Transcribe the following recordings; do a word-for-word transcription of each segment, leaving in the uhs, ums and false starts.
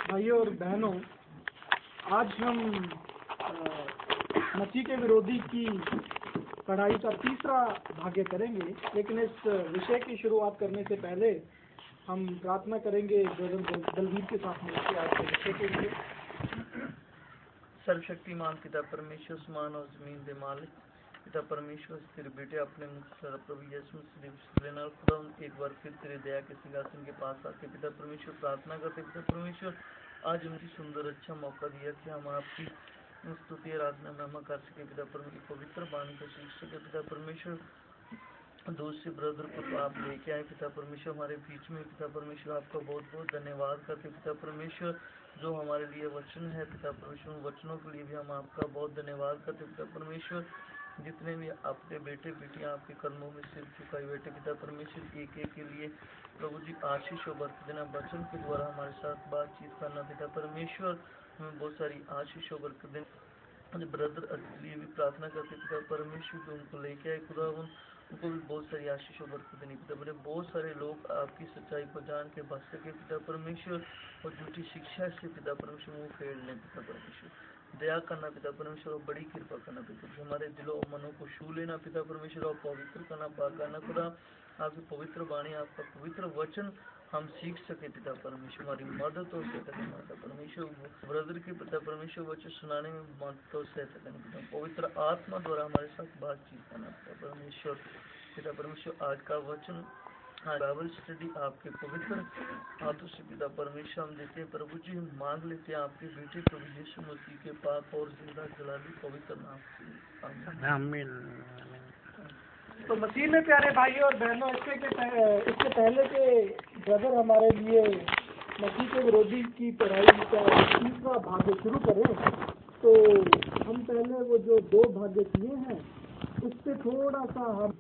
भाइयों और बहनों, आज हम मसीह के विरोधी की पढ़ाई का तीसरा भाग्य करेंगे। लेकिन इस विषय की शुरुआत करने से पहले हम प्रार्थना करेंगे ब्रदर दलवीर के साथ मिलकर आज के विषय के लिए। सर्वशक्तिमान पिता परमेश्वर, समान और जमीन दे मालिक पिता परमेश्वर, तेरे बेटे अपने मुख्य प्रभु यीशु मसीह खुदा एक बार फिर तेरे दया के सिंहासन के पास आके पिता परमेश्वर प्रार्थना करते। पिता परमेश्वर, आज मुझे सुंदर अच्छा मौका दिया कि हम आपकी स्तुति आराधना महिमा कर सके। पिता परमेश्वर, पवित्र वाणी को सीख सके। पिता परमेश्वर, दूसरे ब्रदर को तो आप लेके आए पिता परमेश्वर हमारे बीच में। पिता परमेश्वर, आपका बहुत बहुत धन्यवाद करते। पिता परमेश्वर, जो हमारे लिए वचन है पिता परमेश्वर, वचनों के लिए भी हम आपका बहुत धन्यवाद करते। पिता परमेश्वर, जितने भी अपने बेटे बेटियां आपके कर्मों में सिर झुकाए बैठे पिता परमेश्वर, एक एक के लिए प्रभु जी आशीष और बरकत देना, वचन के द्वारा हमारे साथ बातचीत करना। पिता परमेश्वर, हमें बहुत सारी आशीष और बरकत देना। ब्रदर के लिए भी प्रार्थना करते पिता परमेश्वर, जो उनको लेके आए खुदा, उनको भी बहुत सारी आशीष और बरकत देनी। पिता बड़े बहुत सारे लोग आपकी सच्चाई को जान के बच सके पिता परमेश्वर, और झूठी शिक्षा से पिता परमेश्वर मुँह फेर लें। पिता परमेश्वर, दया करना पिता परमेश्वर, और बड़ी कृपा करना पिता परमेश्वर, हमारे दिलों और मनों को छू लेना पिता परमेश्वर, और पवित्र करना, पाक करना खुदा। आपकी पवित्र वाणी, आपका पवित्र वचन हम सीख सके पिता परमेश्वर, हमारी मदद हो सके पिता परमेश्वर। ब्रदर के पिता परमेश्वर वचन सुनाने में मदद हो सके पिता, पवित्र आत्मा द्वारा हमारे साथ बातचीत करना पिता परमेश्वर। पिता परमेश्वर, आज का वचन बाइबल स्टडी आपके पवित्र हाथों से पिता परमेश्वर हम देते हैं। प्रभु जी, हम मांग लेते हैं आपके बेटे प्रभु यीशु मसीह के पाक और जिंदा जलाली पवित्र नाम से, आमीन। तो मसीह में प्यारे भाइयों और बहनों, इससे के इससे पहले के ब्रदर हमारे लिए मसीह के विरोधी की पढ़ाई का तीसरा भाग्य शुरू करें, तो हम पहले वो जो दो भाग्य किए हैं उससे थोड़ा सा हम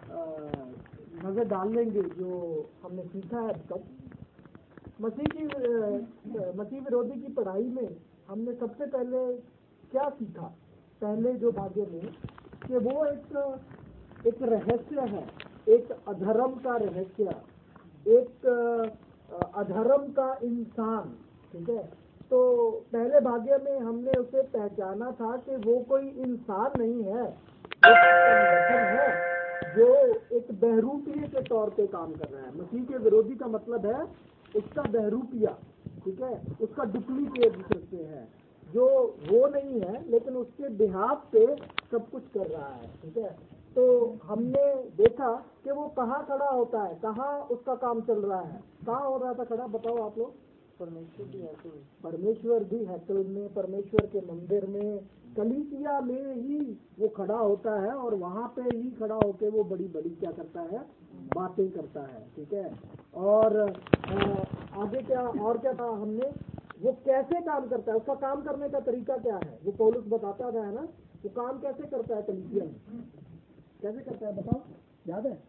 नजर डाल लेंगे जो हमने सीखा है अब तक। मसीह की मसीह विरोधी की पढ़ाई में हमने सबसे पहले क्या सीखा पहले जो भाग्य में, कि वो एक एक रहस्य है, एक अधर्म का रहस्य, एक अधर्म का इंसान। ठीक है, तो पहले भाग्य में हमने उसे पहचाना था कि वो कोई इंसान नहीं है, एक संगठन है जो एक बहरूपिये के तौर पे काम कर रहा है। मसीह के विरोधी का मतलब है उसका बहरूपिया, ठीक है, उसका डुप्लीकेट जिससे है, जो वो नहीं है लेकिन उसके बिहाफ पे सब कुछ कर रहा है। ठीक है, तो हमने देखा कि वो कहाँ खड़ा होता है, कहाँ उसका काम चल रहा है, कहाँ हो रहा था खड़ा, बताओ आप लोग। परमेश्वर की हैकल परमेश्वर की हैकल में, परमेश्वर के मंदिर में, कलीसिया में ही वो खड़ा होता है, और वहाँ पे ही खड़ा होके वो बड़ी बड़ी क्या करता है, बातें करता है। ठीक है, और आगे क्या और क्या था हमने, वो कैसे काम करता है, उसका काम करने का तरीका क्या है, वो पौलुस बताता था है ना, वो काम कैसे करता है कलीसिया में, कैसे करता है बताओ, याद है?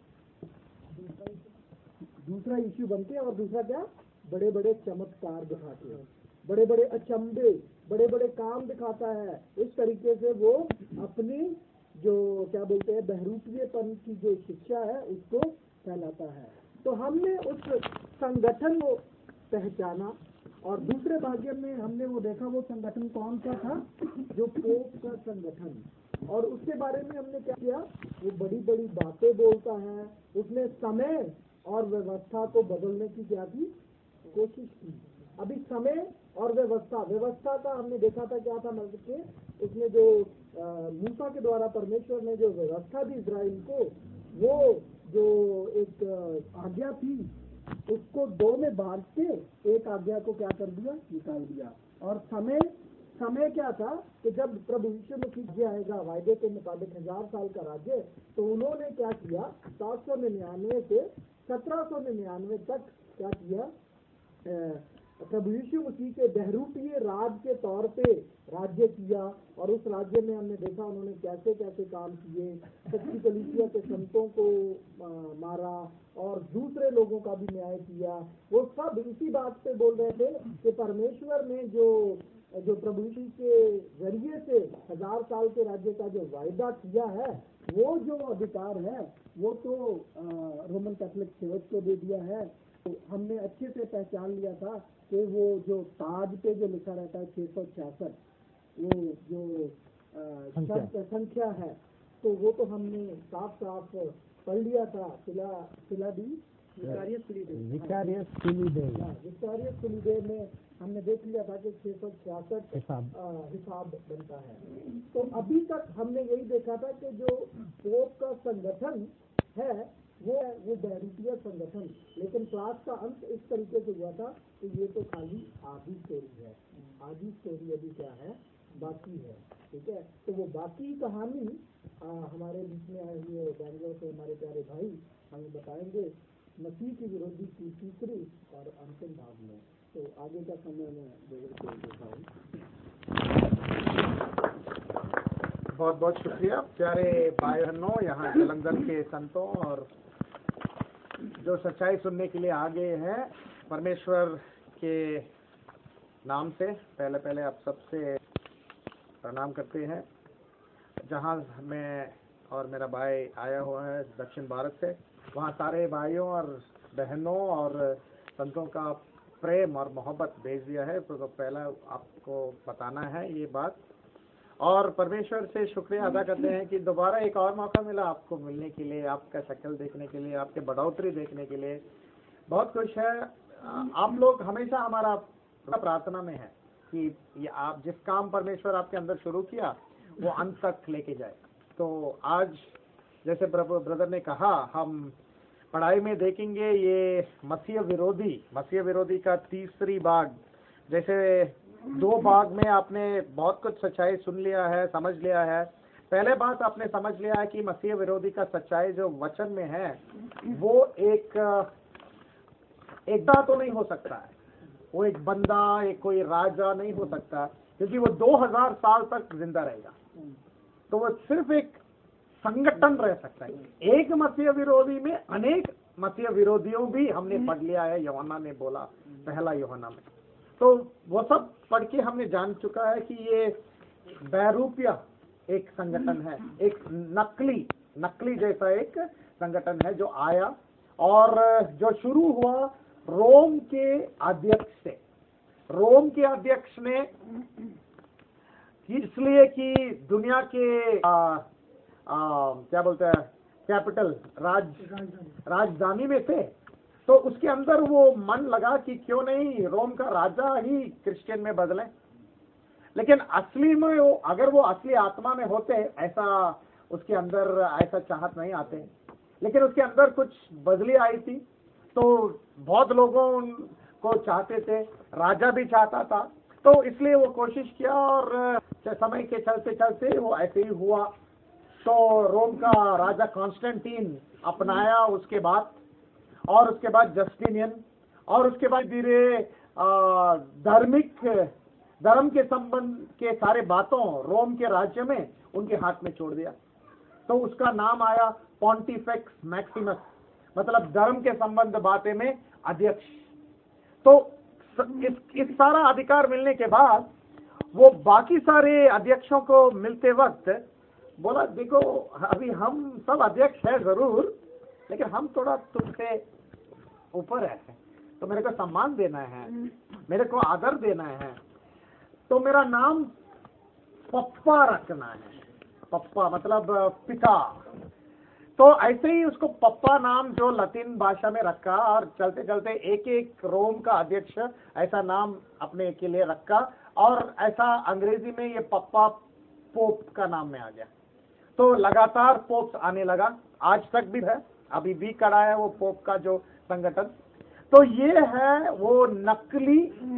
दूसरा इश्यू बनते, और दूसरा क्या, बड़े बड़े चमत्कार दिखाते हैं, बड़े बड़े अचंभे, बड़े बड़े काम दिखाता है। इस तरीके से वो अपनी जो क्या बोलते हैं बहरूपियेपन की जो शिक्षा है उसको फैलाता है। तो हमने उस संगठन को पहचाना, और दूसरे भाग्य में हमने वो देखा वो संगठन कौन सा था, जो पोप का संगठन, और उसके बारे में हमने क्या किया, वो बड़ी बड़ी बातें बोलता है, उसने समय और व्यवस्था को बदलने की क्या की कोशिश की। अभी समय और व्यवस्था व्यवस्था का हमने देखा था क्या था, मतलब कि उसने जो मूसा के द्वारा परमेश्वर ने जो व्यवस्था दी इजराइल को, वो जो एक आज्ञा थी उसको दो में बांट के एक आज्ञा को क्या कर दिया, निकाल दिया। और समय समय क्या था कि जब प्रभु यीशु मसीह आएगा वायदे के मुताबिक हजार साल का राज्य, तो उन्होंने क्या किया, सात सौ निन्यानवे से सत्रह सौ निन्यानवे तक क्या किया, प्रभु यीशु मसीह के बहरूपिये राज के तौर पे राज्य किया। और उस राज्य में हमने देखा उन्होंने कैसे कैसे काम किए, सच्ची कलीसिया के संतों को आ, मारा और दूसरे लोगों का भी न्याय किया। वो सब इसी बात पे बोल रहे थे कि परमेश्वर ने जो जो प्रभु यीशु के जरिए से हजार साल के राज्य का जो वायदा किया है, वो जो अधिकार है वो तो रोमन कैथोलिक चर्च को दे दिया है, तो हमने अच्छे से पहचान लिया था कि वो जो ताज पे जो लिखा रहता है छः सौ छियासठ, वो जो संख्या।, संख्या है, तो वो तो हमने साफ साफ पढ़ लिया था। फिला फिलाडी विकारियस फिलीडे विकारियस फिलीडे विकारियस फिलीडे में हमने देख लिया था कि छः सौ छियासठ हिसाब बनता है। तो अभी तक हमने यही देखा था कि जो पोप का संगठन है वो वो बैरूपिया संगठन, लेकिन क्लास का अंत इस तरीके से हुआ था कि ये तो खाली आधी स्टोरी है, आधी स्टोरी अभी क्या है बाकी है। ठीक है, तो वो बाकी कहानी आ, हमारे बीच में आए हुए बैंगलोर से हमारे प्यारे भाई हमें बताएंगे मसीह की विरोधी की तीसरी और अंतिम भाग में। तो आगे का समय में देता हूँ। बहुत बहुत शुक्रिया प्यारे भाई बहनों, यहाँ जलंधर के संतों और जो सच्चाई सुनने के लिए आ गए हैं। परमेश्वर के नाम से पहले पहले आप सबसे प्रणाम करते हैं। जहाँ मैं और मेरा भाई आया हुआ है दक्षिण भारत से, वहाँ सारे भाइयों और बहनों और संतों का प्रेम और मोहब्बत भेज दिया है। तो पहला आपको बताना है ये बात, और परमेश्वर से शुक्रिया अदा करते हैं कि दोबारा एक और मौका मिला आपको मिलने के लिए, आपका शक्ल देखने के लिए, आपके बढ़ोतरी देखने के लिए। बहुत खुश है। आप लोग हमेशा हमारा प्रार्थना में है कि ये आप जिस काम परमेश्वर आपके अंदर शुरू किया वो अंत तक लेके जाए। तो आज जैसे ब्रदर ने कहा, हम पढ़ाई में देखेंगे ये मसीह विरोधी मसीह विरोधी का तीसरी भाग। जैसे दो भाग में आपने बहुत कुछ सच्चाई सुन लिया है, समझ लिया है। पहले बात आपने समझ लिया है कि मसीह विरोधी का सच्चाई जो वचन में है वो एक एकदा तो नहीं हो सकता है, वो एक बंदा, एक कोई राजा नहीं हो सकता, क्योंकि वो दो हजार साल तक जिंदा रहेगा। तो वो सिर्फ एक संगठन रह सकता है। एक मसीह विरोधी में अनेक मसीह विरोधियों भी हमने पढ़ लिया है, यूहन्ना ने बोला पहला यूहन्ना में। तो वो सब पढ़ के हमने जान चुका है कि ये बैरूपिया एक संगठन है, एक नकली नकली जैसा एक संगठन है जो आया और जो शुरू हुआ रोम के अध्यक्ष से। रोम के अध्यक्ष ने इसलिए कि दुनिया के आ, आ, क्या बोलते हैं कैपिटल राज राजधानी में थे, तो उसके अंदर वो मन लगा कि क्यों नहीं रोम का राजा ही क्रिश्चियन में बदले। लेकिन असली में वो, अगर वो असली आत्मा में होते, ऐसा उसके अंदर ऐसा चाहत नहीं आते, लेकिन उसके अंदर कुछ बदली आई थी। तो बहुत लोगों को चाहते थे, राजा भी चाहता था, तो इसलिए वो कोशिश किया और समय के चलते चलते वो ऐसे ही हुआ। तो रोम का राजा कॉन्स्टेंटीन अपनाया उसके बाद, और उसके बाद जस्टिनियन, और उसके बाद धीरे धार्मिक धर्म के संबंध के सारे बातों रोम के राज्य में उनके हाथ में छोड़ दिया। तो उसका नाम आया पॉन्टिफेक्स मैक्सिमस, मतलब धर्म के संबंध बातें में अध्यक्ष। तो इस, इस सारा अधिकार मिलने के बाद वो बाकी सारे अध्यक्षों को मिलते वक्त बोला, देखो अभी हम सब अध्यक्ष है जरूर, लेकिन हम थोड़ा तुमसे ऊपर है, तो मेरे को सम्मान देना है, मेरे को आदर देना है, तो मेरा नाम पप्पा रखना है। पप्पा मतलब पिता। तो ऐसे ही उसको पप्पा नाम जो लतीन भाषा में रखा, और चलते चलते एक एक रोम का अध्यक्ष ऐसा नाम अपने के लिए रखा, और ऐसा अंग्रेजी में ये पप्पा पोप का नाम में आ गया। तो लगातार पोप्स आने लगा, आज तक भी है, अभी भी खड़ा है वो पोप का जो संगठन। तो ये है वो नकली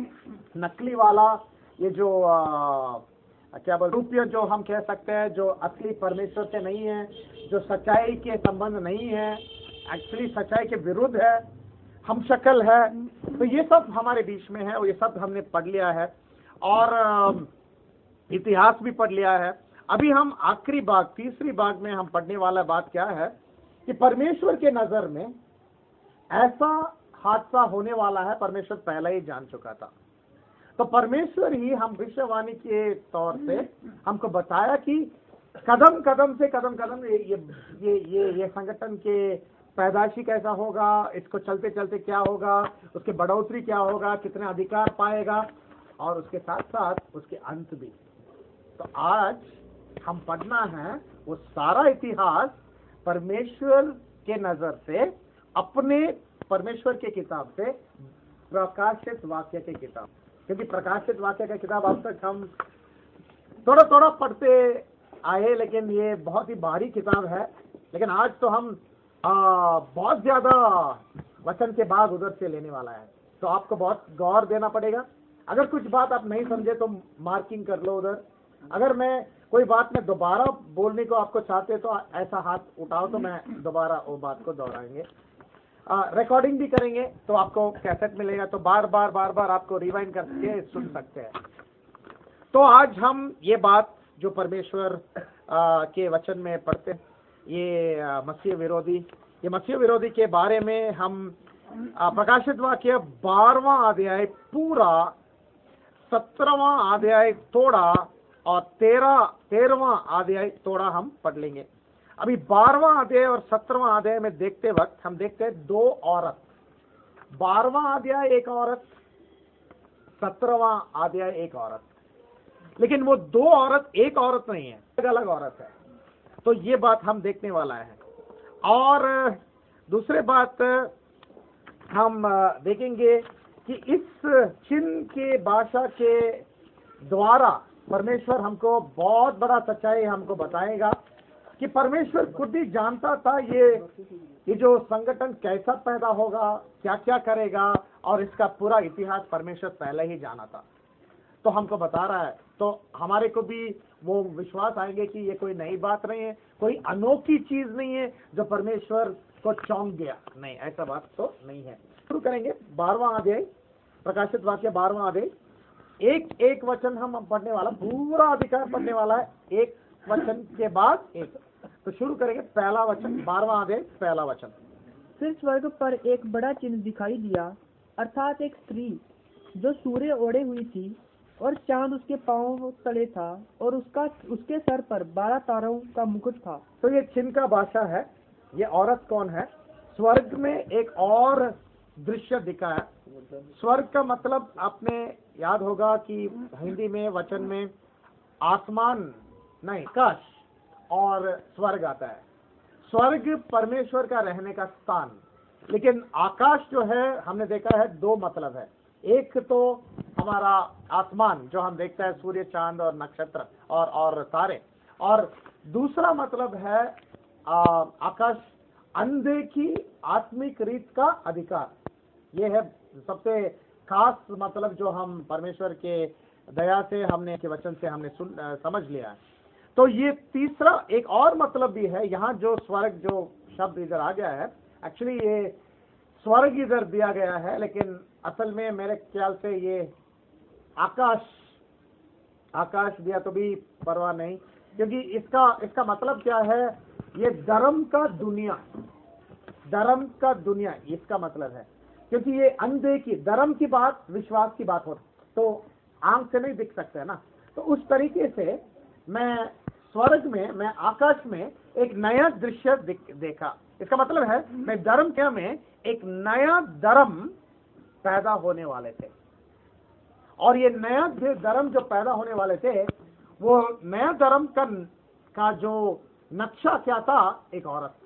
नकली वाला, ये जो आ, क्या बोल रूपीय जो हम कह सकते हैं, जो असली परमेश्वर से नहीं है, जो सच्चाई के संबंध नहीं है, एक्चुअली सच्चाई के विरुद्ध है, हम शक्ल है। तो ये सब हमारे बीच में है, और ये सब हमने पढ़ लिया है, और इतिहास भी पढ़ लिया है। अभी हम आखिरी भाग, तीसरी भाग में हम पढ़ने वाला बात क्या है कि परमेश्वर के नजर में ऐसा हादसा होने वाला है, परमेश्वर पहले ही जान चुका था। तो परमेश्वर ही हम भविष्यवाणी के तौर से हमको बताया कि कदम कदम से कदम कदम ये ये ये ये, ये संगठन के पैदाशी कैसा होगा, इसको चलते चलते क्या होगा, उसके बढ़ोतरी क्या होगा, कितने अधिकार पाएगा, और उसके साथ साथ उसके अंत भी। तो आज हम पढ़ना है वो सारा इतिहास परमेश्वर के नजर से, अपने परमेश्वर के किताब से, प्रकाशित वाक्य के किताब। क्योंकि प्रकाशित वाक्य का किताब अब तक हम थोड़ा थोड़ा पढ़ते आए, लेकिन ये बहुत ही भारी किताब है। लेकिन आज तो हम आ, बहुत ज्यादा वचन के बाद उधर से लेने वाला है, तो आपको बहुत गौर देना पड़ेगा। अगर कुछ बात आप नहीं समझे तो मार्किंग कर लो उधर। अगर मैं कोई बात में दोबारा बोलने को आपको चाहते तो ऐसा हाथ उठाओ, तो मैं दोबारा वो बात को दोहराएंगे। रिकॉर्डिंग भी करेंगे तो आपको कैसेट मिलेगा, तो बार बार बार बार आपको रिवाइंड करके सुन सकते हैं। तो आज हम ये बात जो परमेश्वर आ, के वचन में पढ़ते हैं, ये आ, मसीह विरोधी ये मसीह विरोधी के बारे में हम आ, प्रकाशित वाक्य बारहवां अध्याय पूरा, सत्रहवां अध्याय थोड़ा और तेरह तेरहवां अध्याय थोड़ा हम पढ़ लेंगे। अभी बारहवां अध्याय और सत्रहवां अध्याय में देखते वक्त हम देखते हैं दो औरत। बारहवां अध्याय एक औरत, सत्रहवां अध्याय एक औरत, लेकिन वो दो औरत एक औरत नहीं है, अलग अलग औरत है। तो ये बात हम देखने वाला है। और दूसरे बात हम देखेंगे कि इस चिन्ह के भाषा के द्वारा परमेश्वर हमको बहुत बड़ा सच्चाई हमको बताएगा कि परमेश्वर खुद ही जानता था ये ये जो संगठन कैसा पैदा होगा, क्या क्या करेगा, और इसका पूरा इतिहास परमेश्वर पहले ही जाना था। तो हमको बता रहा है, तो हमारे को भी वो विश्वास आएंगे कि ये कोई नई बात नहीं है, कोई अनोखी चीज नहीं है जो परमेश्वर को चौंक गया, नहीं, ऐसा बात तो नहीं है। शुरू करेंगे बारहवां अध्याय, प्रकाशित वाक्य बारहवां अध्याय। एक एक वचन हम पढ़ने वाला, पूरा अधिकार पढ़ने वाला है, एक वचन के बाद एक। तो शुरू करेंगे पहला वचन, बारहवां अध्याय पहला वचन। फिर स्वर्ग पर एक बड़ा चिन्ह दिखाई दिया, अर्थात एक स्त्री जो सूर्य ओढ़े हुई थी और चांद उसके पांव तले था, और उसका उसके सर पर बारह तारों का मुकुट था। तो ये चिन्ह का भाषा है। ये औरत कौन है? स्वर्ग में एक और दृश्य दिखाया। स्वर्ग का मतलब आपने याद होगा कि हिंदी में वचन में आसमान नहीं, आकाश और स्वर्ग आता है। स्वर्ग परमेश्वर का रहने का स्थान, लेकिन आकाश जो है हमने देखा है दो मतलब है। एक तो हमारा आसमान जो हम देखते हैं, सूर्य, चांद और नक्षत्र और और तारे, और दूसरा मतलब है आ, आकाश अनदेखी आत्मिक रीत का अधिकार। ये है सबसे खास मतलब जो हम परमेश्वर के दया से हमने के वचन से हमने सुन समझ लिया है। तो ये तीसरा एक और मतलब भी है। यहाँ जो स्वर्ग जो शब्द इधर आ गया है, एक्चुअली ये स्वर्ग इधर दिया गया है, लेकिन असल में मेरे ख्याल से ये आकाश आकाश दिया तो भी परवाह नहीं, क्योंकि इसका इसका मतलब क्या है? ये धर्म का दुनिया, धर्म का दुनिया इसका मतलब है। क्योंकि ये अनदेखी, धर्म की बात, विश्वास की बात हो तो आंख से नहीं दिख सकते है ना। तो उस तरीके से मैं स्वर्ग में, मैं आकाश में एक नया दृश्य देखा। इसका मतलब है मैं धर्म क्या में एक नया धर्म पैदा होने वाले थे, और ये नया धर्म जो पैदा होने वाले थे, वो नया धर्म का का जो नक्शा क्या था? एक औरत,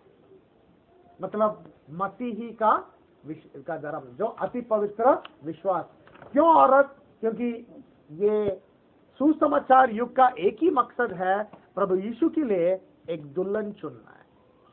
मतलब मसीही का का धर्म, जो अति पवित्र विश्वास। क्यों औरत? क्योंकि ये सुसमाचार युग का एक ही मकसद है, प्रभु यीशु के लिए एक दुल्हन चुनना है।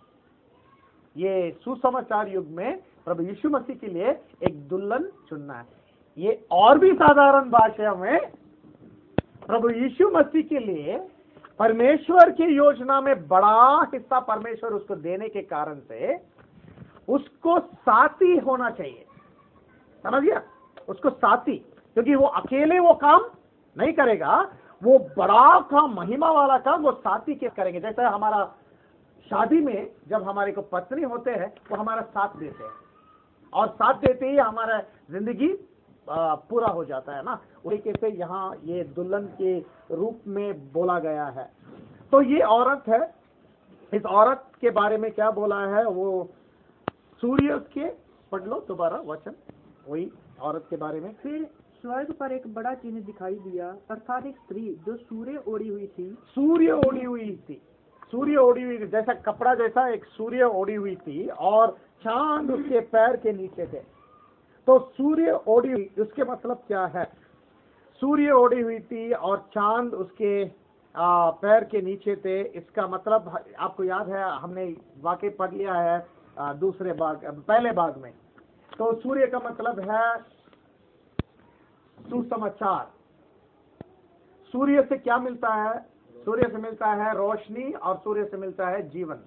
ये सुसमाचार युग में प्रभु यीशु मसीह के लिए एक दुल्हन चुनना है। ये और भी साधारण भाषा में प्रभु यीशु मसीह के लिए परमेश्वर की योजना में बड़ा हिस्सा परमेश्वर उसको देने के कारण से उसको साथी होना चाहिए। समझ गया? उसको साथी, क्योंकि वो अकेले वो काम नहीं करेगा, वो बड़ा काम, महिमा वाला काम वो साथी के करेंगे। जैसे हमारा शादी में जब हमारे को पत्नी होते हैं वो हमारा साथ देते हैं, और साथ देते ही हमारा जिंदगी पूरा हो जाता है ना। उसी के से यहाँ ये दुल्हन के रूप में बोला गया है। तो ये औरत है। इस औरत के बारे में क्या बोला है? वो सूर्य के, पढ़ लो दोबारा वचन, वही औरत के बारे में। फिर स्वर्ग पर एक बड़ा चिन्ह दिखाई दिया, अर्थात एक स्त्री जो सूर्य ओढ़ी हुई थी। सूर्य ओढ़ी हुई थी, सूर्य ओढ़ी हुई थी, जैसा कपड़ा जैसा एक सूर्य ओढ़ी हुई थी, और चांद उसके पैर के नीचे थे। तो सूर्य ओढ़ी हुई, उसके मतलब क्या है? सूर्य ओढ़ी हुई थी और चांद उसके आ, पैर के नीचे थे। इसका मतलब आपको याद है, हमने वाकई पढ़ लिया है आ, दूसरे भाग, पहले भाग में। तो सूर्य का मतलब है सुसमाचार। सूर्य से क्या मिलता है? सूर्य से मिलता है रोशनी, और सूर्य से मिलता है जीवन।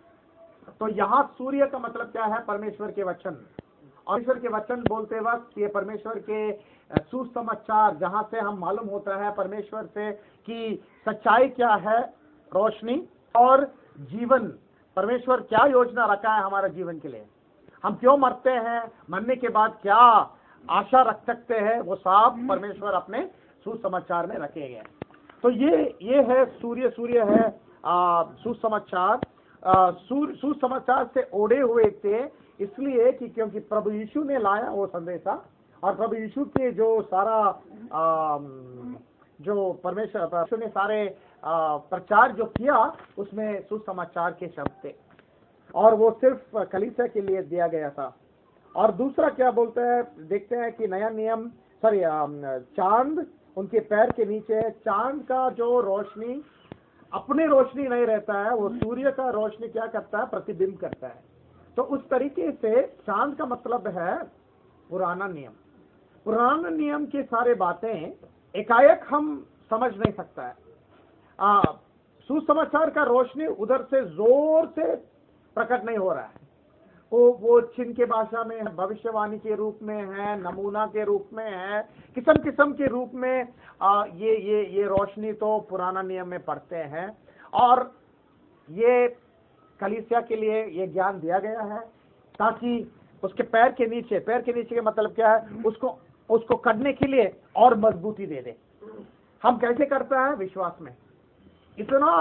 तो यहाँ सूर्य का मतलब क्या है? परमेश्वर के वचन। और ईश्वर के वचन बोलते वक्त ये परमेश्वर के सुसमाचार, जहां से हम मालूम होता है परमेश्वर से कि सच्चाई क्या है, रोशनी और जीवन। परमेश्वर क्या योजना रखा है हमारे जीवन के लिए, हम क्यों मरते हैं, मरने के बाद क्या आशा रख सकते हैं, वो सब परमेश्वर अपने सुसमाचार में रखे गए। तो ये ये है सूर्य। सूर्य है आ, सुसमाचार। आ, सूर्य सुसमाचार से ओढ़े हुए थे, इसलिए कि क्योंकि प्रभु यीशु ने लाया वो संदेशा, और प्रभु यीशु के जो सारा आ, जो परमेश्वर परमेश्वर ने सारे आ, प्रचार जो किया, उसमें सुसमाचार के शब्द थे, और वो सिर्फ कलीसिया के लिए दिया गया था। और दूसरा क्या बोलते हैं, देखते हैं कि नया नियम, सॉरी, चांद उनके पैर के नीचे है। चांद का जो रोशनी अपने रोशनी नहीं रहता है, वो सूर्य का रोशनी क्या करता है? प्रतिबिंब करता है। तो उस तरीके से चांद का मतलब है पुराना नियम। पुराना नियम की सारे बातें एकाएक हम समझ नहीं सकता है। आ, सुसमाचार का रोशनी उधर से जोर से प्रकट नहीं हो रहा है, वो वो चिन्ह के भाषा में, भविष्यवाणी के रूप में है, नमूना के रूप में है, किस्म किस्म के रूप में। आ, ये ये ये रोशनी तो पुराना नियम में पढ़ते हैं, और ये कलीसिया के लिए ये ज्ञान दिया गया है ताकि उसके पैर के नीचे, पैर के नीचे का मतलब क्या है? उसको उसको करने के लिए और मजबूती दे दे। हम कैसे करता है? विश्वास में। इतना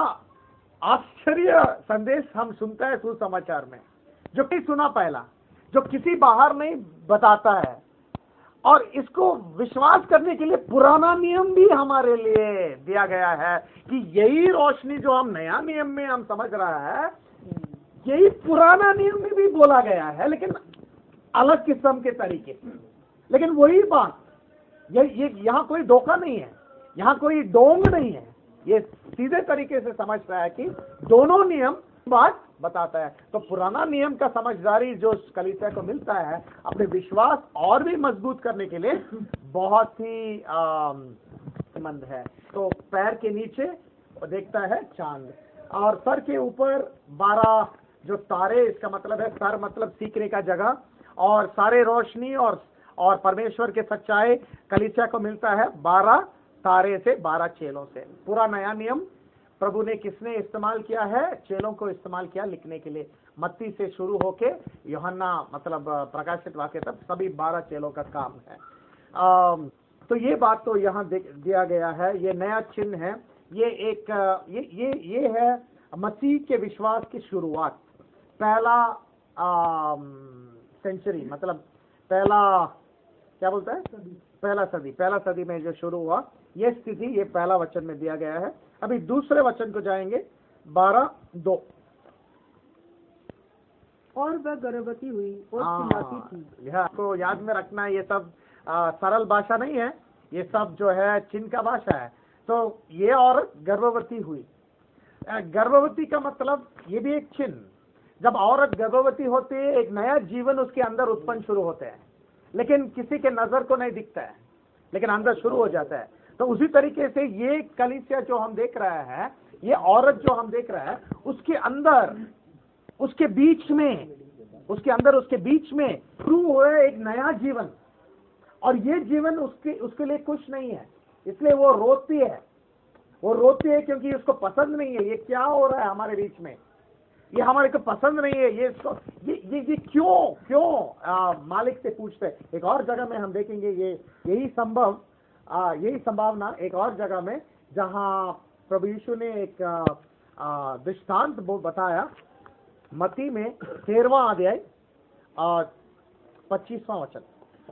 आश्चर्य संदेश हम सुनते हैं सुसमाचार में, जो कि सुना पहला, जो किसी बाहर नहीं बताता है, और इसको विश्वास करने के लिए पुराना नियम भी हमारे लिए दिया गया है कि यही रोशनी जो हम नया नियम में हम समझ रहा है, यही पुराना नियम में भी बोला गया है, लेकिन अलग किस्म के तरीके। लेकिन वही बात, ये ये यहाँ कोई धोखा नहीं है, यहाँ कोई डोंग नहीं है, ये सीधे तरीके से समझ रहा है कि दोनों नियम बात बताता है। तो पुराना नियम का समझदारी जो कलीसिया को मिलता है, अपने विश्वास और भी मजबूत करने के लिए बहुत ही मंद है। तो पैर के नीचे देखता है चांद, और सर के ऊपर बारह जो तारे, इसका मतलब है सर मतलब सीखने का जगह, और सारे रोशनी और और परमेश्वर के सच्चाई कलीसिया को मिलता है बारह तारे से, बारह चेलों से। पूरा नया नियम प्रभु ने किसने इस्तेमाल किया है? चेलों को इस्तेमाल किया लिखने के लिए। मत्ती से शुरू होके यूहन्ना मतलब प्रकाशित वाक्य तक सभी बारह चेलों का काम है। आ, तो ये बात तो यहाँ दिया गया है। ये नया चिन्ह है, ये एक ये ये ये है मसीह के विश्वास की शुरुआत। पहला सेंचुरी मतलब पहला क्या बोलता है, पहला सदी, पहला सदी में जो शुरू हुआ, ये स्थिति ये पहला वचन में दिया गया है। अभी दूसरे वचन को जाएंगे, बारह दो। और वह गर्भवती हुई और चिल्लाती थी। यह को याद में रखना, ये सब आ, सरल भाषा नहीं है, ये सब जो है चिन्ह का भाषा है। तो ये औरत गर्भवती हुई। गर्भवती का मतलब ये भी एक चिन्ह। जब औरत गर्भवती होती है, एक नया जीवन उसके अंदर उत्पन्न शुरू होते हैं, लेकिन किसी के नजर को नहीं दिखता है, लेकिन अंदर शुरू हो जाता है। तो उसी तरीके से ये कलीसिया जो हम देख रहे हैं, ये औरत जो हम देख रहे हैं, उसके अंदर उसके बीच में उसके अंदर उसके बीच में शुरू हुआ एक नया जीवन, और ये जीवन उसके उसके लिए कुछ नहीं है, इसलिए वो रोती है। वो रोती है क्योंकि उसको पसंद नहीं है ये क्या हो रहा है हमारे बीच में, ये हमारे को पसंद नहीं है, ये इसको ये ये, ये क्यों क्यों आ, मालिक से पूछते हैं। एक और जगह में हम देखेंगे ये यही संभव आ, यही संभावना एक और जगह में, जहां प्रभु यीशु ने एक दृष्टांत बताया। मत्ती में तेरहवां अध्याय और पच्चीसवां वचन,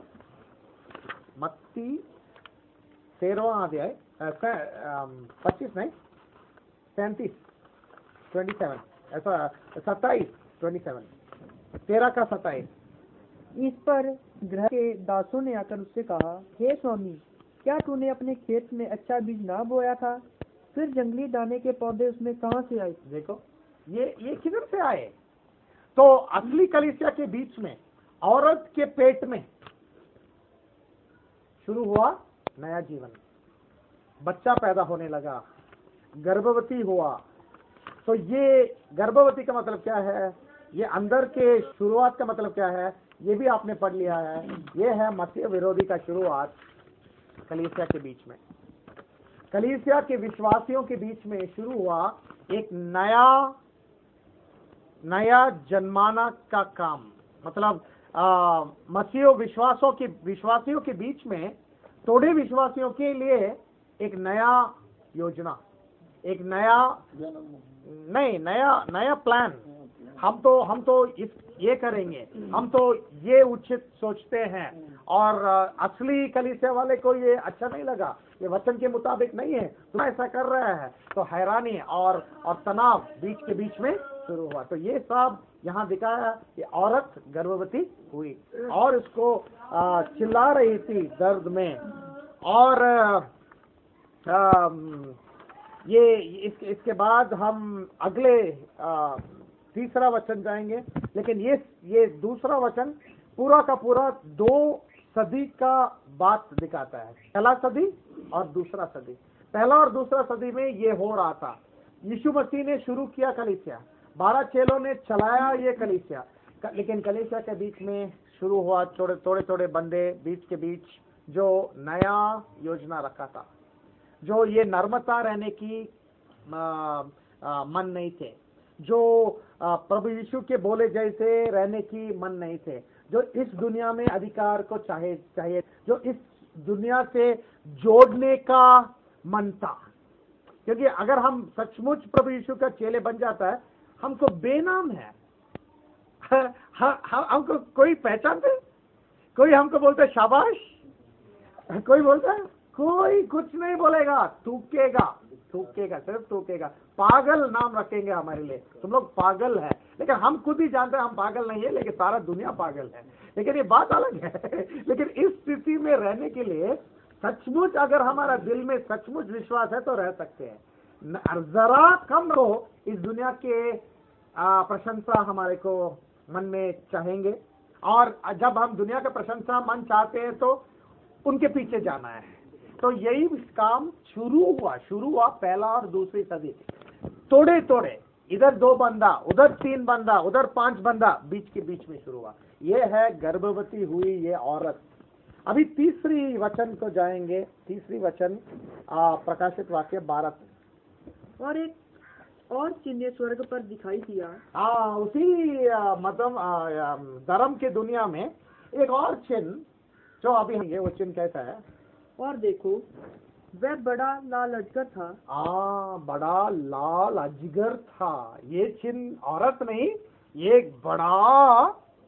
मत्ती तेरहवां अध्याय, पच्चीस नहीं सैंतीस ट्वेंटी सेवन ऐसा सत्ताईस ट्वेंटी सेवन तेरह का सत्ताईस। इस पर गृह के दासों ने आकर उससे कहा, हे स्वामी, क्या तूने अपने खेत में अच्छा बीज ना बोया था? फिर जंगली दाने के पौधे उसमें कहाँ से आए? देखो ये ये किधर से आए? तो असली कलीसिया के बीच में औरत के पेट में शुरू हुआ नया जीवन, बच्चा पैदा होने लगा, गर्भवती हुआ। तो ये गर्भवती का मतलब क्या है? ये अंदर के शुरुआत का मतलब क्या है? ये भी आपने पढ़ लिया है। ये है मसीह विरोधी का शुरुआत कलीसिया के बीच में, कलीसिया के विश्वासियों के बीच में शुरू हुआ एक नया नया जन्माना का काम। मतलब आ, मसीह विश्वासों के विश्वासियों के बीच में थोड़े विश्वासियों के लिए एक नया योजना, एक नया नहीं नया नया प्लान। हम तो हम तो इस ये करेंगे, हम तो ये उचित सोचते हैं, और असली कलीसिया वाले को ये अच्छा नहीं लगा, ये वचन के मुताबिक नहीं है, तो ऐसा कर रहा है। तो हैरानी और और तनाव बीच के बीच में शुरू हुआ। तो ये सब यहाँ दिखाया कि औरत गर्भवती हुई और उसको आ, चिल्ला रही थी दर्द में। और आ, ये इस, इसके बाद हम अगले आ, तीसरा वचन जाएंगे, लेकिन ये ये दूसरा वचन पूरा का पूरा दो सदी का बात दिखाता है, पहला सदी और दूसरा सदी। पहला और दूसरा सदी में ये हो रहा था। यीशु मसीह ने शुरू किया कलीसिया, बारह चेलों ने चलाया ये कलीसिया, लेकिन कलीसिया के बीच में शुरू हुआ थोड़े थोड़े थोड़े बंदे बीच के बीच जो नया योजना रखा था, जो ये नर्मता रहने की आ, आ, मन नहीं थे, जो प्रभु यीशु के बोले जैसे रहने की मन नहीं थे, जो इस दुनिया में अधिकार को चाहे चाहिए जो इस दुनिया से जोड़ने का मन था। क्योंकि अगर हम सचमुच प्रभु यीशु का चेले बन जाता है, हमको बेनाम है, हमको कोई पहचानते, कोई हमको बोलता है शाबाश, कोई बोलता है, कोई कुछ नहीं बोलेगा, थूकेगा थूकेगा सिर्फ थूकेगा, पागल नाम रखेंगे हमारे लिए, तुम लोग पागल है। लेकिन हम खुद ही जानते हैं हम पागल नहीं है, लेकिन सारा दुनिया पागल है। लेकिन ये बात अलग है। लेकिन इस स्थिति में रहने के लिए सचमुच अगर हमारा दिल में सचमुच विश्वास है तो रह सकते हैं। जरा कम रहो, इस दुनिया के प्रशंसा हमारे को मन में चाहेंगे, और जब हम दुनिया का प्रशंसा मन चाहते हैं तो उनके पीछे जाना है। तो यही काम शुरू हुआ शुरू हुआ पहला और दूसरी सदी, तोड़े तोड़े, इधर दो बंदा, उधर तीन बंदा, उधर पांच बंदा, बीच के बीच में शुरू हुआ। ये है गर्भवती हुई ये औरत। अभी तीसरी वचन को जाएंगे, तीसरी वचन आ, प्रकाशित वाक्य बारह। और एक और चिन्ह स्वर्ग पर दिखाई दिया। हाँ, उसी आ, मतलब आ, धर्म के दुनिया में एक और चिन्ह जो अभी ये वो चिन्ह कैसा है? और देखो, वह बड़ा लाल अजगर था। आ, बड़ा लाल अजगर था। ये चिन्ह औरत नहीं, ये एक बड़ा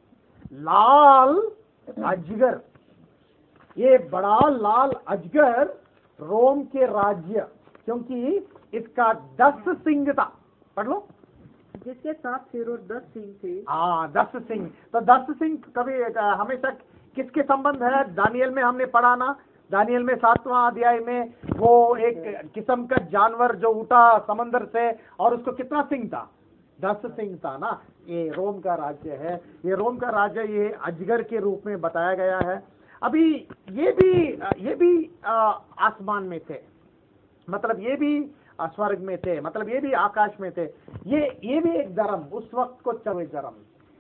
लाल अजगर, ये बड़ा लाल अजगर रोम के राज्य, क्योंकि इसका दस सिंह था, पढ़ लो, जिसके सात सिर और दस सिंह थे। हाँ, दस सिंह। तो दस सिंह कभी हमेशा किसके संबंध है? दानियल में हमने पढ़ा ना, दानियल में सातवां अध्याय में वो एक किस्म का जानवर जो उठा समंदर से, और उसको कितना सिंह था? दस सिंह था ना। ये रोम का राज्य है, ये रोम का राज्य ये अजगर के रूप में बताया गया है। अभी ये भी ये भी आसमान में थे, मतलब ये भी स्वर्ग में थे, मतलब ये भी आकाश में थे। ये ये भी एक धर्म, उस वक्त को चले धर्म,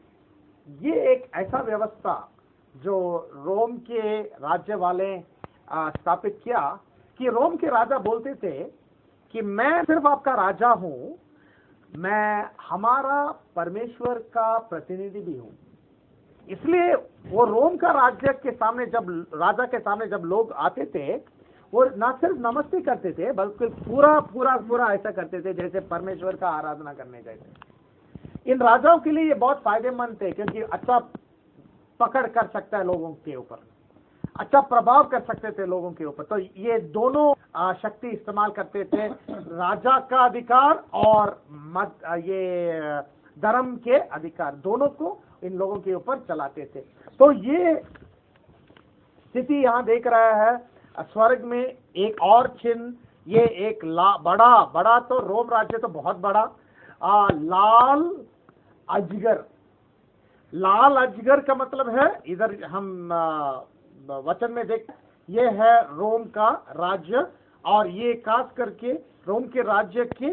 ये एक ऐसा व्यवस्था जो रोम के राज्य वाले स्थापित किया, कि रोम के राजा बोलते थे कि मैं सिर्फ आपका राजा हूं, मैं हमारा परमेश्वर का प्रतिनिधि भी हूं। इसलिए वो रोम का राज्य के सामने, जब राजा के सामने जब लोग आते थे, वो ना सिर्फ नमस्ते करते थे, बल्कि पूरा पूरा पूरा ऐसा करते थे जैसे परमेश्वर का आराधना करने जैसे। इन राजाओं के लिए ये बहुत फायदेमंद थे, क्योंकि अच्छा पकड़ कर सकता है लोगों के ऊपर, अच्छा प्रभाव कर सकते थे लोगों के ऊपर। तो ये दोनों आ, शक्ति इस्तेमाल करते थे, राजा का अधिकार और मत आ, ये धर्म के अधिकार, दोनों को इन लोगों के ऊपर चलाते थे। तो ये स्थिति यहां देख रहा है स्वर्ग में एक और चिन्ह, ये एक ला, बड़ा बड़ा तो रोम राज्य तो बहुत बड़ा, आ, लाल अजगर। लाल अजगर का मतलब है, इधर हम आ, वचन में देख, ये है रोम का राज्य, और ये खास करके रोम के राज्य के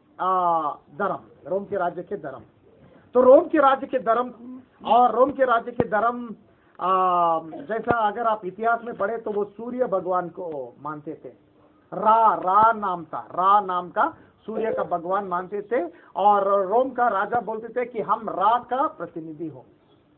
धर्म, रोम के राज्य के धर्म। तो रोम के राज्य के धर्म और रोम के राज्य के धर्म जैसा अगर आप इतिहास में पढ़े तो वो सूर्य भगवान को मानते थे। रा रा नाम था, रा नाम का सूर्य का भगवान मानते थे, और रोम का राजा बोलते थे कि हम रा का प्रतिनिधि हो।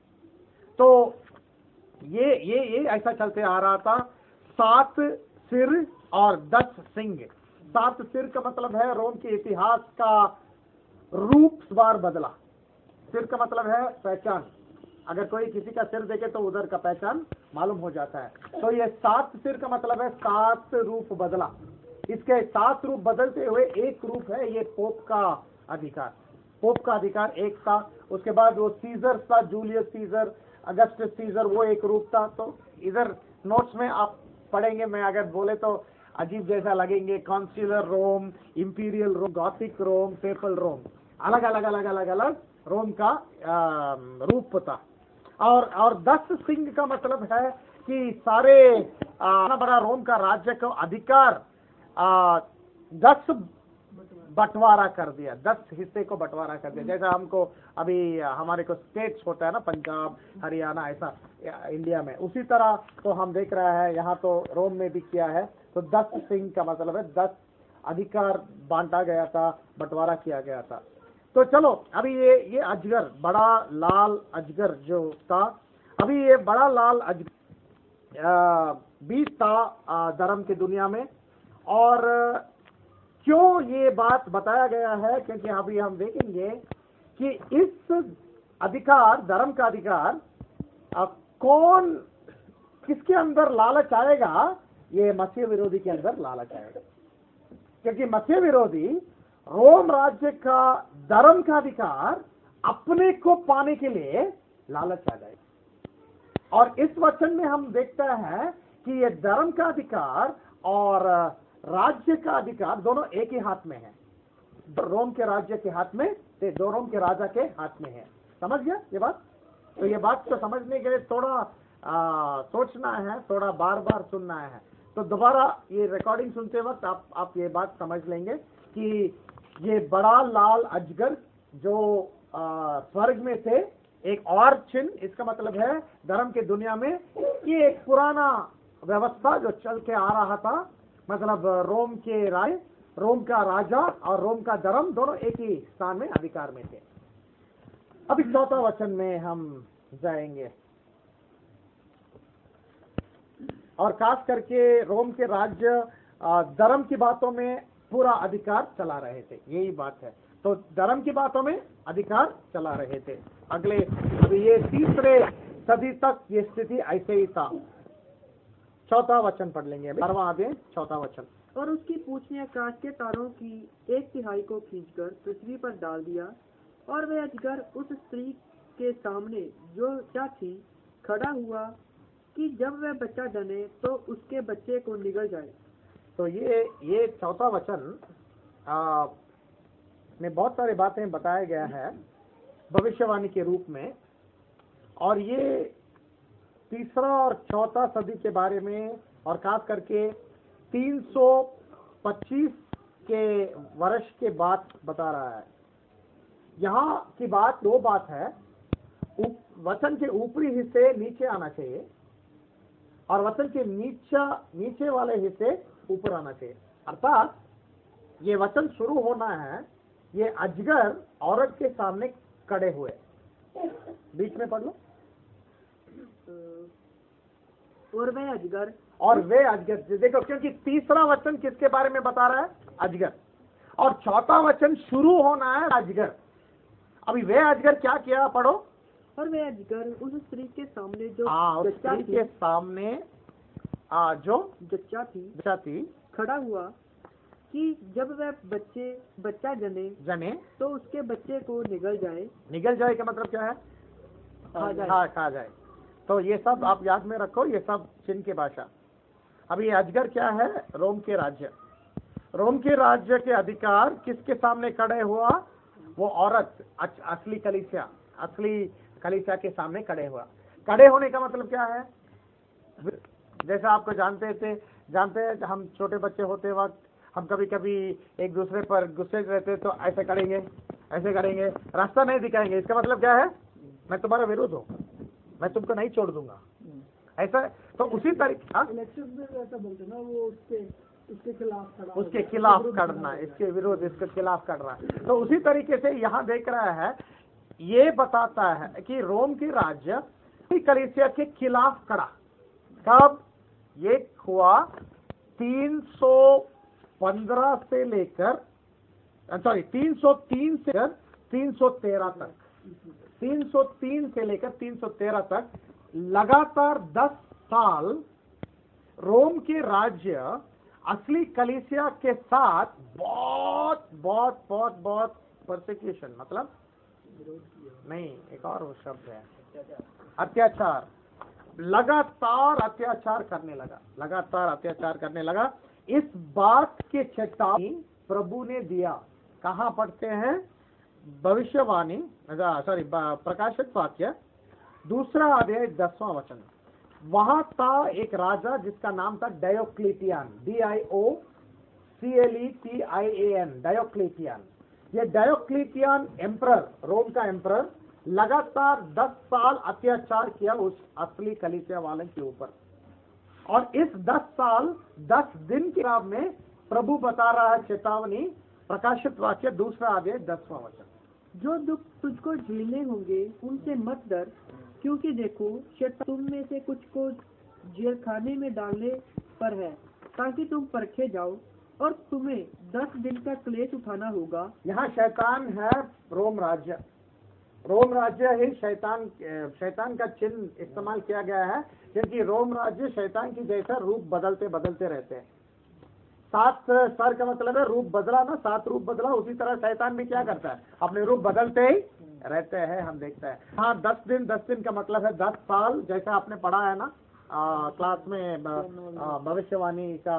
तो ये ये ये ऐसा चलते आ रहा था। सात सिर और दस सिंह। सात सिर का मतलब है रोम के इतिहास का रूप बार बदला। सिर का मतलब है पहचान, अगर कोई किसी का सिर देखे तो उधर का पहचान मालूम हो जाता है। तो ये सात सिर का मतलब है सात रूप बदला। इसके सात रूप बदलते हुए एक रूप है ये पोप का अधिकार। पोप का अधिकार एक था, उसके बाद वो सीजर था, जूलियस सीजर, अगस्टस सीजर, वो एक रूप था। तो इधर नोट्स में आप पढ़ेंगे, मैं अगर बोले तो अजीब जैसा लगेंगे, consular Rome, imperial Rome, gothic Rome, papal Rome, अलग अलग अलग अलग अलग रोम का रूप था। और और दस सिंह का मतलब है कि सारे आ, बड़ा रोम का राज्य का अधिकार आ, दस बंटवारा कर दिया, दस हिस्से को बंटवारा कर दिया। जैसा हमको अभी हमारे को स्टेट्स होता है ना, पंजाब, हरियाणा, ऐसा इंडिया में, उसी तरह तो हम देख रहे हैं यहाँ तो रोम में भी किया है। तो दस सिंह का मतलब है दस अधिकार बांटा गया था, बंटवारा किया गया था। तो चलो अभी ये ये अजगर, बड़ा लाल अजगर जो था, अभी ये बड़ा लाल अजगर भी था धर्म की दुनिया में। और क्यों ये बात बताया गया है, क्योंकि अभी हम देखेंगे कि इस अधिकार, धर्म का अधिकार, कौन किसके अंदर लालच आएगा, ये मसीह विरोधी के अंदर लालच आएगा। क्योंकि मसीह विरोधी रोम राज्य का धर्म का अधिकार अपने को पाने के लिए लालच आ जाएगा। और इस वचन में हम देखते हैं कि ये धर्म का अधिकार और राज्य का अधिकार दोनों एक ही हाथ में है। रोम के राज्य के हाथ में, दो रोम के राजा के हाथ में है। समझ गया ये बात? तो ये बात को समझने के लिए थोड़ा आ, सोचना है, थोड़ा बार बार सुनना है। तो दोबारा ये रिकॉर्डिंग सुनते वक्त आप आप ये बात समझ लेंगे कि ये बड़ा लाल अजगर जो स्वर्ग में थे, एक और चिन्ह, इसका मतलब है धर्म की दुनिया में ये एक पुराना व्यवस्था जो चल के आ रहा था, मतलब रोम के राय, रोम का राजा और रोम का धर्म दोनों एक ही स्थान में अधिकार में थे। अभी चौथा वचन में हम जाएंगे, और खास करके रोम के राज्य धर्म की बातों में पूरा अधिकार चला रहे थे, यही बात है। तो धर्म की बातों में अधिकार चला रहे थे। अगले अभी ये तीसरे सदी तक ये स्थिति ऐसे ही था। चौथा वचन पढ़ लेंगे, बारहवां अध्याय चौथा वचन। और उसकी पूंछ ने आकाश के तारों की एक तिहाई को खींचकर पृथ्वी पर डाल दिया, और वह अजगर उस स्त्री के सामने जो क्या थी खड़ा हुआ कि जब वह बच्चा जने तो उसके बच्चे को निगल जाए। तो ये ये चौथा वचन आ, में बहुत सारी बातें बताया गया है भविष्यवाणी के रूप में, और ये तीसरा और चौथा सदी के बारे में, और खास करके तीन सौ पच्चीस के वर्ष के बाद बता रहा है। यहाँ की बात दो बात है, वचन के ऊपरी हिस्से नीचे आना चाहिए और वचन के नीचा नीचे वाले हिस्से ऊपर आना चाहिए। अर्थात ये वचन शुरू होना है, ये अजगर औरत के सामने खड़े हुए, बीच में पढ़ लो, और वे अजगर और वे अजगर। देखो, क्योंकि तीसरा वचन किसके बारे में बता रहा है? अजगर। और चौथा वचन शुरू होना है अजगर। अभी वे अजगर क्या किया, पढ़ो। और वह अजगर उस स्त्री के सामने जो हाँ, उस जच्चा स्त्री थी के सामने आ, जो जच्चा थी बच्चा थी खड़ा हुआ कि जब वह बच्चे बच्चा जने जने तो उसके बच्चे को निगल जाए निगल जाए का मतलब क्या है? खा जाए। हाँ, खा जाए। तो ये सब आप याद में रखो, ये सब चिन्ह की भाषा। अब ये अजगर क्या है? रोम के राज्य। रोम के राज्य के अधिकार किसके सामने खड़े हुआ? वो औरत, अच- असली कलीसिया, असली कलीसिया के सामने खड़े हुआ। खड़े होने का मतलब क्या है? जैसा आपको जानते थे जानते हैं, हम छोटे बच्चे होते वक्त हम कभी कभी एक दूसरे पर गुस्से रहते तो ऐसे करेंगे, ऐसे करेंगे, रास्ता नहीं दिखाएंगे। इसका मतलब क्या है? मैं तुम्हारा विरोध हूँ, मैं तुमको नहीं छोड़ दूंगा, ऐसा। तो उसी तरीके इलेक्शन में ऐसा बोलते ना, वो उसके उसके खिलाफ खड़ा हो उसके गया, खिलाफ विरोध करना, खड़ा हो गया। इसके विरोध, इसके खिलाफ कर रहा है। तो उसी तरीके से यहाँ देख रहा है, ये बताता है कि रोम की राज्य कलीसिया के खिलाफ खड़ा। कब ये हुआ? तीन सौ पंद्रह से लेकर सॉरी तीन सौ तीन से लेकर तीन सौ तेरह तक, तीन सौ तीन से लेकर तीन सौ तेरह तक लगातार दस साल रोम के राज्य असली कलीसिया के साथ बहुत बहुत बहुत बहुत परसिक्यूशन, मतलब नहीं, एक और वो शब्द है, अत्याचार, लगातार अत्याचार करने लगा, लगातार अत्याचार करने लगा। इस बात के चेतावनी प्रभु ने दिया। कहाँ पढ़ते हैं? भविष्यवाणी, सॉरी प्रकाशित वाक्य दूसरा अध्याय दसवां वचन। वहां था एक राजा जिसका नाम था Diocletian, D I O C L E T I A N, Diocletian. ये डायोक्लिटियन एम्परर, रोम का एम्परर, लगातार दस साल अत्याचार किया उस असली कलीसिया वाले के ऊपर। और इस दस साल दस दिन के बाद में प्रभु बता रहा है चेतावनी, प्रकाशित वाक्य दूसरा अध्याय दसवां वचन। जो दुख तुझको झेलने होंगे उनसे मत डर, क्योंकि देखो शैतान तुम में से कुछ को जेल खाने में डालने पर है, ताकि तुम परखे जाओ, और तुम्हें दस दिन का क्लेश उठाना होगा। यहाँ शैतान है रोम राज्य। रोम राज्य ही शैतान शैतान का चिन्ह इस्तेमाल किया गया है, क्योंकि रोम राज्य शैतान की जैसा रूप बदलते बदलते रहते हैं। सात सर का मतलब है रूप बदला ना, सात रूप बदला, उसी तरह शैतान भी क्या करता है? अपने रूप बदलते ही रहते हैं, हम देखते हैं। हाँ, दस दिन, दस दिन का मतलब है दस साल, जैसा आपने पढ़ा है ना आ, क्लास में भविष्यवाणी का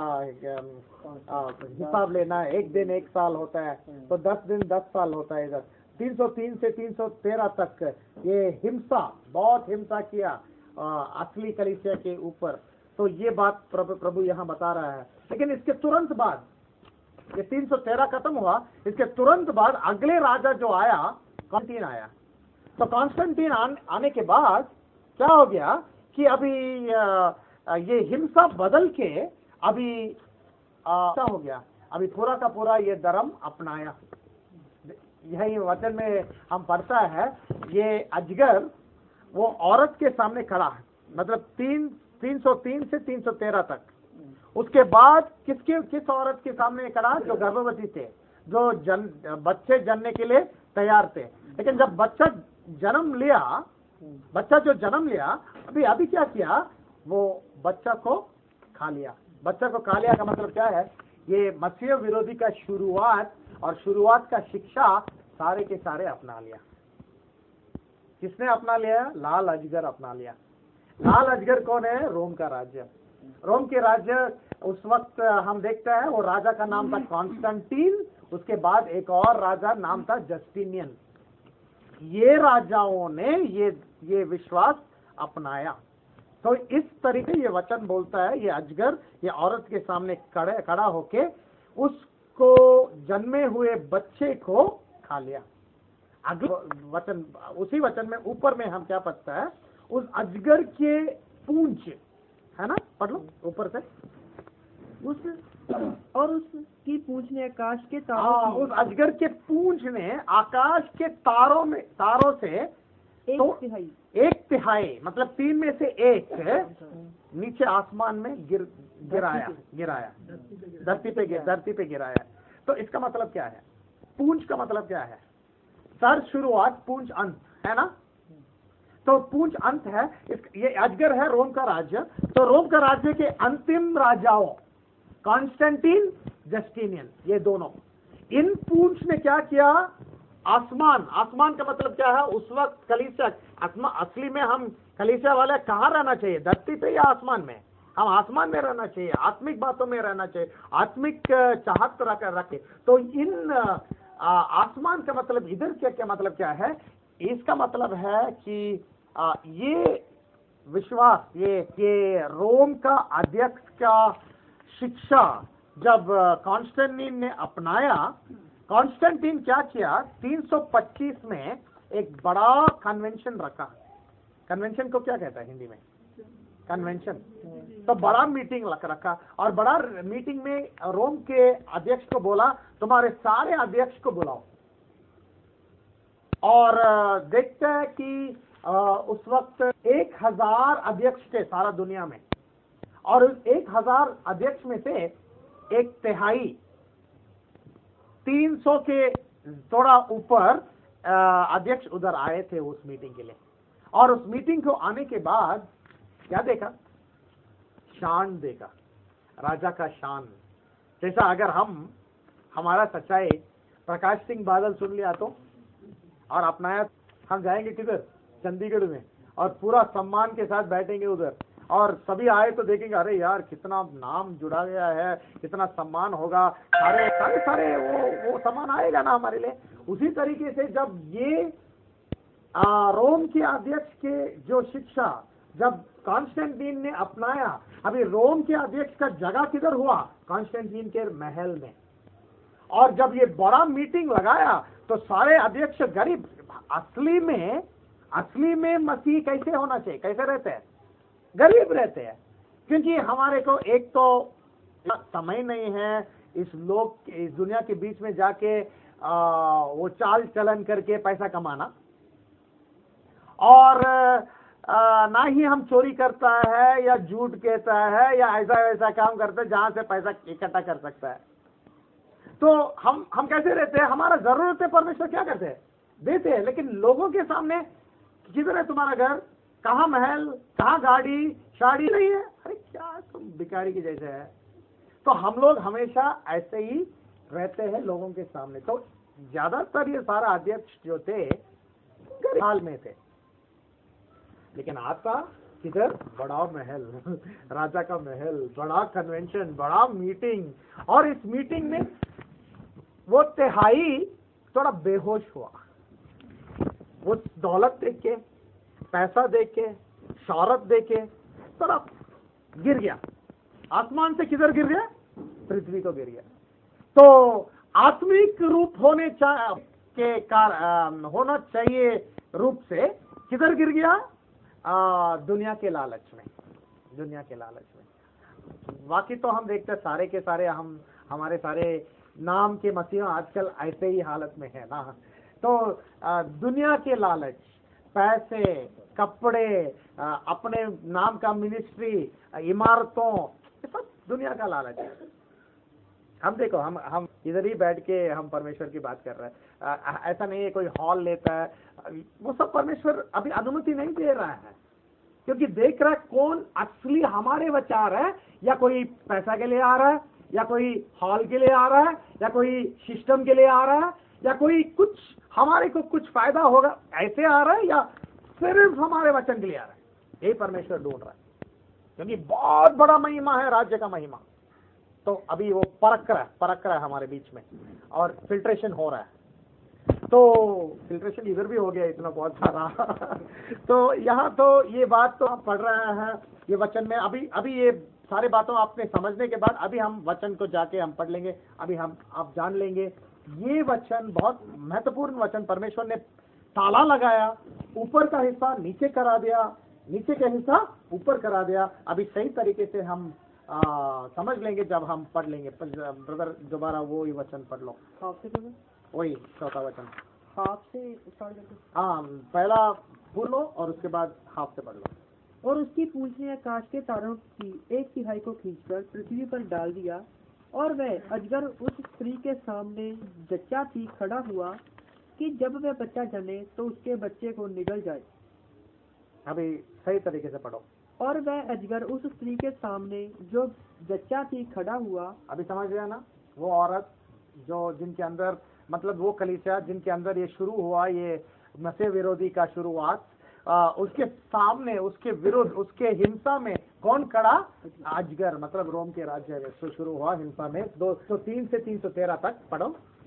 आ, हिसाब लेना, एक दिन एक साल होता है, तो दस दिन दस साल होता है। इधर तीन सौ तीन से तीन सौ तेरह तक ये हिंसा, बहुत हिंसा किया आ, असली कलीसिया के ऊपर। तो ये बात प्रभु प्रभु यहाँ बता रहा है। लेकिन इसके तुरंत बाद, ये तीन सौ तेरह खत्म हुआ, इसके तुरंत बाद अगले राजा जो आया, कॉन्स्टेंटीन आया। तो कॉन्स्टेंटीन आने के बाद क्या हो गया कि अभी आ, ये हिंसा बदल के अभी क्या हो गया? अभी पूरा का पूरा ये धर्म अपनाया। यही वचन में हम पढ़ता है, ये अजगर वो औरत के सामने खड़ा है, मतलब तीन तीन सौ तीन से तीन सौ तेरह तक। उसके बाद किसके किस औरत के सामने खड़ा? जो गर्भवती थे, जो जन बच्चे जनने के लिए तैयार थे। लेकिन जब बच्चा जन्म लिया, बच्चा जो जन्म लिया, अभी अभी क्या किया? वो बच्चा को खा लिया। बच्चा को खा लिया का मतलब क्या है? ये मसीह विरोधी का शुरुआत, और शुरुआत का शिक्षा सारे के सारे अपना लिया। किसने अपना लिया? लाल अजगर अपना लिया। लाल अजगर कौन है? रोम का राज्य। रोम के राज्य उस वक्त हम देखते हैं, वो राजा का नाम था कॉन्स्टेंटीन, उसके बाद एक और राजा नाम था जस्टिनियन। ये राजाओं ने ये ये विश्वास अपनाया। तो इस तरीके ये वचन बोलता है, ये अजगर ये औरत के सामने खड़े खड़ा होके उसको जन्मे हुए बच्चे को खा लिया। अगले वचन, उसी वचन में ऊपर में हम क्या पढ़ता है? उस अजगर के पूंछ है ना, पढ़ लो ऊपर से। उस और उसकी पूंछ ने आकाश के हाँ, तारों उस अजगर के पूंछ ने आकाश के तारों में तारों से एक तो तिहाई एक तिहाई, मतलब तीन में से एक नीचे आसमान में गिर गिराया गिराया धरती पे गिर धरती पे गिराया। तो इसका मतलब क्या है? पूंछ का मतलब क्या है? सर शुरुआत, पूंछ अंत, है ना। तो पूंछ अंत है। इस, ये अजगर है रोम का राज्य। तो रोम का राज्य के अंतिम राजाओं कॉन्स्टेंटीन, जस्टिनियन, ये दोनों, इन पूंछ ने क्या किया? आसमान, आसमान का मतलब क्या है? उस वक्त कलीसिया, असली में हम कलीसिया वाले कहाँ रहना चाहिए? धरती पे या आसमान में? हम आसमान में रहना चाहिए, आत्मिक बातों में रहना चाहिए, आत्मिक चाहत रख रखे। तो इन आ, आसमान का मतलब इधर क्या क्या मतलब क्या है? इसका मतलब है कि आ, ये विश्वास, ये ये रोम का अध्यक्ष का शिक्षा जब कॉन्स्टेंटीन ने अपनाया, कॉन्स्टेंटीन क्या किया? तीन सौ पच्चीस में एक बड़ा कन्वेंशन रखा। कन्वेंशन को क्या कहता है हिंदी में? कन्वेंशन। तो बड़ा मीटिंग रखा, और बड़ा मीटिंग में रोम के अध्यक्ष को बोला, तुम्हारे सारे अध्यक्ष को बुलाओ। और देखते हैं कि उस वक्त एक हजार अध्यक्ष थे सारा दुनिया में, और उस एक हजार अध्यक्ष में से एक तिहाई, तीन सौ के थोड़ा ऊपर अध्यक्ष उधर आए थे उस मीटिंग के लिए। और उस मीटिंग को आने के बाद क्या देखा? शान देखा, राजा का शान। जैसा अगर हम हमारा सच्चाई प्रकाश सिंह बादल सुन लिया तो और अपनाया, हम जाएंगे किधर? चंडीगढ़ में, और पूरा सम्मान के साथ बैठेंगे उधर, और सभी आए तो देखेंगे अरे यार कितना नाम जुड़ा गया है, कितना सम्मान होगा, सारे सारे सारे वो वो सम्मान आएगा ना हमारे लिए। उसी तरीके से जब ये आ, रोम के अध्यक्ष के जो शिक्षा जब कॉन्स्टेंटीन ने अपनाया, अभी रोम के अध्यक्ष का जगह किधर हुआ? कॉन्स्टेंटीन के महल में। और जब ये बड़ा मीटिंग लगाया तो सारे अध्यक्ष गरीब, असली में असली में मसीह कैसे होना चाहिए? कैसे रहते हैं? गरीब रहते हैं, क्योंकि हमारे को एक तो समय नहीं है इस लोग इस दुनिया के बीच में जाके आ, वो चाल चलन करके पैसा कमाना, और आ, ना ही हम चोरी करता है या झूठ कहता है या ऐसा वैसा काम करता है जहां से पैसा इकट्ठा कर सकता है। तो हम हम कैसे रहते हैं? हमारा जरूरत है, परमेश्वर क्या करते हैं? देते हैं। लेकिन लोगों के सामने किधर है तुम्हारा घर? कहाँ महल? कहाँ गाड़ी शाड़ी? नहीं है। अरे क्या तुम भिखारी के जैसे है। तो हम लोग हमेशा ऐसे ही रहते हैं लोगों के सामने। तो ज्यादातर ये सारा अध्यक्ष जो थे गरीब हाल में थे, लेकिन आता किधर? बड़ा महल, राजा का महल, बड़ा कन्वेंशन, बड़ा मीटिंग। और इस मीटिंग में वो तिहाई थोड़ा बेहोश हुआ। वो दौलत देख के, पैसा देख के, शौहरत देख के थोड़ा गिर गया। आसमान से किधर गिर गया? पृथ्वी को गिर गया। तो आत्मिक रूप होने चा, के कार आ, होना चाहिए रूप से किधर गिर गया? आ, दुनिया के लालच में, दुनिया के लालच में। बाकी तो हम देखते हैं सारे के सारे हम हमारे सारे नाम के मसीह आजकल ऐसे ही हालत में है ना। तो आ, दुनिया के लालच, पैसे, कपड़े, आ, अपने नाम का मिनिस्ट्री, इमारतों, ये सब दुनिया का लालच है। हम देखो, हम हम इधर ही बैठ के हम परमेश्वर की बात कर रहे हैं। ऐसा नहीं है कोई हॉल लेता है, वो सब परमेश्वर अभी अनुमति नहीं दे रहा है, क्योंकि देख रहा है कौन असली हमारे बच्चा आ रहा है, या कोई पैसा के लिए आ रहा है, या कोई हॉल के लिए आ रहा है, या कोई सिस्टम के लिए आ रहा है, या कोई कुछ हमारे को कुछ फायदा होगा ऐसे आ रहा है, या सिर्फ हमारे वचन के लिए आ रहा है। यही परमेश्वर ढूंढ रहा है, क्योंकि बहुत बड़ा महिमा है राज्य का महिमा। तो अभी वो परख रहा है परख रहा है हमारे बीच में, और फिल्ट्रेशन हो रहा है। तो फिल्ट्रेशन इधर भी हो गया इतना बहुत सारा। तो यहाँ तो ये बात तो हम पढ़ रहे हैं ये वचन में। अभी अभी ये सारे बातों आपने समझने के बाद अभी हम वचन को जाके हम पढ़ लेंगे। अभी हम आप जान लेंगे ये वचन बहुत महत्वपूर्ण वचन। परमेश्वर ने ताला लगाया, ऊपर का हिस्सा नीचे करा दिया, नीचे का हिस्सा ऊपर करा दिया। अभी सही तरीके से हम आ, समझ लेंगे जब हम पढ़ लेंगे। ब्रदर दोबारा वो ही वचन पढ़ लो, वही चौथा वचन हाफ से स्टार्ट करके। हाँ, पहला बोल लो और उसके बाद हाफ से पढ़ लो। और उसकी पूंछ ने आकाश के तारों की एक तिहाई को खींचकर पृथ्वी पर डाल दिया, और वह अजगर उस स्त्री के सामने जच्चा थी खड़ा हुआ कि जब वह बच्चा जने तो उसके बच्चे को निगल जाए। अभी सही तरीके से पढ़ो। और वह अजगर उस स्त्री के सामने जो जच्चा थी खड़ा हुआ। अभी समझ गया ना? वो औरत जो जिनके अंदर, मतलब वो कलीसिया जिनके अंदर ये शुरू हुआ, ये मसीह विरोधी का शुरुआत, आ, उसके सामने, उसके विरुद्ध, उसके हिंसा में कौन खड़ा? अजगर, मतलब रोम के राज्य में से शुरू हुआ हिंसा में। दो सौ तीन से तीन सौ तेरह तक पढ़ो।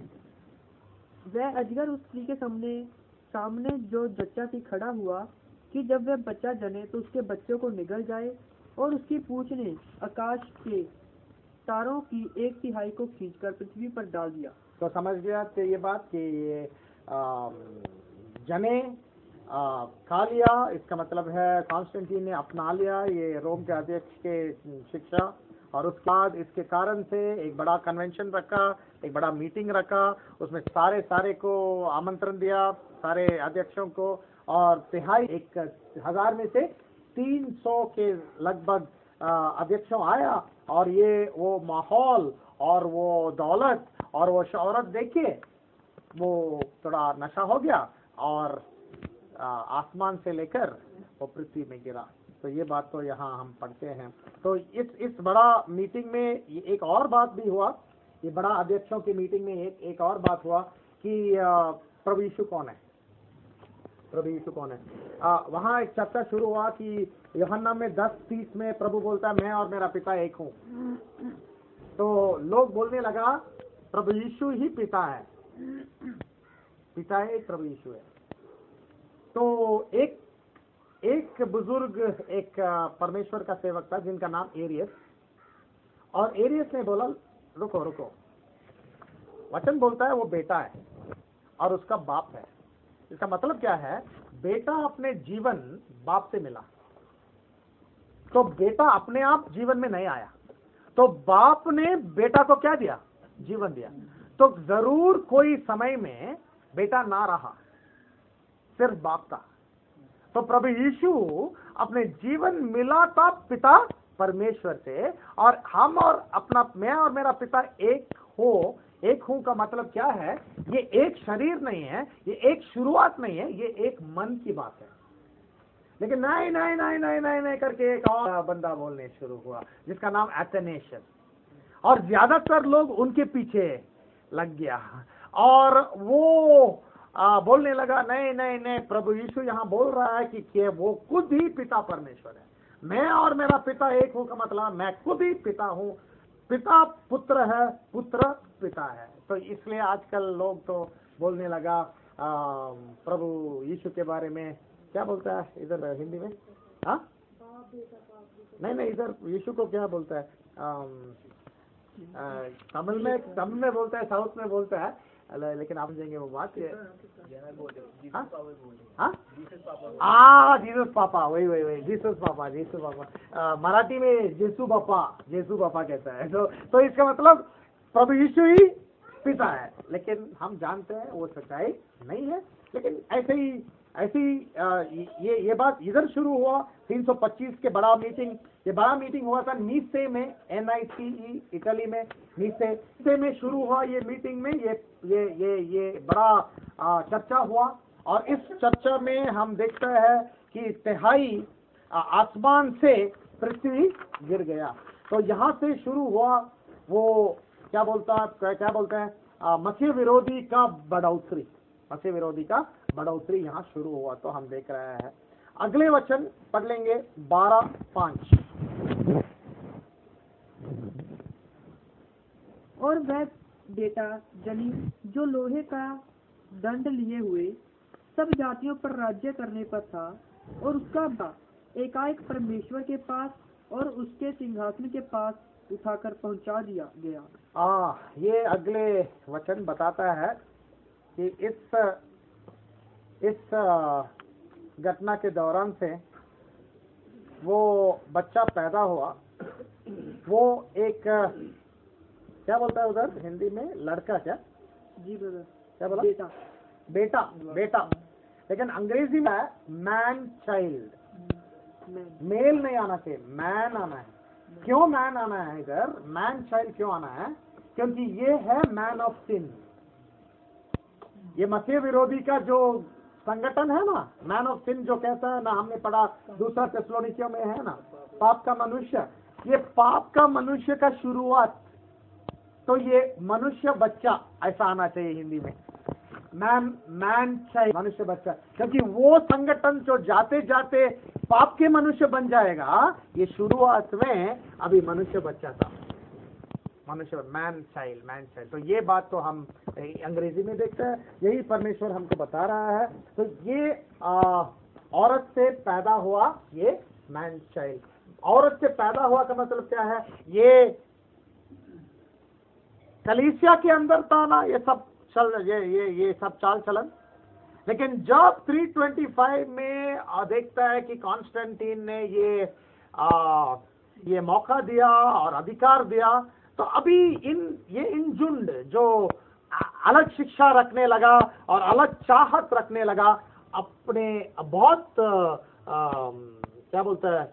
वह अजगर उस स्त्री के सामने सामने जो जच्चा थी खड़ा हुआ कि जब वह बच्चा जने तो उसके बच्चों को निगल जाए, और उसकी पूंछ ने आकाश के तारों की एक तिहाई को खींचकर पृथ्वी पर डाल दिया। तो समझ गया कि ये बात कि ये आ, जने आ, खा लिया, इसका मतलब है कॉन्स्टेंटीन ने अपना लिया ये रोम के अध्यक्ष के शिक्षा, और उसके बाद इसके कारण से एक बड़ा कन्वेंशन रखा, एक बड़ा मीटिंग रखा, उसमें सारे सारे को आमंत्रण दिया, सारे अध्यक्षों को, और तिहाई एक हजार में से तीन सौ के लगभग अध्यक्षों आया, और ये वो माहौल और वो दौलत और वो शोहरत देखे वो थोड़ा नशा हो गया, और आ, आसमान से लेकर वो पृथ्वी में गिरा। तो ये बात तो यहाँ हम पढ़ते हैं। तो इस इस बड़ा मीटिंग में एक और बात भी हुआ, ये बड़ा अध्यक्षों की मीटिंग में एक एक और बात हुआ कि आ, प्रभु यीशु कौन है, प्रभु यीशु कौन है। आ, वहाँ एक चर्चा शुरू हुआ कि यूहन्ना में दस तीस में प्रभु बोलता है, मैं और मेरा पिता एक हूँ। तो लोग बोलने लगा प्रभु यीशु ही पिता है, पिता है प्रभु यीशु है। तो एक एक बुजुर्ग, एक परमेश्वर का सेवक था जिनका नाम एरियस, और एरियस ने बोला रुको रुको, वचन बोलता है वो बेटा है और उसका बाप है। इसका मतलब क्या है? बेटा अपने जीवन बाप से मिला, तो बेटा अपने आप जीवन में नहीं आया, तो बाप ने बेटा को क्या दिया? जीवन दिया। तो जरूर कोई समय में बेटा ना रहा, सिर्फ बाप था। तो प्रभु यीशु अपने जीवन मिला था पिता परमेश्वर से, और हम और अपना, मैं और मेरा पिता एक हो। एक हूं का मतलब क्या है? ये एक शरीर नहीं है, ये एक शुरुआत नहीं है, ये एक मन की बात है। लेकिन नहीं नहीं नहीं नहीं नहीं नहीं करके एक और बंदा बोलने शुरू हुआ जिसका नाम एथेनेशियस, और ज्यादातर लोग उनके पीछे लग गया, और वो आ, बोलने लगा नहीं नहीं नहीं, प्रभु यीशु यहाँ बोल रहा है कि, कि वो खुद ही पिता परमेश्वर है। मैं और मेरा पिता एक हूं का मतलब मैं खुद ही पिता हूं, पिता पुत्र है, पुत्र पिता है। तो इसलिए आजकल लोग तो बोलने लगा आ, प्रभु यीशु के बारे में क्या बोलता है इधर हिंदी में? हाँ नहीं नहीं, इधर यीशु को क्या बोलता है? तमिल में तमिल में बोलता है, साउथ में बोलता है, लेकिन आप समझेंगे वो बात। हाँ जीसस पापा, वही वही वही जीसस पापा, जीसस पापा। मराठी में जेसू पापा, जेसू पापा कहता है। तो तो इसका मतलब प्रभु यीशु ही पिता है, लेकिन हम जानते हैं वो सच्चाई नहीं है। लेकिन ऐसे ही ऐसी ये ये बात इधर शुरू हुआ तीन सौ पच्चीस के बड़ा मीटिंग। ये बड़ा मीटिंग हुआ था नीसे में, एन आई सी ई इटली में, नीसे नीसे में शुरू हुआ ये मीटिंग में। ये ये ये ये बड़ा आ, चर्चा हुआ, और इस चर्चा में हम देखते हैं कि तिहाई आसमान से पृथ्वी गिर गया। तो यहाँ से शुरू हुआ वो क्या बोलता है क्या बोलते हैं मसीह विरोधी का बढ़ोतरी, मसीह विरोधी का बढ़ोतरी यहाँ शुरू हुआ। तो हम देख रहे हैं, अगले वचन पढ़ लेंगे बारह पांच। और वह बेटा जनी जो लोहे का दंड लिए हुए सब जातियों पर राज्य करने पर था, और उसका बाप एकाएक परमेश्वर के पास और उसके सिंहासन के पास उठाकर पहुंचा दिया गया। आ, ये अगले वचन बताता है कि इस इस घटना के दौरान से वो बच्चा पैदा हुआ, वो एक क्या बोलता है उधर हिंदी में, लड़का क्या? जी ब्रदर, क्या बोला? बेटा बेटा बेटा लेकिन अंग्रेजी में है मैन चाइल्ड, मेल नहीं आना चाहिए, मैन आना है। क्यों मैन आना है इधर, मैन चाइल्ड क्यों आना है? क्योंकि ये है मैन ऑफ सिन। ये मसीह विरोधी का जो संगठन है ना, मैन ऑफ सिन जो कहता है ना, हमने पढ़ा दूसरा थेसलोनिकियों में है ना, पाप का मनुष्य। ये पाप का मनुष्य का शुरुआत, तो ये मनुष्य बच्चा ऐसा आना चाहिए हिंदी में, मैन मैन चाइल्ड, मनुष्य बच्चा, क्योंकि वो संगठन जो जाते जाते पाप के मनुष्य बन जाएगा, ये शुरुआत में अभी मनुष्य बच्चा था, मनुष्य मैन चाइल्ड, मैन चाइल्ड। तो ये बात तो हम अंग्रेजी में देखते हैं, यही परमेश्वर हमको बता रहा है। तो ये आ, औरत से पैदा हुआ ये मैन चाइल्ड। औरत से पैदा हुआ का मतलब क्या है? ये कलीसिया के अंदर था ना ये सब चल ये ये ये सब चाल चलन, लेकिन जब तीन सौ पच्चीस में आ, देखता है कि कॉन्स्टेंटीन ने ये आ, ये मौका दिया और अधिकार दिया, तो अभी इन ये इन झुंड जो अलग शिक्षा रखने लगा और अलग चाहत रखने लगा, अपने बहुत आ, क्या बोलते हैं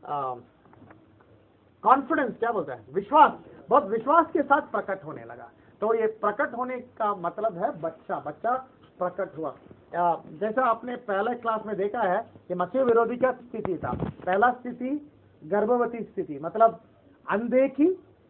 कॉन्फिडेंस, क्या बोलते हैं विश्वास, बहुत विश्वास के साथ प्रकट होने लगा। तो ये प्रकट होने का मतलब है बच्चा, बच्चा प्रकट हुआ। जैसा आपने पहले क्लास में देखा है कि मसीह विरोधी का स्थिति था। पहला स्थिति गर्भवती स्थिति, मतलब अनदेखी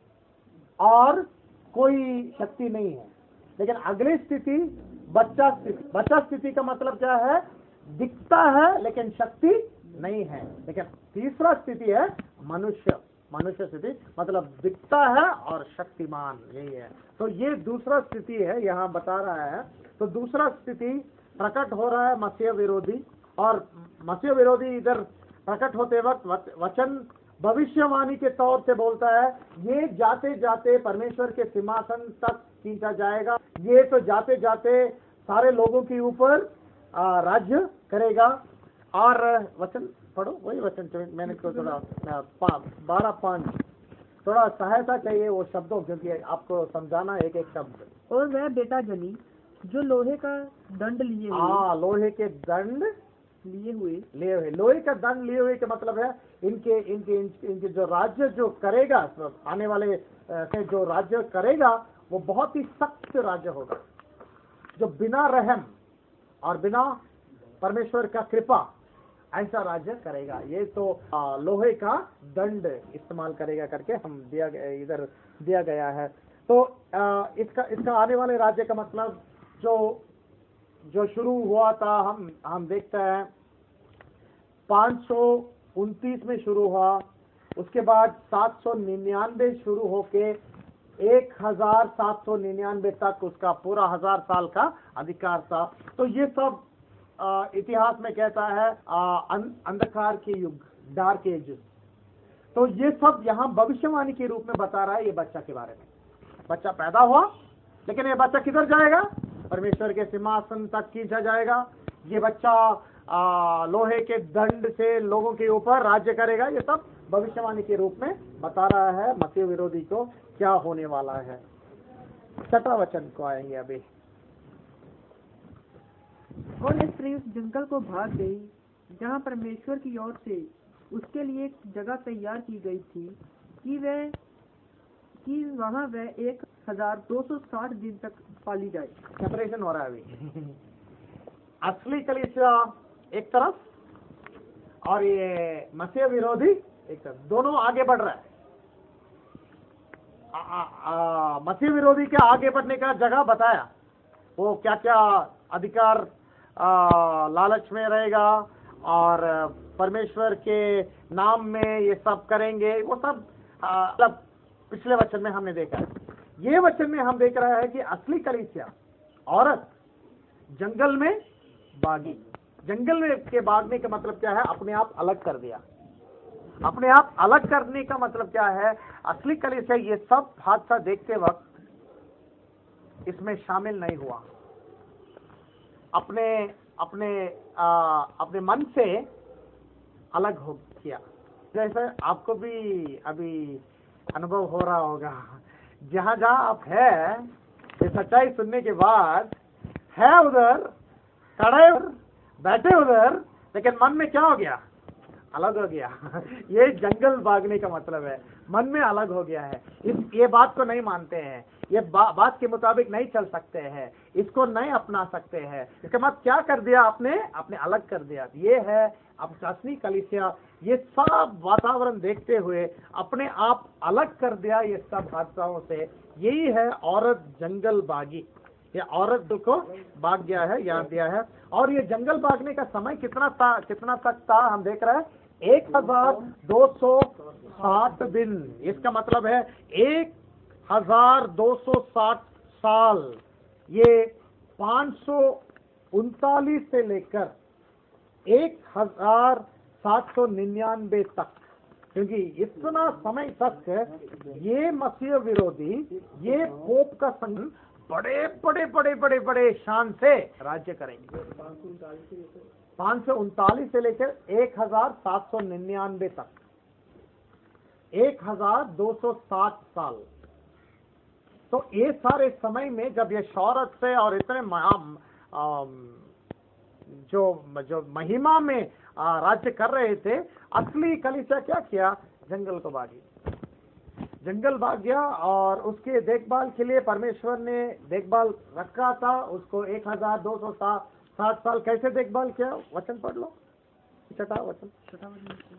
और कोई शक्ति नहीं है। लेकिन अगली स्थिति बच्चा स्थिति। बच्चा स्थिति का मतलब क्या है? दिखता है लेकिन शक्ति नहीं है। लेकिन तीसरा स्थिति है मनुष्य, मनुष्य स्थिति, मतलब दिखता है और शक्तिमान, यही है। तो ये दूसरा स्थिति है, यहाँ बता रहा है। तो दूसरा स्थिति प्रकट हो रहा है मसीह विरोधी, और मसीह विरोधी इधर प्रकट होते वक्त वचन भविष्यवाणी के तौर से बोलता है, ये जाते जाते परमेश्वर के सिंहासन तक खींचा जाएगा, ये तो जाते जाते सारे लोगों के ऊपर राज्य करेगा। और वचन पढ़ो, वही वचन मैंने तो थोड़ा बारह पांच थोड़ा सहायता चाहिए वो शब्दों, क्योंकि आपको समझाना एक एक शब्द। और वह बेटा जनी जो लोहे का दंड लिए हुए, हाँ, लोहे के दंड लिए हुए लिए हुए लोहे का दंड लिए हुए का मतलब है इनके इनके इनके, इनके जो राज्य जो करेगा, आने वाले से जो राज्य करेगा वो बहुत ही सख्त राज्य होगा, जो बिना रहम और बिना परमेश्वर का कृपा ऐसा राज्य करेगा। ये तो आ, लोहे का दंड इस्तेमाल करेगा करके हम दिया इधर दिया गया है। तो आ, इसका इसका आने वाले राज्य का मतलब जो जो शुरू हुआ था, हम हम देखते हैं पाँच सौ उनतीस में शुरू हुआ, उसके बाद सात सौ निन्यानवे शुरू होके एक हजार सात सौ निन्यानवे तक उसका पूरा हजार साल का अधिकार था। तो ये सब आ, इतिहास में कहता है अंधकार के युग, डार्क एजेस। तो ये सब यहाँ भविष्यवाणी के रूप में बता रहा है ये बच्चा के बारे में। बच्चा पैदा हुआ, लेकिन ये बच्चा किधर जाएगा? परमेश्वर के सिंहासन तक खींचा जाएगा। ये बच्चा आ, लोहे के दंड से लोगों के ऊपर राज्य करेगा। ये सब भविष्यवाणी के रूप में बता रहा है मसीह विरोधी को क्या होने वाला है। छठा वचन को आएंगे अभी। और एक स्त्री उस जंगल को भाग गई जहाँ परमेश्वर की ओर से उसके लिए एक जगह तैयार की गई थी कि वह कि वहाँ वह एक हजार दो सौ साठ दिन तक पाली जाए। सेपरेशन हो रहा है अभी। असली कलीसिया एक तरफ और ये मसीह विरोधी एक तरफ, दोनों आगे बढ़ रहा है। आ, आ, आ, मसीह विरोधी के आगे बढ़ने का जगह बताया, वो क्या क्या अधिकार आ, लालच में रहेगा और परमेश्वर के नाम में ये सब करेंगे, वो सब मतलब पिछले वचन में हमने देखा है। ये वचन में हम देख रहे हैं कि असली कलीसिया औरत जंगल में भागी। जंगल में के भागने का मतलब क्या है? अपने आप अलग कर दिया। अपने आप अलग करने का मतलब क्या है? असली कलीसिया ये सब हादसा देखते वक्त इसमें शामिल नहीं हुआ। अपने अपने आ, अपने मन से अलग हो किया। जैसे आपको भी अभी अनुभव हो रहा होगा, जहां जहां आप है ये सच्चाई सुनने के बाद है उधर, खड़े बैठे उधर, लेकिन मन में क्या हो गया? अलग हो गया। ये जंगल भागने का मतलब है, मन में अलग हो गया है। इस ये बात को नहीं मानते हैं, ये बा, बात के मुताबिक नहीं चल सकते हैं, इसको नहीं अपना सकते हैं। इसके बाद क्या कर दिया आपने? आपने अलग कर दिया। ये है अब असली कलीसिया। ये सब वातावरण देखते हुए अपने आप अलग कर दिया ये सब हादसाओं से। यही है औरत जंगल बागी। ये औरत को भाग गया है, याद दिया है। और ये जंगल भागने का समय कितना था, कितना तक था हम देख रहे हैं, एक हजार दो सौ साठ दिन। इसका मतलब है एक हजार दो सौ साठ साल। ये पांच सौ उनतालीस से लेकर एक हजार सात सौ निन्यानवे तक, क्योंकि इतना समय तक ये मसीह विरोधी, ये पोप का संघ बड़े बड़े बड़े बड़े बड़े शान से राज्य करेंगे। पांच सौ उनतालीस से लेकर एक हजार सात सौ निन्यानवे तक, एक हजार दो सौ साठ साल। तो ये सारे समय में जब ये शौहरत से और इतने जो जो महिमा में राज्य कर रहे थे, असली कलीसिया क्या किया? जंगल को भागी, जंगल भाग गया। और उसके देखभाल के लिए परमेश्वर ने देखभाल रखा था उसको। एक हजार दो सौ साठ साल कैसे देखभाल किया? वचन पढ़ लो, छठा वचन। छठा वचन।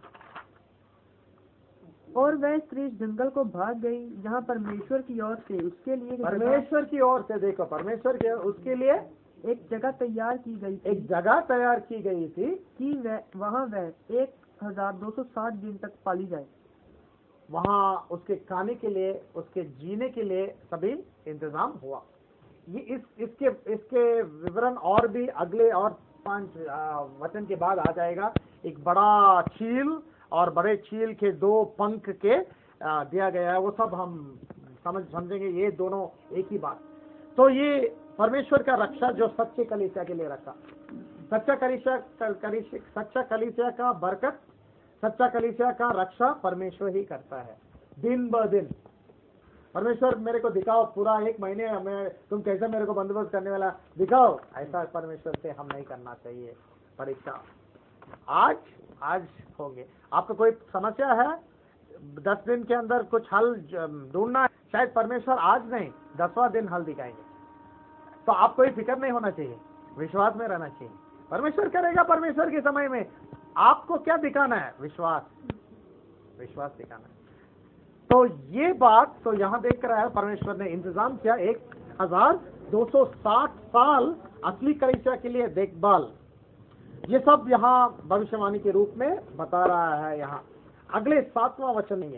और वह स्त्री जंगल को भाग गई जहाँ परमेश्वर की ओर से उसके लिए परमेश्वर की ओर से, देखो, परमेश्वर की उसके लिए एक जगह तैयार की गई थी, एक जगह तैयार की गई थी कि वह वहाँ वह एक हजार दो सौ साठ दिन तक पाली जाए। वहाँ उसके खाने के लिए, उसके जीने के लिए सभी इंतजाम हुआ। ये इस इसके इसके विवरण और भी अगले और पांच वचन के बाद आ जाएगा। एक बड़ा चील और बड़े चील के दो पंख के आ, दिया गया है, वो सब हम समझ समझेंगे। ये दोनों एक ही बात। तो ये परमेश्वर का रक्षा जो सच्चे कलीसिया के लिए रखा। सच्चा कलीसिया सच्चा कलीसिया का बरकत, सच्चा कलीसिया का रक्षा परमेश्वर ही करता है। दिन ब दिन परमेश्वर मेरे को दिखाओ, पूरा एक महीने में तुम कैसे मेरे को बंदोबस्त करने वाला दिखाओ, ऐसा परमेश्वर से हम नहीं करना चाहिए। परीक्षा आज आज होंगे। आपको कोई समस्या है, दस दिन के अंदर कुछ हल ढूंढना है, शायद परमेश्वर आज नहीं दसवां दिन हल दिखाएंगे। तो आपको कोई फिक्र नहीं होना चाहिए, विश्वास में रहना चाहिए। परमेश्वर करेगा परमेश्वर के समय में। आपको क्या दिखाना है? विश्वास, विश्वास दिखाना है। तो ये बात तो यहां देख रहा है, परमेश्वर ने इंतजाम किया एक हजार दो सौ साठ साल असली कलीसिया के लिए देखभाल। ये सब यहाँ भविष्यवाणी के रूप में बता रहा है। यहाँ अगले सातवां वचन नहीं है।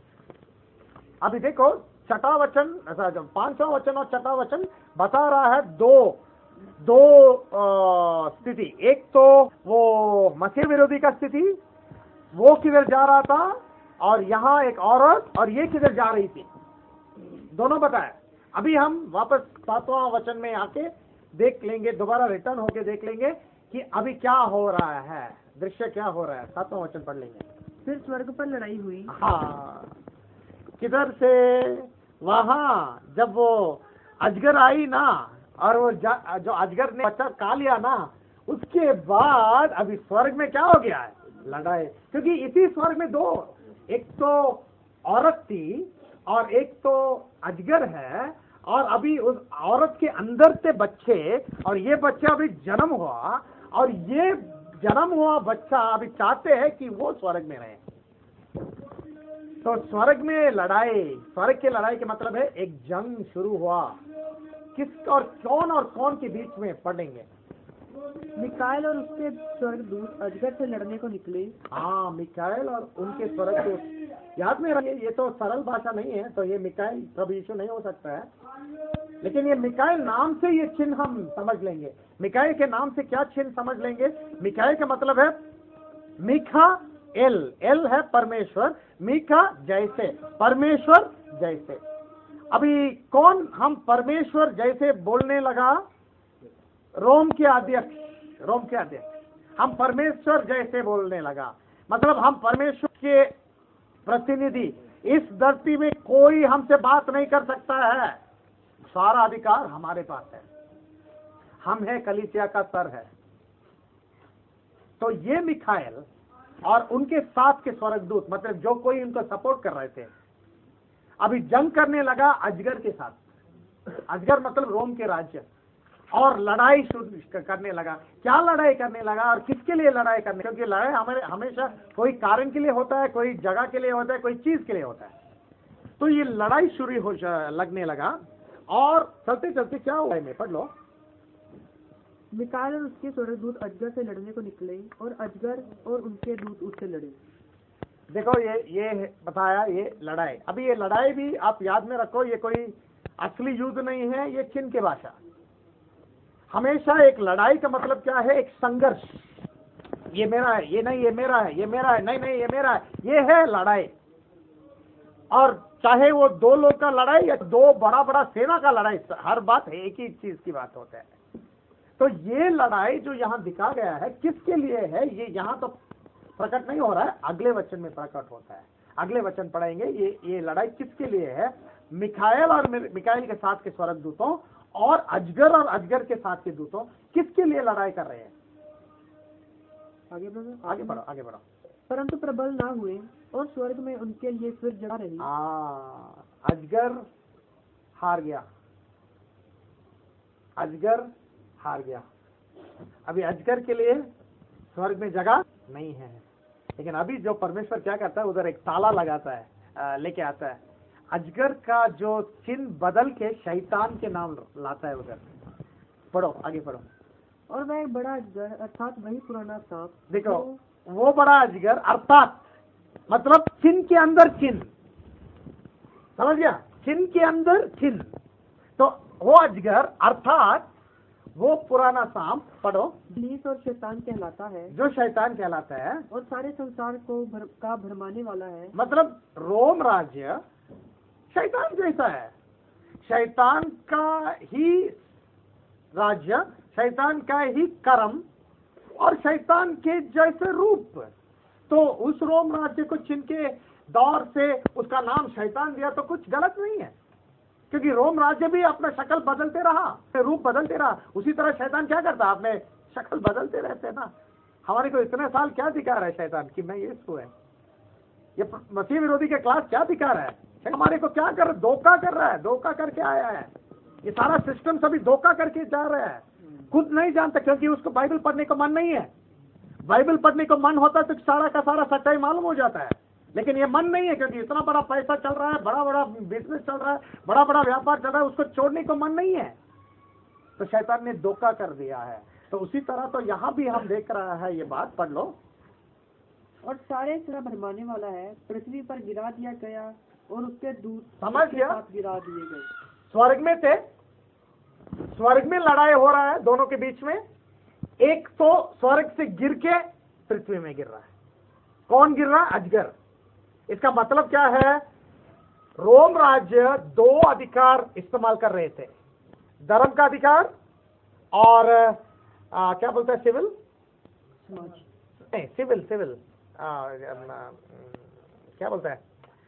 अभी देखो छठा वचन, पांचवा वचन और छठा वचन बता रहा है दो दो स्थिति। एक तो वो मसीह विरोधी का स्थिति, वो किधर जा रहा था, और यहाँ एक औरत और ये किधर जा रही थी, दोनों बताया। अभी हम वापस सातवां वचन में आके देख लेंगे, दोबारा रिटर्न होके देख लेंगे कि अभी क्या हो रहा है, दृश्य क्या हो रहा है। सातवां वचन पढ़ लेंगे। फिर स्वर्ग पर लड़ाई हुई। हाँ, किधर से? वहां जब वो अजगर आई ना, और वो जो अजगर ने बच्चा खा लिया ना, उसके बाद अभी स्वर्ग में क्या हो गया है? लड़ाई। क्योंकि इसी स्वर्ग में दो, एक तो औरत थी और एक तो अजगर है, और अभी उस औरत के अंदर से बच्चे, और ये बच्चा अभी जन्म हुआ, और ये जन्म हुआ बच्चा अभी चाहते हैं कि वो स्वर्ग में रहे। तो स्वर्ग में लड़ाई, स्वर्ग की लड़ाई के मतलब है एक जंग शुरू हुआ। किस और कौन और कौन के बीच में पढ़ेंगे? मिकाएल और उसके स्वर्गदूत अजगर से लड़ने को निकले। हाँ, मिकाएल और उनके स्वर्गदूत। याद में रखिए, ये तो सरल भाषा नहीं है, तो ये मिकाएल प्रभु यीशु नहीं हो सकता है, लेकिन ये मिकाएल नाम से ये चिन्ह हम समझ लेंगे। मिकाएल के नाम से क्या चिन्ह समझ लेंगे? मिकाएल का मतलब है मीखा एल, एल है परमेश्वर, मीखा जैसे, परमेश्वर जैसे। अभी कौन हम परमेश्वर जैसे बोलने लगा? रोम के अध्यक्ष, रोम के अध्यक्ष हम परमेश्वर जैसे बोलने लगा। मतलब हम परमेश्वर के प्रतिनिधि। इस धरती में कोई हमसे बात नहीं कर सकता है, सारा अधिकार हमारे पास है। हम है कलीसिया का सर है। तो ये मिखाएल और उनके साथ के स्वर्गदूत, मतलब जो कोई उनको सपोर्ट कर रहे थे, अभी जंग करने लगा अजगर के साथ। अजगर मतलब रोम के राज्य, और लड़ाई शुरू करने लगा। क्या लड़ाई करने लगा और किसके लिए लड़ाई करने? क्योंकि लड़ाई हमारे हमेशा कोई कारण के लिए होता है, कोई जगह के लिए होता है, कोई चीज के लिए होता है। तो ये लड़ाई शुरू हो लगने लगा, और चलते चलते क्या हुआ में पढ़ लो। मिकाएल और उसके स्वर्गदूत अजगर से लड़ने को निकले, और अजगर और उनके दूत उससे लड़े। देखो ये ये बताया ये लड़ाई। अभी ये लड़ाई भी आप याद में रखो, ये कोई असली युद्ध नहीं है, ये चिन्ह की भाषा। हमेशा एक लड़ाई का मतलब क्या है? एक संघर्ष। ये मेरा है, ये नहीं, ये मेरा है, ये मेरा है, नहीं नहीं ये मेरा है, ये है लड़ाई। और चाहे वो दो लोग का लड़ाई या दो बड़ा बड़ा सेना का लड़ाई, हर बात है एक ही चीज की बात होता है। तो ये लड़ाई जो यहाँ दिखा गया है किसके लिए है, ये यहाँ तो प्रकट नहीं हो रहा है, अगले वचन में प्रकट होता है। अगले वचन पढ़ेंगे। ये ये लड़ाई किसके लिए है? मिकाएल और मिकाएल के साथ के स्वर्गदूतों और अजगर और अजगर के साथ के दूतों किसके लिए लड़ाई कर रहे हैं? आगे बढ़ो, आगे बढ़ो, आगे बढ़ो। परंतु प्रबल ना हुए, और स्वर्ग में उनके लिए फिर जगह रही। हाँ, अजगर हार गया, अजगर हार गया। अभी अजगर के लिए स्वर्ग में जगह नहीं है। लेकिन अभी जो परमेश्वर क्या करता है, उधर एक ताला लगाता है, लेके आता है। अजगर का जो चिन्ह बदल के शैतान के नाम लाता है उधर। पढ़ो, आगे पढ़ो। और वह एक बड़ा अजगर, अर्थात वही पुराना सांप। देखो, वो बड़ा अजगर अर्थात मतलब चिन्ह के अंदर चिन्ह, समझ गया? चिन्ह के अंदर चिन्ह। तो वो अजगर अर्थात वो पुराना सांप, पढ़ो, इब्लीस और शैतान कहलाता है, जो शैतान कहलाता है, और सारे संसार को भर, का भरमाने वाला है। मतलब रोम राज्य शैतान जैसा है, शैतान का ही राज्य, शैतान का ही कर्म और शैतान के जैसे रूप। तो उस रोम राज्य को चिन्ह के दौर से उसका नाम शैतान दिया तो कुछ गलत नहीं है, क्योंकि रोम राज्य भी अपना शक्ल बदलते रहा, रूप बदलते रहा। उसी तरह शैतान क्या करता है? अपने शक्ल बदलते रहते हैं ना। हमारे को इतने साल क्या दिखा रहा है शैतान कि मैं यीशु है? ये मसीह विरोधी के क्लास क्या दिखा रहा है? हमारे को क्या कर धोखा कर रहा है, धोखा करके आया है। ये सारा सिस्टम सभी धोखा करके जा रहा है, खुद नहीं जानता, क्योंकि उसको बाइबल पढ़ने को मन नहीं है। बाइबल पढ़ने को मन होता है तो सारा का सारा सच्चाई मालूम हो जाता है, लेकिन ये मन नहीं है, क्योंकि इतना बड़ा पैसा चल रहा है, बड़ा बड़ा बिजनेस चल रहा है, बड़ा बड़ा व्यापार चल रहा है, उसको छोड़ने को मन नहीं है। तो शैतान ने धोखा कर दिया है। तो उसी तरह तो यहाँ भी हम देख रहा है, ये बात पढ़ लो। और सारे से भरमाने वाला है, पृथ्वी पर गिरा दिया गया, और उसके दूत समझ उसके गया? साथ गिरा दिए गए। स्वर्ग में थे, स्वर्ग में लड़ाई हो रहा है दोनों के बीच में। एक तो स्वर्ग से गिर के पृथ्वी में गिर रहा है। कौन गिर रहा है? अजगर। इसका मतलब क्या है? रोम राज्य दो अधिकार इस्तेमाल कर रहे थे, धर्म का अधिकार और आ, क्या बोलते हैं, सिविल नहीं, सिविल सिविल आ, आ, क्या बोलते हैं,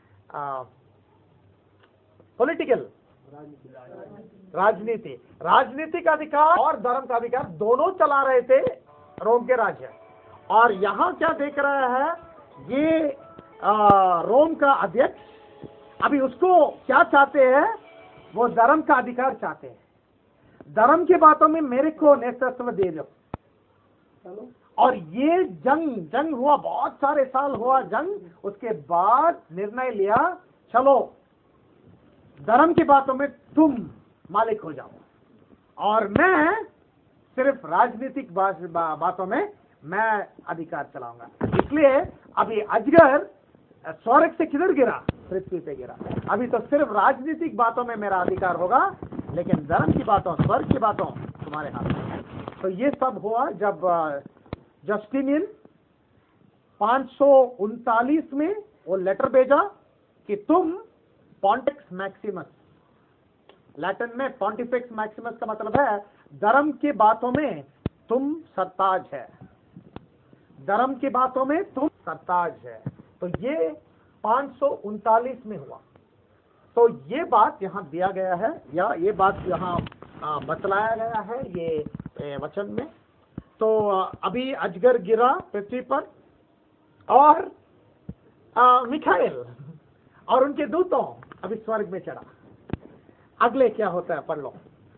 पॉलिटिकल, राजनीति, राजनीतिक अधिकार और धर्म का अधिकार दोनों चला रहे थे रोम के राज्य। और यहां क्या देख रहा है, ये आ, रोम का अध्यक्ष अभी उसको क्या चाहते हैं? वो धर्म का अधिकार चाहते हैं। धर्म की बातों में मेरे को नेतृत्व दे दो। और ये जंग जंग हुआ, बहुत सारे साल हुआ जंग। उसके बाद निर्णय लिया, चलो धर्म की बातों में तुम मालिक हो जाओ, और मैं सिर्फ राजनीतिक बा, बातों में मैं अधिकार चलाऊंगा। इसलिए अभी अजगर स्वर्ग से किधर गिरा? पृथ्वी पे गिरा। अभी तो सिर्फ राजनीतिक बातों में मेरा अधिकार होगा, लेकिन धर्म की बातों, स्वर्ग की बातों तुम्हारे हाथ में। तो ये सब हुआ जब जस्टिनियन पांच सौ उनतालीस में वो लेटर भेजा कि तुम पॉन्टिफिक्स मैक्सिमस, लैटिन में पॉन्टिफिक्स मैक्सिमस का मतलब है धर्म की बातों में तुम सरताज है, धर्म की बातों में तुम सरताज है। तो ये पांच सौ उनतालीस में हुआ। तो ये बात यहां दिया गया है, या ये बात यहां बतलाया गया है ये वचन में। तो अभी अजगर गिरा पृथ्वी पर, और आ, मिखाइल और उनके दूतों अभी स्वर्ग में चढ़ा। अगले क्या होता है, पढ़ लो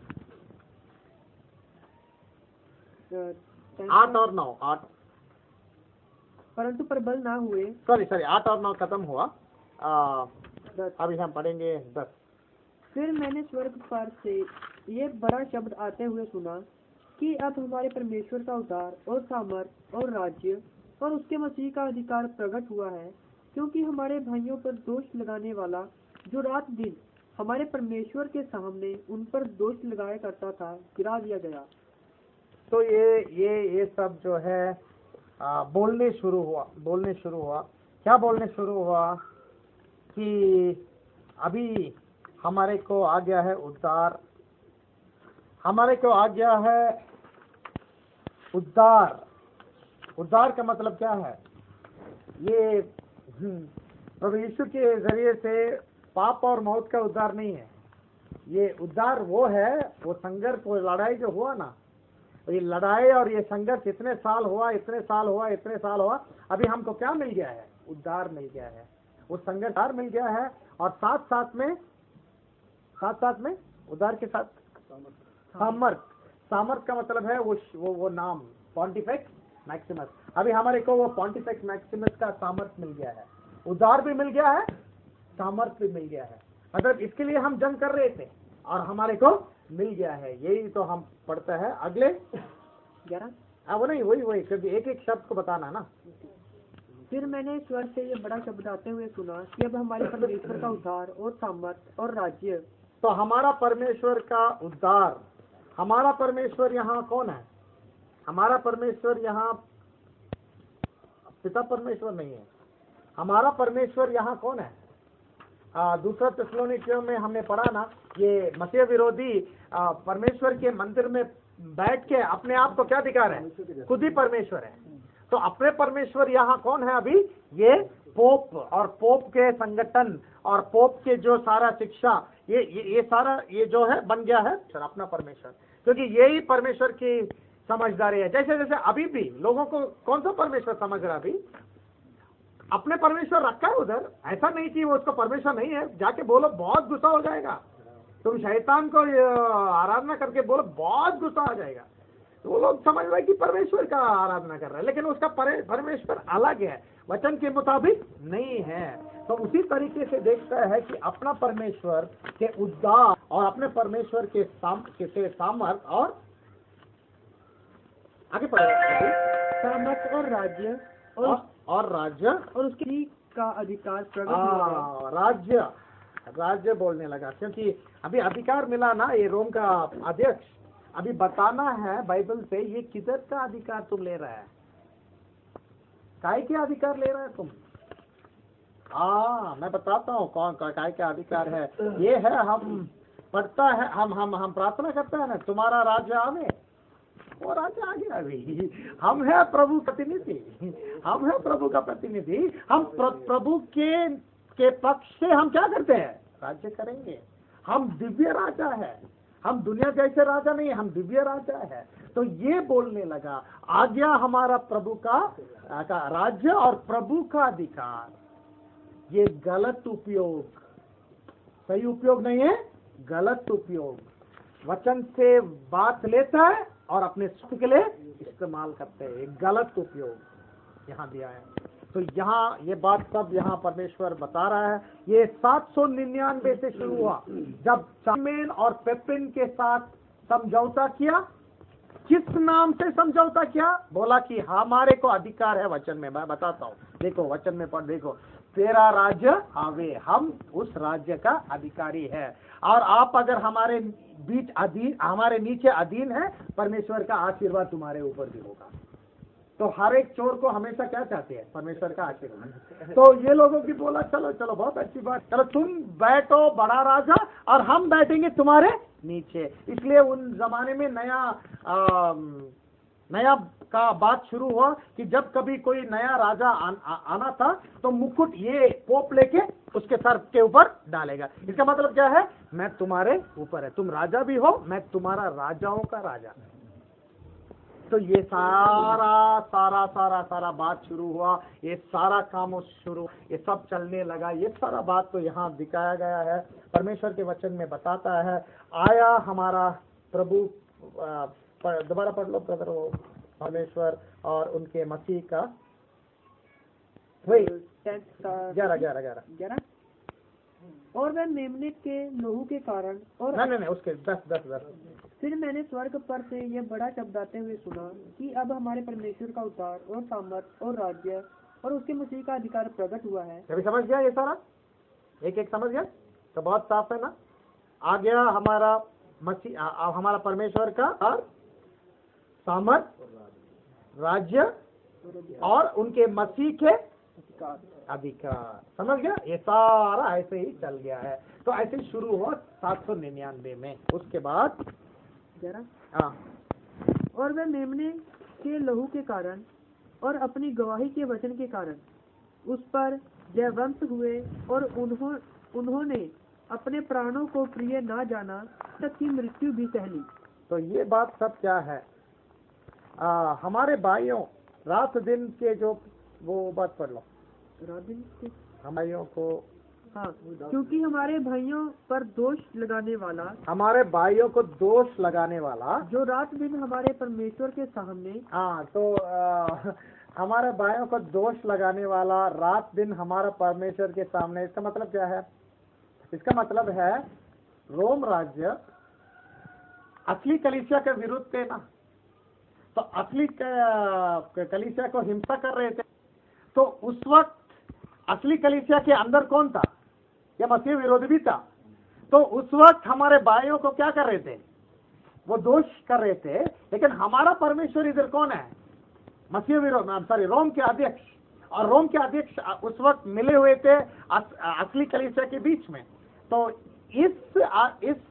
आठ और नौ। आठ परंतु प्रबल ना हुए। सॉरी सॉरी आठ और नौ खत्म हुआ। आ, अभी हम पढ़ेंगे दस। फिर मैंने स्वर्ग पर से ये बड़ा शब्द आते हुए सुना कि अब हमारे परमेश्वर का उद्धार और सामर्थ और राज्य और उसके मसीह का अधिकार प्रकट हुआ है, क्योंकि हमारे भाइयों पर दोष लगाने वाला जो रात दिन हमारे परमेश्वर के सामने उन पर दोष लगाया करता था, गिरा दिया गया। तो ये ये ये सब जो है आ, बोलने शुरू हुआ बोलने शुरू हुआ क्या बोलने शुरू हुआ कि अभी हमारे को आ गया है उद्धार, हमारे को आ गया है उद्धार। उद्धार का मतलब क्या है? ये प्रभु यीशु के जरिए से पाप और मौत का उद्धार नहीं है। ये उद्धार वो है, वो संघर्ष, वो लड़ाई जो हुआ ना, ये लड़ाई और ये संघर्ष इतने साल हुआ इतने साल हुआ इतने साल हुआ अभी हमको क्या मिल गया है? उद्धार मिल गया है। वो संघर्ष मिल गया है और साथ साथ में साथ साथ में उद्धार के साथ सामर्थ। सामर्थ का मतलब है वो वो, वो नाम पॉन्टिफेक्स मैक्सिमस। अभी हमारे को वो पॉन्टिफेक्स मैक्सिमस का सामर्थ मिल गया है। उद्धार भी मिल गया है, सामर्थ भी मिल गया है। मतलब इसके लिए हम जंग कर रहे थे और हमारे को मिल गया है। यही तो हम पढ़ते हैं अगले ग्यारह। वो नहीं वही वही क्योंकि एक एक शब्द को बताना ना। फिर मैंने स्वर्ग से ये बड़ा शब्द आते हुए सुना कि अब हमारे परमेश्वर का उद्धार और सामर्थ और राज्य। तो हमारा परमेश्वर का उद्धार, हमारा परमेश्वर यहाँ कौन है? हमारा परमेश्वर यहाँ पिता परमेश्वर नहीं है। हमारा परमेश्वर यहाँ कौन है? आ, दूसरा थिस्सलुनीकियों में हमने पढ़ा ना, ये मसीह विरोधी आ, परमेश्वर के मंदिर में बैठ के अपने आप को क्या दिखा रहे हैं? खुद ही परमेश्वर है। तो अपने परमेश्वर यहाँ कौन है? अभी ये पोप और पोप के संगठन और पोप के जो सारा शिक्षा, ये ये, ये सारा ये जो है बन गया है अपना परमेश्वर, क्योंकि यही परमेश्वर की समझदारी है। जैसे जैसे अभी भी लोगों को कौन सा परमेश्वर समझ रहा? अभी अपने परमेश्वर रखा है उधर। ऐसा नहीं कि वो उसको परमेश्वर नहीं है, जाके बोलो बहुत गुस्सा हो जाएगा। तुम शैतान को आराधना करके बोलो बहुत गुस्सा आ जाएगा। तो वो लोग समझ रहे कि परमेश्वर का आराधना कर रहा है, लेकिन उसका परमेश्वर अलग है, वचन के मुताबिक नहीं है। तो उसी तरीके से देखता है कि अपना परमेश्वर के उद्धार और अपने परमेश्वर के साम के सामर्थ और आगे पढ़ेगा सामर्थ और राज्य और और, और राज्य और उसके का अधिकार प्रकट हुआ है। राज्य राज्य बोलने लगा, क्योंकि अभी अधिकार मिला ना, ये रोम का अध्यक्ष अभी बताना है बाइबल से ये किधर का अधिकार तुम ले रहा है, काय के अधिकार ले रहा है तुम। हाँ मैं बताता हूँ कौन काय का अधिकार है। ये है, हम पढ़ता है, हम हम हम प्रार्थना करते हैं ना, तुम्हारा राज्य आवे, वो राज्य आ गया। अभी हम है प्रभु प्रतिनिधि, हम है प्रभु का प्रतिनिधि। हम प्र, प्रभु के के पक्ष से हम क्या करते हैं? राज्य करेंगे। हम दिव्य राजा है, हम दुनिया जैसे राजा नहीं, हम दिव्य राजा है। तो ये बोलने लगा आ गया हमारा प्रभु का, का राज्य और प्रभु का अधिकार। ये गलत उपयोग, सही उपयोग नहीं है, गलत उपयोग। वचन से बात लेता है और अपने सुख के लिए इस्तेमाल करते हैं, गलत उपयोग यहाँ दिया है। तो यहाँ ये बात सब यहाँ परमेश्वर बता रहा है। ये सात सौ निन्यानवे से शुरू हुआ जब चार्लेमेन और पेपिन के साथ समझौता किया। किस नाम से समझौता किया? बोला कि हमारे को अधिकार है वचन में। मैं बताता हूँ, देखो वचन में पढ़, देखो तेरा राज्य आवे, हम उस राज्य का अधिकारी है। और आप अगर हमारे बीच अधीन, हमारे नीचे अधीन है, परमेश्वर का आशीर्वाद तुम्हारे ऊपर भी होगा। तो हर एक चोर को हमेशा क्या चाहते हैं? परमेश्वर का आशीर्वाद। तो ये लोगों की बोला चलो चलो बहुत अच्छी बात, चलो तुम बैठो बड़ा राजा और हम बैठेंगे तुम्हारे नीचे। इसलिए उन जमाने में नया आ, नया का बात शुरू हुआ कि जब कभी कोई नया राजा आ, आ, आना था तो मुकुट ये पोप लेके उसके सर के ऊपर डालेगा। इसका मतलब क्या है? मैं तुम्हारे ऊपर है, तुम राजा भी हो, मैं तुम्हारा राजाओं का राजा। तो ये सारा सारा सारा सारा बात शुरू हुआ, ये सारा काम शुरू, ये सब चलने लगा। ये सारा बात तो यहाँ दिखाया गया है, परमेश्वर के वचन में बताता है। आया हमारा प्रभु, दोबारा पढ़ लो ब्रदर, वो परमेश्वर और उनके मसीह का वही ग्यारह ग्यारह ग्यारह ग्यारह और वह मेमने के लहू के कारण और नहीं नहीं नहीं उसके दस दस दस फिर मैंने स्वर्ग पर से यह बड़ा शब्द आते हुए सुना कि अब हमारे परमेश्वर का उद्धार और सामर्थ और राज्य और उसके मसीह का अधिकार प्रकट हुआ है। अभी समझ गया ये सारा, एक एक समझ गया तो बहुत साफ है ना। आ गया हमारा मसीह, हमारा परमेश्वर का और सामर्थ, राज्य और उनके मसीह के अधिकार। समझ गया, ये सारा ऐसे ही चल गया है। तो ऐसे ही शुरू हुआ सात सौ निन्यानवे में। उसके बाद हाँ और वह मेमने के लहू के कारण और अपनी गवाही के वचन के कारण उस पर जयवंत हुए और उन्हों, उन्होंने अपने प्राणों को प्रिय ना जाना तक की मृत्यु भी सह ली। तो ये बात सब क्या है, आ, हमारे भाइयों रात दिन के जो वो बात पढ़ लो, रात दिन के हमारियों को, हाँ क्योंकि हमारे भाइयों पर दोष लगाने वाला हमारे भाइयों को दोष लगाने वाला जो रात दिन हमारे परमेश्वर के सामने, हाँ तो आ, हमारे भाइयों को दोष लगाने वाला रात दिन हमारा परमेश्वर के सामने। इसका मतलब क्या है? इसका मतलब है रोम राज्य असली कलीसिया के विरुद्ध थे ना, तो असली कलीसिया को हिंसा कर रहे थे। तो उस वक्त असली कलीसिया के अंदर कौन था? यह मसीह विरोधी भी था। तो उस वक्त हमारे भाइयों को क्या कर रहे थे? वो दोष कर रहे थे। लेकिन हमारा परमेश्वर इधर कौन है? मसीह विरोध, सॉरी रोम के अध्यक्ष। और रोम के अध्यक्ष उस वक्त मिले हुए थे अस, असली कलीसिया के बीच में। तो इस आ, इस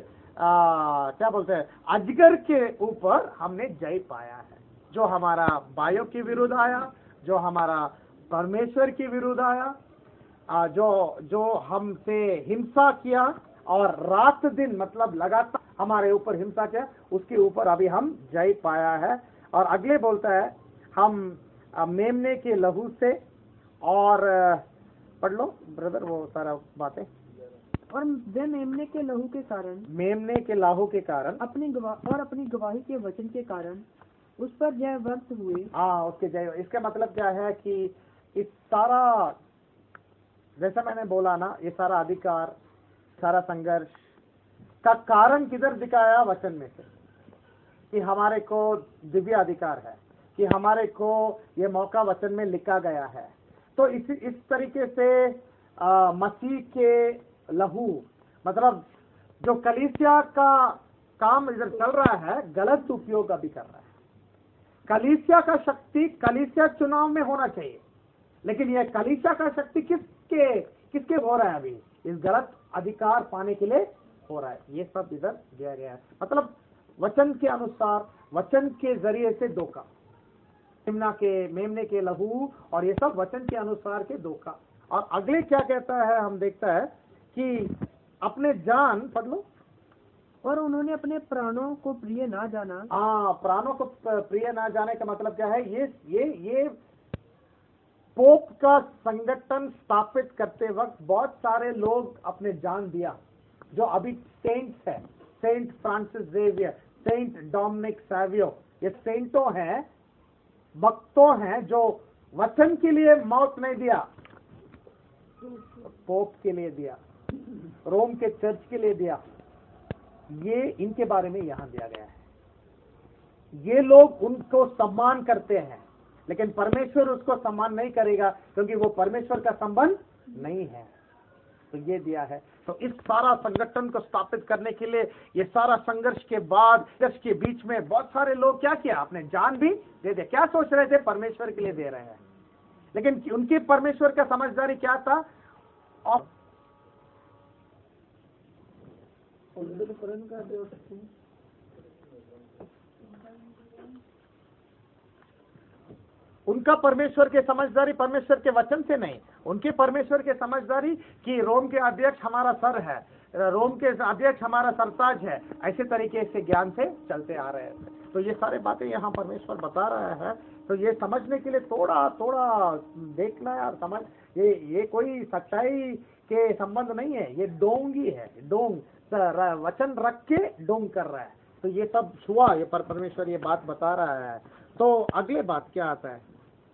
आ, क्या बोलते हैं, अजगर के ऊपर हमने जय पाया है। जो हमारा भाइयों के विरुद्ध आया, जो हमारा परमेश्वर के विरुद्ध आया, आ, जो जो हमसे हिंसा किया और रात दिन मतलब लगातार हमारे ऊपर हिंसा किया, उसके ऊपर अभी हम जय पाया है। और अगले बोलता है हम मेमने के लहू से, और पढ़ लो ब्रदर वो सारा बातें। और वे मेमने के लहू के कारण, मेमने के लाहू के कारण अपनी गवाह और अपनी गवाही के वचन के कारण उस पर जयवंत हुए। हाँ उसके जय। इसका मतलब क्या है कि इस सारा, जैसा मैंने बोला ना, ये सारा अधिकार, सारा संघर्ष का कारण किधर दिखाया? वचन में से, कि हमारे को दिव्य अधिकार है, कि हमारे को ये मौका वचन में लिखा गया है। तो इस इस तरीके से आ, मसीह के लहू मतलब जो कलीसिया का काम इधर चल रहा है, गलत उपयोग अभी कर रहा है। कलीसिया का शक्ति कलीसिया चुनाव में होना चाहिए, लेकिन यह कलीसिया का शक्ति किसके किसके हो रहा है? अभी इस गलत अधिकार पाने के लिए हो रहा है। ये सब इधर दिया गया है। मतलब वचन के अनुसार, वचन के जरिए से धोखा, मेमना के मेमने के लहू, और ये सब वचन के अनुसार के धोखा। और अगले क्या कहता है, हम देखता है कि अपने जान, पढ़ लो, और उन्होंने अपने प्राणों को प्रिय ना जाना। हाँ, प्राणों को प्रिय ना जाने का मतलब क्या है? ये ये ये पोप का संगठन स्थापित करते वक्त बहुत सारे लोग अपने जान दिया, जो अभी सेंट्स है, Saint Francis Xavier, Saint Dominic Savio, ये सेंटों हैं, भक्तों हैं, जो वचन के लिए मौत नहीं दिया, पोप के लिए दिया, रोम के चर्च के लिए दिया। ये इनके बारे में यहां दिया गया है। ये लोग उनको सम्मान करते हैं, लेकिन परमेश्वर उसको सम्मान नहीं करेगा, क्योंकि वो परमेश्वर का संबंध नहीं है। तो ये दिया है। तो इस सारा संगठन को स्थापित करने के लिए, ये सारा संघर्ष के बाद, संघर्ष के बीच में बहुत सारे लोग क्या किया? अपने जान भी दे दे। क्या सोच रहे थे? परमेश्वर के लिए दे रहे हैं, लेकिन उनकी परमेश्वर का समझदारी क्या था? और उनका परमेश्वर के समझदारी परमेश्वर के वचन से नहीं, उनके परमेश्वर के समझदारी कि रोम के अध्यक्ष हमारा सर है, रोम के अध्यक्ष हमारा सरताज है, ऐसे तरीके से ज्ञान से चलते आ रहे थे। तो ये सारी बातें यहाँ परमेश्वर बता रहा है। तो ये समझने के लिए थोड़ा थोड़ा देखना है और समझ, ये ये कोई सच्चाई के संबंध नहीं है, ये डोंगी है, डोंग वचन रख के डोंग कर रहा है। तो ये सब हुआ, ये पर परमेश्वर ये बात बता रहा है। तो अगले बात क्या आता है,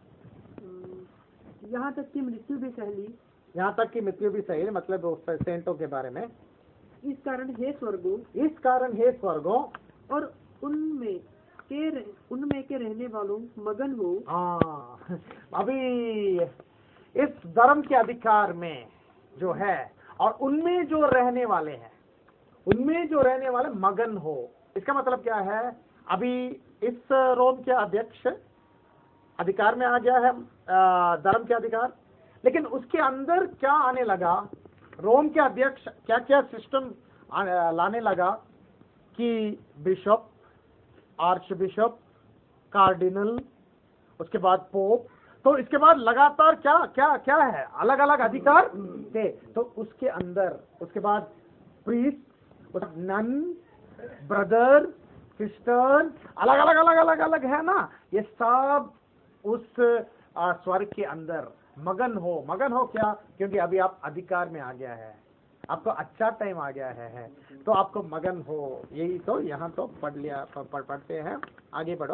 यहाँ तक कि मृत्यु भी सह ली, यहाँ तक कि मृत्यु भी सही, मतलब उस सेंटों के बारे में। इस कारण हे स्वर्गों, इस कारण हे स्वर्गों और उनमें के उनमें के रहने वालों मगन हो। हाँ, अभी इस धर्म के अधिकार में जो है और उनमें जो रहने वाले हैं, उनमें जो रहने वाले मगन हो। इसका मतलब क्या है, अभी इस रोम के अध्यक्ष अधिकार में आ गया है धर्म के अधिकार, लेकिन उसके अंदर क्या आने लगा, रोम के अध्यक्ष क्या क्या सिस्टम लाने लगा कि बिशप, आर्च बिशप, कार्डिनल, उसके बाद पोप, तो इसके बाद लगातार क्या क्या क्या है, अलग अलग अधिकार थे। तो उसके अंदर उसके बाद प्रीस्ट, नन, ब्रदर, सिस्टर, अलग अलग अलग अलग अलग है ना, ये सब उस आ, स्वर्ग के अंदर मगन हो। मगन हो क्या, क्योंकि अभी आप अधिकार में आ गया है, आपको अच्छा टाइम आ गया है, है तो आपको मगन हो। यही तो यहाँ तो पढ़ लिया, पढ़ पढ़ते हैं, आगे बढ़ो।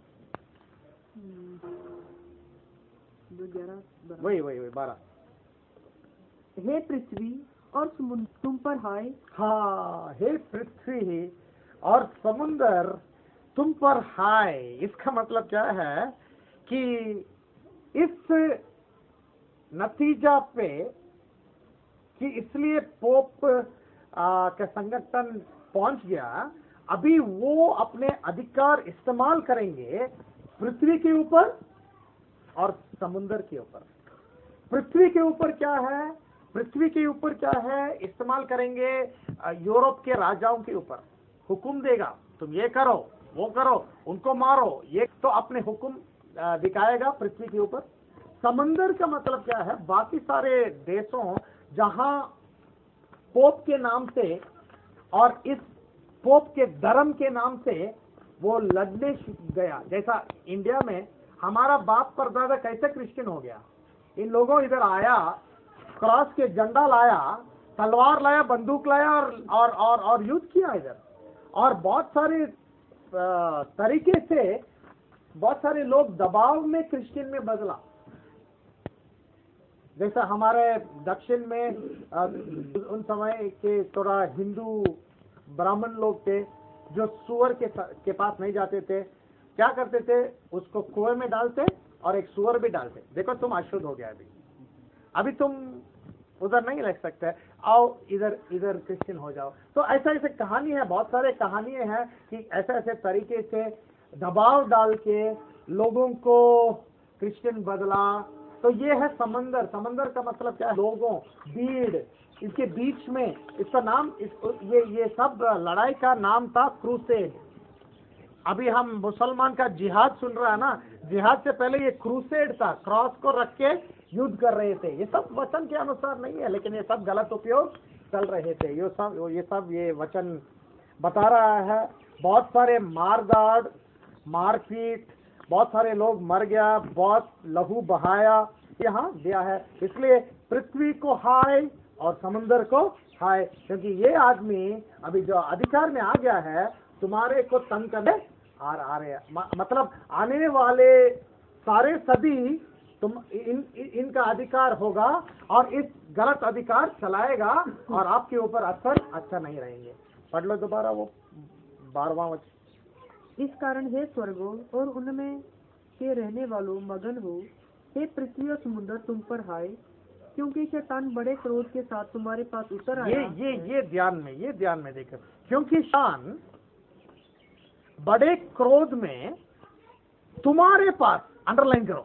वही वही वही बारह। हे पृथ्वी और समुद्र तुम पर हाय। हाँ, हे पृथ्वी और समुद्र तुम पर हाय। इसका मतलब क्या है कि इस नतीजा पे कि इसलिए पोप आ, का संगठन पहुंच गया, अभी वो अपने अधिकार इस्तेमाल करेंगे पृथ्वी के ऊपर और समुद्र के ऊपर। पृथ्वी के ऊपर क्या है, पृथ्वी के ऊपर क्या है, इस्तेमाल करेंगे यूरोप के राजाओं के ऊपर। हुक्म देगा, तुम ये करो, वो करो, उनको मारो, ये तो अपने हुक्म दिखाएगा पृथ्वी के ऊपर। समंदर का मतलब क्या है, बाकी सारे देशों जहां पोप के नाम से और इस पोप के धर्म के नाम से वो लड़ने गया, जैसा इंडिया में हमारा बाप परदादा कैसे क्रिश्चियन हो गया, इन लोगों इधर आया, क्रॉस के झंडा लाया, तलवार लाया, बंदूक लाया और और और, और युद्ध किया इधर, और बहुत सारे तरीके से बहुत सारे लोग दबाव में क्रिश्चियन में बदला। जैसा हमारे दक्षिण में उन समय के थोड़ा हिंदू ब्राह्मण लोग थे जो सुअर के के पास नहीं जाते थे, क्या करते थे, उसको कुएं में डालते और एक सुअर भी डालते। देखो तुम अशुद्ध हो गया, अभी अभी तुम उधर नहीं रह सकते, आओ इधर इधर क्रिश्चियन हो जाओ। तो ऐसा ऐसे कहानी है, बहुत सारे कहानियां हैं कि ऐसे ऐसे तरीके से दबाव डाल के लोगों को क्रिश्चियन बदला। तो ये है समंदर। समंदर का मतलब क्या है, लोगों, भीड़, इसके बीच में, इसका नाम इस, ये ये सब लड़ाई का नाम था क्रूसेड। अभी हम मुसलमान का जिहाद सुन रहा है ना, जिहाद से पहले ये क्रूसेड था, क्रॉस को रख के युद्ध कर रहे थे। ये सब वचन के अनुसार नहीं है, लेकिन ये सब गलत उपयोग चल रहे थे। ये सब ये सब ये वचन बता रहा है। बहुत सारे मारदाड़, मारपीट, बहुत सारे लोग मर गया, बहुत लहू बहाया यहाँ दिया है। इसलिए पृथ्वी को हाय और समुद्र को हाय, क्योंकि ये आदमी अभी जो अधिकार में आ गया है, तुम्हारे को तंग करने आ आ रहे हैं। मतलब आने वाले सारे सदी तुम इन, इन इनका अधिकार होगा और इस गलत अधिकार चलाएगा और आपके ऊपर असर अच्छा नहीं रहेंगे। पढ़ लो दोबारा वो बारहवां वचन। इस कारण हे स्वर्गों और उनमें के रहने वालों मगन हो। हे पृथ्वी और समुद्र तुम पर हाय, क्योंकि शैतान बड़े क्रोध के साथ तुम्हारे पास उतर आया। ये ये ये ध्यान में ये ध्यान में देखो, क्योंकि शैतान बड़े क्रोध में तुम्हारे पास, अंडरलाइन करो,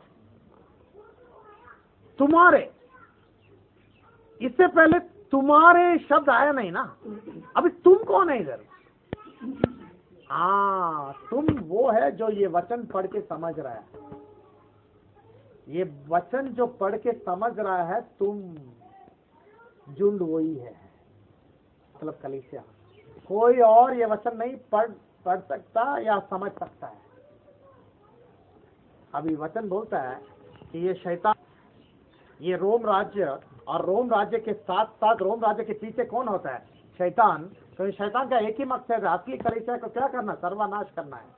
तुम्हारे, इससे पहले तुम्हारे शब्द आया नहीं ना, अभी तुम कौन है इधर? हाँ, तुम वो है जो ये वचन पढ़ के समझ रहा है। ये वचन जो पढ़ के समझ रहा है, तुम झुंड वही है। मतलब कलीसिया। कोई और ये वचन नहीं पढ़ पढ़ सकता या समझ सकता है। अभी वचन बोलता है कि ये शैतान, ये रोम राज्य, और रोम राज्य के साथ साथ रोम राज्य के पीछे कौन होता है? शैतान। तो शैतान का एक ही मकसद है, असली कलीसिया को क्या करना? सर्वनाश करना है।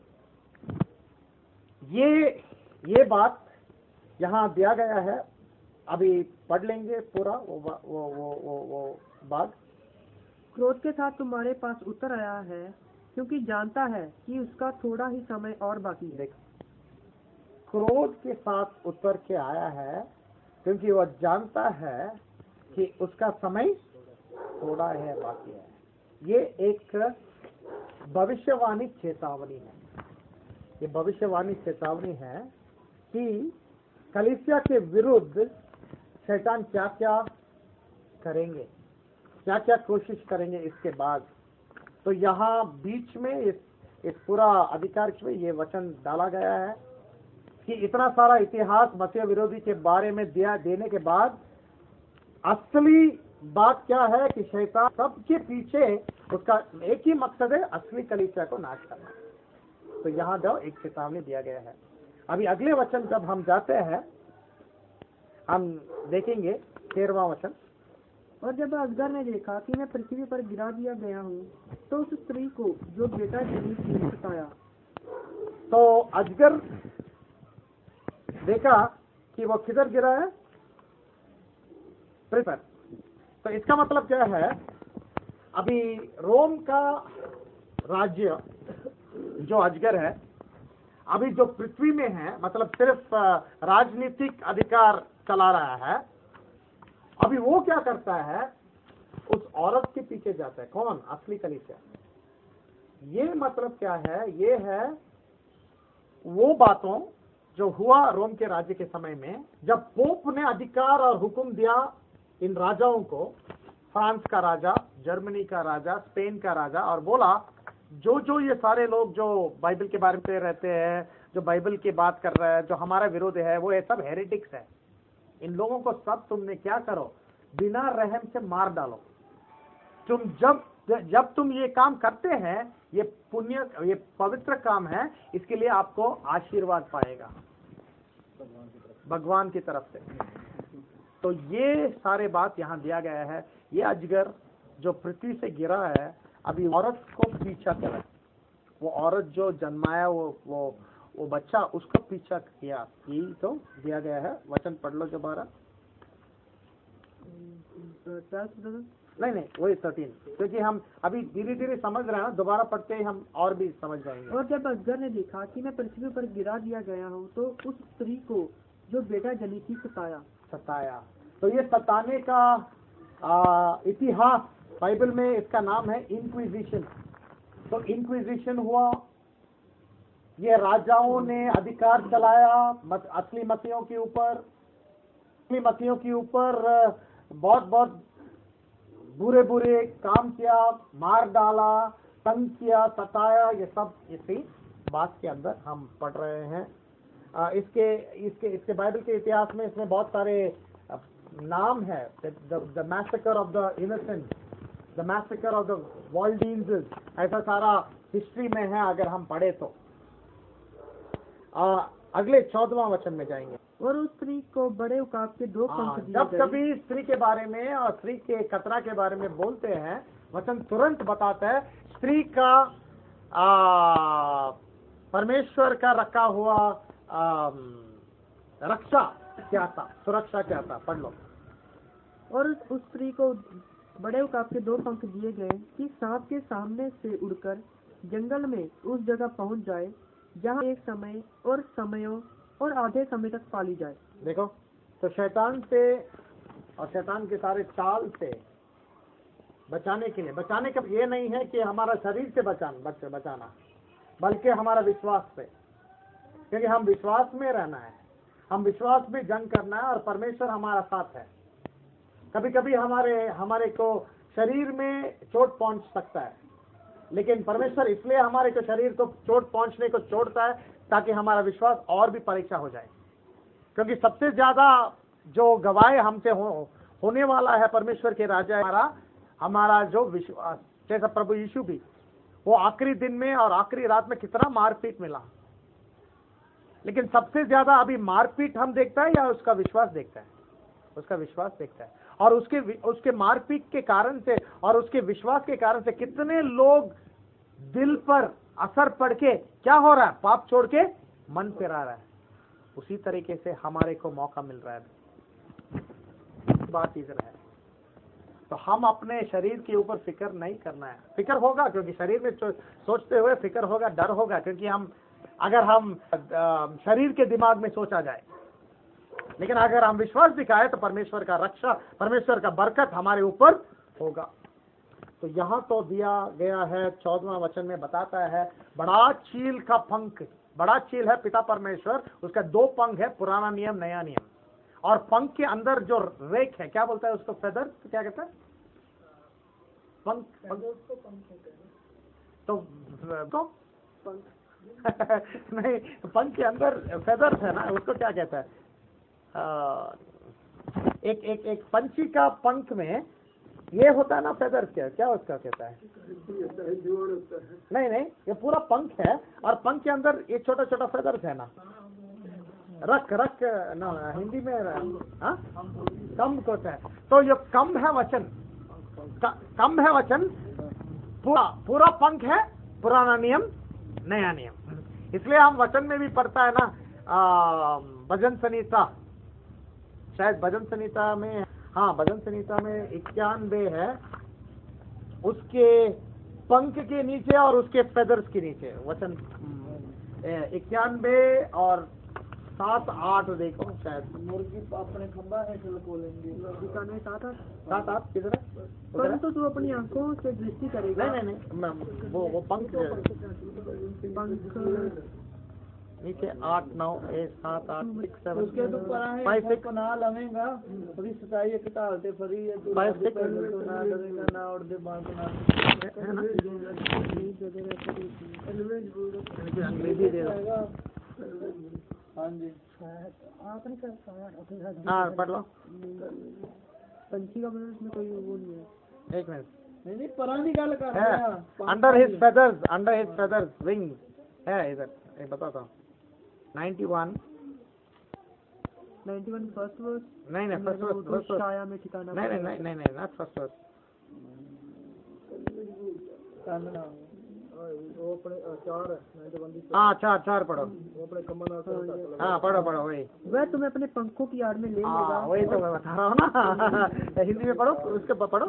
ये ये बात यहाँ दिया गया है। अभी पढ़ लेंगे पूरा वो वो वो वो, वो बात। क्रोध के साथ तुम्हारे पास उतर आया है, क्योंकि जानता है कि उसका थोड़ा ही समय और बाकी है। देख, क्रोध के साथ उतर के आया है क्योंकि वह जानता है कि उसका समय थोड़ा है, बाकी है। ये एक भविष्यवाणी चेतावनी है। ये भविष्यवाणी चेतावनी है कि कलीसिया के विरुद्ध शैतान क्या क्या करेंगे, क्या क्या कोशिश करेंगे इसके बाद। तो यहाँ बीच में इस इस पूरा अधिकार में ये वचन डाला गया है कि इतना सारा इतिहास मसीह विरोधी के बारे में दिया देने के बाद असली बात क्या है कि शैतान सबके पीछे उसका एक ही मकसद है, असली कलीसिया को नाश करना। तो यहाँ जो एक चेतावनी दिया गया है। अभी अगले वचन जब हम जाते हैं हम देखेंगे तेरहवां वचन। और जब अजगर ने देखा कि मैं पृथ्वी पर गिरा दिया गया हूँ, तो उस स्त्री को जो बेटा जनी थी सताया। तो अजगर देखा कि वो किधर गिरा है? पृथ्वी पर। तो इसका मतलब क्या है? अभी रोम का राज्य जो अजगर है, अभी जो पृथ्वी में है, मतलब सिर्फ राजनीतिक अधिकार चला रहा है। अभी वो क्या करता है? उस औरत के पीछे जाता है। कौन? असली कलीसिया। ये मतलब क्या है? ये है वो बातों जो हुआ रोम के राज्य के समय में, जब पोप ने अधिकार और हुक्म दिया इन राजाओं को, फ्रांस का राजा, जर्मनी का राजा, स्पेन का राजा, और बोला जो जो ये सारे लोग जो बाइबल के बारे में रहते हैं, जो बाइबल की बात कर रहे हैं, जो हमारा विरोध है, वो ये सब हेरेटिक्स है। इन लोगों को सब तुमने क्या करो? बिना रहम से मार डालो। तुम जब जब तुम ये काम करते हैं, ये पुण्य, ये पवित्र काम है, इसके लिए आपको आशीर्वाद पाएगा भगवान की तरफ से। तो ये सारे बात यहाँ दिया गया है। ये अजगर जो पृथ्वी से गिरा है, अभी औरत को पीछा करा। वो औरत जो जन्माया, वो वो वो बच्चा, उसको पीछा किया। यही तो दिया गया है। वचन पढ़ लो दोबारा। नहीं नहीं वही थर्टीन, क्योंकि हम अभी धीरे धीरे समझ रहे हैं, दोबारा पढ़ते ही हम और भी समझ जाएंगे। और जब अजगर ने देखा कि मैं पृथ्वी पर गिरा दिया गया हूँ, तो उस स्त्री को जो बेटा जनी थी सताया। सताया। तो ये सताने का आ, इतिहास बाइबल में इसका नाम है इंक्विजिशन। तो इंक्विजिशन हुआ, ये राजाओं ने अधिकार चलाया मत, असली मसीहों के ऊपर, असली मसीहों के ऊपर बहुत बहुत बुरे बुरे काम किया, मार डाला, तंग किया, सताया। ये सब इसी बात के अंदर हम पढ़ रहे हैं। आ, इसके इसके इसके बाइबल के इतिहास में इसमें बहुत सारे नाम है। The massacre of the innocent, the massacre of the Waldensians, ऐसा सारा हिस्ट्री में है अगर हम पढ़े तो। आ, अगले चौदहवां वचन में जाएंगे। और उस स्त्री को बड़े उकाब के दो पंख दिए जब गए। कभी स्त्री के बारे में और स्त्री के कतरा के बारे में बोलते हैं, वचन तुरंत बताता है स्त्री का आ, परमेश्वर का रखा हुआ आ, रक्षा क्या था, सुरक्षा क्या था। पढ़ लो। और उस उस स्त्री को बड़े उकाब के दो पंख दिए गए कि सांप के सामने से उड़कर जंगल में उस जगह पहुंच जाए जहां एक समय और समयों और आधे समय तक पाली जाए। देखो, तो शैतान से और शैतान के सारे चाल से बचाने के लिए, बचाने का ये नहीं है कि हमारा शरीर से बचाना बच, बचाना बल्कि हमारा विश्वास से, क्योंकि हम विश्वास में रहना है, हम विश्वास में जंग करना है और परमेश्वर हमारा साथ है। कभी कभी हमारे हमारे को शरीर में चोट पहुंच सकता है, लेकिन परमेश्वर इसलिए हमारे को शरीर को चोट पहुंचने को छोड़ता है ताकि हमारा विश्वास और भी परीक्षा हो जाए। क्योंकि सबसे ज्यादा जो गवाह हमसे हो, होने वाला है परमेश्वर के राजा हमारा हमारा जो विश्वास, जैसा प्रभु यीशु भी वो आखिरी दिन में और आखिरी रात में कितना मारपीट मिला, लेकिन सबसे ज्यादा अभी मारपीट हम देखता है या उसका विश्वास देखता है? उसका विश्वास देखता है। और उसके उसके मारपीट के कारण से और उसके विश्वास के कारण से कितने लोग दिल पर असर पड़ के क्या हो रहा है, पाप छोड़ के मन फिरा रहा है। उसी तरीके से हमारे को मौका मिल रहा है। बात इधर है, तो हम अपने शरीर के ऊपर फिक्र नहीं करना है। फिक्र होगा क्योंकि शरीर में सोचते हुए फिक्र होगा, डर होगा, क्योंकि हम अगर हम शरीर के दिमाग में सोचा जाए, लेकिन अगर हम विश्वास दिखाए तो परमेश्वर का रक्षा, परमेश्वर का बरकत हमारे ऊपर होगा। तो यहाँ तो दिया गया है चौदहवां वचन में बताता है, बड़ा चील का पंख, बड़ा चील है पिता परमेश्वर, उसका दो पंख है, पुराना नियम नया नियम, और पंख के अंदर जो रेख है, क्या बोलता है उसको, फेदर, क्या कहता है, पंख, तो तो नहीं, पंख के अंदर फेदर्स है ना, उसको क्या कहता है? आ, एक एक एक पंछी का पंख में ये होता है ना फेदर्स, क्या क्या उसका कहता है? नहीं नहीं, ये पूरा पंख है और पंख के अंदर ये छोटा छोटा फेदर्स है ना, रख रख ना हिंदी में हाँ कम होता है। तो ये कम है वचन, कम है वचन, पूरा पूरा पंख है, पुराना नियम नया नियम। इसलिए हम वचन में भी पढ़ता है ना, भजन संहिता, शायद भजन संहिता में, हाँ भजन संहिता में इक्यानवे है, उसके पंख के नीचे और उसके फेदर्स के नीचे वचन इक्यानवे और सात आठ देखो, शायद मुर्गी अपने खंबा है इक्यानवे सात आठ सात आठ किधर है? परंतु तू अपनी आंखों से दृष्टि करेगा। नहीं नहीं नहीं, वो वो पंख नीचे आठ नौ एक सात आठ सिक्स सेवन उसके तो परा है फाइव सिक्स ना लवेगा थोड़ी सताई है कितालते फरी है तो फाइव सिक्स तो ना डरेगा ना और दे बात ना है ना, अंग्रेजी दे दो। हाँ जी आपने कर हाँ पढ़ लो, पंछी का मतलब इसमें कोई वो नहीं है। एक मिनट, नहीं नहीं पुरानी गल कर है रहे हैं under his feathers, under his feathers wings है इधर, एक बताता हूँ ninety one ninety one first verse, नहीं नहीं फर्स्ट वर्स, फर्स्ट वर्स छाया में ठिकाना नहीं नहीं नहीं नहीं नहीं नॉट फर्स्ट वर्स, वो अपने चार हाँ चार चार पढ़ो, वो अपने कमर हाँ पढ़ो पढ़ो वही, वह तुम्हें अपने पंखों की आड़ में ले लेगा। हाँ वही तो मैं बता रहा हूँ ना हिंदी में पढ़ो, उसके पढ़ो,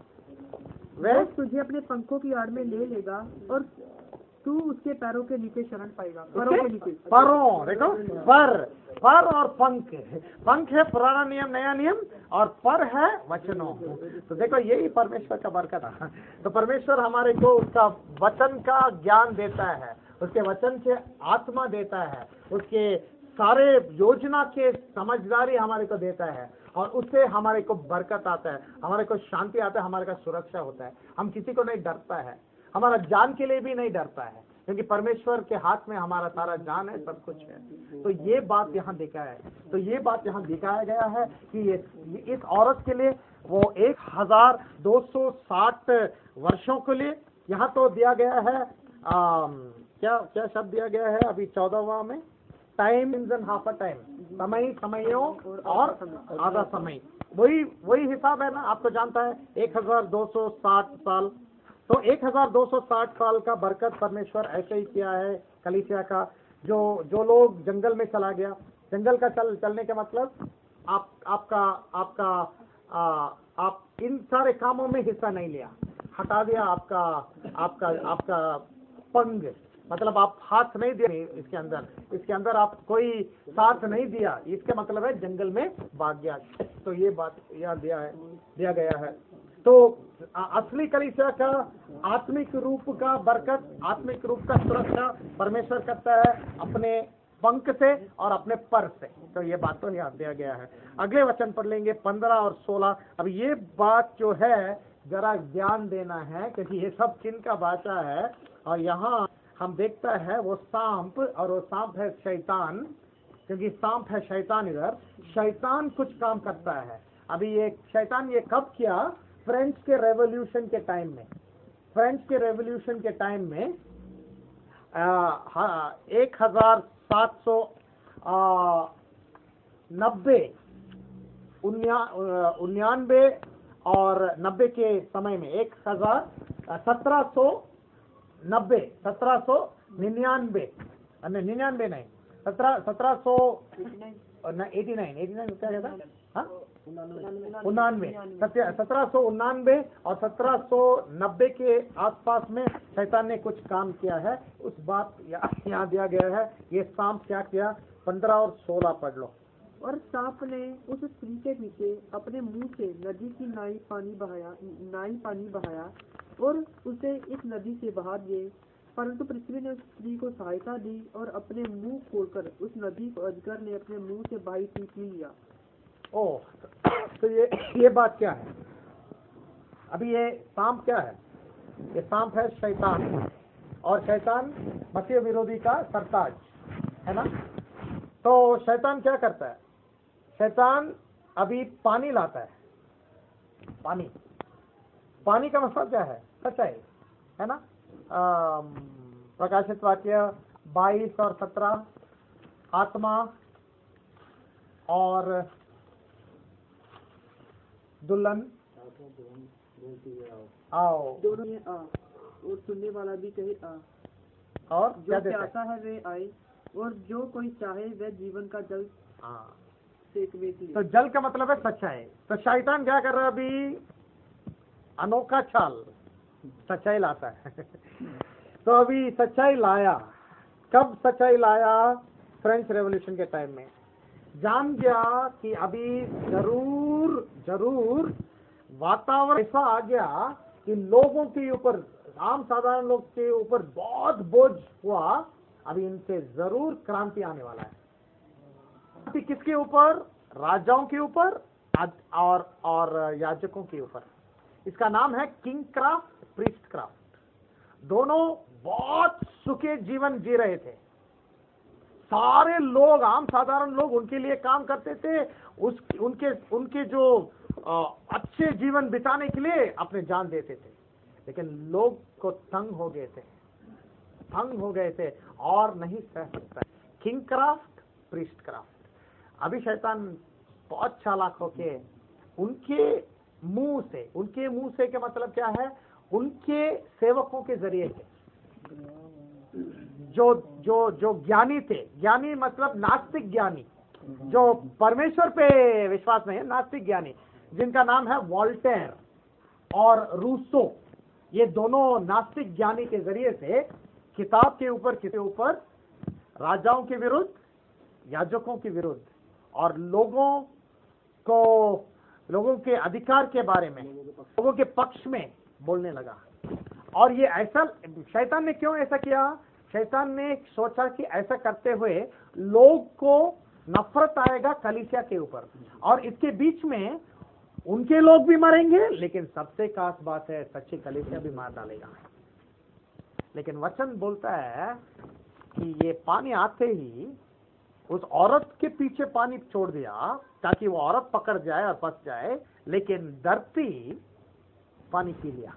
वह तुझे अपने पंखों की आड़ में ले लेगा और तू उसके पैरों के नीचे शरण पाएगा। पैरों के नीचे, परों देखो, पर पर और पंख, पंख है पुराना नियम नया नियम और पर है वचनों। तो देखो यही परमेश्वर का बरकत है। तो परमेश्वर हमारे को उसका वचन का ज्ञान देता है, उसके वचन से आत्मा देता है, उसके सारे योजना के समझदारी हमारे को देता है और उससे हमारे को बरकत आता है, हमारे को शांति आता है, हमारे का सुरक्षा होता है। हम किसी को नहीं डरता है, हमारा जान के लिए भी नहीं डरता है, क्योंकि परमेश्वर के हाथ में हमारा सारा जान है, सब कुछ है। तो ये बात यहाँ दिखा है, तो ये बात यहाँ दिखाया गया है कि ये, इस औरत के लिए वो एक हजार दो सौ साठ वर्षों के लिए यहाँ तो दिया गया है, आ, क्या क्या शब्द दिया गया है अभी चौदहवा में, time in half a time, समय समयों और आधा समय, वही वही हिसाब है ना, आपको जानता है एक हजार दो सौ साठ साल। तो एक हजार दो सौ साठ साल का बरकत परमेश्वर ऐसे ही किया है कलीसिया का। जो जो लोग जंगल में चला गया, जंगल का चल चलने का मतलब आप आपका आपका आ, आप इन सारे कामों में हिस्सा नहीं लिया, हटा दिया आपका आपका आपका पंग, मतलब आप हाथ नहीं दिए इसके अंदर, इसके अंदर आप कोई साथ नहीं दिया, इसके मतलब है जंगल में भाग गया। तो ये बात यहाँ दिया है, दिया गया है। तो असली कलीसिया का आत्मिक रूप का बरकत, आत्मिक रूप का सुरक्षा परमेश्वर करता है अपने पंख से और अपने पर से। तो ये बात तो यहाँ दिया गया है। अगले वचन पढ़ लेंगे पंद्रह और सोलह। अब ये बात जो है जरा ध्यान देना है, क्योंकि ये सब किन का भाषा है और यहाँ हम देखता है वो सांप, और वो सांप है शैतान, क्योंकि सांप है शैतान, इधर शैतान कुछ काम करता है। अभी ये शैतान ये कब किया, फ्रेंच के रेवोल्यूशन के टाइम में फ्रेंच के रेवोल्यूशन के टाइम में एक हजार सात सौ नब्बे उन्यानबे और नब्बे के समय में एक हजार सत्रह सौ नब्बे सत्रह सौ निन्यानबे निन्यानबे नहीं सत्रह सत्रह सौ एटी नाइन एटी नाइन क्या कहता हाँ उन्नानवे सत्रह सौ उन्नानबे और सत्रह सौ नब्बे के आसपास में शैतान ने कुछ काम किया है। उस बात यहाँ दिया गया है। ये सांप क्या किया, पंद्रह और सोलह पढ़ लो। और सांप ने उस स्त्री के पीछे अपने मुंह से नदी की नाई पानी बहाया नाई पानी बहाया और उसे इस नदी से बहा दिए, परंतु पृथ्वी ने उस स्त्री को सहायता दी और अपने मुंह खोलकर उस नदी को अजगर ने अपने मुंह से बाई पी पी लिया। ओ तो ये ये बात क्या है? अभी ये सांप क्या है? ये सांप है शैतान, और शैतान मसीह विरोधी का सरताज है ना। तो शैतान क्या करता है? शैतान अभी पानी लाता है। पानी पानी का मतलब क्या है? सच्चाई है ना। प्रकाशित वाक्य बाईस और सत्रह, आत्मा और दुल्हन आओ, दोनों में आ और सुनने वाला भी कहे आ, और जो चाहता है वे आए और जो कोई चाहे वह जीवन का जल हाँ सेक वे पिए। तो जल का मतलब है सच्चाई। तो शैतान क्या कर रहा है? अभी अनोखा चाल सच्चाई लाता है। तो अभी सच्चाई लाया। कब सच्चाई लाया? फ्रेंच रेवोल्यूशन के टाइम में। जान गया कि अभी जरूर जरूर वातावरण ऐसा आ गया कि लोगों के ऊपर, आम साधारण लोग के ऊपर बहुत बोझ हुआ। अभी इनसे जरूर क्रांति आने वाला है। क्रांति किसके ऊपर? राजाओं के ऊपर और और याजकों के ऊपर। इसका नाम है किंग क्राफ्ट, प्रीस्ट क्राफ्ट। दोनों बहुत सुखी जीवन जी रहे थे। सारे लोग, आम साधारण लोग उनके लिए काम करते थे। उस उनके उनके जो आ, अच्छे जीवन बिताने के लिए अपने जान देते थे। लेकिन लोग को तंग हो गए थे तंग हो गए थे और नहीं सह सकता। King craft, priest craft. अभी शैतान बहुत चालाक होके उनके मुंह से उनके मुंह से क्या मतलब क्या है? उनके सेवकों के जरिए से जो जो जो ज्ञानी थे, ज्ञानी मतलब नास्तिक ज्ञानी, जो परमेश्वर पे विश्वास नहीं है, नास्तिक ज्ञानी, जिनका नाम है वॉल्टेयर और रूसो। ये दोनों नास्तिक ज्ञानी के जरिए से किताब के ऊपर किसी ऊपर राजाओं के विरुद्ध, याजकों के विरुद्ध और लोगों को लोगों के अधिकार के बारे में, लोगों के पक्ष में बोलने लगा। और ये ऐसा शैतान ने क्यों ऐसा किया? शैतान ने सोचा कि ऐसा करते हुए लोग को नफरत आएगा कलीसिया के ऊपर, और इसके बीच में उनके लोग भी मरेंगे, लेकिन सबसे खास बात है सच्ची कलीसिया भी मार डालेगा। लेकिन वचन बोलता है कि ये पानी आते ही उस औरत के पीछे पानी छोड़ दिया ताकि वो औरत पकड़ जाए और फंस जाए, लेकिन धरती पानी पी लिया।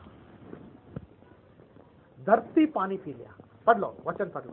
धरती पानी पी लिया। पढ़ लो वचन, पढ़ लो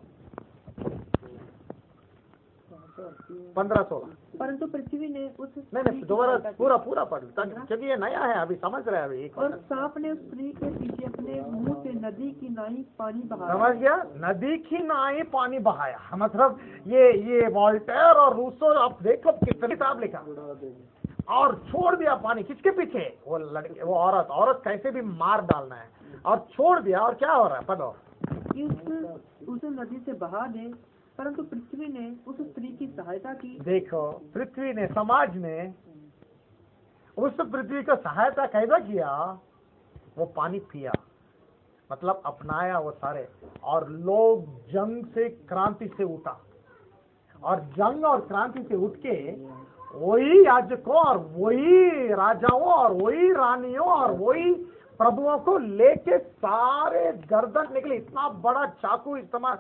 पंद्रह सोलह। परंतु पृथ्वी ने उस नहीं नहीं दोबारा पूरा पूरा पढ़ लो, क्योंकि ये नया है, अभी समझ रहे हैं अभी। एक और सांप ने उस स्त्री के पीछे अपने मुंह से नदी की नाई पानी बहाया। समझ गया? नदी की नाई पानी बहाया मतलब ये ये वॉल्टेयर और रूसो, आप देखो कितने किताब लिखा, और छोड़ दिया पानी। किसके पीछे? वो लड़के, वो औरत औरत कैसे भी मार डालना है, और छोड़ दिया। और क्या हो रहा है? पढ़ो। उसे नदी से बहा दे, परंतु पृथ्वी ने उस स्त्री की सहायता की। देखो, पृथ्वी ने, समाज ने उस पृथ्वी को सहायता कैसा किया? वो पानी पिया, मतलब अपनाया वो सारे, और लोग जंग से, क्रांति से उठा, और जंग और क्रांति से उठ के वही याजकों और वही राजाओं और वही रानियों और वही प्रभुओं को लेके सारे गर्दन निकले। इतना बड़ा चाकू इस्तेमाल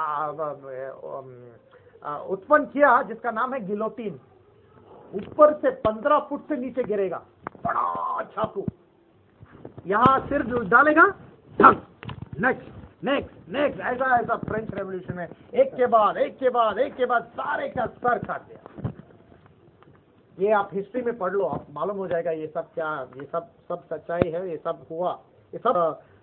उत्पन्न किया जिसका नाम है गिलोटीन। ऊपर से पंद्रह फुट से नीचे गिरेगा, बड़ा चाकू, यहाँ सिर डालेगा, नेक्स्ट नेक्स्ट नेक्स्ट, ऐसा ऐसा फ्रेंच रेवोल्यूशन में एक के बाद एक के बाद एक के बाद सारे का सर काट दिया। ये आप हिस्ट्री में पढ़ लो, आप मालूम हो जाएगा ये सब क्या, ये सब सब सच्चाई है, ये सब हुआ, ये सब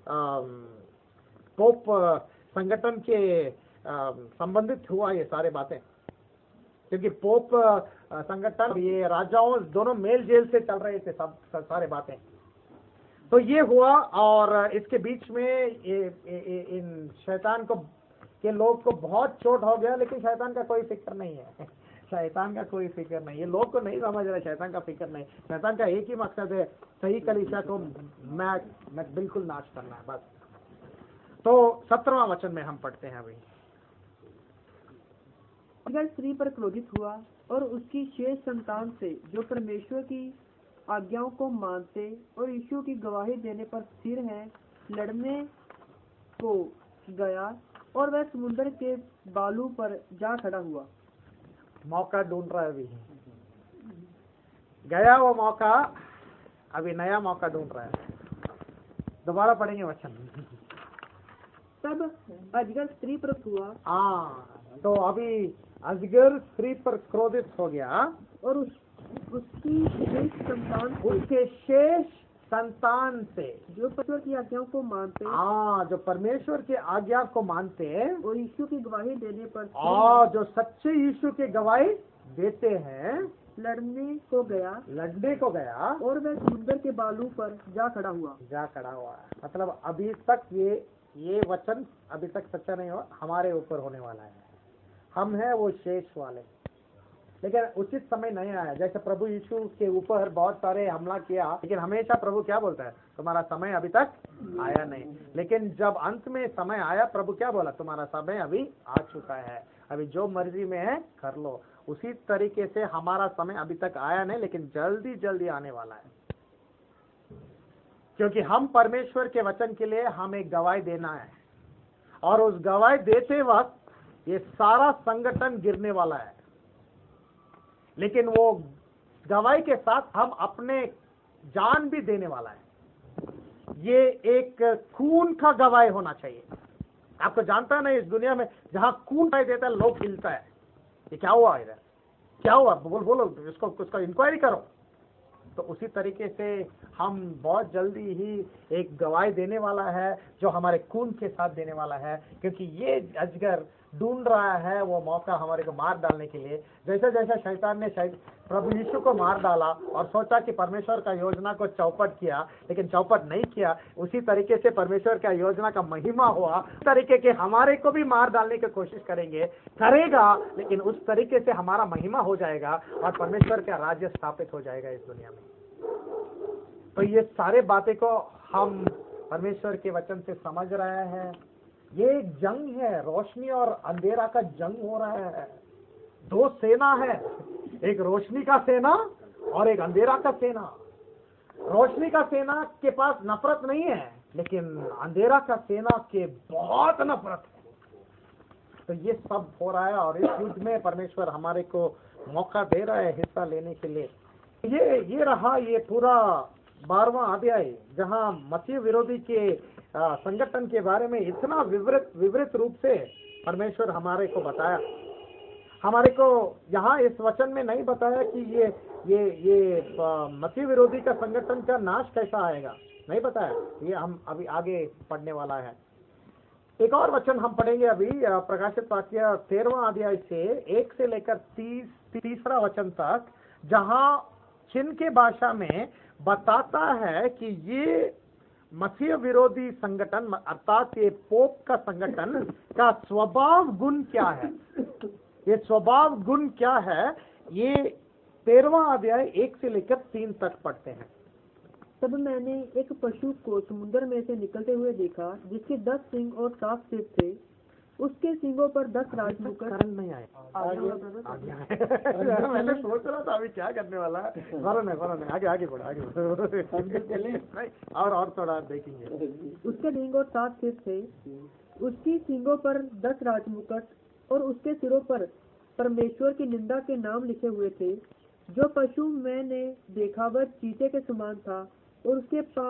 पोप संगठन के संबंधित हुआ ये सारे बातें, क्योंकि पोप संगठन ये राजाओं दोनों मेल जेल से चल रहे थे सब सारे बातें। तो ये हुआ और इसके बीच में ये, ये, ये, इन शैतान को के लोग को बहुत चोट हो गया, लेकिन शैतान का कोई फिक्र नहीं है, शैतान का कोई फिक्र नहीं, ये लोग को नहीं समझ रहे, शैतान का फिक्र नहीं, शैतान का एक ही मकसद है, सही कलीसिया को मैं मैं बिल्कुल नाश करना है बस। तो सत्रहवां वचन में हम पढ़ते हैं अभी। अगर स्त्री पर क्रोधित हुआ और उसकी शेष संतान से जो परमेश्वर की आज्ञाओं को मानते और यीशु की गवाही देने पर स्थिर है, लड़ने को गया और वह समुद्र के बालू पर जा खड़ा हुआ। मौका ढूंढ रहा है अभी, गया वो मौका, अभी नया मौका ढूंढ रहा है। दोबारा पढ़ेंगे वचन। तब अजगर स्त्री पर हुआ, हाँ तो अभी अजगर स्त्री पर क्रोधित हो गया और उस, उसकी शेष संतान उसके शेष संतान से जो परमेश्वर की आज्ञाओं को मानते हाँ जो परमेश्वर की आज्ञा को मानते और यीशु की गवाही देने पर और जो सच्चे यीशु की गवाही देते हैं, लड़ने को गया लड़ने को गया और वह समुद्र के बालू पर जा खड़ा हुआ। जा खड़ा हुआ मतलब अभी तक ये ये वचन अभी तक सच्चा नहीं हुआ, हमारे ऊपर होने वाला है। हम हैं वो शेष वाले, लेकिन उचित समय नहीं आया। जैसे प्रभु यीशु के ऊपर बहुत सारे हमला किया, लेकिन हमेशा प्रभु क्या बोलता है, तुम्हारा समय अभी तक आया नहीं। लेकिन जब अंत में समय आया, प्रभु क्या बोला, तुम्हारा समय अभी आ चुका है, अभी जो मर्जी में है कर लो। उसी तरीके से हमारा समय अभी तक आया नहीं, लेकिन जल्दी जल्दी आने वाला है, क्योंकि हम परमेश्वर के वचन के लिए हमें गवाही देना है, और उस गवाही देते वक्त ये सारा संगठन गिरने वाला है। लेकिन वो गवाही के साथ हम अपने जान भी देने वाला है। ये एक खून का गवाही होना चाहिए। आपको जानता है ना, इस दुनिया में जहां खून गवाही देता है लोग हिलता है, ये क्या हुआ इधर, क्या हुआ, बोल बोलो इसको, उसका इंक्वायरी करो। तो उसी तरीके से हम बहुत जल्दी ही एक गवाही देने वाला है, जो हमारे खून के साथ देने वाला है, क्योंकि ये अजगर ढूंढ रहा है वो मौका हमारे को मार डालने के लिए। जैसे जैसे शैतान ने प्रभु यीशु को मार डाला और सोचा कि परमेश्वर का योजना को चौपट किया, लेकिन चौपट नहीं किया, उसी तरीके से परमेश्वर का योजना का महिमा हुआ। उस तरीके के हमारे को भी मार डालने की कोशिश करेंगे करेगा, लेकिन उस तरीके से हमारा महिमा हो जाएगा और परमेश्वर का राज्य स्थापित हो जाएगा इस दुनिया में। तो ये सारे बातें को हम परमेश्वर के वचन से समझ रहे हैं। ये एक जंग है, रोशनी और अंधेरा का जंग हो रहा है। दो सेना है, एक रोशनी का सेना और एक अंधेरा का सेना। रोशनी का सेना के पास नफरत नहीं है, लेकिन अंधेरा का सेना के बहुत नफरत है। तो ये सब हो रहा है, और इस युद्ध में परमेश्वर हमारे को मौका दे रहा है हिस्सा लेने के लिए। ये ये रहा ये पूरा बारहवां अध्याय, जहां मसीह विरोधी के आ, संगठन के बारे में इतना विवृत विवृत रूप से परमेश्वर हमारे को बताया। हमारे को यहाँ इस वचन में नहीं बताया कि ये ये ये मसीह विरोधी का संगठन का नाश कैसा आएगा, नहीं बताया। ये हम अभी आगे पढ़ने वाला है। एक और वचन हम पढ़ेंगे अभी, प्रकाशित वाक्य तेरहवां अध्याय से एक से लेकर तीस तीसरा वचन तक, जहाँ चिन्ह के भाषा में बताता है कि ये मसीह विरोधी संगठन अर्थात ये पोप का संगठन का स्वभाव गुण क्या है। ये स्वभाव गुण क्या है, ये तेरहवां अध्याय एक से लेकर तीन तक पढ़ते हैं। तब मैंने एक पशु को समुद्र में से निकलते हुए देखा, जिसके दस सिंग और सात सिर थे। उसके सिंगों पर दस राजमुकुट। करंट नहीं आए, मैंने सोच रहा था अभी क्या करने वाला है। फौरन है फौरन है, आगे आगे बढ़ो आगे बढ़ो। और और थोड़ा देखेंगे। उसके सिंग और सात सिर थे, उसकी सिंगों पर दस राजमुकुट और उसके सिरों पर परमेश्वर की निंदा के नाम लिखे हुए थे। जो पशु मैंने देखा वह चीते के समान था और उसके पांव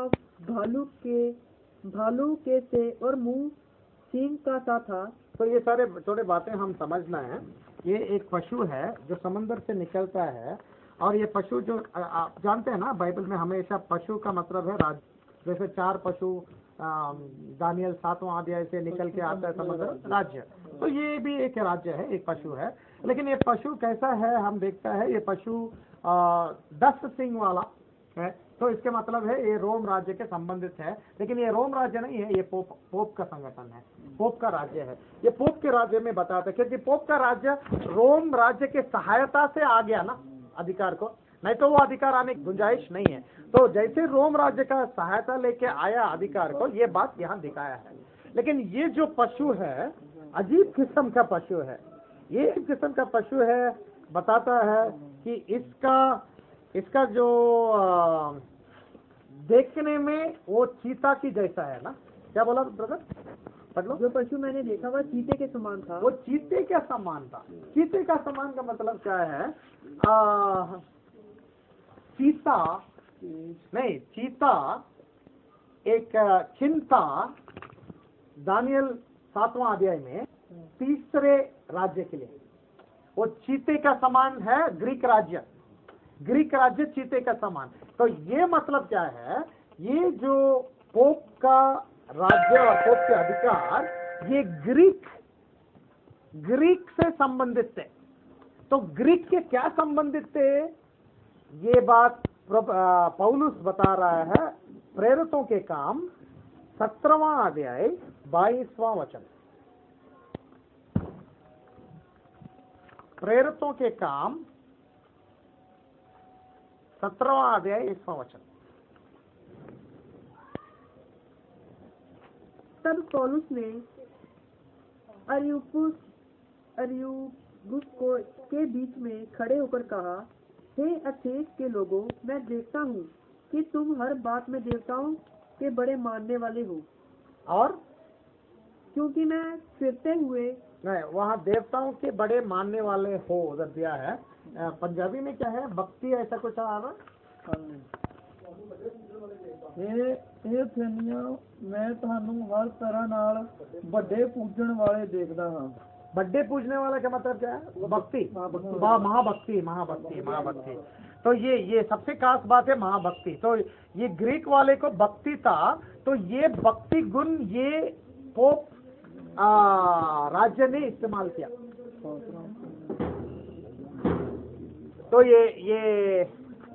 भालू के भालू के से और मुंह सींग का सा था। तो ये सारे थोड़े बातें हम समझना है। ये एक पशु है जो समंदर से निकलता है, और ये पशु जो आ, आप जानते हैं ना, बाइबल में हमेशा पशु का मतलब है राज। जैसे चार पशु दानियल सातवां अध्याय से निकल के आता है समुद्र राज्य, तो ये भी एक राज्य है, एक पशु है। लेकिन ये पशु कैसा है हम देखता है, ये पशु आ, दस सिंग वाला है, तो इसके मतलब है ये रोम राज्य के संबंधित है। लेकिन ये रोम राज्य नहीं है, ये पोप पोप का संगठन है, पोप का राज्य है। ये पोप के राज्य में बताता है, क्योंकि पोप का राज्य रोम राज्य के सहायता से आ गया ना अधिकार को, नहीं तो वो अधिकार आने की गुंजाइश नहीं है। तो जैसे रोम राज्य का सहायता लेके आया अधिकार को, ये बात यहाँ दिखाया है। लेकिन ये जो पशु है अजीब किस्म का पशु है, ये एक किस्म का पशु है। बताता है कि इसका इसका जो आ, देखने में वो चीता की जैसा है ना। क्या बोला ब्रदर, पढ़ लो। जो पशु मैंने देखा वह चीते के समान था। वो चीते का समान था। चीते का समान का मतलब क्या है? आ, चीता नहीं, चीता एक चिंता दानियल सातवां अध्याय में तीसरे राज्य के लिए, वो चीते का समान है। ग्रीक राज्य, ग्रीक राज्य चीते का समान। तो ये मतलब क्या है, ये जो पोप का राज्य और पोप के अधिकार ये ग्रीक ग्रीक से संबंधित थे। तो ग्रीक के क्या संबंधित थे, ये बात पौलुस बता रहा है प्रेरितों के काम सत्रहवां अध्याय बाईसवां वचन। प्रेरितों के काम सत्रहवां अध्याय इसवां वचन। तब पौलुस ने अरियुपुस अरियुगुस को के बीच में खड़े होकर कहा, हे एथेंस के लोगों, मैं देखता हूँ कि तुम हर बात में देवताओं के बड़े मानने वाले हो। और क्योंकि मैं फिरते हुए नहीं, वहाँ देवताओं के बड़े मानने वाले हो उधर दिया है। पंजाबी में क्या है, भक्ति ऐसा कुछ आ रहा। ਇਹ ਥੇਨੀਆਂ मैं ਤੁਹਾਨੂੰ हर तरह नाल ਵੱਡੇ पूजन वाले देखदा हां। बड्डे पूजने वाला का मतलब क्या है? भक्ति, महाभक्ति, महाभक्ति, महाभक्ति। तो ये ये सबसे खास बात है, महाभक्ति। तो ये ग्रीक वाले को भक्ति था, तो ये भक्ति गुण ये पोप राज्य ने इस्तेमाल किया। तो ये ये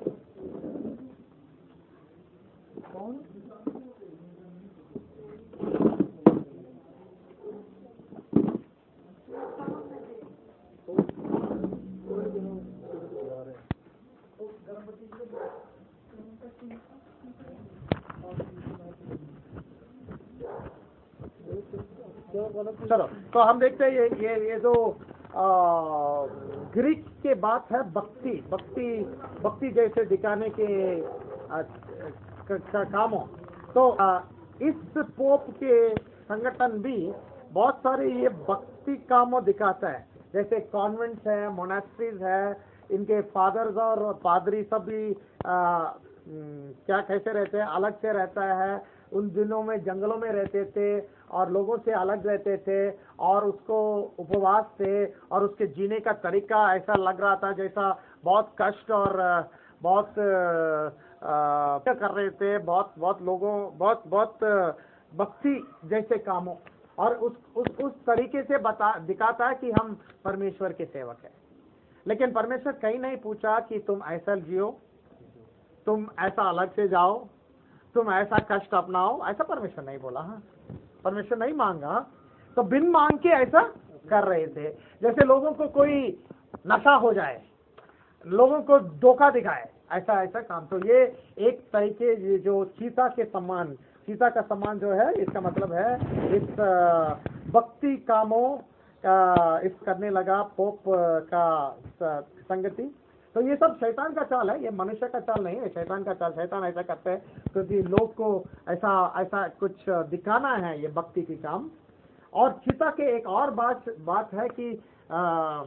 चलो, तो हम देखते हैं ये ये ये जो ग्रीक के बात है भक्ति भक्ति भक्ति जैसे दिखाने के आ, क, क, कामों। तो आ, इस पोप के संगठन भी बहुत सारे ये भक्ति कामों दिखाता है। जैसे कॉन्वेंट्स है, मोनास्ट्रीज है, इनके फादर्स और पादरी सब भी आ, क्या कैसे रहते हैं, अलग से रहता है। उन दिनों में जंगलों में रहते थे और लोगों से अलग रहते थे, और उसको उपवास थे, और उसके जीने का तरीका ऐसा लग रहा था जैसा बहुत कष्ट और बहुत क्या कर रहे थे, बहुत बहुत लोगों बहुत बहुत भक्ति जैसे कामों, और उस उस उस तरीके से बता दिखाता है कि हम परमेश्वर के सेवक हैं। लेकिन परमेश्वर कहीं नहीं पूछा कि तुम ऐसा जियो, तुम ऐसा अलग से जाओ, तुम ऐसा कष्ट अपनाओ, ऐसा परमेश्वर नहीं बोला। हाँ, परमेश्वर नहीं मांगा, तो बिन मांग के ऐसा कर रहे थे। जैसे लोगों को कोई नशा हो जाए, लोगों को धोखा दिखाए, ऐसा ऐसा काम। तो ये एक तरीके ये जो चीता के समान, चीता का समान जो है, इसका मतलब है इस भक्ति कामों का इस करने लगा पोप का संगति। तो ये सब शैतान का चाल है, ये मनुष्य का चाल नहीं है, शैतान का चाल। शैतान ऐसा करता है क्योंकि लोग को ऐसा ऐसा कुछ दिखाना है, ये भक्ति की काम। और चीता के एक और बात बात है कि आ,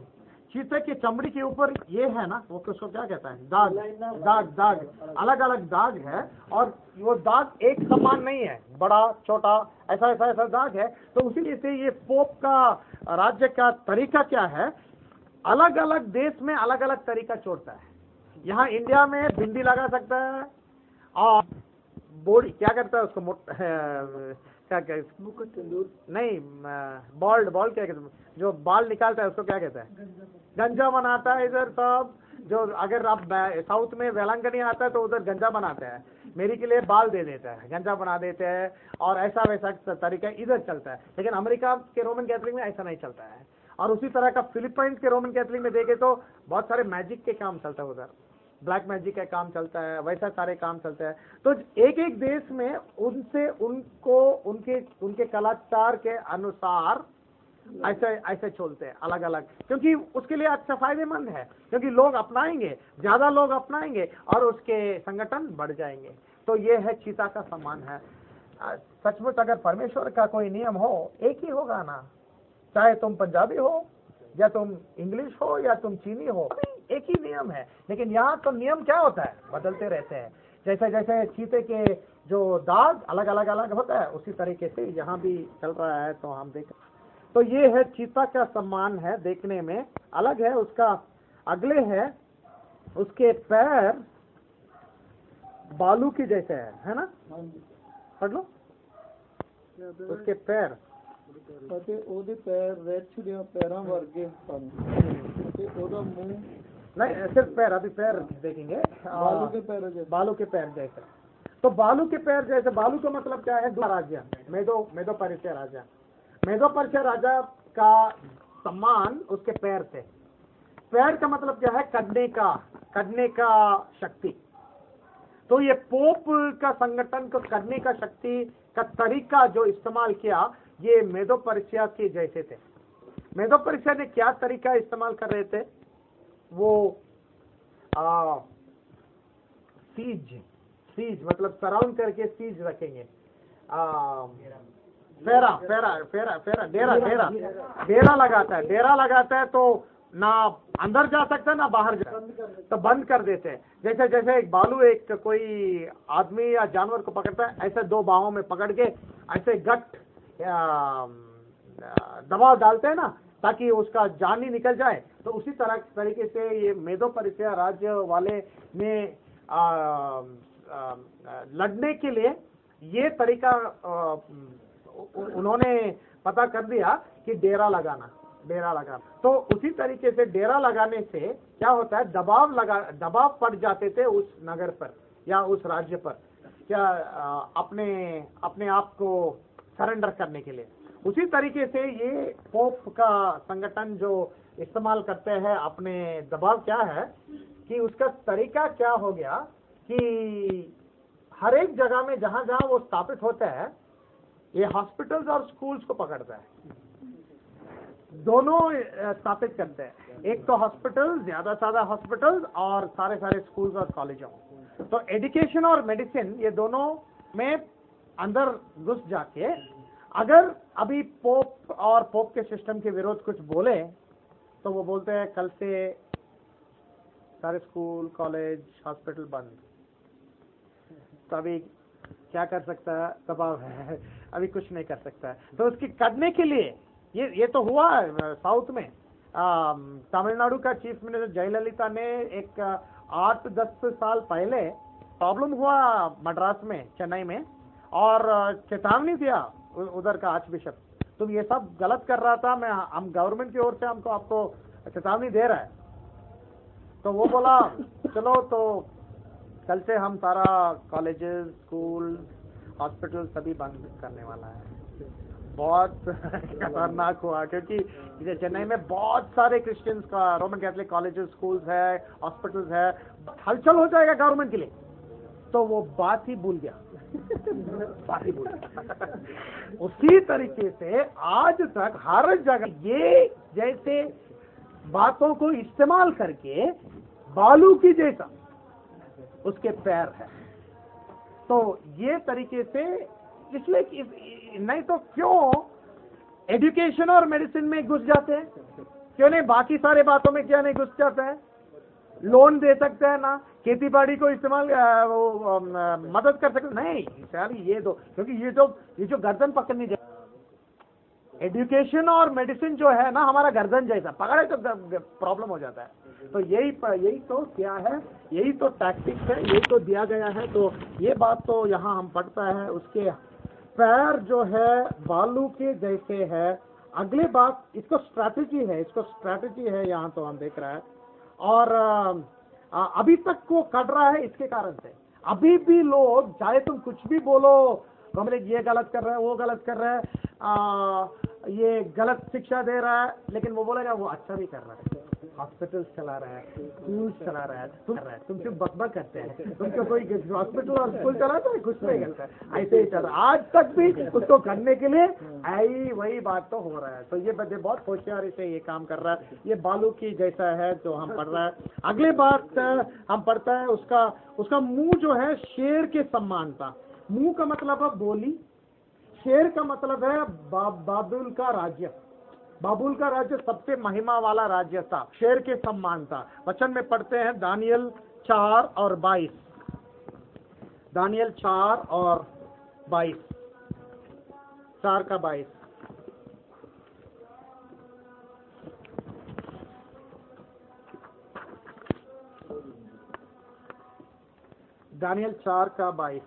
चीते की चमड़ी के ऊपर ये है ना, वो उसको क्या कहता है, दाग दाग दाग अलग अलग दाग है, और वो दाग एक समान नहीं है, बड़ा छोटा ऐसा ऐसा ऐसा दाग है। तो उसी से ये पोप का राज्य का तरीका क्या है, अलग अलग देश में अलग अलग तरीका छोड़ता है। यहाँ इंडिया में बिंदी लगा सकता है, और बॉडी क्या करता है उसको मोट क्या कहते नहीं, बॉल्ड बॉल्ड क्या कहते हैं, जो बाल निकालता है उसको क्या कहता है, गंजा बनाता है इधर सब। जो अगर आप साउथ में वेलंगनी आता है तो उधर गंजा बनाते हैं, मेरी के लिए बाल दे देता है, गंजा बना देते हैं, और ऐसा वैसा तरीका इधर चलता है। लेकिन अमेरिका के रोमन कैथोलिक में ऐसा नहीं चलता है। और उसी तरह का फिलीपाइंस के रोमन कैथोलिक में देखे तो बहुत सारे मैजिक के काम चलता है, उधर ब्लैक मैजिक का काम चलता है, वैसा सारे काम चलते हैं। तो एक एक देश में उनसे उनको उनके उनके कलाचार के अनुसार ऐसे ऐसे चलते हैं अलग अलग, क्योंकि उसके लिए अच्छा फायदेमंद है, क्योंकि लोग अपनाएंगे, ज्यादा लोग अपनाएंगे और उसके संगठन बढ़ जाएंगे। तो ये है चीता का सम्मान है। सचमुच अगर परमेश्वर का कोई नियम हो, एक ही होगा ना, चाहे तुम पंजाबी हो या तुम इंग्लिश हो या तुम चीनी हो, एक ही नियम है। लेकिन यहाँ तो नियम क्या होता है, बदलते रहते हैं। जैसे जैसे चीते के जो दाग अलग अलग अलग होता है, उसी तरीके से यहाँ भी चल रहा है। तो हम देख, तो ये है चीता का सम्मान है, देखने में अलग है। उसका अगले है, उसके पैर बालू की जैसे है, है ना, पढ़ लो। उसके पैर ਅਤੇ ਉਹਦੇ ਪੈਰ ਰਿੱਛ ਦੇ ਪੈਰਾਂ ਵਰਗੇ ਸਨ ਅਤੇ ਉਹਦਾ ਮੂੰਹ नहीं, सिर्फ पैर, अभी पैर देखेंगे। बालू के पैर जैसे, बालू के पैर जैसे। तो बालू के पैर जैसे, बालू का मतलब क्या है, राज्य मेदो मेदो परिचय राजा, मेदो परिचय राजा का सम्मान उसके पैर थे। पैर का मतलब क्या है, कटने का कटने का शक्ति। तो ये पोप का संगठन को करने का शक्ति का तरीका जो इस्तेमाल किया, ये मेदो परिचय के जैसे थे। मेदो परिचय ने क्या तरीका इस्तेमाल कर रहे थे, वो आ, सीज सीज मतलब सराउंड करके सीज रखेंगे, आ, फेरा फेरा फेरा फेरा डेरा डेरा डेरा लगाता है, डेरा लगाता है तो ना अंदर जा सकता है ना बाहर जा, तो बंद कर देते हैं। जैसे जैसे एक बालू एक कोई आदमी या जानवर को पकड़ता है, ऐसे दो बाहों में पकड़ के ऐसे गट दबाव डालते हैं ना, ताकि उसका जान ही निकल जाए। तो उसी तरह तरीके से ये मेदो परिचय राज्य वाले ने आ, आ, लड़ने के लिए ये तरीका आ, उन्होंने पता कर दिया कि डेरा लगाना डेरा लगाना। तो उसी तरीके से डेरा लगाने से क्या होता है, दबाव लगा दबाव पड़ जाते थे उस नगर पर या उस राज्य पर, क्या आ, अपने अपने आप को सरेंडर करने के लिए। उसी तरीके से ये पोप का संगठन जो इस्तेमाल करते हैं अपने दबाव, क्या है कि उसका तरीका क्या हो गया कि हर एक जगह में जहां जहां वो स्थापित होता है, ये हॉस्पिटल्स और स्कूल्स को पकड़ता है, दोनों स्थापित करते हैं। एक तो हॉस्पिटल, ज्यादा ज्यादा हॉस्पिटल्स और सारे सारे स्कूल्स और कॉलेजों। तो एजुकेशन और मेडिसिन ये दोनों में अंदर घुस जाके अगर अभी पोप और पोप के सिस्टम के विरोध कुछ बोले तो वो बोलते हैं कल से सारे स्कूल कॉलेज हॉस्पिटल बंद। तो अभी क्या कर सकता है, दबाव है, अभी कुछ नहीं कर सकता है। तो उसकी करने के लिए ये ये तो हुआ साउथ में। तमिलनाडु का चीफ मिनिस्टर जयललिता ने एक आठ दस साल पहले प्रॉब्लम हुआ मद्रास में, चेन्नई में, और चेतावनी दिया उधर का आर्च बिशप, तुम ये सब गलत कर रहा था, मैं हम गवर्नमेंट की ओर से हमको आपको चेतावनी दे रहा है। तो वो बोला चलो तो कल से हम सारा कॉलेजेस स्कूल हॉस्पिटल सभी बंद करने वाला है। बहुत खतरनाक हुआ, क्योंकि चेन्नई में बहुत सारे क्रिश्चियंस का रोमन कैथोलिक कॉलेजेस स्कूल्स है हॉस्पिटल्स है, हलचल हो जाएगा गवर्नमेंट के लिए। तो वो बात ही भूल गया बात ही भूल गया उसी तरीके से आज तक हर जगह ये जैसे बातों को इस्तेमाल करके बालू की जैसा उसके पैर है। तो ये तरीके से, इसलिए कि नहीं तो क्यों एजुकेशन और मेडिसिन में घुस जाते हैं, क्यों नहीं? बाकी सारे बातों में क्या नहीं घुस जाता है? लोन दे सकते हैं ना, खेती बाड़ी को इस्तेमाल आ, वो, आ, मदद कर सकते नहीं यार, ये दो, क्योंकि ये जो ये जो गर्दन पकड़नी चाहिए, एजुकेशन और मेडिसिन जो है ना हमारा गर्दन जैसा पकड़े तो प्रॉब्लम हो जाता है। तो यही यही तो क्या है, यही तो टैक्टिक्स है, यही तो दिया गया है। तो ये बात तो यहाँ हम पढ़ता है, उसके पैर जो है बालू के जैसे है। अगली बात, इसको स्ट्रैटेजी है, इसको स्ट्रैटेजी है यहाँ तो हम देख रहा है। और आ, अभी तक वो कट रहा है इसके कारण से। अभी भी लोग चाहे तुम कुछ भी बोलो, कमरे ये गलत कर रहा है, वो गलत कर रहा है, आ, ये गलत शिक्षा दे रहा है, लेकिन वो बोलेगा वो अच्छा भी कर रहा है, हॉस्पिटल चला रहा है, स्कूल चला रहा है, तुम कर रहा है, तुम सिर्फ बकबक करते हैं। तुम क्यों कोई हॉस्पिटल और स्कूल चलाता है? कुछ नहीं करता है, ऐसे ही चल रहा है। आज तक भी उसको करने के लिए आई वही बात तो हो रहा है। तो ये बंदे बहुत होशियारी से ये काम कर रहा है। ये बालू की जैसा है जो हम पढ़ रहा है। अगली बात हम पढ़ता है, उसका उसका मुंह जो है शेर के समान था। मुंह का मतलब है बोली, शेर का मतलब है बा, बाबुल का राज्य। बाबुल का राज्य सबसे महिमा वाला राज्य था, शेर के समान था। वचन में पढ़ते हैं दानियल चार और बाईस, दानियल चार और बाईस, चार का बाईस। दानियल चार का बाईस।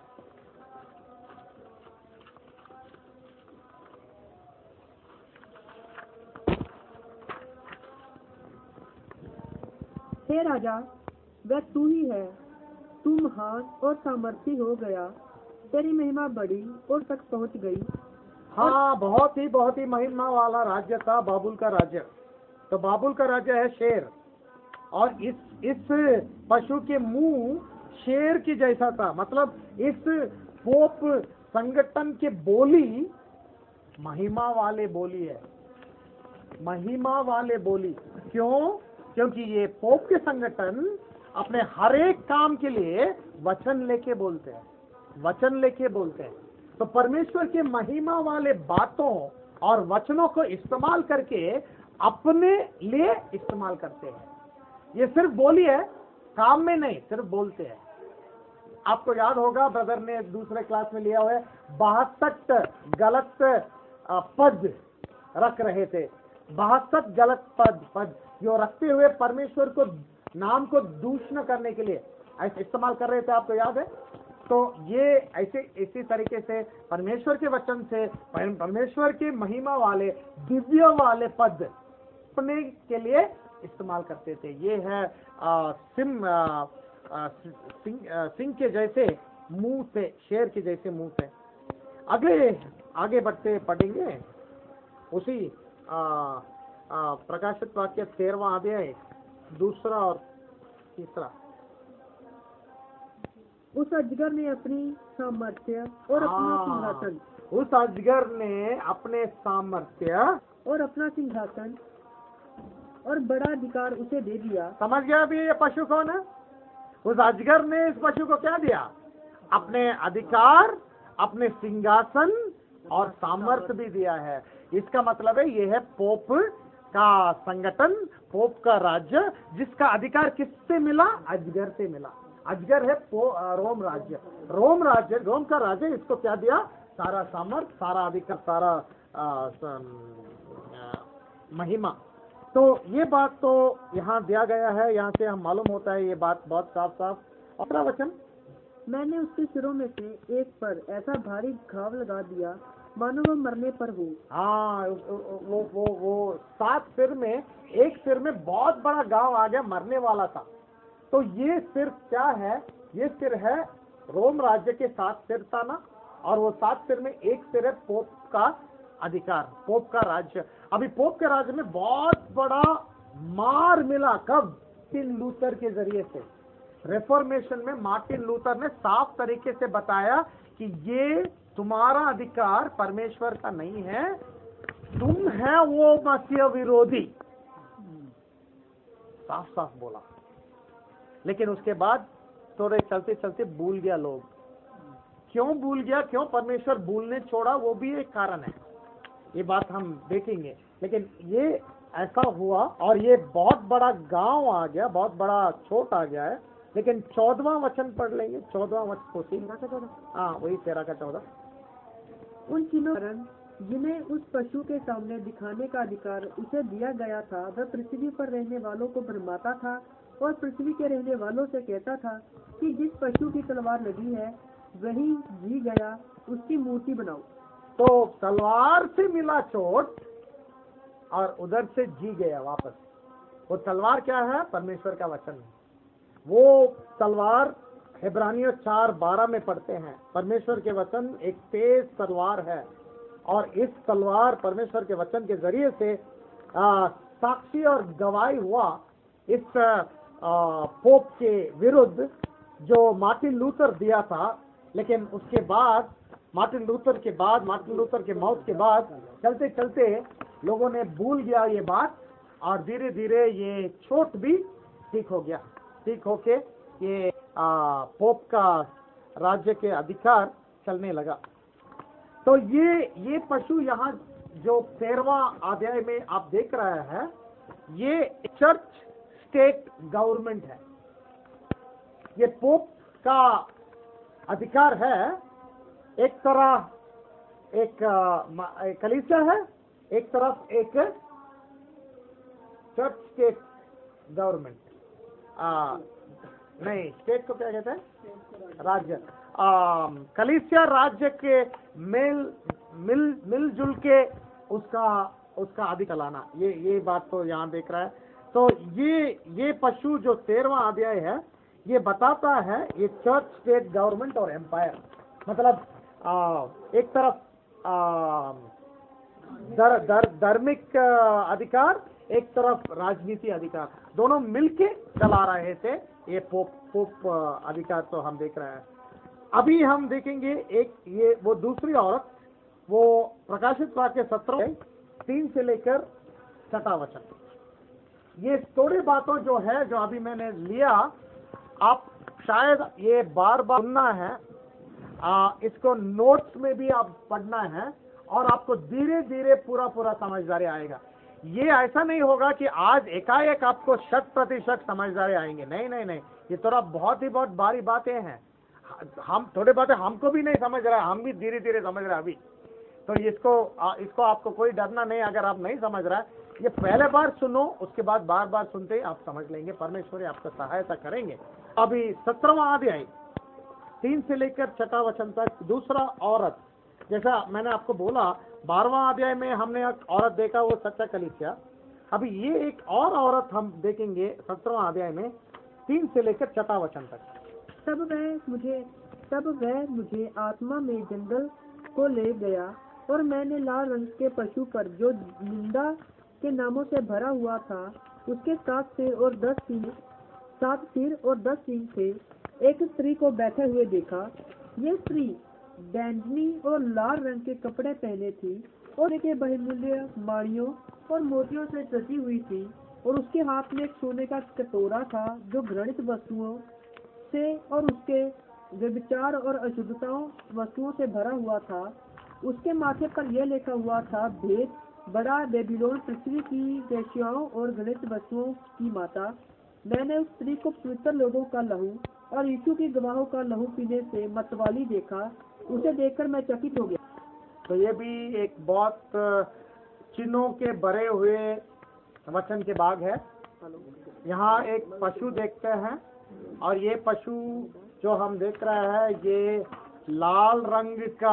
हे राजा, वह तू ही है, तू महान और सामर्थी हो गया, तेरी महिमा बढ़ी और तक पहुंच गई। हाँ, बहुत ही बहुत ही महिमा वाला राज्य था बाबुल का राज्य। तो बाबुल का राज्य है शेर, और इस इस पशु के मुंह शेर की जैसा था। मतलब इस पोप संगठन के बोली महिमा वाले बोली है, महिमा वाले बोली। क्यों? क्योंकि ये पोप के संगठन अपने हर एक काम के लिए वचन लेके बोलते हैं, वचन लेके बोलते हैं। तो परमेश्वर के महिमा वाले बातों और वचनों को इस्तेमाल करके अपने लिए इस्तेमाल करते हैं। ये सिर्फ बोली है, काम में नहीं, सिर्फ बोलते हैं। आपको याद होगा ब्रदर ने दूसरे क्लास में लिया हुआ है, बासठ गलत पद रख रहे थे, बासठ गलत पद पद जो रखते हुए परमेश्वर को नाम को दूषण करने के लिए ऐसे इस्तेमाल कर रहे थे। आपको याद है? तो ये ऐसे इसी तरीके से परमेश्वर के वचन से परमेश्वर के महिमा वाले दिव्य वाले पद अपने के लिए इस्तेमाल करते थे। ये है आ, सिम आ, आ, सिंह सिंह के जैसे मुंह से, शेर के जैसे मुंह से। अगले आगे बढ़ते पढ़ेंगे उसी आ, आ, प्रकाशित वाक्य तेरहवां अध्याय दूसरा और तीसरा। उस अजगर ने अपनी सामर्थ्य और अपना सिंहासन, उस अजगर ने अपने सामर्थ्य और अपना सिंहासन और बड़ा अधिकार उसे दे दिया। समझ गया अभी ये पशु कौन है? उस अजगर ने इस पशु को क्या दिया? अपने अधिकार, अपने सिंहासन और सामर्थ्य भी दिया है। इसका मतलब है ये है पोप का संगठन, पोप का राज्य, जिसका अधिकार किससे मिला? अजगर से मिला। अजगर है रोम राज्य। रोम राज्य, रोम का राज्य इसको क्या दिया? सारा सामर्थ, सारा अधिकार, सारा आ, आ, महिमा। तो ये बात तो यहाँ दिया गया है, यहाँ से हम मालूम होता है ये बात बहुत साफ साफ। अपना वचन, मैंने उसके सिरों में से एक पर ऐसा भारी घाव लगा दिया मानो वह मरने पर हो। हाँ, वो वो वो सात सिर में एक सिर में बहुत बड़ा घाव आ गया, मरने वाला था। तो ये सिर क्या है? ये सिर है रोम राज्य के सात सिर था ना, और वो सात सिर में एक सिर है पोप का अधिकार, पोप का राज्य। अभी पोप के राज्य में बहुत बड़ा मार मिला। कब? मार्टिन लूथर के जरिए से। रेफॉर्मेशन में मार्टिन लूथर ने साफ तरीके से बताया कि ये तुम्हारा अधिकार परमेश्वर का नहीं है, तुम है वो मसीह विरोधी। साफ साफ बोला। लेकिन उसके बाद थोड़े चलते चलते भूल गया लोग। क्यों भूल गया? क्यों परमेश्वर भूलने छोड़ा? वो भी एक कारण है। ये बात हम देखेंगे। लेकिन ये ऐसा हुआ और ये बहुत बड़ा गांव आ गया, बहुत बड़ा छोट आ गया है। लेकिन चौदहवां वचन पढ़ लेंगे, चौदहवां वचन फोर्टीन, हाँ वही तेरह का चौदह। उन चिन्हों के कारण जिन्हें उस पशु के सामने दिखाने का अधिकार उसे दिया गया था, वह पृथ्वी पर रहने वालों को भरमाता था और पृथ्वी के रहने वालों से कहता था कि जिस पशु की तलवार लगी है वही जी गया, उसकी मूर्ति बनाओ। तो तलवार से मिला चोट और उधर से जी गया वापस। वो तलवार क्या है? परमेश्वर का वचन है। वो तलवार इब्रानियों चार बारह में पढ़ते हैं, परमेश्वर के वचन एक तेज तलवार है और इस तलवार परमेश्वर के वचन के जरिए से आ, साक्षी और गवाही हुआ इस आ, पोप के विरुद्ध जो मार्टिन लूथर दिया था। लेकिन उसके बाद मार्टिन लूथर के बाद मार्टिन लूथर के मौत के बाद चलते चलते लोगों ने भूल गया ये बात और धीरे धीरे ये छोट भी ठीक हो गया। ठीक होके ये आ, पोप का राज्य के अधिकार चलने लगा। तो ये ये पशु यहाँ जो तेरहवां अध्याय में आप देख रहे हैं, ये चर्च स्टेट गवर्नमेंट है। ये पोप का अधिकार है। एक तरह एक कलीसिया है, एक तरफ एक चर्च स्टेट गवर्नमेंट। आ, नहीं, स्टेट को क्या कहते हैं? राज्य। आ, कलीसिया राज्य के मिल मिल मिलजुल के उसका उसका अधिकार लाना, ये ये बात तो यहाँ देख रहा है। तो ये ये पशु जो तेरहवां अध्याय है ये बताता है ये चर्च स्टेट गवर्नमेंट और एम्पायर, मतलब आ, एक तरफ आ, दर, दर, धार्मिक अधिकार, एक तरफ राजनीति अधिकार, दोनों मिलके चला रहे थे ये पोप पोप अधिकार। तो हम देख रहे हैं। अभी हम देखेंगे एक ये वो दूसरी औरत, वो प्रकाशित वाक्य सत्रह तीन से लेकर छठा वचन। ये थोड़ी बातों जो है जो अभी मैंने लिया, आप शायद ये बार बार सुनना है, आ, इसको नोट्स में भी आप पढ़ना है और आपको धीरे धीरे पूरा पूरा समझदारी आएगा। ये ऐसा नहीं होगा कि आज एकाएक आपको शत प्रतिशत समझदारी आएंगे। नहीं नहीं नहीं, ये थोड़ा बहुत ही बहुत बारी बातें हैं। हम थोड़ी बातें हमको भी नहीं समझ रहा है, हम भी धीरे धीरे समझ रहे हैं अभी। तो इसको इसको आपको कोई डरना नहीं। अगर आप नहीं समझ रहा है, ये पहले बार सुनो, उसके बाद बार बार सुनते ही आप समझ लेंगे। परमेश्वर आपको सहायता करेंगे। अभी सत्रहवां अध्याय तीन से लेकर छठा वचन तक दूसरा औरत, जैसा मैंने आपको बोला बारहवां अध्याय में हमने एक औरत देखा, वो सच्चा कलीसिया। अभी ये एक और औरत हम देखेंगे सत्रहवां अध्याय में तीन से लेकर छठा वचन तक। तब वह मुझे तब वह मुझे आत्मा में जंगल को ले गया और मैंने लाल रंग के पशु पर जो निंदा के नामों से भरा हुआ था, उसके सात सिर और दस सिंह सात सिर और दस सिंह थे, एक स्त्री को बैठे हुए देखा। ये स्त्री बैंगनी और लाल रंग के कपड़े पहने थी और के बहुमूल्य माणियों और मोतियों से सजी हुई थी और उसके हाथ में एक सोने का कटोरा था जो घृणित वस्तुओं से और उसके व्यभिचार और अशुद्धताओं वस्तुओं से भरा हुआ था। उसके माथे पर यह लिखा हुआ था, भेद बड़ा बेबीलोन, पृथ्वी की वेश्याओं और घृणित वस्तुओं की माता। मैंने उस स्त्री को पवित्र लोगों का लहू और यीशु की गवाहों का लहू पीने से मतवाली देखा। उसे देखकर मैं चकित हो गया। तो ये भी एक बहुत चिन्हों के भरे हुए वचन के भाग है। यहाँ एक पशु देखते हैं और ये पशु जो हम देख रहे हैं ये लाल रंग का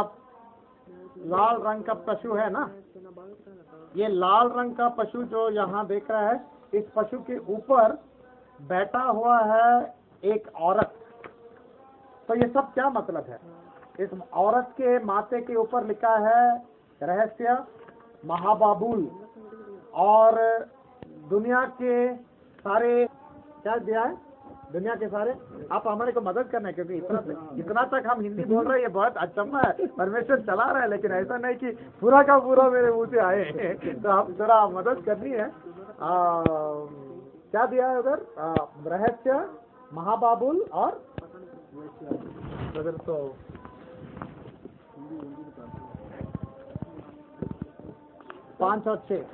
लाल रंग का पशु है ना। ये लाल रंग का पशु जो यहाँ देख रहा है, इस पशु के ऊपर बैठा हुआ है एक औरत। तो ये सब क्या मतलब है? इस औरत के माथे के ऊपर लिखा है रहस्य महाबाबुल और दुनिया के सारे, क्या दिया है? दुनिया के सारे। आप हमारे को मदद करना है क्योंकि इतना इतना तक हम हिंदी बोल रहे हैं, ये बहुत अचंभा है। परमेश्वर चला रहा है, लेकिन ऐसा नहीं कि पूरा का पूरा मेरे मुंह से आए। तो आप थोड़ा मदद करनी है। आ, क्या दिया है उधर? रहस्य महाबाबुल और तो पाँच और छः।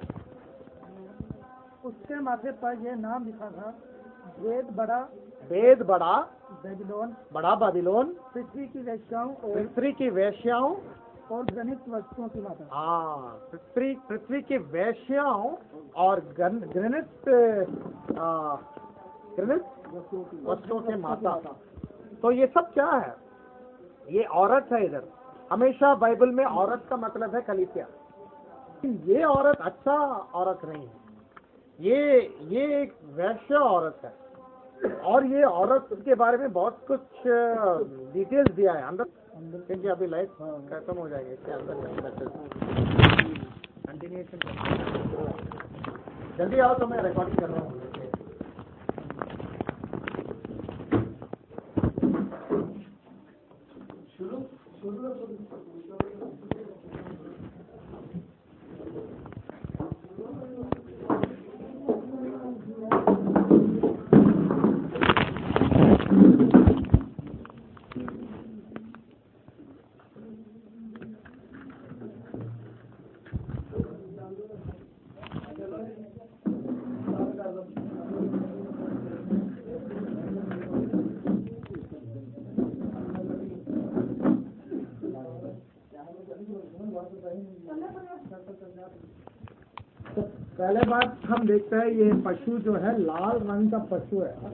उसके माथे पर यह नाम लिखा था, वेद बड़ा वेद बड़ा बेबीलोन, बड़ा बाबिलोन, पृथ्वी की वेश्याओं और पृथ्वी की वेश्याओं और घृणित वस्तुओं की माता। हाँ, पृथ्वी पृथ्वी की वेश्याओं और गन- घृणित आ, घृणित वस्तुओं के माता। तो ये सब क्या है? ये औरत है। इधर हमेशा बाइबल में औरत का मतलब है कलीसिया। ये औरत अच्छा औरत नहीं है, ये ये एक वैश्य औरत है। और ये औरत के बारे में बहुत कुछ डिटेल्स दिया है अंदर, क्योंकि अभी लाइट खत्म हो जाएगी इसके अंदर। कंटिन्यूएशन जल्दी आओ, तो मैं रिकॉर्डिंग कर रहा हूँ। शुरू शुरू तो पहले बात हम देखते हैं, ये पशु जो है लाल रंग का पशु है।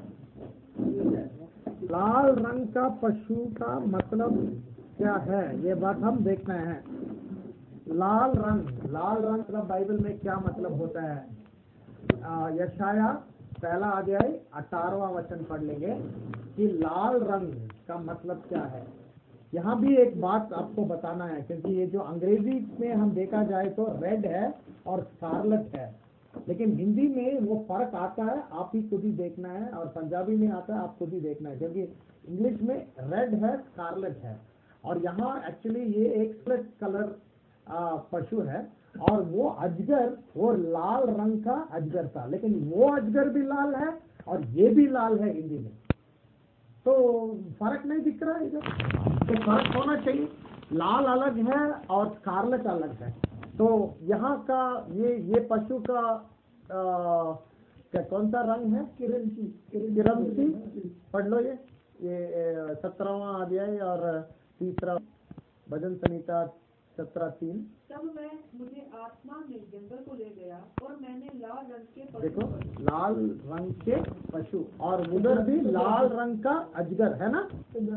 लाल रंग का पशु का मतलब क्या है, ये बात हम देखते हैं। लाल रंग लाल रंग का बाइबल में क्या मतलब होता है? आ, यशाया पहला अध्याय अठारहवां वचन पढ़ लेंगे कि लाल रंग का मतलब क्या है। यहाँ भी एक बात आपको बताना है, क्योंकि ये जो अंग्रेजी में हम देखा जाए तो रेड है और स्कारलेट है, लेकिन हिंदी में वो फर्क आता है, आप ही खुद ही देखना है। और पंजाबी में आता है, आप खुद ही देखना है, क्योंकि इंग्लिश में रेड है, स्कारलेट है, और यहाँ एक्चुअली ये एक स्लेट कलर पशु है। और वो अजगर, वो लाल रंग का अजगर था, लेकिन वो अजगर भी लाल है और ये भी लाल है हिंदी में। तो फर्क नहीं दिख रहा है इधर, तो फर्क होना चाहिए। लाल अलग है और स्कारलेट अलग है। तो यहाँ का ये ये पशु का आ, क्या कौन सा रंग है? किरमची किरमची पढ़ लो। ये ये सत्रहवां अध्याय और तीसरा भजन संहिता सत्रह तीन। तब मैं मुझे आत्मा में जंगल को ले गया और मैंने लाल रंग के पशु देखो, लाल रंग के पशु, और उधर भी लाल रंग का अजगर है ना।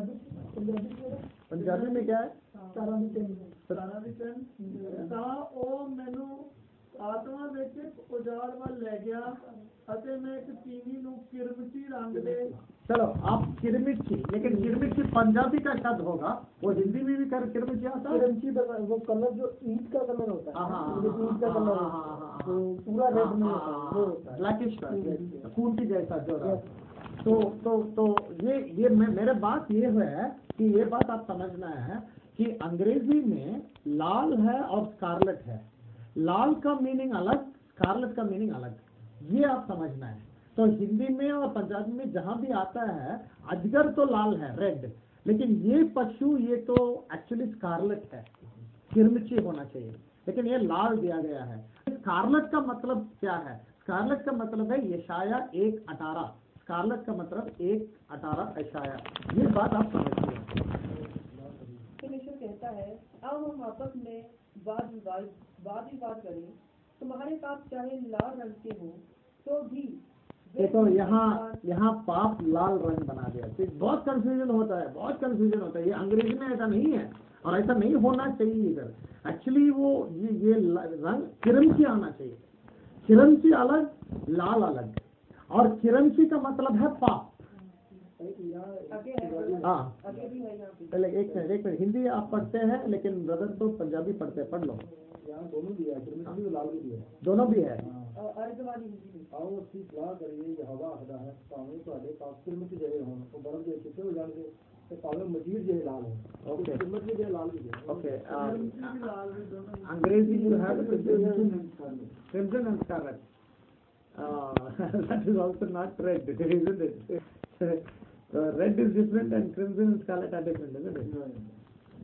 पंजाबी में क्या है? ਉਹ ਮੈਨੂੰ ਆਤਮਾ ਵਿੱਚ ਉਜਾੜ ਵੱਲ ਲੈ ਗਿਆ ਅਤੇ मैं एक तीनी ਨੂੰ किरमची रंग दे। चलो, आप किरमिची, लेकिन किरमिची पंजाबी का शब्द होगा, वो हिंदी में भी कर किरमिची आता है। किरमची वो कलर जो ईंट का कलर होता है, ईंट का कलर तो पूरा रेड नहीं होता, वो होता है ब्लैकिश खून की जैसा जो है। तो तो तो ये ये मेरे बात ये है कि ये बात आप समझना है कि अंग्रेजी में लाल है और स्कारलेट है। लाल का मीनिंग अलग, स्कारलेट का मीनिंग अलग, ये आप समझना है। तो हिंदी में और पंजाबी में जहां भी आता है, अजगर तो लाल है, रेड, लेकिन ये पशु ये तो एक्चुअली स्कारलेट है, किरमिची होना चाहिए, लेकिन ये लाल दिया गया है। स्कारलेट का मतलब क्या है? स्कारलेट का मतलब है यशाया एक अठारह। स्कारलेट का मतलब एक अठारह यशाया। ये बात आप समझिए। परमेश्वर कहता है, अब हम आपस में वाद विवाद वाद विवाद करें, तुम्हारे पाप चाहे लाल रंग के हो तो भी। देखो, यहाँ यहाँ पाप लाल रंग बना दिया। तो बहुत कंफ्यूजन होता है, बहुत कंफ्यूजन होता है। ये अंग्रेजी में ऐसा नहीं है और ऐसा नहीं होना चाहिए इधर। एक्चुअली वो ये ये रंग किरमची आना चाहिए। किरमची अलग, लाल अलग, और किरमची का मतलब है पाप। हाँ, पहले एक मिनट एक मिनट हिंदी आप पढ़ते हैं, लेकिन ब्रदर तो पंजाबी पढ़ते हैं, पढ़ लो। दोनों भी है, किरमची भी लाल भी है, दोनों भी है। आओ ਅਸੀਂ ਸਲਾਹ ਕਰੀਏ ਕਿ ਹਵਾ ਆਖਦਾ ਹੈ ਭਾਵੇਂ ਤੁਹਾਡੇ ਪਾਪ ਕਿਰਮਚੀ ਜਿਹੇ ਹੋਣ, ਉਹ ਬਰਫ਼ ਦੇ ਚਿੱਟੇ ਹੋ ਜਾਣਗੇ, ਤੇ ਭਾਵੇਂ ਮਜੀਦ ਜਿਹੇ ਲਾਲ ਹੋਣ। ਓਕੇ, ਕਿਰਮਚੀ ਜਿਹੇ ਲਾਲ ਵੀ ਹੈ। ਓਕੇ, अंग्रेजी you have crimson and scarlet. That is also not red, isn't it? Uh, red is different and crimson and scarlet are different, isn't it?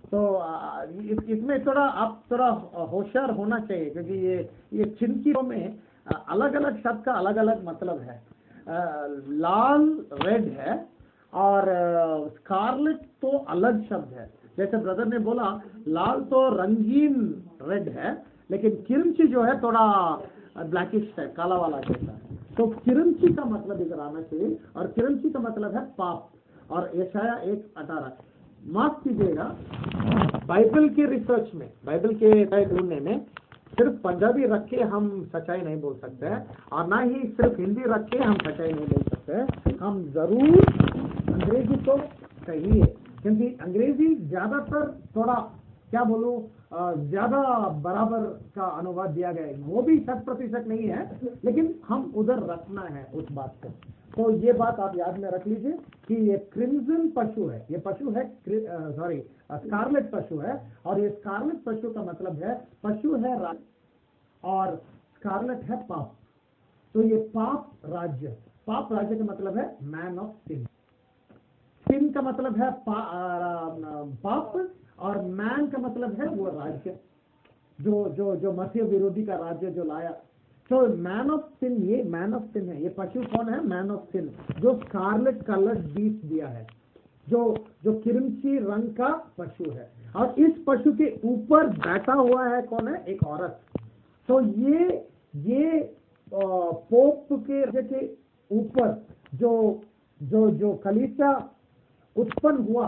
तो आ, इस, इसमें थोड़ा आप थोड़ा होशियार होना चाहिए, क्योंकि ये ये चिन्ह में अलग अलग शब्द का अलग अलग मतलब है। आ, लाल रेड है और स्कारलेट तो अलग शब्द है। जैसे ब्रदर ने बोला लाल तो रंगीन रेड है, लेकिन किरमची जो है थोड़ा ब्लैकिश है, काला वाला जैसा है। तो किरमची का मतलब इधर आना चाहिए, और किरमची का मतलब है पाप। और यशाया एक अठारह, माफ कीजिएगा, बाइबल के रिसर्च में, बाइबल के ढूंढने में सिर्फ पंजाबी रख के हम सच्चाई नहीं बोल सकते हैं, और ना ही सिर्फ हिंदी रख के हम सच्चाई नहीं बोल सकते हैं। हम जरूर अंग्रेजी तो सही है, क्योंकि अंग्रेजी ज्यादातर थोड़ा क्या बोलूं ज्यादा बराबर का अनुवाद दिया गया है, वो भी शत प्रतिशत नहीं है, लेकिन हम उधर रखना है उस बात को। तो ये बात आप याद में रख लीजिए कि ये क्रिम्सन पशु है, ये पशु है सॉरी स्कारलेट पशु है, और ये स्कारलेट पशु का मतलब है पशु है राज, और स्कारलेट है पाप। तो ये पाप राज्य, पाप राज्य का मतलब है मैन ऑफ सिन। सिन का मतलब है पा, आ, पाप, और मैन का मतलब है वो राज्य जो जो जो मसीह विरोधी का राज्य जो लाया। तो मैन ऑफ सिन, ये मैन ऑफ सिन है। ये पशु कौन है? मैन ऑफ सिन, जो स्कारलेट कलर बीस दिया है, जो जो किरमची रंग का पशु है। और इस पशु के ऊपर बैठा हुआ है कौन है? एक औरत। तो ये ये पोप के के ऊपर जो जो जो कलीसिया उत्पन्न हुआ,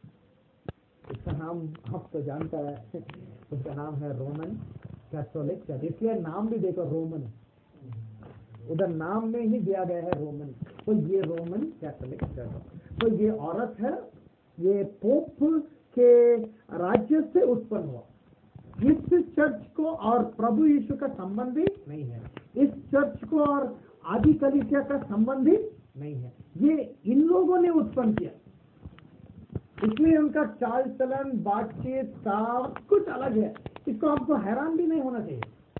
उसका नाम आप तो जानता है, उसका नाम है रोमन कैथोलिक चर्च। इसलिए नाम भी देखो रोमन, उधर नाम में ही दिया गया है रोमन। तो ये रोमन कैथोलिक चर्च। तो ये औरत है, ये पोप के राज्य से उत्पन्न हुआ। इस चर्च को और प्रभु यीशु का संबंध ही नहीं है, इस चर्च को और आदि कलीसिया का संबंध ही नहीं है। ये इन लोगों ने उत्पन्न किया, इसलिए उनका चाल चलन, बातचीत, सब कुछ अलग है। इसको आपको हैरान भी नहीं होना चाहिए,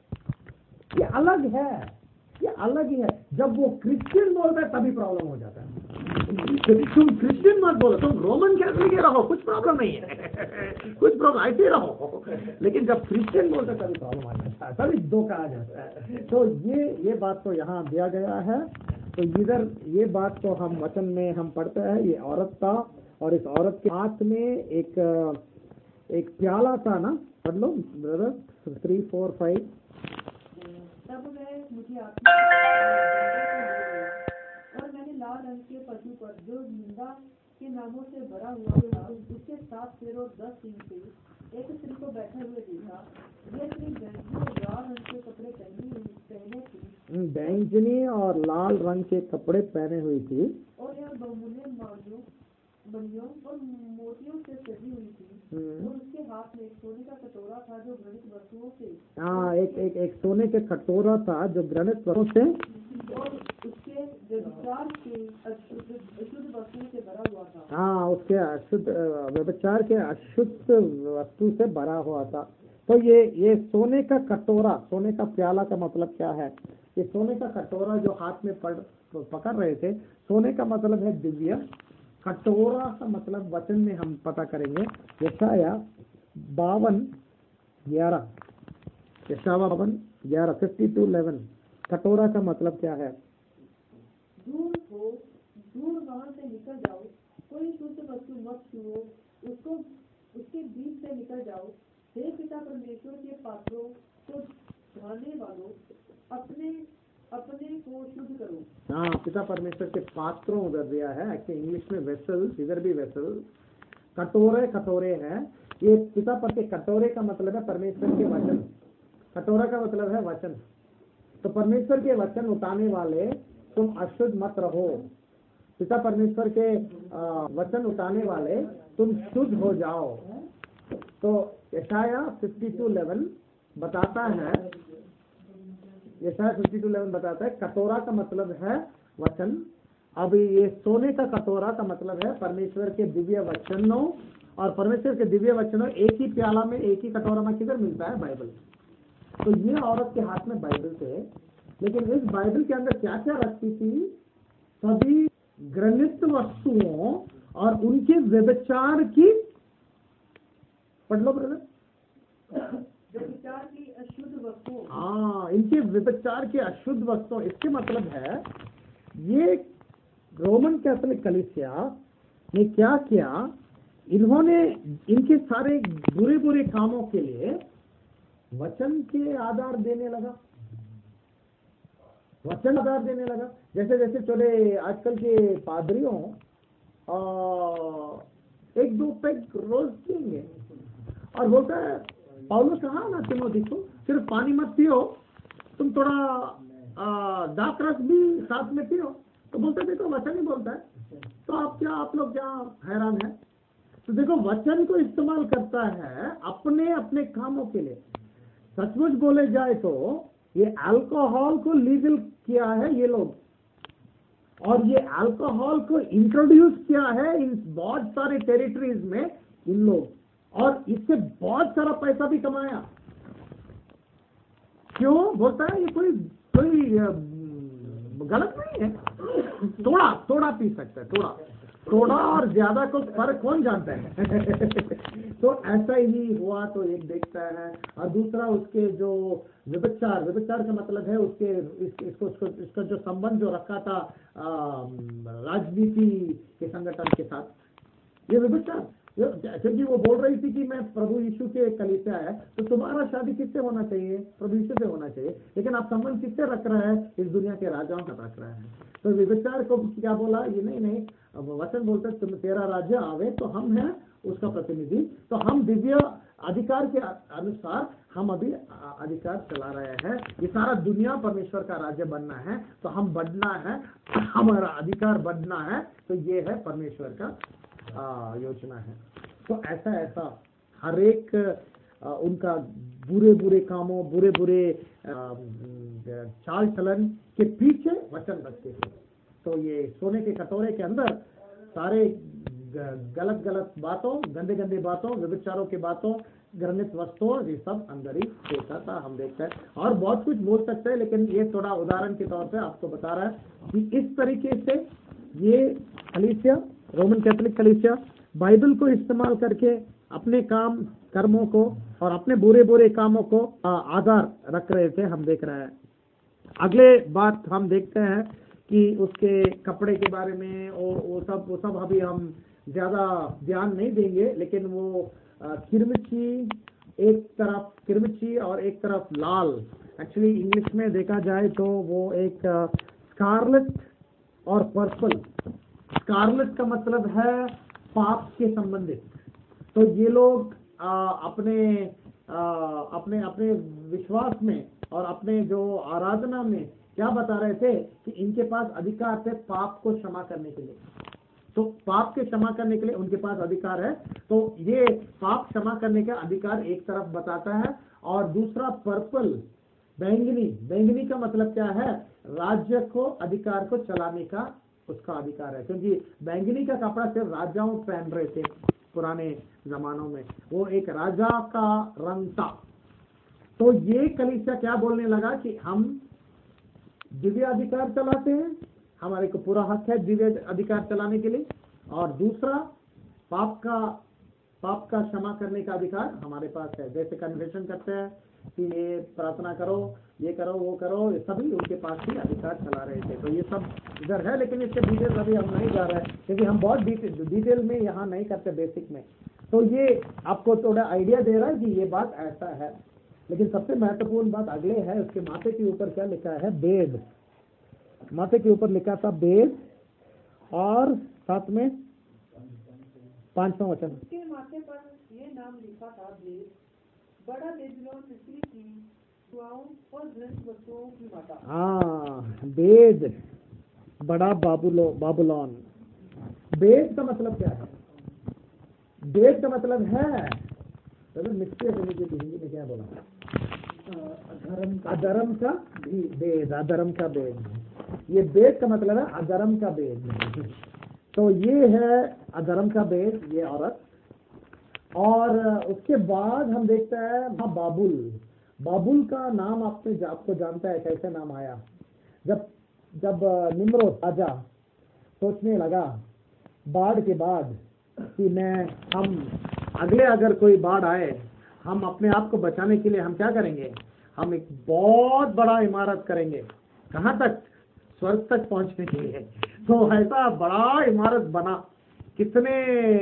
ये अलग है, ये अलग ही है। जब वो क्रिश्चियन बोलता है तभी प्रॉब्लम हो जाता है। तुम क्रिश्चियन मत बोलो, तुम रोमन कैथोलिक रहो, कुछ प्रॉब्लम नहीं है, कुछ प्रॉब्लम ऐसे रहो। लेकिन जब क्रिश्चियन बोलता है तभी प्रॉब्लम आ जाता है, तभी धोखा आ जाता है। तो ये ये बात तो यहाँ दिया गया है। तो इधर ये बात तो हम वचन में हम पढ़ते हैं, ये औरत था, और इस औरत के हाथ में एक एक प्याला था ना, पढ़ लो ब्रदर, थ्री फोर फाइव। तब वह मुझे आत्मा और मैंने लाल रंग के पशु पर, जो निंदा के नामों से भरा हुआ था, उसके सात सिर और दस सींग थे, एक स्त्री को बैठे हुए देखा। यह स्त्री बैंगनी और लाल रंग के कपड़े पहनी पहने थी बैंगनी और लाल रंग के कपड़े पहने हुई थी, और यह बहुमूल्य मालियों बलियों और मोतियों से सजी हुई थी। और उसके हाथ में एक सोने का कटोरा था जो घृणित वस्तुओं से हाँ एक एक एक सोने के कटोरा था जो घृणित वस्तुओं से और उसके व्यभिचार के अशुद्ध अशुद्ध वस्तुओं से भरा हुआ था। हाँ, उसके अशुद्ध व्यभिचार के अशुद्ध वस्तु से भरा हुआ था। तो ये ये सोने का कटोरा, सोने का प्याला का मतलब क्या है? ये सोने का कटोरा जो हाथ में पड़ पकड़ रहे थे, सोने का मतलब है दिव्य, कटोरा का मतलब वचन में हम पता करेंगे। यशाया बावन ग्यारह, यशाया बावन ग्यारह, फिफ्टी टू इलेवन। कटोरा का मतलब क्या है? दूर हो, दूर वहाँ से निकल जाओ, कोई शुद्ध वस्तु मत छुओ, उसको उसके बीच से निकल जाओ। हे पिता परमेश्वर के पात्रों को ढाने वालों, अपने अपने को शुद्ध करो। हाँ, पिता परमेश्वर के पात्रों उधर दिया है, एक्चुअली इंग्लिश में वेसल, इधर भी वेसल। कटोरे कटोरे हैं, ये पिता पर के कटोरे का मतलब है परमेश्वर के वचन, कटोरा का मतलब है वचन। तो परमेश्वर के वचन उठाने वाले, तुम अशुद्ध मत रहो। पिता परमेश्वर के वचन उठाने वाले, तुम शुद्ध हो जाओ। तो यशाया फिफ्टी टू इलेवन बताता है, यशाया फिफ्टी टू इलेवन बताता है कटोरा का मतलब है वचन। अब ये सोने का कटोरा का मतलब है परमेश्वर के दिव्य वचनों, और परमेश्वर के दिव्य वचनों एक ही प्याला में, एक ही कटोरा में किधर मिलता है? बाइबल। तो ये औरत के हाथ में बाइबल थे, लेकिन इस बाइबल के अंदर क्या क्या रखती थी? सभी घृणित वस्तुओं और उनके व्यभिचार की पढ़ लो ब्रदर। व्यभिचार की अशुद्ध वस्तुओं, हाँ, इनके व्यभिचार की अशुद्ध वस्तुओं, इसके मतलब है ये रोमन कैथोलिक कलीसिया ने क्या किया, इन्होंने इनके सारे बुरे बुरे कामों के लिए वचन के आधार देने लगा, वचन आधार देने लगा। जैसे जैसे चले आजकल के पादरियों एक दो पैक रोज पिएंगे और बोलता है, पौलुस कहा ना तिमोथी को, सिर्फ पानी मत पियो, तुम थोड़ा दाख रस भी साथ में पियो। तो बोलते देखो वचन ही बोलता है, तो आप क्या आप लोग क्या हैरान है? तो देखो वचन को इस्तेमाल करता है अपने अपने कामों के लिए। सचमुच बोले जाए तो ये अल्कोहल को लीगल किया है ये लोग, और ये अल्कोहल को इंट्रोड्यूस किया है इन बहुत सारे टेरिटरीज में इन लोग, और इससे बहुत सारा पैसा भी कमाया। क्यों बोलता है ये कोई कोई गलत नहीं है, थोड़ा थोड़ा पी सकता है, थोड़ा थोड़ा और ज्यादा को फर्क कौन जानता है। तो ऐसा ही हुआ तो एक देखता है, और दूसरा उसके जो व्यभिचार, व्यभिचार का मतलब है उसके इस, इसको, इसको इसका जो संबंध जो रखा था राजनीति के संगठन के साथ, ये व्यभिचार। क्योंकि वो बोल रही थी कि मैं प्रभु यीशु के कलीसिया है, तो तुम्हारा शादी किससे होना चाहिए? प्रभु यीशु से होना चाहिए, लेकिन आप संबंध किससे रख रहा है? इस दुनिया के राजाओं का रख रहा है। तो व्यभिचार को क्या बोला? ये नहीं नहीं, वचन बोलते तुम तेरा राज्य आवे, तो हम हैं उसका प्रतिनिधि, तो हम दिव्य अधिकार के अनुसार हम अभी अधिकार चला रहे हैं। ये सारा दुनिया परमेश्वर का राज्य बनना है, तो हम बढ़ना है, हमारा अधिकार बढ़ना है, तो ये है परमेश्वर का आ, योजना है। तो ऐसा ऐसा हर एक आ, उनका बुरे बुरे कामों, बुरे बुरे चाल चलन के पीछे वचन रखते थे। तो ये सोने के कटोरे के अंदर सारे गलत गलत बातों, गंदे गंदे बातों, व्यभिचारों की बातों, घृणित वस्तुओं, ये सब अंदर ही होता था। हम देखते हैं और बहुत कुछ बोल सकते हैं, लेकिन ये थोड़ा उदाहरण के तौर पे आपको बता रहा है कि इस तरीके से ये कलीसिया, रोमन कैथोलिक कलीसिया, बाइबल को इस्तेमाल करके अपने काम कर्मों को और अपने बुरे बुरे कामों को आधार रख रहे थे। हम देख रहे हैं। अगले बात हम देखते हैं कि उसके कपड़े के बारे में, वो वो सब वो सब अभी हम ज्यादा ध्यान नहीं देंगे, लेकिन वो किरमिची एक तरफ किरमिची और एक तरफ लाल, एक्चुअली इंग्लिश में देखा जाए तो वो एक स्कारलेट और पर्पल। स्कारलेट का मतलब है पाप के संबंधित। तो ये लोग आ, अपने आ, अपने अपने विश्वास में और अपने जो आराधना में क्या बता रहे थे कि इनके पास अधिकार थे पाप को क्षमा करने के लिए। तो पाप के क्षमा करने के लिए उनके पास अधिकार है। तो ये पाप क्षमा करने का अधिकार एक तरफ बताता है, और दूसरा पर्पल, बैंगनी। बैंगनी का मतलब क्या है? राज्य को, अधिकार को चलाने का उसका अधिकार है, क्योंकि बैंगनी का कपड़ा सिर्फ राजाओं पहन रहे थे पुराने जमानों में, वो एक राजा का रंग था। तो ये कलीसिया क्या बोलने लगा कि हम दिव्य अधिकार चलाते हैं, हमारे को पूरा हक है दिव्य अधिकार चलाने के लिए, और दूसरा पाप का पाप का क्षमा करने का अधिकार हमारे पास है। जैसे कन्फेशन करते हैं कि ये प्रार्थना करो, ये करो, वो करो, ये सभी उनके पास ही अधिकार चला रहे थे। तो ये सब इधर है, लेकिन इसके डिटेल अभी हम नहीं जा रहे हैं, क्योंकि हम बहुत डिटेल डिटेल में यहाँ नहीं करते, बेसिक में। तो ये आपको थोड़ा आइडिया दे रहा है कि ये बात ऐसा है। लेकिन सबसे महत्वपूर्ण बात अगले है, उसके माथे के ऊपर क्या लिखा है? बेद। माथे के ऊपर लिखा था बेद, और साथ में पांचवा वचन, उसके माथे पर ये नाम लिखा था, बेद, बड़ा बेबीलोन मिस्री की दुआओं और घृणित वस्तुओं की माता। हाँ, बेद, बड़ा बाबुलो बाबुलोन। बेद का मतलब क्या है? बेद का मतलब है, तो मिस्त्री हिंदी में क्या बोला? अधर्म का बेद, अधर्म का बेद। ये बेद का मतलब है अधर्म का बेद। तो ये है अधर्म का बेद, ये औरत। और उसके बाद हम देखते हैं हाँ, बाबुल। बाबुल का नाम आपने आपको जानता है कैसे नाम आया? जब जब निम्रोद राजा सोचने लगा बाढ़ के बाद कि मैं हम अगले अगर कोई बाढ़ आए, हम अपने आप को बचाने के लिए हम क्या करेंगे? हम एक बहुत बड़ा इमारत करेंगे। कहाँ तक? स्वर्ग तक पहुंचने के लिए। तो ऐसा बड़ा इमारत बना, कितने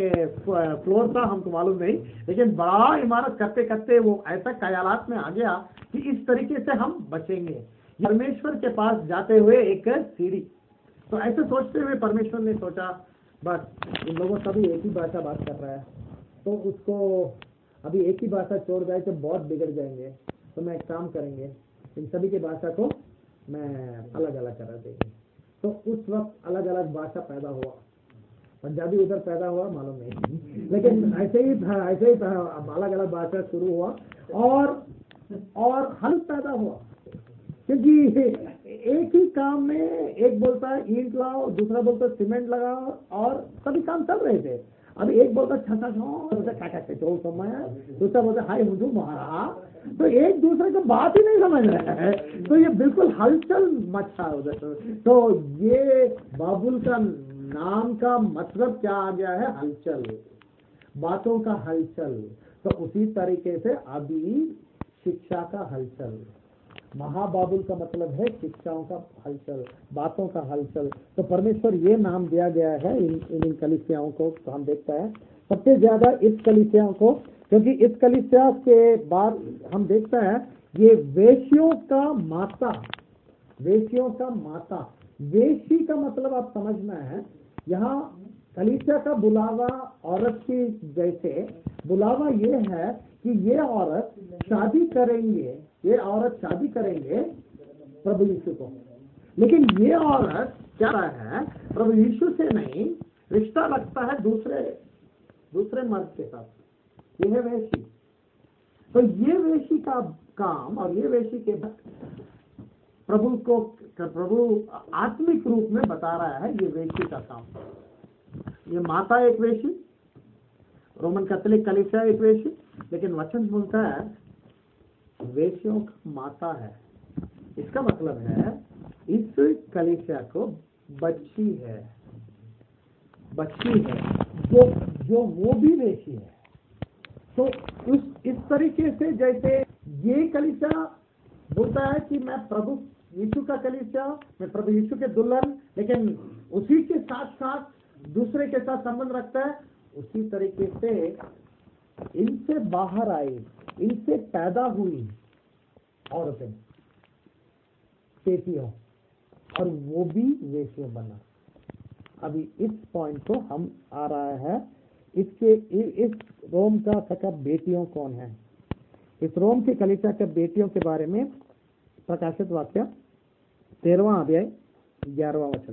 फ्लोर था हमको मालूम नहीं, लेकिन बड़ा इमारत करते करते वो ऐसा ख्यालात में आ गया कि इस तरीके से हम बचेंगे। परमेश्वर के पास जाते हुए एक सीढ़ी। तो ऐसे सोचते हुए परमेश्वर ने सोचा, बस इन लोगों सभी एक ही भाषा बात कर रहा है, तो उसको अभी एक ही भाषा छोड़ जाए तो बहुत बिगड़ जाएंगे। तो मैं एक काम करेंगे, इन सभी की भाषा को मैं अलग अलग करा देंगे। तो उस वक्त अलग अलग भाषा पैदा हुआ। पंजाबी उधर पैदा हुआ मालूम नहीं, लेकिन ऐसे ही था, ऐसे ही था, अलग अलग भाषा शुरू हुआ और और हल पैदा हुआ। क्योंकि एक ही काम में एक बोलता है ईंट लाओ, दूसरा बोलता है सीमेंट लगाओ, और सभी काम चल रहे थे। अभी एक बोलता छा छा चोल समय, दूसरा बोलता हाय मुझू महारा, तो एक दूसरे को बात ही नहीं समझ रहे हैं। तो ये बिल्कुल हलचल मचा उधर। तो ये बाबुल का नाम का मतलब क्या आ गया है? हलचल, बातों का हलचल। तो उसी तरीके से अभी शिक्षा का हलचल, महाबाबुल का मतलब है शिक्षाओं का हलचल, बातों का हलचल। तो परमेश्वर ये नाम दिया गया है इन इन कलीसियाओं को। तो हम देखते हैं सबसे ज्यादा इस कलीसियाओं को, क्योंकि इस कलीसिया के बाद हम देखते हैं ये वेश्यों का माता, वेश्यों का माता। वेशी का मतलब आप समझना है, यहाँ कलीसिया का बुलावा औरत की जैसे बुलावा ये है कि ये औरत शादी करेंगे, ये औरत शादी करेंगे प्रभु यीशु को, लेकिन ये औरत क्या है? प्रभु यीशु से नहीं, रिश्ता रखता है दूसरे दूसरे मर्द के साथ। ये है वेशी। तो ये वेशी का काम और ये वेशी के प्रभु को प्रभु आत्मिक रूप में बता रहा है, ये वेशी का काम। ये माता एक वेशी, रोमन कैथोलिक कलीसिया एक वेशी, लेकिन वचन बोलता है वेश्यों का माता है। इसका मतलब है इस कलीसिया को बच्ची है, बच्ची है जो जो वो भी वेशी है। तो उस इस तरीके से जैसे ये कलीसिया बोलता है कि मैं प्रभु यीशु का कलीसिया, मैं प्रभु यीशु के दुल्हन, लेकिन उसी के साथ साथ दूसरे के साथ संबंध रखता है, उसी तरीके से इनसे बाहर आई, इनसे पैदा हुई औरतें, बेटियों, और वो भी वेश्यों बना। अभी इस पॉइंट को हम आ रहा है, इसके इस रोम का सका बेटियों कौन है? इस रोम के कलीसिया के बेटियों के बारे में प्रकाशित वाक्य तेरहवां अध्याय ग्यारहवां वचन।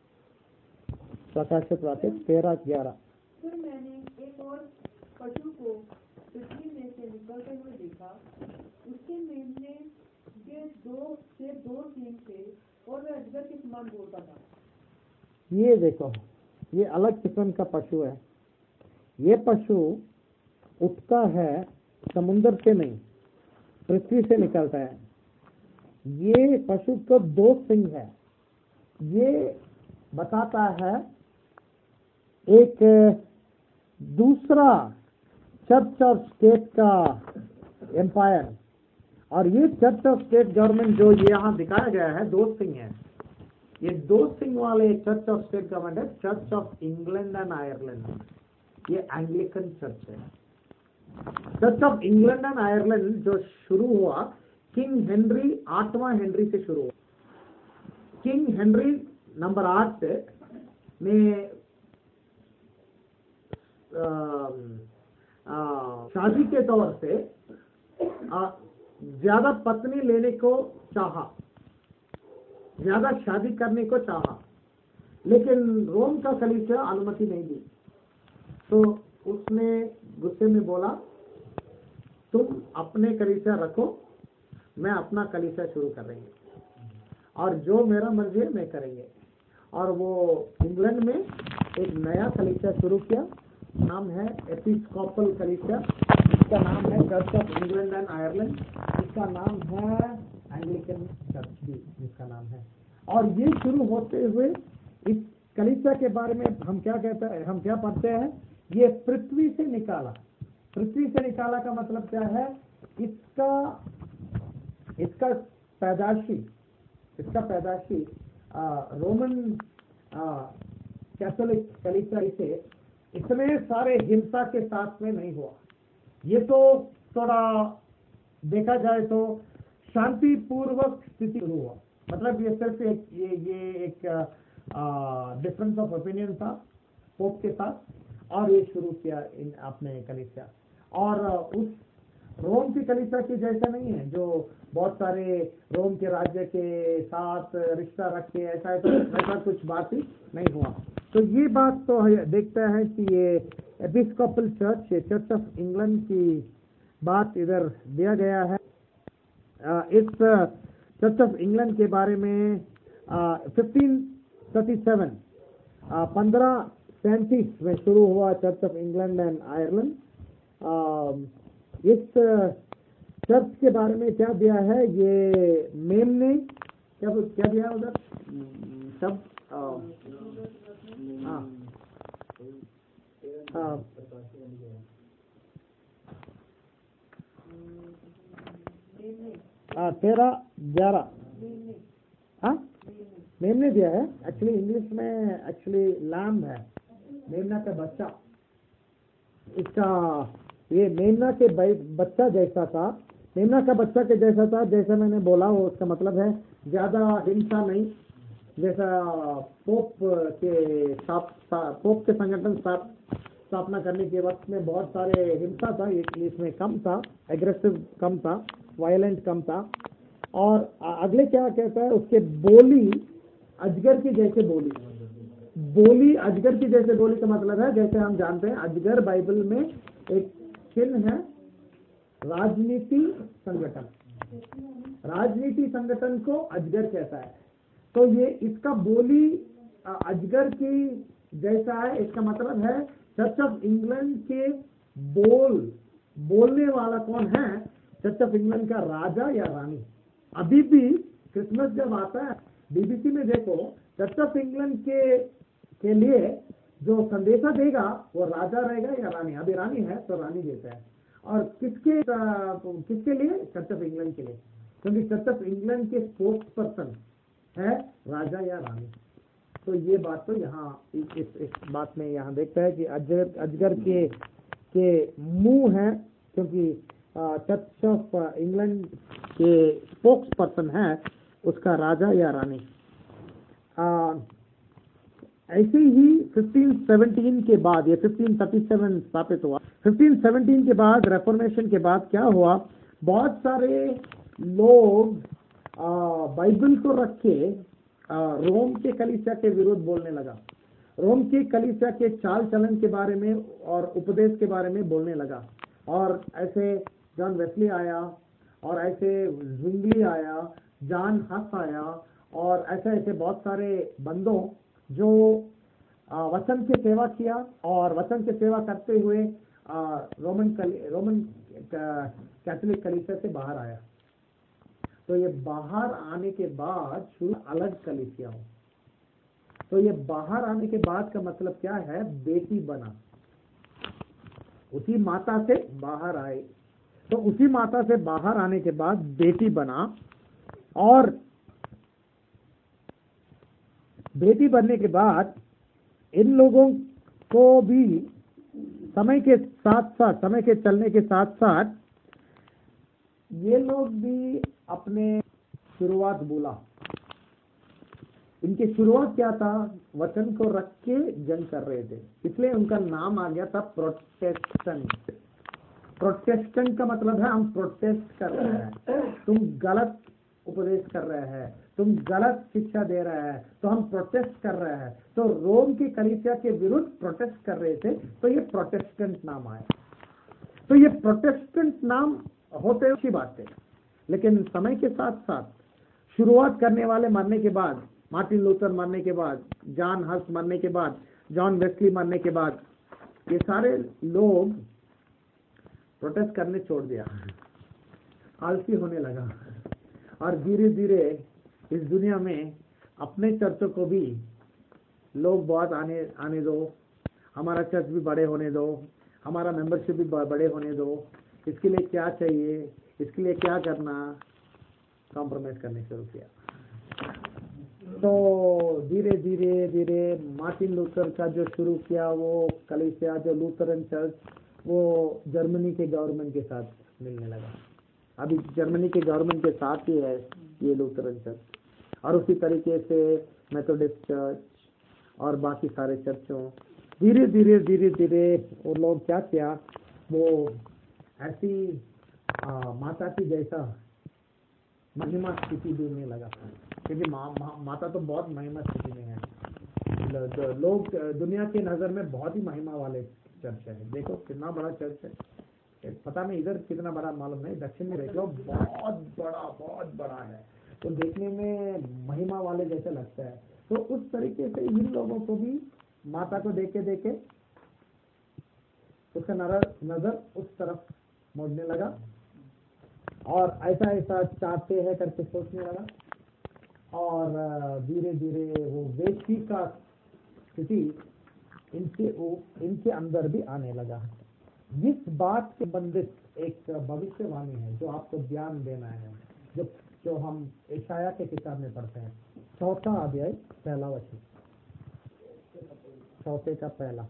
प्रकाशित वाक्य तेरह ग्यारह। फिर मैंने एक और पशु को पृथ्वी में से निकलते हुए देखा। उसके मेमने के दो से दो सींग थे और वह अजगर के समान बोलता था। ये देखो, ये अलग किस्म का पशु है। ये पशु उठता है समुद्र से नहीं, पृथ्वी से निकलता है। ये पशु को दो सिंग है। ये बताता है एक दूसरा चर्च ऑफ स्टेट का एम्पायर, और ये चर्च ऑफ स्टेट गवर्नमेंट जो ये यहाँ दिखाया गया है दो सिंह है। ये दो सिंह वाले चर्च ऑफ स्टेट गवर्नमेंट है church of England and Ireland. ये एंग्लिकन चर्च है। Church of England and Ireland जो शुरू हुआ किंग हेनरी आठवां हेनरी से शुरू हुआ। किंग हेनरी नंबर आठ में आ, आ, शादी के तौर से आ, ज्यादा पत्नी लेने को चाहा, ज्यादा शादी करने को चाहा, लेकिन रोम का कलीसिया अनुमति नहीं दी। तो उसने गुस्से में बोला, तुम अपने कलीसिया रखो, मैं अपना कलीसिया शुरू कर रही हूँ, और जो मेरा मर्जी है मैं करेंगे। और वो इंग्लैंड में एक नया कलीसिया शुरू किया, नाम है एपिस्कोपल कलीसिया, इसका नाम है church of England and Ireland, इसका नाम है एंग्लिकन चर्च भी जिसका नाम है। और ये शुरू होते हुए इस कलीसिया के बारे में हम क्या कहते हैं, हम क्या पढ़ते हैं, ये पृथ्वी से निकाला, पृथ्वी से निकाला का मतलब क्या है? इसका इसका पैदाशी इसका पैदाशी आ, रोमन कैथोलिक कलीसिया से इतने सारे हिंसा के साथ में नहीं हुआ। ये तो थोड़ा देखा जाए तो शांति पूर्वक स्थिति शुरू हुआ। मतलब ये सिर्फ एक ये ये एक डिफरेंस ऑफ ओपिनियन था पोप के साथ, और ये शुरू किया इन अपने कलीसिया। और उस रोम की कलीसिया की जैसा नहीं है जो बहुत सारे रोम के राज्य के साथ रिश्ता रख के ऐसा ऐसा ऐसा कुछ बात ही नहीं हुआ। तो ये बात तो देखता है कि ये एपिस्कोपल चर्च, ये चर्च ऑफ इंग्लैंड की बात इधर दिया गया है। इस चर्च ऑफ इंग्लैंड के बारे में फिफ्टीन थर्टी सेवन पंद्रह सैंतीस में शुरू हुआ church of England and Ireland. इस चर्च के बारे में क्या दिया है? ये मेम ने क्या क्या दिया उधर सब हाँ हाँ हाँ तेरह ग्यारह हाँ मेमने दिया है। एक्चुअली इंग्लिश में एक्चुअली लैम्ब है, मेमना का बच्चा। इसका ये मेमना के बच्चा जैसा था, मेमना का बच्चा के जैसा था, जैसा मैंने बोला वो उसका मतलब है ज्यादा हिंसा नहीं। जैसा पोप के पोप के संगठन स्थापना करने के वक्त में बहुत सारे हिंसा था, इसमें कम था, एग्रेसिव कम था, वायलेंट कम था। और अगले क्या कहता है? उसके बोली अजगर की जैसे बोली बोली अजगर की जैसे बोली का मतलब है, जैसे हम जानते हैं अजगर बाइबल में एक चिन्ह है, राजनीति संगठन। राजनीति संगठन को अजगर कहता है। तो ये इसका बोली अजगर की जैसा है। इसका मतलब है चर्च ऑफ इंग्लैंड के बोल बोलने वाला कौन है? चर्च ऑफ इंग्लैंड का राजा या रानी। अभी भी क्रिसमस जब आता है बीबीसी में देखो, चर्च ऑफ इंग्लैंड के के लिए जो संदेशा देगा वो राजा रहेगा या रानी। अभी रानी है तो रानी देता है। और किसके किसके लिए? चर्च ऑफ इंग्लैंड के लिए, क्योंकि चर्च ऑफ इंग्लैंड के स्पोक्स पर्सन है राजा या रानी। तो ये बात तो यहाँ इस, इस, इस बात में यहाँ देखता है कि अजगर अजगर के के मुंह है, क्योंकि चर्च ऑफ इंग्लैंड के स्पोक्स पर्सन है उसका राजा या रानी। आ, ऐसे ही फिफ्टीन सेवनटीन के बाद, ये फिफ्टीन थर्टी सेवन स्थापित हुआ। फिफ्टीन सेवनटीन के बाद, रेफॉर्मेशन के बाद क्या हुआ? बहुत सारे लोग बाइबल को रख के रोम के कलीसिया के विरुद्ध बोलने लगा। रोम के कलीसिया के चाल चलन के बारे में और उपदेश के बारे में बोलने लगा। और ऐसे जॉन वेस्ली आया, और ऐसे झुंगली आया, जॉन हस आया, और ऐसे ऐसे बहुत सारे बंदों जो वचन की सेवा किया, और वचन की सेवा करते हुए रोमन रोमन कैथोलिक कलीसिया से बाहर आया। तो ये बाहर आने के बाद शुरू अलग कलीसिया हो। तो ये बाहर आने के बाद का मतलब क्या है? बेटी बना, उसी माता से बाहर आए। तो उसी माता से बाहर आने के बाद बेटी बना, और बेटी बनने के बाद इन लोगों को भी समय के साथ साथ समय के चलने के साथ साथ ये लोग भी अपने शुरुआत बोला। इनकी शुरुआत क्या था? वचन को रख के जंग कर रहे थे, इसलिए उनका नाम आ गया था प्रोटेस्टेंट। प्रोटेस्टेंट का मतलब है हम प्रोटेस्ट कर रहे हैं, तुम गलत उपदेश कर रहे हैं, तुम गलत शिक्षा दे रहे हैं, तो हम प्रोटेस्ट कर रहे हैं। तो रोम की कलीसिया के विरुद्ध प्रोटेस्ट कर रहे थे, तो ये प्रोटेस्टेंट नाम आया। तो ये प्रोटेस्टेंट नाम होते अच्छी बात है, लेकिन समय के साथ साथ शुरुआत करने वाले मरने के बाद, मार्टिन लूथर मरने के बाद, जॉन हस मरने के बाद, जॉन वेस्ली मरने के बाद, ये सारे लोग प्रोटेस्ट करने छोड़ दिया, आलसी होने लगा। और धीरे धीरे इस दुनिया में अपने चर्चों को भी लोग बहुत आने आने दो, हमारा चर्च भी बड़े होने दो, हमारा मेंबरशिप भी बड़े होने दो, इसके लिए क्या चाहिए, इसके लिए क्या करना, कॉम्प्रोमाइज करने शुरू किया। तो धीरे धीरे धीरे मार्टिन लूथर का जो शुरू किया वो कलीसिया, जो लूथरन चर्च, वो जर्मनी के गवर्नमेंट के साथ मिलने लगा। अभी जर्मनी के गवर्नमेंट के साथ ही है ये लूथरन चर्च, और उसी तरीके से मेथोडिस्ट चर्च और बाकी सारे चर्चों, धीरे धीरे धीरे धीरे वो लोग क्या किया, वो ऐसी आ, माता की जैसा महिमा स्थिति देने लगा, क्योंकि मा, मा, माता तो बहुत महिमा स्थिति में है। ल, लोग दुनिया के नज़र में बहुत ही महिमा वाले चर्च है। देखो कितना बड़ा चर्च है, पता नहीं इधर कितना बड़ा मालूम नहीं, दक्षिण में देख लो बहुत बड़ा बहुत बड़ा है, तो देखने में महिमा वाले जैसे लगता है। तो उस तरीके से इन लोगों को भी माता को देखे देखे उसका नजर उस तरफ मोड़ने लगा, और ऐसा ऐसा चाहते हैं करके सोचने लगा, और धीरे धीरे वो वेश्या का स्थिति इनके इनके अंदर भी आने लगा। जिस बात के संबंधित एक भविष्यवाणी है जो आपको ध्यान देना है, जो जो हम यशाया के किताब में पढ़ते हैं, चौथा अध्याय पहला वचन, चौथे का पहला।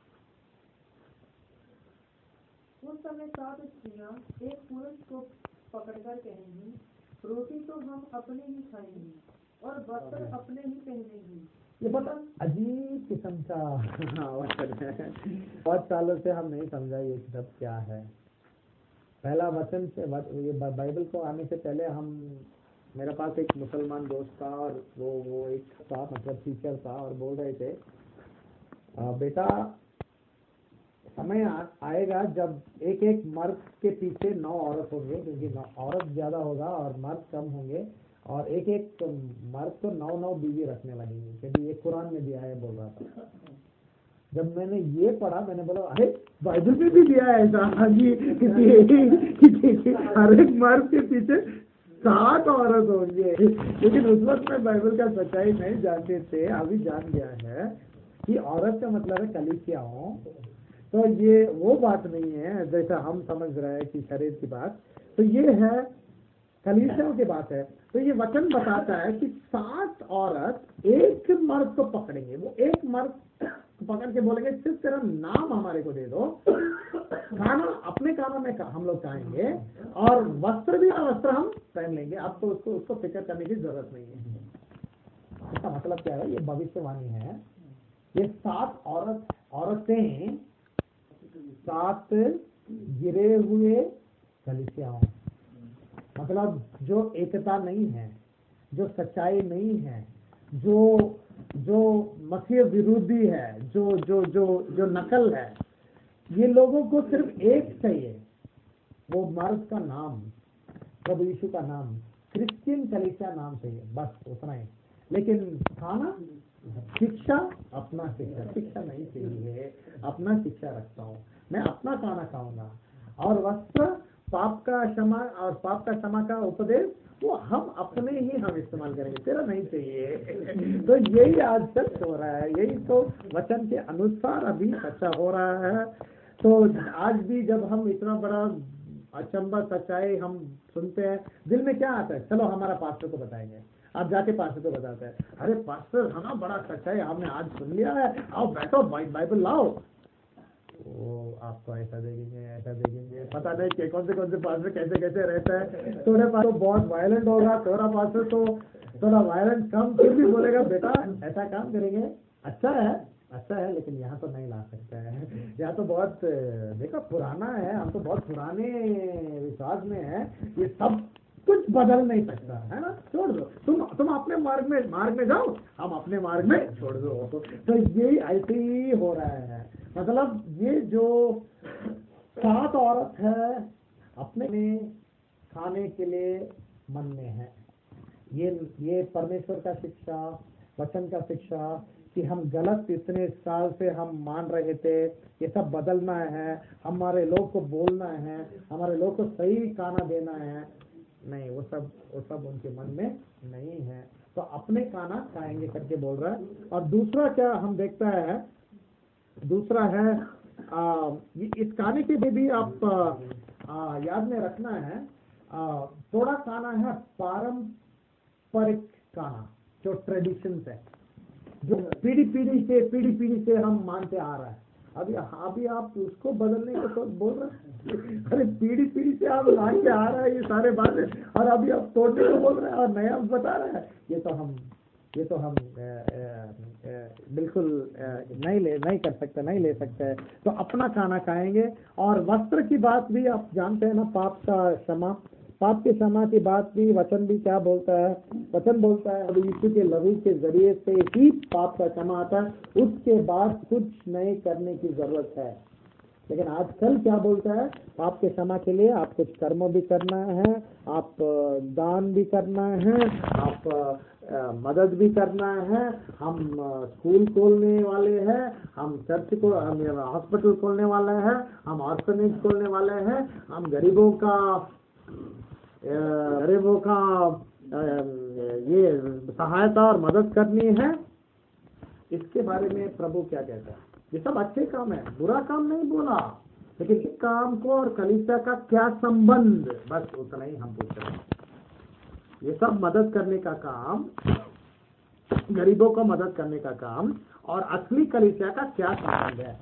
उस समय सात स्त्रियां एक पुरुष को पकड़कर कहेंगी, रोटी तो हम अपने ही खाएंगे और वस्त्र अपने ही पहनेंगे। ये बहुत अजीब किस्म का वचन है, बहुत सालों से हम नहीं समझा ये शब्द क्या है। पहला वचन से ये बाइबल को आने से पहले हम, मेरे पास एक मुसलमान दोस्त था, और वो वो एक था मतलब टीचर था, और बोल रहे थे आ, बेटा समय आएगा जब एक एक मर्द के पीछे नौ औरत होंगे, क्योंकि औरत ज्यादा होगा और मर्द कम होंगे, और एक एक मर्द को नौ नौ बीवी रखने लगेंगे, क्योंकि ये कुरान में दिया है बोल रहा था। जब मैंने ये पढ़ा मैंने बोला अरे बाइबल में भी दिया है ऐसा, हर एक मर्द के पीछे सात औरत होंगे। लेकिन उस वक्त में बाइबल का सच्चाई नहीं जानते थे, अभी जान गया है कि औरत का मतलब है कलीसियाओं। तो ये वो बात नहीं है जैसा हम समझ रहे हैं कि शरीर की बात, तो ये है कलीसियाओं की बात है। तो ये वचन बताता है कि सात औरत एक मर्द को पकड़ेंगे, वो एक मर्द पकड़ के बोलेंगे सिर्फ तेरा नाम हमारे को दे दो, खाना अपने कानों में हम लोग खाएंगे, और वस्त्र भी वस्त्र हम पहन लेंगे, अब तो उसको उसको फिक्र करने की जरूरत नहीं है। इसका मतलब क्या है, ये भविष्यवाणी है। ये सात औरत औरतें सात गिरे हुए कलीसियाओं, मतलब जो एकता नहीं है, जो सच्चाई नहीं है, जो जो मसीह विरोधी है, जो जो जो जो नकल है, ये लोगों को सिर्फ एक चाहिए, वो मर्द का नाम, प्रभु यीशु का नाम, क्रिश्चियन कलीसिया नाम चाहिए, बस उतना ही। लेकिन खाना, शिक्षा, अपना शिक्षा शिक्षा नहीं चाहिए, अपना शिक्षा रखता हूँ मैं, अपना खाना खाऊंगा, और वस्त्र पाप का क्षमा और पाप का क्षमा का उपदेश वो हम अपने ही हम इस्तेमाल करेंगे, तेरा नहीं चाहिए। तो यही आज सच हो रहा है, यही तो वचन के अनुसार अभी सच्चा हो रहा है। तो आज भी जब हम इतना बड़ा अचंबा सच्चाई हम सुनते हैं, दिल में क्या आता है, चलो हमारा पास्टर को बताएंगे। आप जाके पास्टर को बताते हैं, अरे पास्टर हाँ बड़ा सच्चाई हमने आज सुन लिया है, आओ बैठो बाइबल लाओ, वो आपको ऐसा देखेंगे ऐसा देखेंगे, पता नहीं कि कौन से कौन से पास्टर कैसे कैसे रहता है। थोड़े पास तो बहुत वायलेंट होगा, थोड़ा पास्टर तो थोड़ा वायलेंट कम, फिर भी बोलेगा बेटा ऐसा काम करेंगे, अच्छा है अच्छा है, लेकिन यहाँ तो नहीं ला सकता है, यहाँ तो बहुत देखो पुराना है, हम तो बहुत पुराने विश्वास में है, ये सब कुछ बदल नहीं सकता है ना, छोड़ दो, तुम तुम अपने मार्ग में मार्ग में जाओ, हम अपने मार्ग में छोड़ दो। तो यही ऐसे ही हो रहा है, मतलब ये जो सात औरत है अपने में खाने के लिए मन में है, ये ये परमेश्वर का शिक्षा, वचन का शिक्षा कि हम गलत इतने साल से हम मान रहे थे, ये सब बदलना है, हमारे लोग को बोलना है, हमारे लोग को सही खाना देना है, नहीं वो सब वो सब उनके मन में नहीं है, तो अपने खाना खाएंगे करके बोल रहा है। और दूसरा क्या हम देखता है, दूसरा है आ, ये- इस खाने के लिए भी आप आ, आ, याद में रखना है, आ, थोड़ा खाना है पारंपरिक खाना, जो ट्रेडिशन है, जो पीढ़ी पीढ़ी से पीढ़ी पीढ़ी से हम मानते आ रहा है। अभी अभी आप उसको बदलने को तो बोल रहे हैं, अरे पीढ़ी पीढ़ी से आप मान के आ रहा है ये सारे बातें, और अभी आप तोड़ने को बोल रहे हैं और नया बता रहे हैं। ये तो हम ये तो हम ए, ए, ए, बिल्कुल ए, नहीं ले नहीं कर सकते, नहीं ले सकते। तो अपना खाना खाएंगे। और वस्त्र की बात भी आप जानते हैं ना, पाप का क्षमा, पाप के क्षमा की बात भी वचन भी क्या बोलता है? वचन बोलता है अभी यीशु के लहू के जरिए से ही पाप का क्षमा आता है, उसके बाद कुछ नहीं करने की जरूरत है। लेकिन आजकल क्या बोलता है? पाप के क्षमा के लिए आप कुछ कर्म भी करना है, आप दान भी करना है, आप आ, मदद भी करना है। हम स्कूल खोलने वाले हैं, हम चर्च को, हम हॉस्पिटल खोलने वाले हैं, हम ऑर्फनेज खोलने वाले हैं, हम गरीबों का गरीबों का ये सहायता और मदद करनी है। इसके बारे में प्रभु क्या कहता है? ये सब अच्छे काम है, बुरा काम नहीं बोला, लेकिन इस काम को और कलीसिया का क्या संबंध, बस उतना ही हम पूछ रहे हैं। ये सब मदद करने का काम, गरीबों को मदद करने का काम, और असली कलीसिया का क्या संबंध है?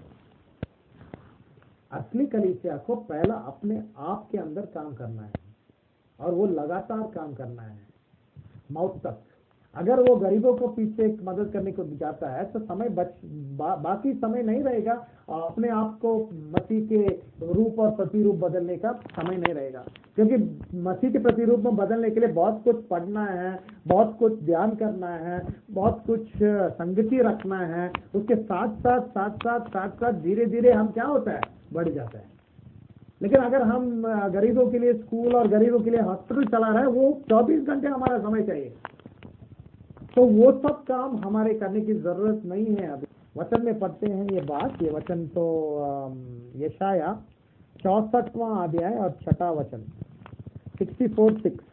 असली कलीसिया को पहला अपने आप के अंदर काम करना है, और वो लगातार काम करना है मौत तक। अगर वो गरीबों को पीछे मदद करने को जाता है तो समय बच बा, बाकी समय नहीं रहेगा, और अपने आप को मसीह के रूप और प्रतिरूप बदलने का समय नहीं रहेगा। क्योंकि मसीह के प्रतिरूप में बदलने के लिए बहुत कुछ पढ़ना है, बहुत कुछ ध्यान करना है, बहुत कुछ संगति रखना है। उसके साथ साथ साथ साथ साथ साथ धीरे धीरे हम क्या होता है, बढ़ जाता है। लेकिन अगर हम गरीबों के लिए स्कूल और गरीबों के लिए हॉस्पिटल चला रहे हैं, वो चौबीस घंटे हमारा समय चाहिए, तो वो सब काम हमारे करने की जरूरत नहीं है। अभी वचन में पढ़ते हैं ये बात, ये वचन तो यशाया चौसठवां अध्याय और छठा वचन, सिक्सटी फोर सिक्स।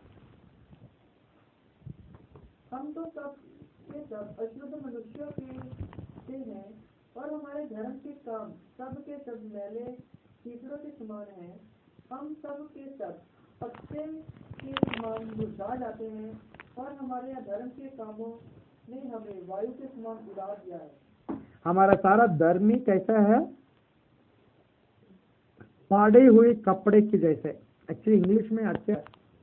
हम तो सब के सब अशुद्ध मनुष्यों के से हैं, और हमारे धर्म के काम सब के सब मैले कीचड़ों के समान हैं। हम सब के सब पत्ते के समान मुरझा जाते हैं, और हमारे धर्म के कामों ने हमें वायु के समान उड़ा दिया है। हमारा सारा धर्मी कैसा है? फाड़े हुए कपड़े की जैसे। एक्चुअली इंग्लिश में अच्छे,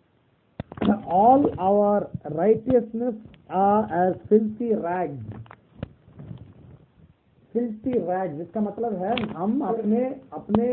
all our righteousness are as filthy rags. Filthy rags इसका मतलब है हम अपने अपने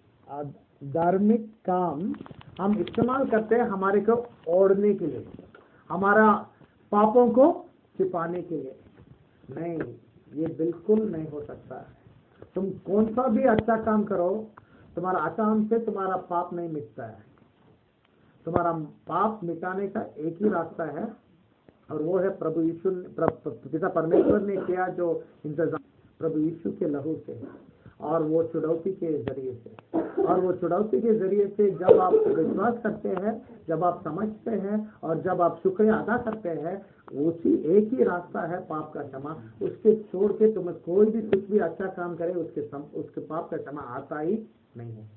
धार्मिक काम हम इस्तेमाल करते हैं हमारे को ओढ़ने के लिए, हमारा पापों को छिपाने के लिए। नहीं, ये बिल्कुल नहीं हो सकता। तुम कौन सा भी अच्छा काम करो, तुम्हारा आसान से तुम्हारा पाप नहीं मिटता है। तुम्हारा पाप मिटाने का एक ही रास्ता है, और वो है प्रभु यीशु, पिता परमेश्वर ने किया जो इंतजाम प्रभु यीशु के लहू से, और वो चुड़ौती के जरिए से। और वो चुड़ौती के जरिए से जब आप विश्वास करते हैं, जब आप समझते हैं, और जब आप शुक्रिया अदा करते हैं, उसी एक ही रास्ता है पाप का क्षमा। उसके छोड़ के तुम्हें कोई भी कुछ भी अच्छा काम करे, उसके सम, उसके पाप का क्षमा आता ही नहीं है।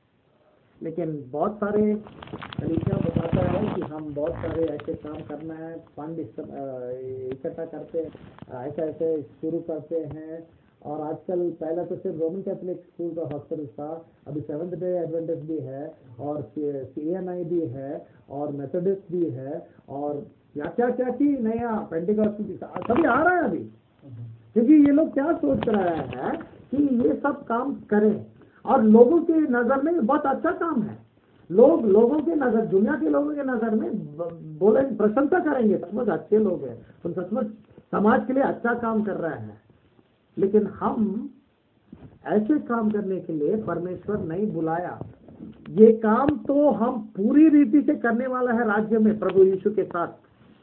लेकिन बहुत सारे कलीसिया बताता है कि हम बहुत सारे ऐसे काम करना है, फंड इकट्ठा करते हैं, ऐसे ऐसे शुरू करते हैं। और आजकल पहला तो सिर्फ रोमन कैथोलिक स्कूल का हॉस्पिटल था, अभी सेवंथ डे एडवेंटिस्ट भी है, और सी एन आई भी है, और मेथोडिस्ट भी है, और क्या क्या क्या की नया पेंटिकॉस्टल भी सभी आ रहा है अभी। क्योंकि ये लोग क्या सोच रहे हैं कि ये सब काम करें, और लोगों के नजर में बहुत अच्छा काम है। लोग लोगों के नजर, दुनिया के लोगों के नजर में बोले प्रशंसा करेंगे, सचमुच अच्छे लोग हैं, तुम सचमुच समाज के लिए अच्छा काम कर रहे हैं। लेकिन हम ऐसे काम करने के लिए परमेश्वर नहीं बुलाया। ये काम तो हम पूरी रीति से करने वाला है राज्य में प्रभु यीशु के साथ।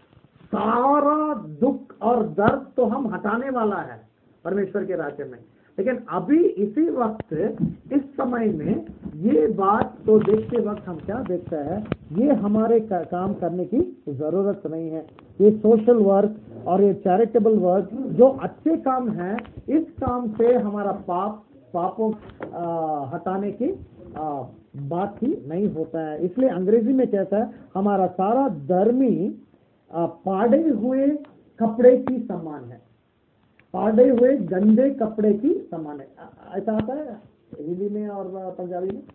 सारा दुख और दर्द तो हम हटाने वाला है परमेश्वर के राज्य में। लेकिन अभी इसी वक्त इस समय में ये बात तो देखते वक्त हम क्या देखते हैं, ये हमारे का, काम करने की जरूरत नहीं है। ये सोशल वर्क और ये चैरिटेबल वर्क जो अच्छे काम हैं, इस काम से हमारा पाप पापों आ, हटाने की आ, बात ही नहीं होता है। इसलिए अंग्रेजी में कहता है हमारा सारा धर्मी आ, पाड़े हुए कपड़े की समान है, पाड़े हुए गंदे कपड़े की समान है। ऐसा आता है हिंदी में और पंजाबी में।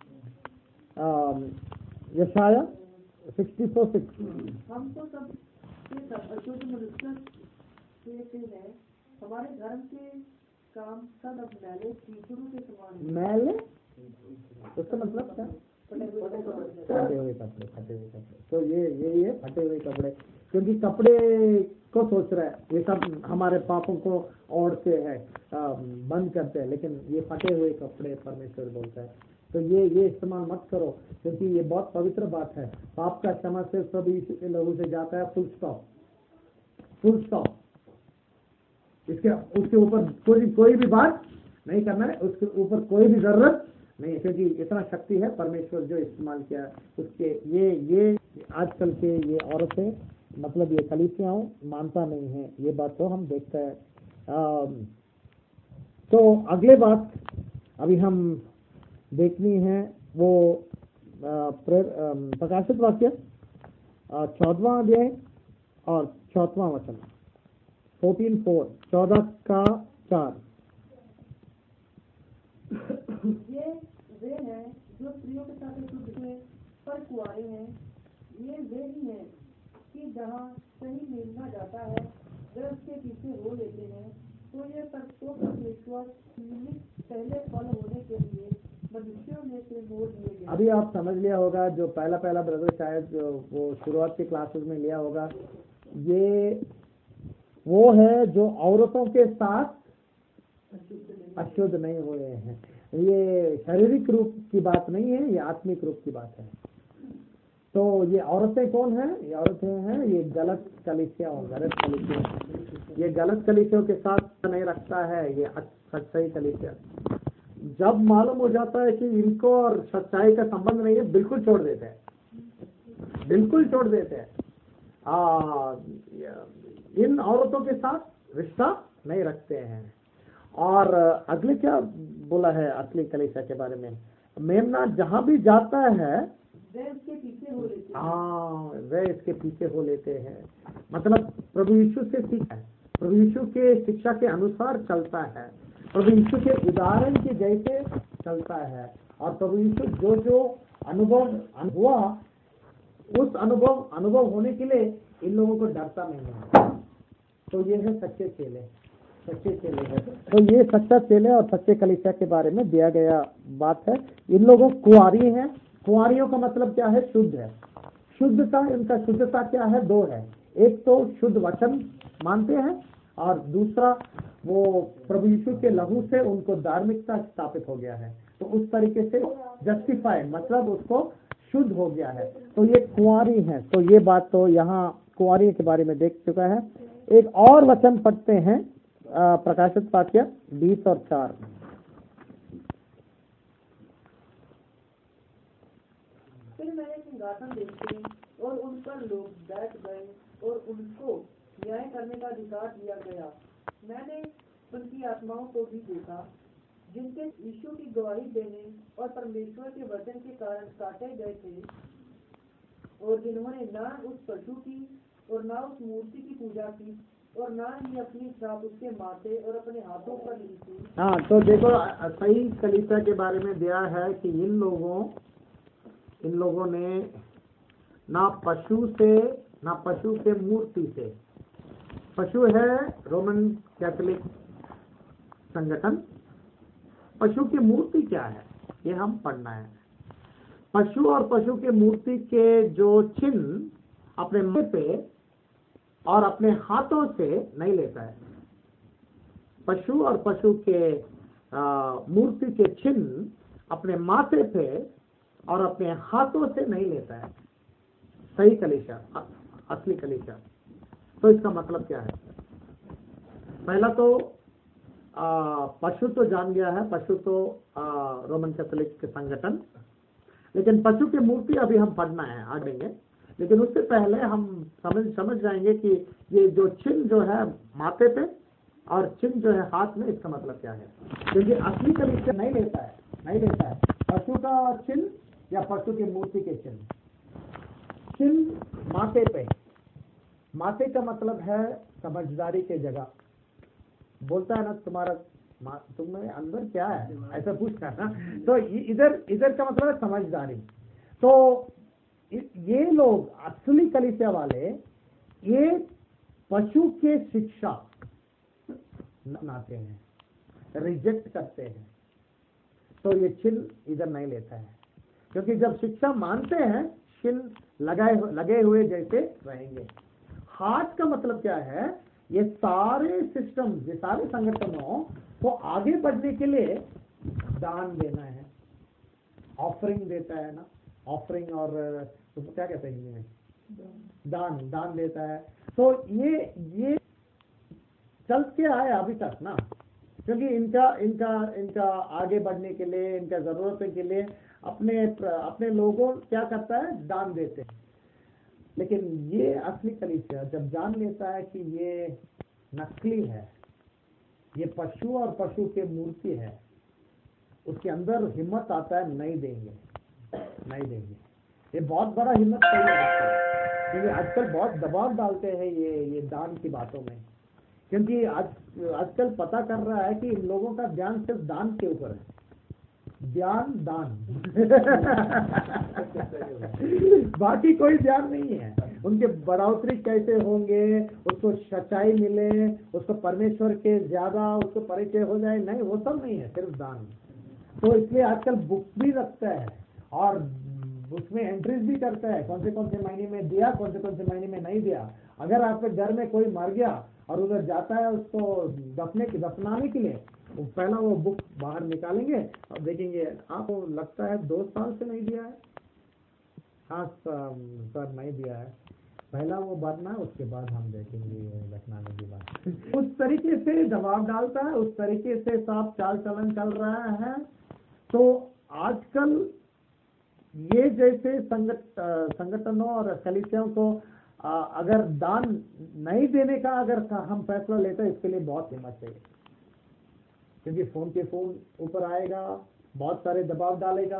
यशाया सिक्सटी फोर सिक्स हम तो सब के सब अशुद्ध मनुष्य से हैं, हमारे धर्म के काम सब अब मैले कीचड़ों के समान हैं। मैले उसका मतलब क्या? फटे हुए कपड़े, फटे हुए कपड़े। तो ये ये ये फटे हुए कपड़े, क्योंकि कपड़े को सोच रहा है ये सब हमारे पापों को ओढ़ते हैं, बंद करते हैं, लेकिन ये फटे हुए कपड़े परमेश्वर बोलता है। तो ये ये इस्तेमाल मत करो, क्योंकि ये बहुत पवित्र बात है। पाप का क्षमा सिर्फ प्रभु यीशु के लहू से जाता है, फुल स्टॉप, फुल स्टॉप। इसके उसके ऊपर कोई कोई भी बात नहीं करना है, उसके ऊपर कोई भी जरूरत नहीं, क्योंकि इतना शक्ति है परमेश्वर जो इस्तेमाल किया उसके। ये ये आजकल के ये औरतें, मतलब ये कलीसियाओं मानता नहीं है, ये बात तो हम देखते हैं। तो अगले बात अभी हम देखनी है वो प्रकाशित वाक्य चौदहवां अध्याय और चौथवां वचन, फोर्टीन फोर, चौदह का चार। ये वे हैं जो स्त्रियों के साथ शुद्ध थे पर कुंवारे हैं, ये वे ही हैं कि जहाँ सही मिलना जाता है वे उसके पीछे हो लेते हैं। तो ये तो परमेश्वर पहले फल होने के लिए मनुष्यों में से मोड़ लिए गए। अभी आप समझ लिया होगा, जो पहला पहला ब्रदर शायद वो शुरुआत के क्लासेस में लिया होगा, ये वो है जो औरतों के साथ अशुद्ध नहीं हुए हैं। ये शारीरिक रूप की बात नहीं है, ये आत्मिक रूप की बात है। तो ये औरतें कौन है? ये औरतें हैं ये गलत कलीसिया, गलत कलीसिया, ये गलत कलीसियों के साथ नहीं रखता है, ये सच्चाई कलीसिया। जब मालूम हो जाता है कि इनको और सच्चाई का संबंध नहीं है, बिल्कुल छोड़ देते हैं, बिल्कुल छोड़ देते हैं। आ, इन औरतों के साथ रिश्ता नहीं रखते हैं। और अगले क्या बोला है असली कलीसिया के बारे में? मेमना जहां भी जाता है वे उसके पीछे हो लेते हैं। हाँ, वे इसके पीछे हो लेते हैं, मतलब प्रभु यीशु से सीखा है, प्रभु यीशु के शिक्षा के अनुसार चलता है, प्रभु यीशु के उदाहरण के जैसे चलता है। और प्रभु यीशु जो जो अनुभव हुआ, उस अनुभव अनुभव होने के लिए इन लोगों को डरता नहीं है। तो ये है सच्चे चेले, सच्चे चेले है। तो ये सच्चा चेले और सच्चे कलीसिया के बारे में दिया गया बात है। इन लोगों कुंवारी हैं, कुंवारियों का मतलब क्या है? शुद्ध है। शुद्धता, इनका शुद्धता क्या है? दो है, एक तो शुद्ध वचन मानते हैं और दूसरा वो प्रभु यीशु के लहू से उनको धार्मिकता स्थापित हो गया है। तो उस तरीके से जस्टिफाइड, मतलब उसको शुद्ध हो गया है। तो ये कुंवारी है। तो ये बात तो यहाँ कुंवारी के बारे में देख चुका है। एक और वचन पढ़ते हैं, प्रकाशित वाक्य बीस और चार। फिर मैंने सिंहासन देखे और उन पर लोग बैठ गए और उनको न्याय करने का अधिकार दिया गया। मैंने उनकी आत्माओं को भी देखा जिनके यीशु की गवाही देने और परमेश्वर के वचन के कारण काटे गए थे, और जिन्होंने ना उस पशु की और ना उस मूर्ति की पूजा की और ना ही अपनी छाप उसके माथे और अपने हाथों पर ली थी। हाँ, तो देखो सही कलीसिया के बारे में दिया है कि इन लोगों इन लोगों ने ना पशु से, ना पशु के मूर्ति से, पशु है रोमन कैथोलिक संगठन, पशु की मूर्ति क्या है ये हम पढ़ना है। पशु और पशु के मूर्ति के जो चिन्ह अपने मुंह पे और अपने हाथों से नहीं लेता है। पशु और पशु के मूर्ति के चिन्ह अपने माथे पे और अपने हाथों से नहीं लेता है सही कलीसिया, असली कलीसिया। तो इसका मतलब क्या है? पहला तो आ, पशु तो जान गया है, पशु तो आ, रोमन कैथोलिक के संगठन, लेकिन पशु की मूर्ति अभी हम पढ़ना है, आ देंगे। लेकिन उससे पहले हम समझ समझ जाएंगे कि ये जो चिन्ह जो है माथे पे और चिन्ह जो है हाथ में, इसका मतलब क्या है? क्योंकि असली कलीसिया नहीं लेता है, नहीं लेता है पशु का चिन्ह या पशु की मूर्ति के चिन्ह। चिन्ह माथे पे, माथे का मतलब है समझदारी के जगह। बोलता है ना तुम्हारा तुम्हें अंदर क्या है, ऐसा पूछता है ना। तो इधर इधर का मतलब है समझदारी। तो ये लोग असली कलीसिया वाले ये पशु के शिक्षा अपनाते हैं, रिजेक्ट करते हैं। तो ये चिन्ह इधर नहीं लेता है, क्योंकि जब शिक्षा मानते हैं चिन्ह लगाए लगे हुए जैसे रहेंगे। हाथ का मतलब क्या है? ये सारे सिस्टम, ये सारे संगठनों को आगे बढ़ने के लिए दान देना है, ऑफरिंग देता है ना, ऑफरिंग और तो क्या कहते हैं हिंदी में, दान, दान देता है। तो ये ये चलते आए अभी तक ना, क्योंकि इनका इनका इनका आगे बढ़ने के लिए, इनका जरूरतों के लिए अपने अपने लोगों क्या करता है, दान देते हैं। लेकिन ये असली कलीसिया जब जान लेता है कि ये नकली है, ये पशु और पशु के मूर्ति है, उसके अंदर हिम्मत आता है, नहीं देंगे, नहीं देंगे। ये बहुत बड़ा हिम्मत चाहिए, क्योंकि आजकल बहुत दबाव डालते हैं ये ये दान की बातों में। क्योंकि आज आजकल पता कर रहा है कि इन लोगों का ध्यान सिर्फ दान के ऊपर है, ध्यान दान बाकी कोई ध्यान नहीं है। उनके बढ़ोतरी कैसे होंगे, उसको सच्चाई मिले, उसको परमेश्वर के ज्यादा उसको परिचय हो जाए, नहीं, वो सब नहीं है, सिर्फ दान। तो इसलिए आजकल बुक भी रखता है और उसमें एंट्रीज भी करता है, कौन से कौन से महीने में दिया, कौन से कौन से महीने में नहीं दिया। अगर आपके घर में कोई मर गया और उधर जाता है उसको दफने दफनाने के लिए, वो पहला वो बुक बाहर निकालेंगे और देखेंगे, आपको लगता है दो साल से नहीं दिया है, हाँ सर नहीं दिया है, पहला वो भरना है, उसके बाद हम देखेंगे दफनाने की बात। उस तरीके से दबाव डालता है, उस तरीके से सब चाल चलन चल रहा है। तो आजकल ये जैसे संगठ संगठनों और कलीसियाओं को आ, अगर दान नहीं देने का अगर हम फैसला लेते हैं, इसके लिए बहुत हिम्मत चाहिए, क्योंकि फोन के फोन ऊपर आएगा, बहुत सारे दबाव डालेगा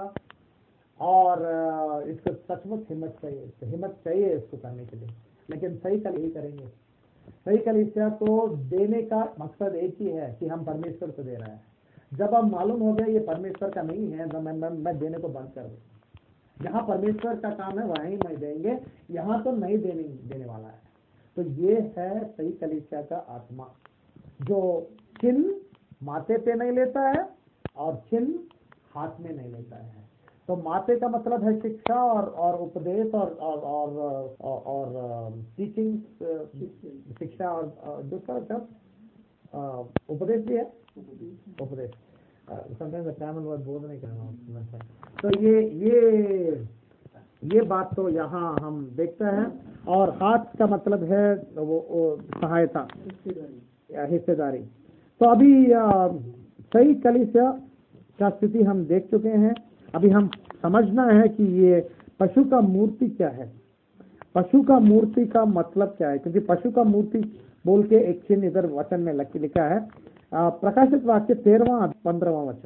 और आ, इसको सचमुच हिम्मत चाहिए, तो हिम्मत चाहिए इसको करने के लिए। लेकिन सही कल यही करेंगे। सही कलीसिया को देने का मकसद एक ही है कि हम परमेश्वर को दे रहे हैं। जब अब मालूम हो गया ये परमेश्वर का नहीं है, तो मैं, मैं, मैं देने को बंद कर दूँ। जहाँ परमेश्वर का काम है वहीं नहीं देंगे, यहाँ तो नहीं देने देने वाला है। तो ये है सही कलीसिया का आत्मा, जो चिन्ह माथे पे नहीं लेता है और चिन्ह हाथ में नहीं लेता है। तो माथे का मतलब है शिक्षा और और उपदेश और और और और, और टीचिंग, शिक्षा और दूसरा शब्द उपदेश भी है, उपदेश। समटाइम्स तमिल वर्ड बोल नहीं करना। तो ये ये ये बात तो यहाँ हम देखते हैं। और हाथ का मतलब है वो, वो सहायता, हिस्सेदारी। तो अभी आ, सही कलीसिया का स्थिति हम देख चुके हैं। अभी हम समझना है कि ये पशु का मूर्ति क्या है, पशु का मूर्ति का मतलब क्या है। क्योंकि पशु का मूर्ति बोल के एक चिन्ह इधर वचन में लिखा है, प्रकाशित वाक्य तेरहवां पंद्रहवां वचन,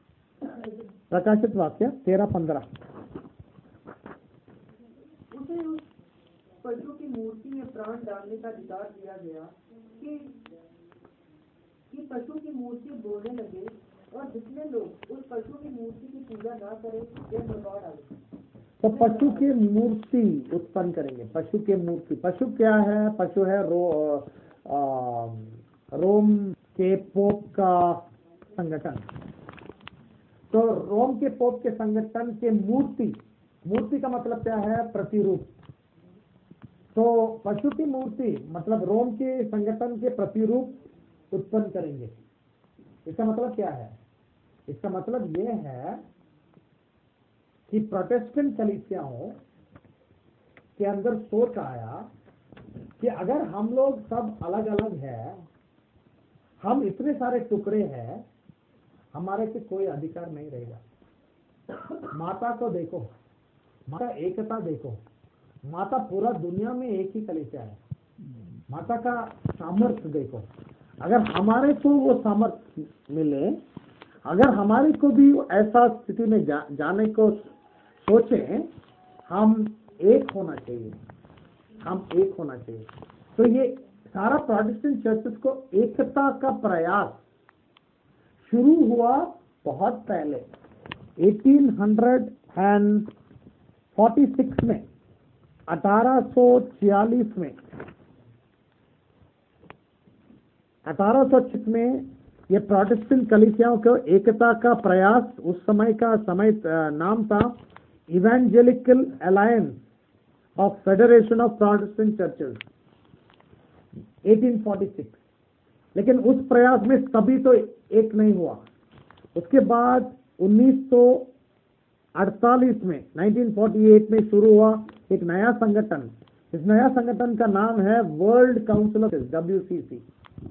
प्रकाशित वाक्य तेरह पंद्रह। उसे उस पशु की मूर्ति में प्राण डालने का अधिकार दिया गया कि कि पशु की मूर्ति बोलने लगे और जितने लोग उस पशु की मूर्ति की पूजा ना करें वे मरवा डाले। तो पशु की मूर्ति उत्पन्न करेंगे। पशु की मूर्ति, पशु क्या है? पशु है रो आ, रोम के पोप का संगठन। तो रोम के पोप के संगठन के मूर्ति, मूर्ति का मतलब क्या है? प्रतिरूप। तो पशु की मूर्ति मतलब रोम के संगठन के प्रतिरूप उत्पन्न करेंगे। इसका मतलब क्या है? इसका मतलब ये है कि प्रोटेस्टेंट कलीसियाओं के अंदर सोच आया कि अगर हम लोग सब अलग अलग हैं, हम इतने सारे टुकड़े हैं, हमारे पे कोई अधिकार नहीं रहेगा। माता को देखो, माता एकता देखो, माता पूरा दुनिया में एक ही कलीसिया है। माता का सामर्थ्य देखो, अगर हमारे को वो सामर्थ्य मिले, अगर हमारे को भी ऐसा स्थिति में जा, जाने को सोचें, हम एक होना चाहिए, हम एक होना चाहिए। तो ये सारा प्रोटेस्टेंट चर्चेस को एकता का प्रयास शुरू हुआ बहुत पहले अठारह सौ छियालीस में, अठारह सौ छियालीस में अठारह सौ छियालीस में ये प्रोटेस्टेंट कलीसियाओं को एकता का प्रयास, उस समय का समय नाम था Evangelical alliance of federation of Protestant churches अठारह सौ छियालीस। लेकिन उस प्रयास में सभी तो एक नहीं हुआ। उसके बाद उन्नीस सौ अड़तालीस में उन्नीस सौ अड़तालीस में शुरू हुआ एक नया संगठन। इस नया संगठन का नाम है world council of W C C.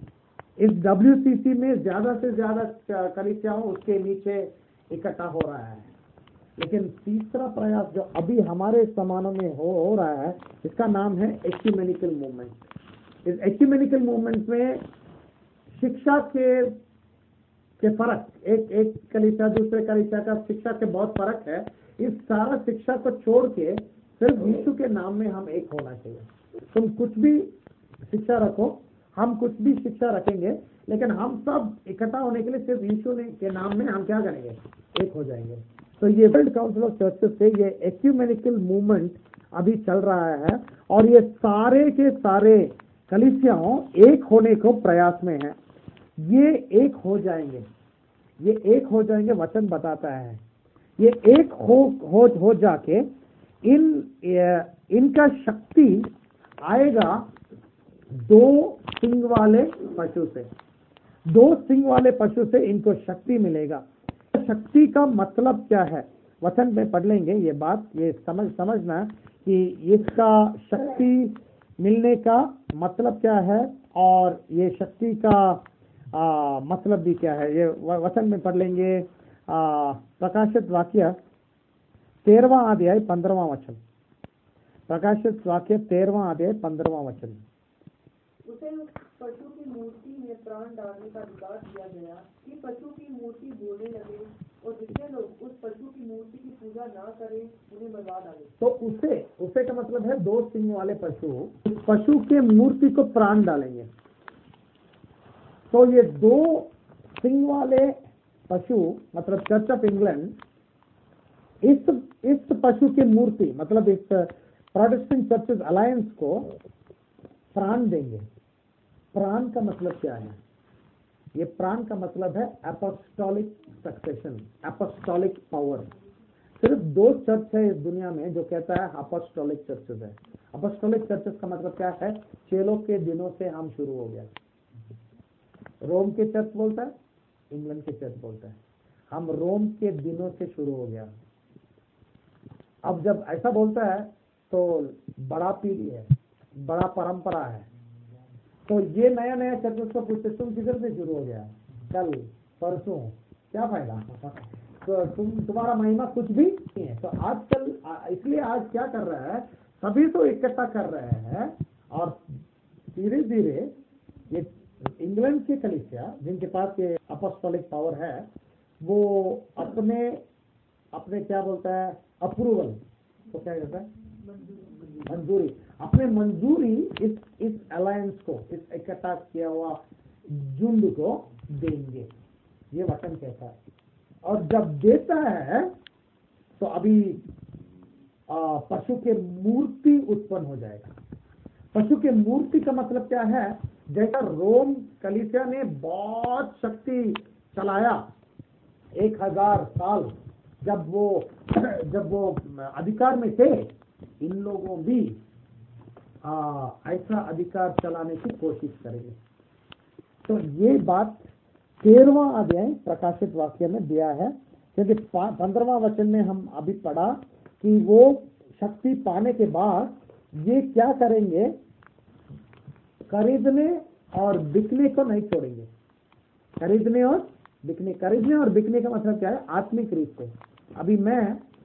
इस डब्ल्यू सी सी में ज्यादा से ज्यादा कलीसियाओं उसके नीचे इकट्ठा हो रहा है। लेकिन तीसरा प्रयास जो अभी हमारे समानों में हो, हो रहा है, इसका नाम है एक्यूमेनिकल मूवमेंट। इस एक्यूमेनिकल मूवमेंट में शिक्षा के के फर्क, एक एक कलीसिया दूसरे कलीसिया का शिक्षा के बहुत फर्क है। इस सारा शिक्षा को छोड़ के सिर्फ यीशु के नाम में हम एक होना चाहिए। तुम कुछ भी शिक्षा रखो, हम कुछ भी शिक्षा रखेंगे, लेकिन हम सब इकट्ठा होने के लिए सिर्फ यीशु के नाम में हम क्या करेंगे, एक हो जाएंगे। तो ये वर्ल्ड काउंसिल ऑफ चर्चेस से ये एक्यूमेनिकल मूवमेंट अभी चल रहा है और ये सारे के सारे कलीसियाओं एक होने को प्रयास में है। ये एक हो जाएंगे, ये एक हो जाएंगे, वचन बताता है। ये एक हो हो हो जाके इन इनका शक्ति आएगा दो सिंग वाले पशु से। दो सिंग वाले पशु से इनको शक्ति मिलेगा। शक्ति का मतलब क्या है, वचन में पढ़ लेंगे ये बात। ये समझ समझना कि इसका शक्ति मिलने का मतलब क्या है और ये शक्ति का आ, मतलब भी क्या है। ये वचन में पढ़ लेंगे। आ, प्रकाशित वाक्य तेरहवां अध्याय पंद्रहवां वचन। प्रकाशित वाक्य तेरहवां अध्याय पंद्रहवां वचन। उसे उस पशु की मूर्ति में प्राण डालने का अधिकार दिया गया कि पशु की मूर्ति बोलने लगे और जितने लोग उस पशु की मूर्ति की पूजा ना करें उन्हें मरवा डाले। तो उसे उसे का मतलब है दो सिंग वाले पशु उस पशु के मूर्ति को प्राण डालेंगे। तो ये दो सिंग वाले पशु मतलब चर्च ऑफ इंग्लैंड इस इस पशु की मूर्ति मतलब इस प्रोटेस्टेंट चर्चेस अलायंस को प्राण देंगे। प्राण का मतलब क्या है? ये प्राण का मतलब है अपोस्टोलिक सक्सेशन, अपोस्टोलिक पावर। सिर्फ दो चर्च है इस दुनिया में जो कहता है अपोस्टोलिक चर्चेस है। अपोस्टोलिक चर्चेस का मतलब क्या है? चेलों के दिनों से हम शुरू हो गया। रोम के चर्च बोलता है, इंग्लैंड के चर्च बोलता है हम रोम के दिनों से शुरू हो गया। अब जब ऐसा बोलता है तो बड़ा पीढ़ी है, बड़ा परंपरा है। तो ये नया नया चर्च उसको पूछते तुम किधर से शुरू हो गया, कल परसों, क्या फायदा? तो तुम तुम्हारा महिमा कुछ भी नहीं है। तो आजकल इसलिए आज क्या कर रहा है, सभी तो इकट्ठा कर रहे हैं और धीरे धीरे ये इंग्लैंड के कलीसिया जिनके पास ये अपोस्टोलिक पावर है वो अपने अपने क्या बोलता है अप्रूवल, तो क्या कहता है मंजूरी, अपने मंजूरी इस इस अलायंस को, इस इकट्ठा किया हुआ झुंड को देंगे, ये वचन कहता है। और जब देता है तो अभी पशु के मूर्ति उत्पन्न हो जाएगा। पशु के मूर्ति का मतलब क्या है? जैसा रोम कलीसिया ने बहुत शक्ति चलाया एक हजार साल, जब वो जब वो अधिकार में थे, इन लोगों भी आ, ऐसा अधिकार चलाने की कोशिश करेंगे। तो ये बात तेरहवां अध्याय प्रकाशित वाक्य में दिया है, क्योंकि पंद्रहवां वचन में हम अभी पढ़ा कि वो शक्ति पाने के बाद ये क्या करेंगे, खरीदने और बिकने को नहीं छोड़ेंगे। खरीदने और बिकने, खरीदने और बिकने का मतलब क्या है? आत्मिक रूप से। अभी मैं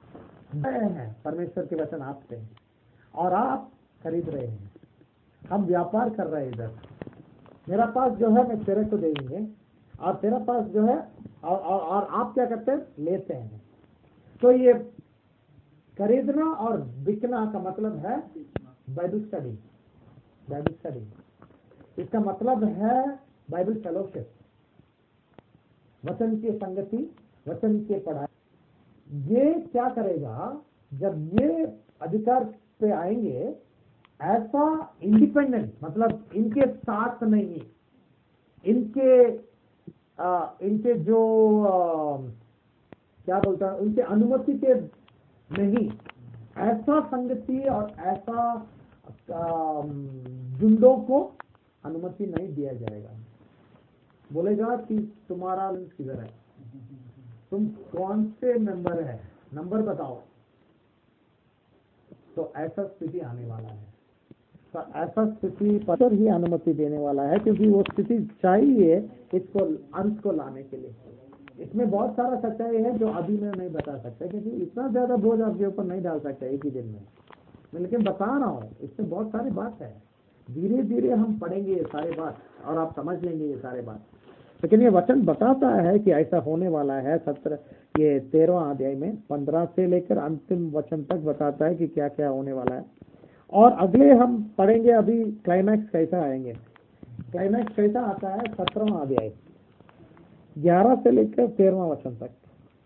है परमेश्वर के वचन आपसे और आप खरीद रहे हैं, हम व्यापार कर रहे हैं इधर। मेरा पास जो है मैं तेरे को देंगे, और तेरा पास जो है और, और, और आप क्या करते हैं, लेते हैं। तो ये खरीदना और बिकना का मतलब है बाइबल स्टडी। बाइबल स्टडी इसका मतलब है बाइबल फेलोशिप, वचन की संगति, वचन के पढ़ाई। ये क्या करेगा, जब ये अधिकार पे आएंगे, ऐसा इंडिपेंडेंट, मतलब इनके साथ नहीं, इनके आ, इनके जो आ, क्या बोलता है, उनके अनुमति के नहीं, ऐसा संगति और ऐसा झुंडों को अनुमति नहीं दिया जाएगा। बोलेगा कि तुम्हारा किधर है, तुम कौन से मेंबर है, नंबर बताओ। तो ऐसा स्थिति आने वाला है, तो ऐसा स्थिति पर ही अनुमति देने वाला है, क्योंकि वो स्थिति चाहिए इसको अंत को लाने के लिए। इसमें बहुत सारा सच्चाई है जो अभी मैं नहीं बता सकता, क्योंकि इतना ज्यादा बोझ आपके ऊपर नहीं डाल सकता एक ही दिन में, मैं लेकिन बता रहा हूँ इसमें बहुत सारी बात है। धीरे धीरे हम पढ़ेंगे ये सारे बात और आप समझ लेंगे ये सारे बात। लेकिन ये वचन बताता है कि ऐसा होने वाला है। सत्र ये तेरहवां अध्याय में पंद्रह से लेकर अंतिम वचन तक बताता है कि क्या क्या होने वाला है। और अगले हम पढ़ेंगे अभी क्लाइमैक्स कैसा आएंगे। क्लाइमैक्स कैसा आता है, सत्रहवां अध्याय ग्यारह से लेकर तेरहवां वचन तक।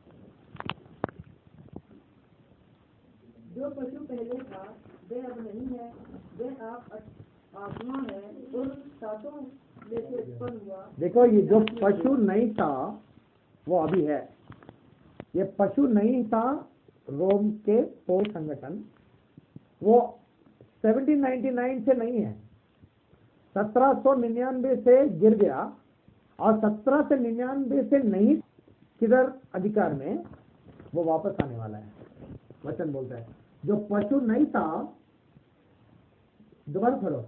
जो पशु पहले था वह अब नहीं है, वह आप आत्मा है और सातों में से उत्पन्न हुआ। देखो, ये जो पशु नहीं था वो अभी है। ये पशु नहीं था रोम के पोल संगठन, वो सत्रह सौ निन्यानवे से नहीं है, सत्रह सौ निन्यानवे से गिर गया और सत्रह से निन्यानवे से नहीं किधर अधिकार में वो वापस आने वाला है। वचन बोलता है जो पशु नहीं था, दोबारा पढ़ो,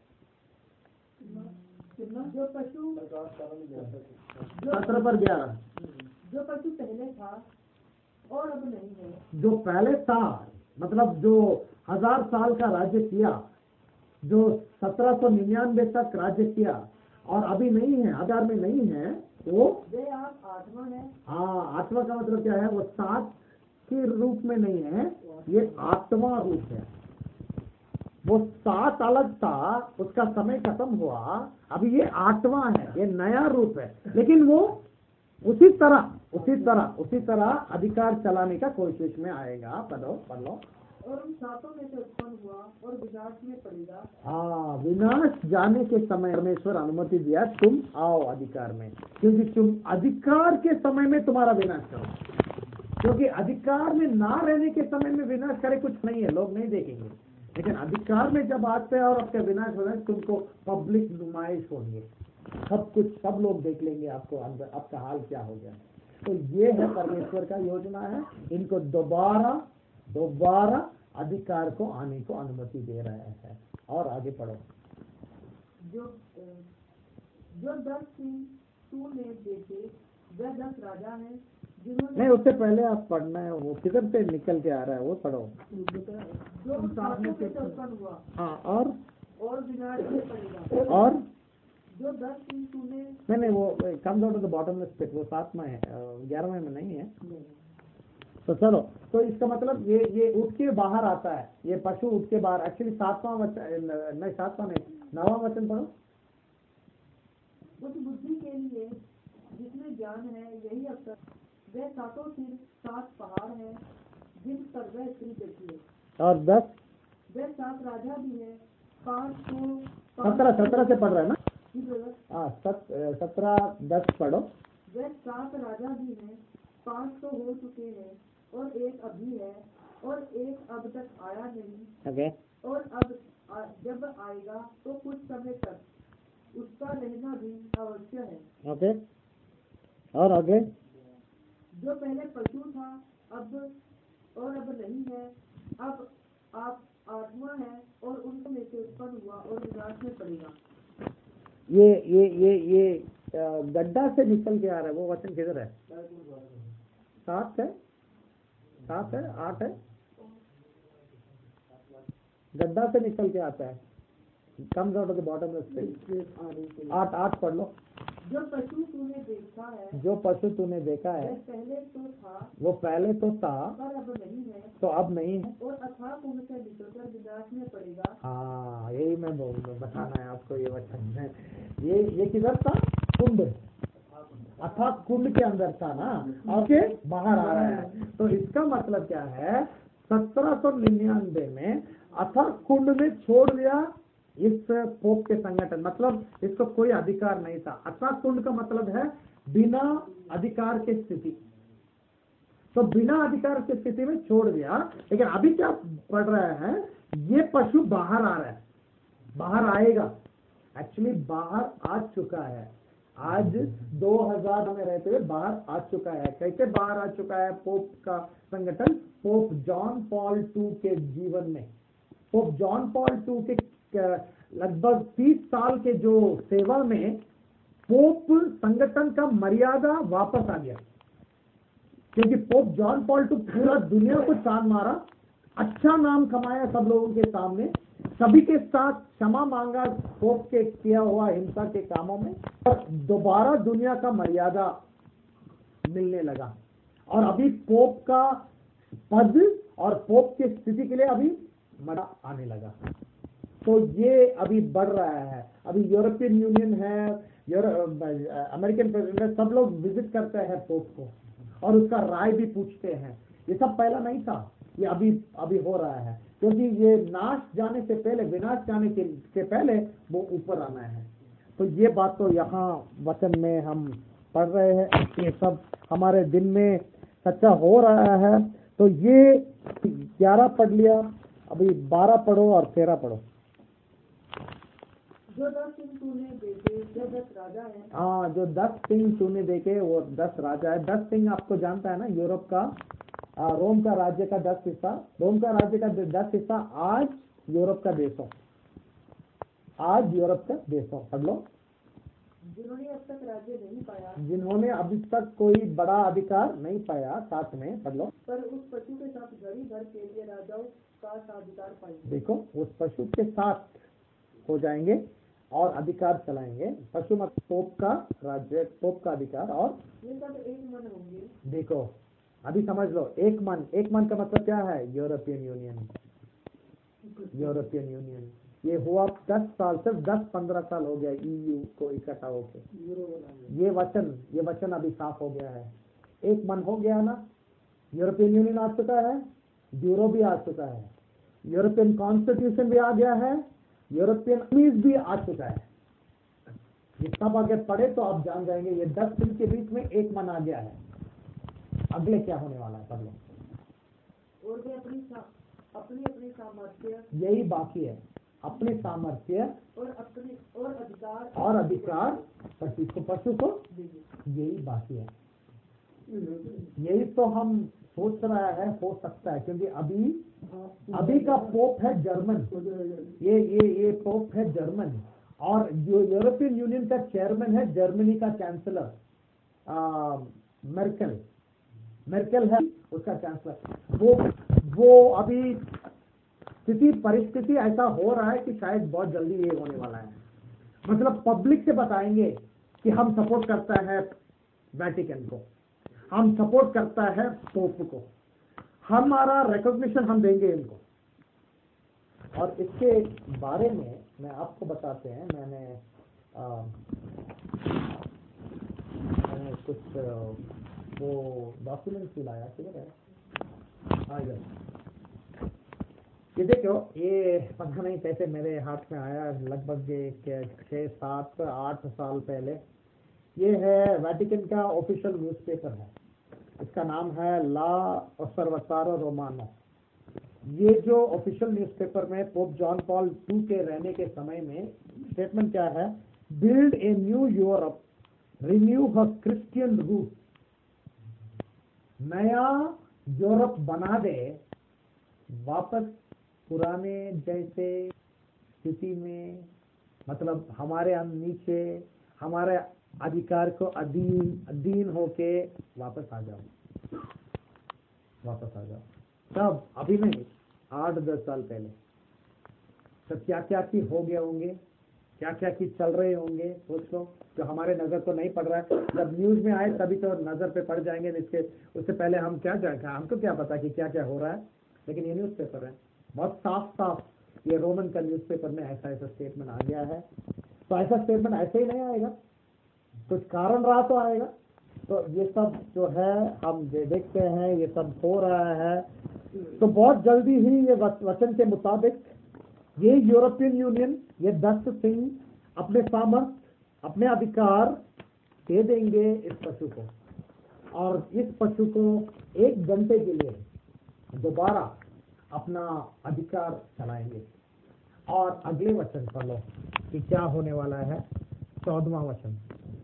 जो पशु सत्रह पर ग्यारह, जो पशु पहले था और अब नहीं है, जो पहले था मतलब जो हजार साल का राज्य किया, जो सत्रह सौ निन्यानवे तक राज्य किया और अभी नहीं है, आधार में नहीं है, वो वे आप आत्मा है। हाँ, आत्मा का मतलब क्या है, वो सात के रूप में नहीं है, ये आत्मा रूप है। वो सात अलग था, उसका समय खत्म हुआ, अभी ये आत्मा है, ये नया रूप है। लेकिन वो उसी तरह उसी तरह उसी तरह अधिकार चलाने का कोशिश में आएगा। पढ़ो पढ़ लो। और उन सातों में से उत्पन्न हुआ और विनाश में पड़ेगा। हाँ, विनाश जाने के समय परमेश्वर अनुमति दिया, तुम आओ अधिकार में, क्योंकि तुम अधिकार के समय में तुम्हारा विनाश करो। क्योंकि अधिकार में ना रहने के समय में विनाश करे कुछ नहीं है, लोग नहीं देखेंगे। लेकिन अधिकार में जब आते हैं और आपका विनाश हो रहा है, तुमको पब्लिक नुमाइश होगी, सब कुछ सब लोग देख लेंगे आपको, अंदर आपका हाल क्या हो गया। तो ये है परमेश्वर का योजना है, इनको दोबारा दोबारा अधिकार को आने को अनुमति दे रहे हैं। और आगे पढ़ो। जो जो दस सिंह तूने देखे वह दस राजा हैं जिन्होंने नहीं, उससे पहले आप पढ़ना है, वो किधर से निकल के आ रहा है वो पढ़ो। जो उन सातों में से उत्पन्न हुआ हाँ, और और विनाश में पड़ेगा। और जो दस सिंह तूने नहीं नहीं वो come out of the bottomless pit, वो सात में है, ग्यारहवें में नहीं है। तो चलो, तो इसका मतलब ये ये उठ के बाहर आता है, ये पशु उठ के बाहर। एक्चुअली सातवां वचन नहीं, सातवां नहीं, नौवां वचन पढ़ो। उस बुद्धि के लिए जिसमें ज्ञान है यही अवसर, वह सातों सिर सात पहाड़ है जिन पर वह स्त्री बैठी है। और दस वह सात राजा भी है, पाँच सौ सत्रह सत्रह से पढ़ रहा है ना। जी ब्रदर। हाँ, सत्रह दस पढ़ो। वह सात राजा भी हैं, पाँच सौ हो चुके हैं और एक अभी है और एक अब तक आया नहीं। ओके। और अब आ, जब आएगा तो कुछ समय तक उसका रहना भी अवश्य है। ओके, और आगे। जो पहले पशु था अब और अब नहीं है, अब आप आत्मा है और उनमें में से उत्पन्न हुआ और विनाश में पड़ेगा। ये ये ये ये गड्ढा से निकल के आ रहा है, वो वचन किधर है? सात है, सात है, आठ है, गड्ढा से निकल के आता है। comes out of the bottomless pit. आठ आठ पढ़ लो। जो पशु तूने देखा है जो पशु तूने देखा है वह पहले तो था वो पहले तो था पर अब नहीं है तो अब नहीं है। और अथाह कुंड से निकलकर विनाश में पड़ेगा। हाँ यही मैं बोल बताना है आपको ये वचन है। ये ये किधर था? कुंड, अथवा कुंड के अंदर था ना, और के बाहर आ रहा है। तो इसका मतलब क्या है? सत्रह सौ निन्यानवे में अथवा कुंड में छोड़ दिया इस पोप के संगठन, मतलब इसको कोई अधिकार नहीं था। अथवा कुंड का मतलब है बिना अधिकार की स्थिति, तो बिना अधिकार की स्थिति में छोड़ दिया। लेकिन अभी क्या पढ़ रहा है? ये पशु बाहर आ रहा है, बाहर आएगा। एक्चुअली बाहर आ चुका है, आज दो हज़ार में रहते हुए बाहर आ चुका है। कैसे बाहर आ चुका है? पोप का संगठन पोप जॉन पॉल टू के जीवन में, पोप जॉन पॉल टू के लगभग तीस साल के जो सेवा में पोप संगठन का मर्यादा वापस आ गया, क्योंकि पोप जॉन पॉल टू पूरा दुनिया को चांद मारा, अच्छा नाम कमाया सब लोगों के सामने, सभी के साथ क्षमा मांगा पोप के किया हुआ हिंसा के कामों में, और दोबारा दुनिया का मर्यादा मिलने लगा। और अभी पोप का पद और पोप की स्थिति के लिए अभी मजा आने लगा। तो ये अभी बढ़ रहा है। अभी यूरोपियन यूनियन है, अमेरिकन प्रेसिडेंट, सब लोग विजिट करते हैं पोप को और उसका राय भी पूछते हैं। ये सब पहला नहीं था, ये अभी अभी हो रहा है, क्योंकि ये नाश जाने से पहले, विनाश जाने के, के पहले वो ऊपर आना है। तो ये बात तो यहाँ वचन में हम पढ़ रहे हैं, ये सब हमारे दिन में सच्चा हो रहा है। तो ये ग्यारह पढ़ लिया, अभी बारह पढ़ो और तेरह पढ़ो। जो दस सिंह तूने देखे जो दस राजा है। हाँ, जो दस सिंह तूने देखे वो दस राजा है। दस सिंह आपको जानता है ना, यूरोप का, आ, रोम का राज्य का दस हिस्सा, रोम का राज्य का दस हिस्सा आज यूरोप का देश हो, आज यूरोप का देश हो। पढ़ लो। जिन्होंने अब तक राज्य नहीं पाया, जिन्होंने अभी तक कोई बड़ा अधिकार नहीं पाया, साथ में पढ़ लो। पर उस पशु के साथ घड़ी भर के लिए राजाओं का अधिकार पाएंगे। देखो, उस पशु के साथ हो जाएंगे और अधिकार चलाएंगे। पशु मत पोप का राज्य, पोप का अधिकार, और ये सब एक मन होंगे। देखो अभी समझ लो, एक मन, एक मन का मतलब क्या है? European Union, European Union. ये हुआ दस साल, सिर्फ दस पंद्रह साल हो गया ईयू को इकट्ठा होके। ये वचन ये वचन अभी साफ हो गया है, एक मन हो गया ना। यूरोपियन यूनियन आ चुका है, यूरो भी आ चुका है, यूरोपियन कॉन्स्टिट्यूशन भी आ गया है, यूरोपियन अमीज भी आ चुका है। ये सब आगे पढ़े तो आप जान जाएंगे, ये दस दिन के बीच में एक मन आ गया है। अगले क्या होने वाला है? पढ़ लो। और वे अपनी अपनी अपनी सामर्थ्य, यही बाकी है, अपने सामर्थ्य और अपने और अधिकार और अधिकार पशु को पशु को यही बाकी है। यही तो हम सोच रहा है, हो सकता है, क्योंकि अभी अभी का पोप है जर्मन, ये ये ये पोप है जर्मन, और जो यूरोपियन यूनियन का चेयरमैन है जर्मनी का चांसलर मेर्केल, मेर्केल है उसका चांसलर। वो वो अभी स्थिति परिस्थिति ऐसा हो रहा है कि शायद बहुत जल्दी ये होने वाला है। मतलब पब्लिक से बताएंगे कि हम सपोर्ट करता है वेटिकन को, हम सपोर्ट करता है पोप को, हमारा रिकॉग्निशन हम देंगे इनको। और इसके बारे में मैं आपको बताते हैं, मैंने आ, मैंने कुछ आ, वो डॉक्यूमेंट्स लाया, किधर है? हाँ इधर। ये देखो, ये पता नहीं कैसे मेरे हाथ में आया, लगभग एक छः सात आठ साल पहले। ये है वेटिकन का ऑफिशियल न्यूज़पेपर है, इसका नाम है ला ऑस्सर्वाटोरी रोमानो। ये जो ऑफिशियल न्यूज़पेपर में पोप जॉन पॉल टू के रहने के समय में स्टेटमेंट क्या है? Build a new Europe, renew her Christian root. नया यूरोप बना दे, वापस पुराने जैसे स्थिति में, मतलब हमारे नीचे, हमारे अधिकार को अधीन अधीन होके वापस आ जाओ, वापस आ जाओ। तब अभी नहीं, आठ दस साल पहले। तो क्या क्या की हो गए होंगे, क्या क्या की चल रहे होंगे, सोच लो। जो हमारे नजर तो नहीं पड़ रहा है, जब न्यूज में आए तभी तो नजर पे पड़ जाएंगे। इसके उससे पहले हम क्या जाएंगे, हमको क्या पता कि क्या क्या हो रहा है। लेकिन ये न्यूज पेपर है, बहुत साफ साफ ये रोमन का न्यूज पेपर में ऐसा ऐसा स्टेटमेंट आ गया है। तो ऐसा स्टेटमेंट ऐसे ही नहीं आएगा, कुछ कारण रहा तो आएगा। तो ये सब जो है हम जे- देखते हैं, ये सब हो रहा है। तो बहुत जल्दी ही ये वच- वचन के मुताबिक ये यूरोपियन यूनियन, ये दस सिंह अपने सामर्थ, अपने अधिकार दे देंगे इस पशु को, और इस पशु को एक घंटे के लिए दोबारा अपना अधिकार चलाएंगे। और अगले वचन पढ़ो कि क्या होने वाला है। चौदहवां वचन,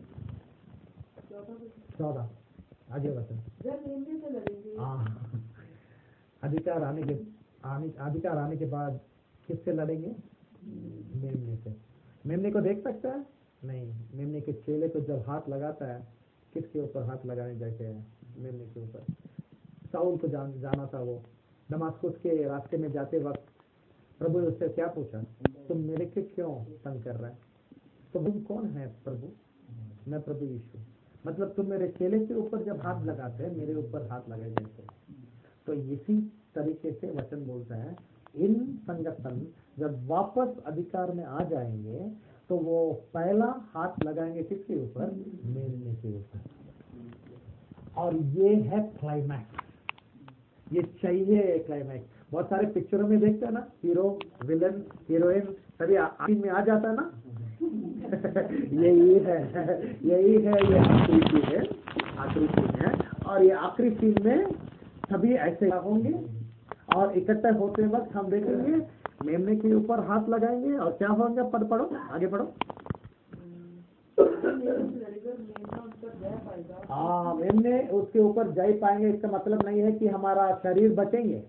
चौदह आगे वचन। हाँ, अधिकार आने के आने अधिकार आने के बाद किससे लड़ेंगे? मेमने से। मेमने को देख सकता है? नहीं। मेमने के चेले को जब हाथ लगाता है, किसके ऊपर हाथ लगाने जाते हैं? मेमने के ऊपर। साउल को जान जाना था, वो दमास्कुस के रास्ते में जाते वक्त प्रभु ने उससे क्या पूछा, तुम मेरे के क्यों तंग कर रहा है? तो तुम कौन है प्रभु? मैं प्रभु यीशु। मतलब तुम मेरे चेले के ऊपर जब हाथ लगाते हैं, मेरे ऊपर हाथ लगाए जाते हैं। तो इसी तरीके से वचन बोलता है, इन संगठन जब वापस अधिकार में आ जाएंगे तो वो पहला हाथ लगाएंगे किसके ऊपर? मेमने के ऊपर। और ये है क्लाइमैक्स, ये चाहिए क्लाइमैक्स। बहुत सारे पिक्चरों में देखते हैं ना, हीरो विलन हीरोइन सभी आखिरी में आ जाता है ना। यही है यही है ये आखिरी सीन है, आखिरी सीन है। और ये आखिरी सीन में सभी ऐसे होंगे और इकट्ठा होते वक्त हम देखेंगे मेमने के ऊपर हाथ लगाएंगे और क्या होंगे। पढ़ पढ़ो आगे पढ़ो। हाँ, मेमने उसके ऊपर जय पाएंगे। इसका मतलब नहीं है कि हमारा शरीर बचेंगे।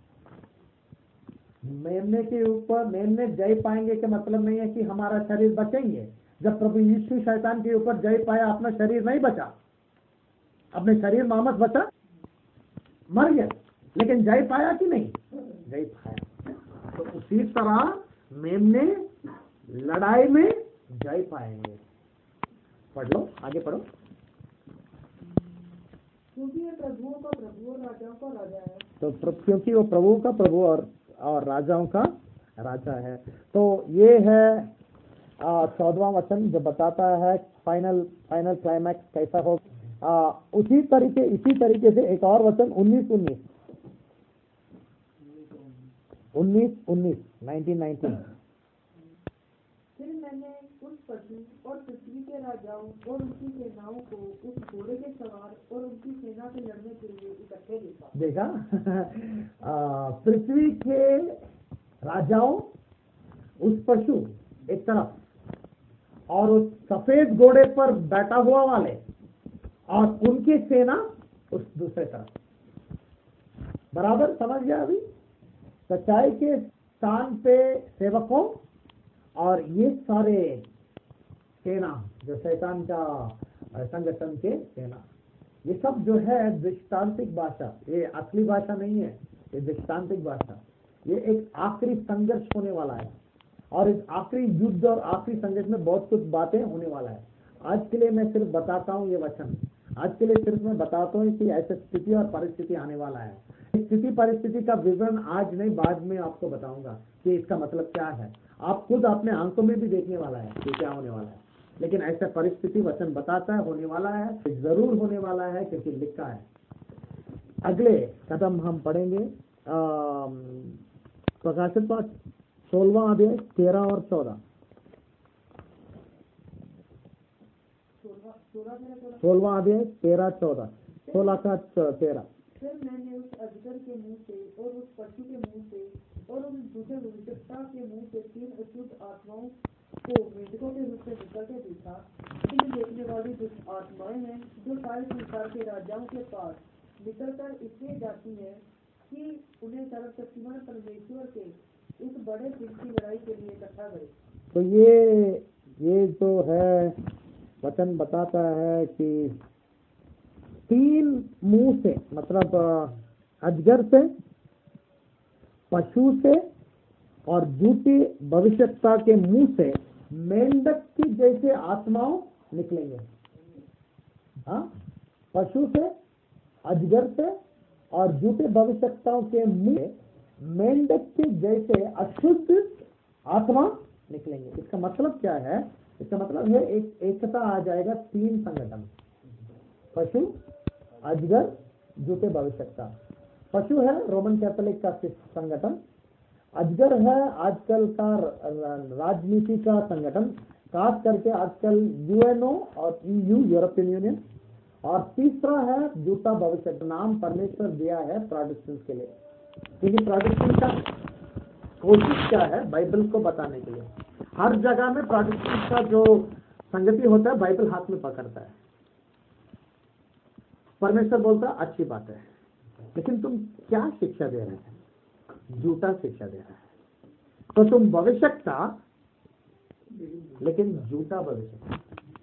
मेमने के ऊपर मेमने जय पाएंगे का मतलब नहीं है कि हमारा शरीर बचेंगे। जब प्रभु यीशु शैतान के ऊपर जय पाया, अपना शरीर नहीं बचा, अपने शरीर मामस बचा, मर गया, लेकिन जय पाया कि नहीं? जय पाया। तो उसी तरह मेमने लड़ाई में जय पाएंगे। पढ़ लो आगे पढ़ो। क्योंकि ये प्रभुओं का प्रभु और राजाओं का राजा है। तो प्र- क्योंकि वो प्रभु का प्रभु और और राजाओं का राजा है। तो ये है चौदहवां वचन जो बताता है फाइनल फाइनल क्लाइमैक्स कैसा हो। आ, उसी तरीके इसी तरीके से एक और वचन उन्नीस उन्नीस उन्नीस उन्नीस नाइनटीन नाइनटीन। फिर मैंने उस पशु और पृथ्वी के राजाओं और उनकी सेनाओं को उस घोड़े के सवार और उनकी सेना से लड़ने के लिए इकट्ठे देखा। देखा आ, पृथ्वी के राजाओं, उस पशु एक तरफ और उस सफेद घोड़े पर बैठा हुआ वाले और उनकी सेना उस दूसरे तरफ। बराबर समझ गया? अभी सच्चाई के स्थान पे सेवकों और ये सारे सेना जो शैतान का संगठन के सेना, ये सब जो है दृष्टांतिक भाषा, ये असली भाषा नहीं है, ये दृष्टांतिक भाषा। ये एक आखिरी संघर्ष होने वाला है और इस आखिरी युद्ध और आखिरी संघर्ष में बहुत कुछ बातें होने वाला है। आज के लिए मैं सिर्फ बताता हूँ ये वचन, आज के लिए सिर्फ मैं बताता हूँ कि ऐसी स्थिति और परिस्थिति आने वाला है। स्थिति परिस्थिति का विवरण आज नहीं, बाद में आपको बताऊंगा कि इसका मतलब क्या है। आप खुद अपने आंखों में भी देखने वाला है कि क्या होने वाला है। लेकिन ऐसा परिस्थिति वचन बताता है होने वाला है, जरूर होने वाला है क्योंकि लिखा है। अगले कदम हम पढ़ेंगे प्रकाशित पाठ सोलहवां अध्याय तेरह और चौदह। सोलहवां अध्याय तेरह चौदह सोलह का तेरह। फिर मैंने उस अजगर के मुंह से और उस पशु के मुंह से और उस दूसरे विविधता के मुंह से तीन अशुद्ध आत्माओं को मेढकों के रूप में निकलते देखा। इन देखने वाली दुष्ट आत्माएं हैं जो सारे संसार के राजाओं के पास निकलकर इसलिए जाती है कि उन्हें सर्वशक्तिमान परमेश्वर के इस बड़े दिन की लड़ाई के लिए इकट्ठा करे। तो ये ये जो है वचन बताता है कि तीन मुंह से, मतलब अजगर से, पशु से और झूठी भविष्यता के मुंह से मेंढक की जैसे आत्माओं निकलेंगे। हाँ, पशु से, अजगर से और झूठे भविष्यताओं के मुंह से मेंढक के जैसे अशुद्ध आत्मा निकलेंगे। इसका मतलब क्या है? इसका मतलब है एक एकता आ जाएगा तीन संगठन, पशु, अजगर, झूठे भविष्यता। पशु है रोमन कैथोलिक का संगठन, अजगर है आजकल का राजनीति का संगठन, खास करके आजकल यूएनओ और ईयू यूरोपियन यूनियन, और तीसरा है झूठा भविष्य। नाम परमेश्वर दिया है प्रोटेस्टेंट के लिए, क्योंकि प्रोटेस्टेंट का कोशिश क्या है? बाइबल को बताने के लिए। हर जगह में प्रोटेस्टेंट का जो संगति होता है बाइबल हाथ में पकड़ता है। परमेश्वर बोलता है अच्छी बात है, लेकिन तुम क्या शिक्षा दे रहे हैं? झूठा शिक्षा दे रहा है। तो तुम भविष्यता, लेकिन झूठा भविष्य।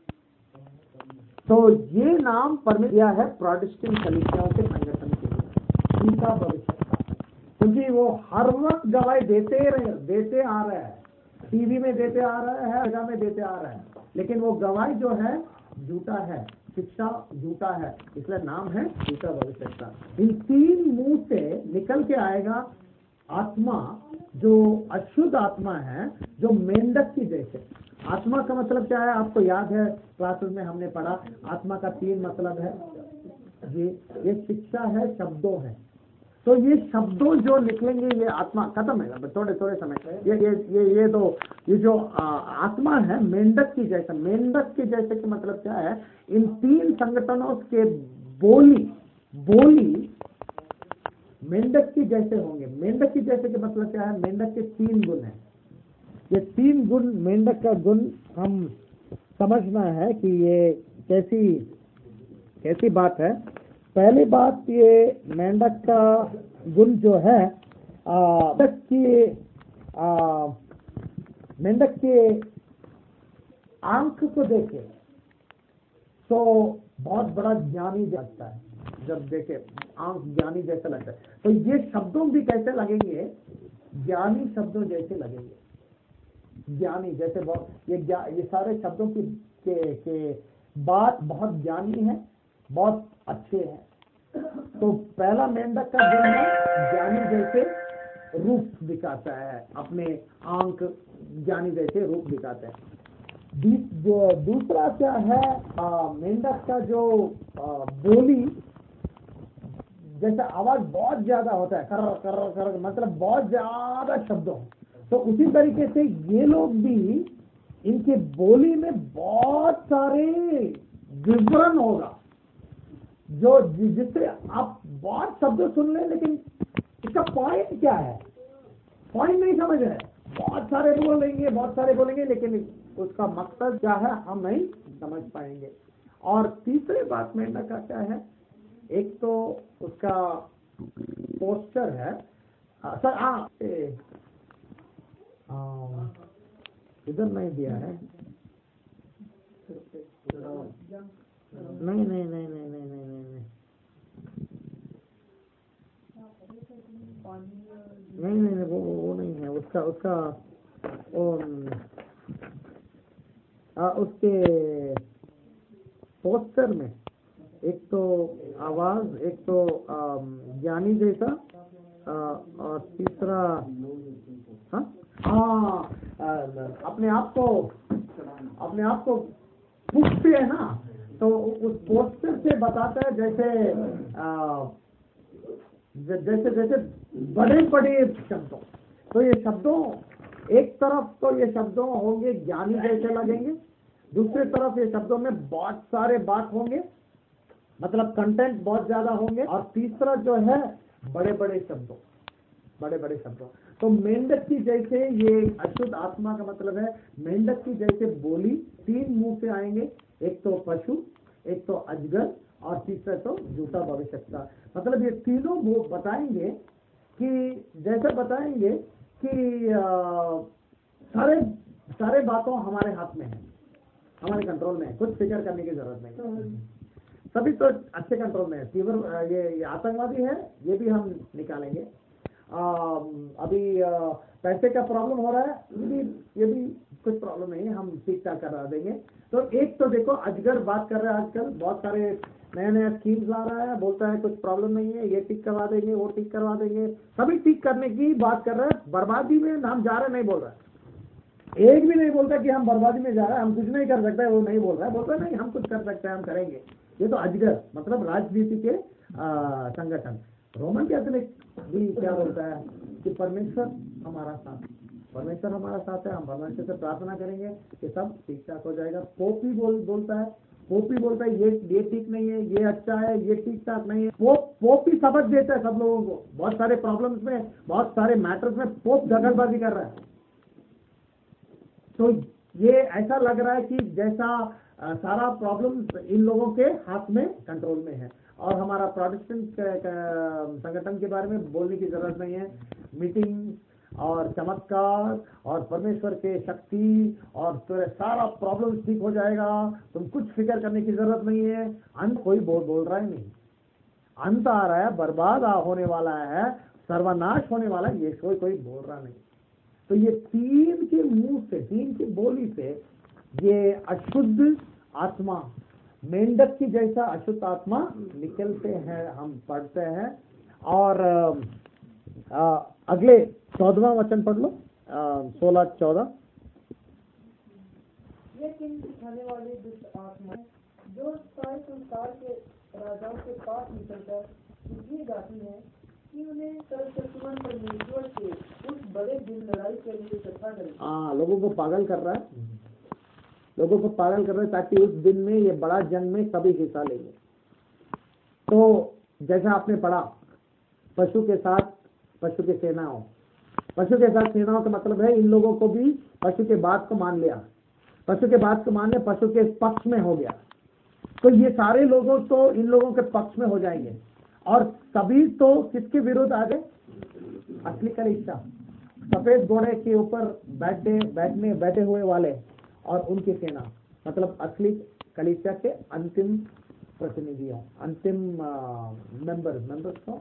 तो ये नाम परमेश्वर दिया है प्रोटेस्टेंट कलीसियाओं के संगठन के लिए, झूठा भविष्यता, क्योंकि वो हर वक्त गवाही देते रहे देते आ रहे हैं, टीवी में देते आ रहे हैं, जगह में देते आ रहे हैं, लेकिन वो गवाही जो है झूठा है, शिक्षा झूठा है, इसलिए नाम है झूठा भविष्यता। इन तीन मुंह से निकल के आएगा आत्मा, जो अशुद्ध आत्मा है, जो मेंढक की जैसे। आत्मा का मतलब क्या है? आपको याद है क्लासेस में हमने पढ़ा, आत्मा का तीन मतलब है जी। ये शिक्षा है, शब्दों है। तो ये शब्दों जो निकलेंगे, ये आत्मा खत्म है थोड़े थोड़े समय। ये ये ये ये तो ये जो आ, आत्मा है मेंढक की जैसा। मेंढक के जैसे का मतलब क्या है? इन तीन संगठनों के बोली बोली मेंढक की जैसे होंगे। मेंढक की जैसे का मतलब क्या है? मेंढक के तीन गुण हैं। ये तीन गुण, मेंढक का गुण हम समझना है कि ये कैसी कैसी बात है। पहली बात, ये मेंढक का गुण जो है, मेंढक की मेंढक के आंख को देखे तो बहुत बड़ा ज्ञानी लगता है। जब देखे आंख ज्ञानी जैसा लगता है, तो ये शब्दों भी कैसे लगेंगे? ज्ञानी शब्दों जैसे लगेंगे। ज्ञानी जैसे बहुत ये ये सारे शब्दों की के, के बात बहुत ज्ञानी है, बहुत अच्छे हैं। तो पहला मेंढक का गुण है ज्ञानी जैसे रूप दिखाता है, अपने आंख ज्ञानी जैसे रूप दिखाता है। जो दूसरा क्या है, मेंढक का जो आ, बोली जैसा आवाज बहुत ज्यादा होता है, कर कर कर मतलब बहुत ज्यादा शब्दों। तो उसी तरीके से ये लोग भी, इनके बोली में बहुत सारे विवरण होगा, जो जिससे आप बहुत शब्द सुन ले, लेकिन इसका पॉइंट क्या है? पॉइंट नहीं समझ रहे। बहुत सारे बोलेंगे बहुत सारे बोलेंगे लेकिन उसका मकसद क्या है हम नहीं समझ पाएंगे। और तीसरी बात मेंढक का क्या है? एक तो उसका पोस्चर है। आ, सर हाँ, इधर नहीं दिया है। नहीं नहीं नहीं नहीं नहीं नहीं नहीं नहीं नहीं नहीं वो वो नहीं है। उसका उसका वो आ, उसके पोस्टर में एक तो आवाज, एक तो ज्ञानी जैसा, आ, और तीसरा हाँ हाँ अपने आप को अपने आप को पूछते है ना, तो उस पोस्टर से बताता है जैसे आ, जैसे जैसे बड़े बड़े शब्दों। तो ये शब्दों, एक तरफ तो ये शब्दों होंगे ज्ञानी जैसे लगेंगे, दूसरी तरफ ये शब्दों में बहुत सारे बात होंगे, मतलब कंटेंट बहुत ज्यादा होंगे, और तीसरा जो है बड़े बड़े शब्दों बड़े बड़े शब्दों। तो मेंढक की जैसे, ये अशुद्ध आत्मा का मतलब है मेंढक की जैसे बोली, तीन मुंह से आएंगे, एक तो पशु, एक तो अजगर, और तीसरा तो झूठा भविष्यता। मतलब ये तीनों वो बताएंगे कि जैसे बताएंगे कि आ, सारे सारे बातों हमारे हाथ में है, हमारे कंट्रोल में है, कुछ फिक्र करने की जरूरत नहीं। सभी तो अच्छे कंट्रोल में है। तीव्र ये, ये आतंकवादी है, ये भी हम निकालेंगे, अभी आ, पैसे का प्रॉब्लम हो रहा है, ये भी ये भी कुछ प्रॉब्लम नहीं है, हम ठीक ठाक करा देंगे। तो एक तो देखो अजगर बात कर रहा है, आजकल बहुत सारे नया नया स्कीम्स ला रहा है, बोलता है कुछ प्रॉब्लम नहीं है, ये ठीक करवा देंगे, वो ठीक करवा देंगे, सभी ठीक करने की बात कर रहा है। बर्बादी में हम जा रहे नहीं बोल रहा है, एक भी नहीं बोलता कि हम बर्बादी में जा रहे हैं, हम कुछ नहीं कर सकते, वो नहीं बोल रहा है, बोलता नहीं हम कुछ कर सकते हैं, हम करेंगे। ये तो अजगर मतलब राजनीति के आ, संगठन। रोमन कैथोलिक भी क्या बोलता है कि परमेश्वर हमारा साथ, परमेश्वर हमारा साथ है, हम परमेश्वर से प्रार्थना करेंगे कि सब ठीक ठाक हो जाएगा। पोप भी बोल बोलता है पोप भी बोलता है ये ये ठीक नहीं है, ये अच्छा है, ये ठीक ठाक नहीं है। पोप पोप भी सबक देता है सब लोगों को, बहुत सारे प्रॉब्लम्स में, बहुत सारे मैटर्स में पोप दखलबाजी कर रहा है। तो ये ऐसा लग रहा है कि जैसा आ, सारा प्रॉब्लम इन लोगों के हाथ में, कंट्रोल में है। और हमारा प्रोटेस्टेंट संगठन के बारे में बोलने की जरूरत नहीं है। मीटिंग और चमत्कार और परमेश्वर के शक्ति और तेरे सारा प्रॉब्लम ठीक हो जाएगा, तुम कुछ फिक्र करने की जरूरत नहीं है। अंत कोई बोल बोल रहा है नहीं, अंत आ रहा है, बर्बाद होने वाला है, सर्वनाश होने वाला है, ये कोई कोई बोल रहा नहीं। तो ये तीन के मुंह से, तीन की बोली से ये अशुद्ध आत्मा, मेंढक की जैसा अशुद्ध आत्मा निकलते हैं, हम पढ़ते हैं। और आ, अगले चौदहवां वचन पढ़ लो, सोलह चौदह। ये चिन्ह दिखाने वाली दुष्ट आत्मा जो सारे संसार के राजाओं के पास निकलकर इसलिए गाती है कि उन्हें सर्वशक्तिमान परमेश्वर के उस बड़े दिन लड़ाई के लिए इकट्ठा करें। हाँ, लोगों को पागल कर रहा है, लोगों को पागल कर रहा है ताकि उस दिन में, ये बड़ा जंग में सभी हिस्सा लेंगे। तो जैसा आपने पढ़ा, पशु के साथ पशु के सेनाओं, पशु के साथ सेनाओं का मतलब है इन लोगों को भी पशु के बात को मान लिया, पशु के बात को मान लिया, पशु के पक्ष में हो गया। तो ये सारे लोगों तो इन लोगों के पक्ष में हो जाएंगे। और सभी तो किसके विरुद्ध आ गए? असली कलीसिया, सफेद घोड़े के ऊपर बैठे बैठने बैठे हुए वाले और उनकी सेना, मतलब असली कलीसिया के अंतिम प्रतिनिधियों, अंतिम मेंबर मेंबर्स को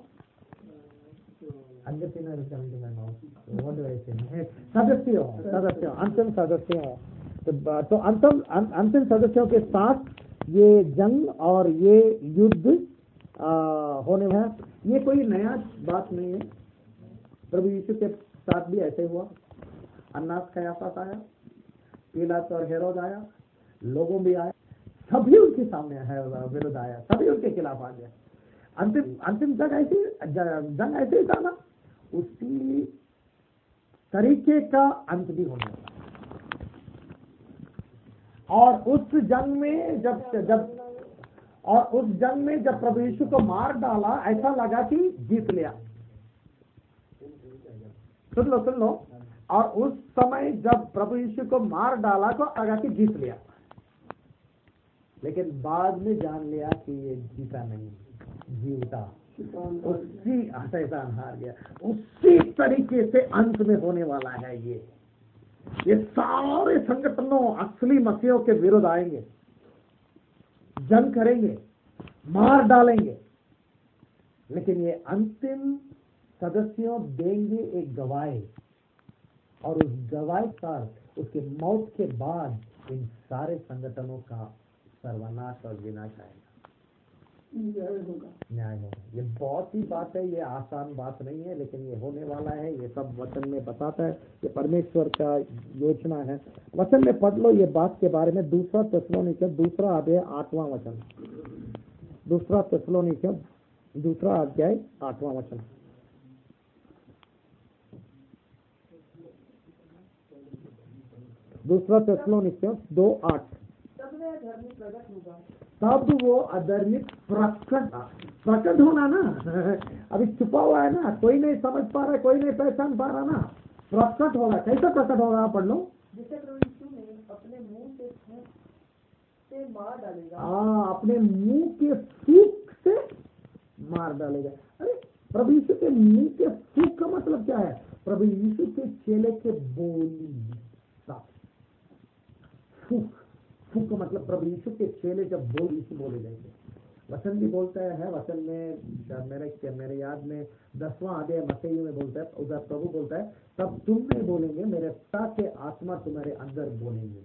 सदस्यों सदस्यों अंतिम सदस्यों। तो अंतिम अंतिम सदस्यों के साथ ये जंग और ये युद्ध आ, होने है। ये कोई नया बात नहीं है, प्रभु यीशु के साथ भी ऐसे हुआ। अन्नास कयाफास आया, पीलात और हेरोद आया, लोगों भी आए, सभी उनके सामने है विरुद्ध आया, सभी उनके खिलाफ आ गया। अंतिम अंतिम जंग ऐसे जंग ऐसे ही था ना, उसी तरीके का अंत भी होने वाला। और उस जंग में जब जब और उस जंग में जब प्रभु यीशु को मार डाला, ऐसा लगा कि जीत लिया। सुन लो सुन लो और उस समय जब प्रभु यीशु को मार डाला तो लगा कि जीत लिया, लेकिन बाद में जान लिया कि ये जीता नहीं, जीता उसी शैतान हार गया। उसी तरीके से अंत में होने वाला है। ये ये सारे संगठनों असली मसीहों के विरुद्ध आएंगे, जंग करेंगे, मार डालेंगे, लेकिन ये अंतिम सदस्यों देंगे एक गवाही, और उस गवाही का उसके मौत के बाद इन सारे संगठनों का सर्वनाश और विनाश आएगा, न्याय होगा न्याय होगा। ये बहुत ही बात है, ये आसान बात नहीं है, लेकिन ये होने वाला है। ये सब वचन में बताता है, ये परमेश्वर का योजना है। वचन में पढ़ लो ये बात के बारे में। दूसरा थिस्सलुनीके दूसरा अध्याय आठवां वचन, दूसरा थिस्सलुनीके दूसरा अध्याय आठवां वचन। दूसरा थिस्सलुनीके दो आठ। तब वो अधर्मी प्रकट प्रकट होना ना, अभी छुपा हुआ है ना, कोई नहीं समझ पा रहा है, कोई नहीं पहचान पा रहा ना, प्रकट होगा। कैसे प्रकट होगा? पढ़ लो। जिसे प्रभु यीशु ने अपने मुंह से फूंक से मार डालेगा। हाँ, अपने मुंह के फूंक से मार डालेगा। अरे प्रभु यीशु के मुंह के फूंक का मतलब क्या है? प्रभु यीशु के चेले के बोली फूंक, फूंक का मतलब प्रभु यीशु के चेले जब बोल यीशु बोले जाएंगे, वचन भी बोलता है, वचन में मेरे मेरे याद में दसवां अध्याय मत्ती में बोलता है, उधर प्रभु बोलता है, तब तुम नहीं बोलेंगे, मेरे पिता के आत्मा तुम्हारे अंदर बोलेंगे।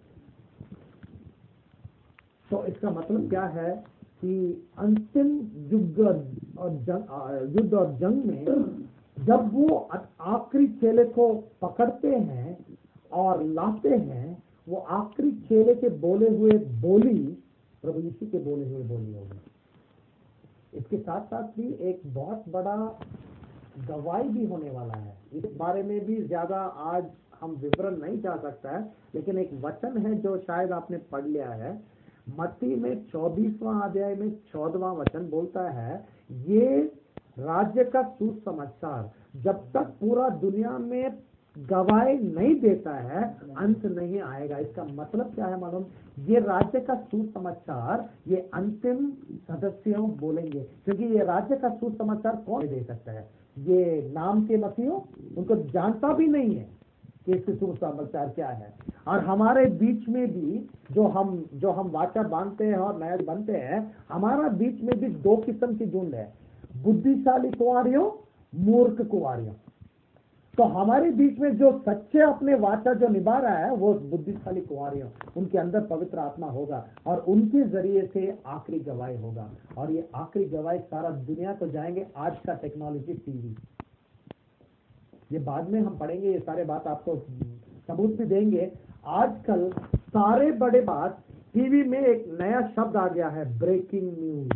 तो इसका मतलब क्या है कि अंतिम युद्ध और जंग युद्ध और जंग में जब वो आखिरी चेले को पकड़ते हैं और लाते हैं, वो आखिरी चेले के बोले हुए बोली प्रभु यीशु के बोले हुए बोली होगी। इसके साथ साथ भी एक बहुत बड़ा गवाही भी होने वाला है। इस बारे में भी ज्यादा आज हम विवरण नहीं जा सकता है, लेकिन एक वचन है जो शायद आपने पढ़ लिया है। मत्ती में चौबीसवां अध्याय में चौदहवां वचन बोलता है, ये राज्य का सुसमाचार जब तक पूरा दुनिया में गवाही नहीं देता है, अंत नहीं आएगा। इसका मतलब क्या है मालूम? ये राज्य का सुसमाचार ये अंतिम सदस्यों बोलेंगे, क्योंकि ये राज्य का सुसमाचार कौन दे सकता है? ये नाम के मसीहों, उनको जानता भी नहीं है कि इसके सुसमाचार क्या है। और हमारे बीच में भी जो हम जो हम वाचा बांधते हैं और नया बनते हैं, हमारा बीच में भी दो किस्म की झुंड है, बुद्धिशाली कुंवारियों, मूर्ख कुंवारियों। तो हमारे बीच में जो सच्चे अपने वाचा जो निभा रहा है वो बुद्धिशाली कुंवारियों, उनके अंदर पवित्र आत्मा होगा और उनके जरिए से आखिरी गवाही होगा। और ये आखिरी गवाही सारा दुनिया को जाएंगे। आज का टेक्नोलॉजी टीवी, ये बाद में हम पढ़ेंगे, ये सारे बात आपको सबूत भी देंगे। आजकल सारे बड़े बात टीवी में एक नया शब्द आ गया है, ब्रेकिंग न्यूज।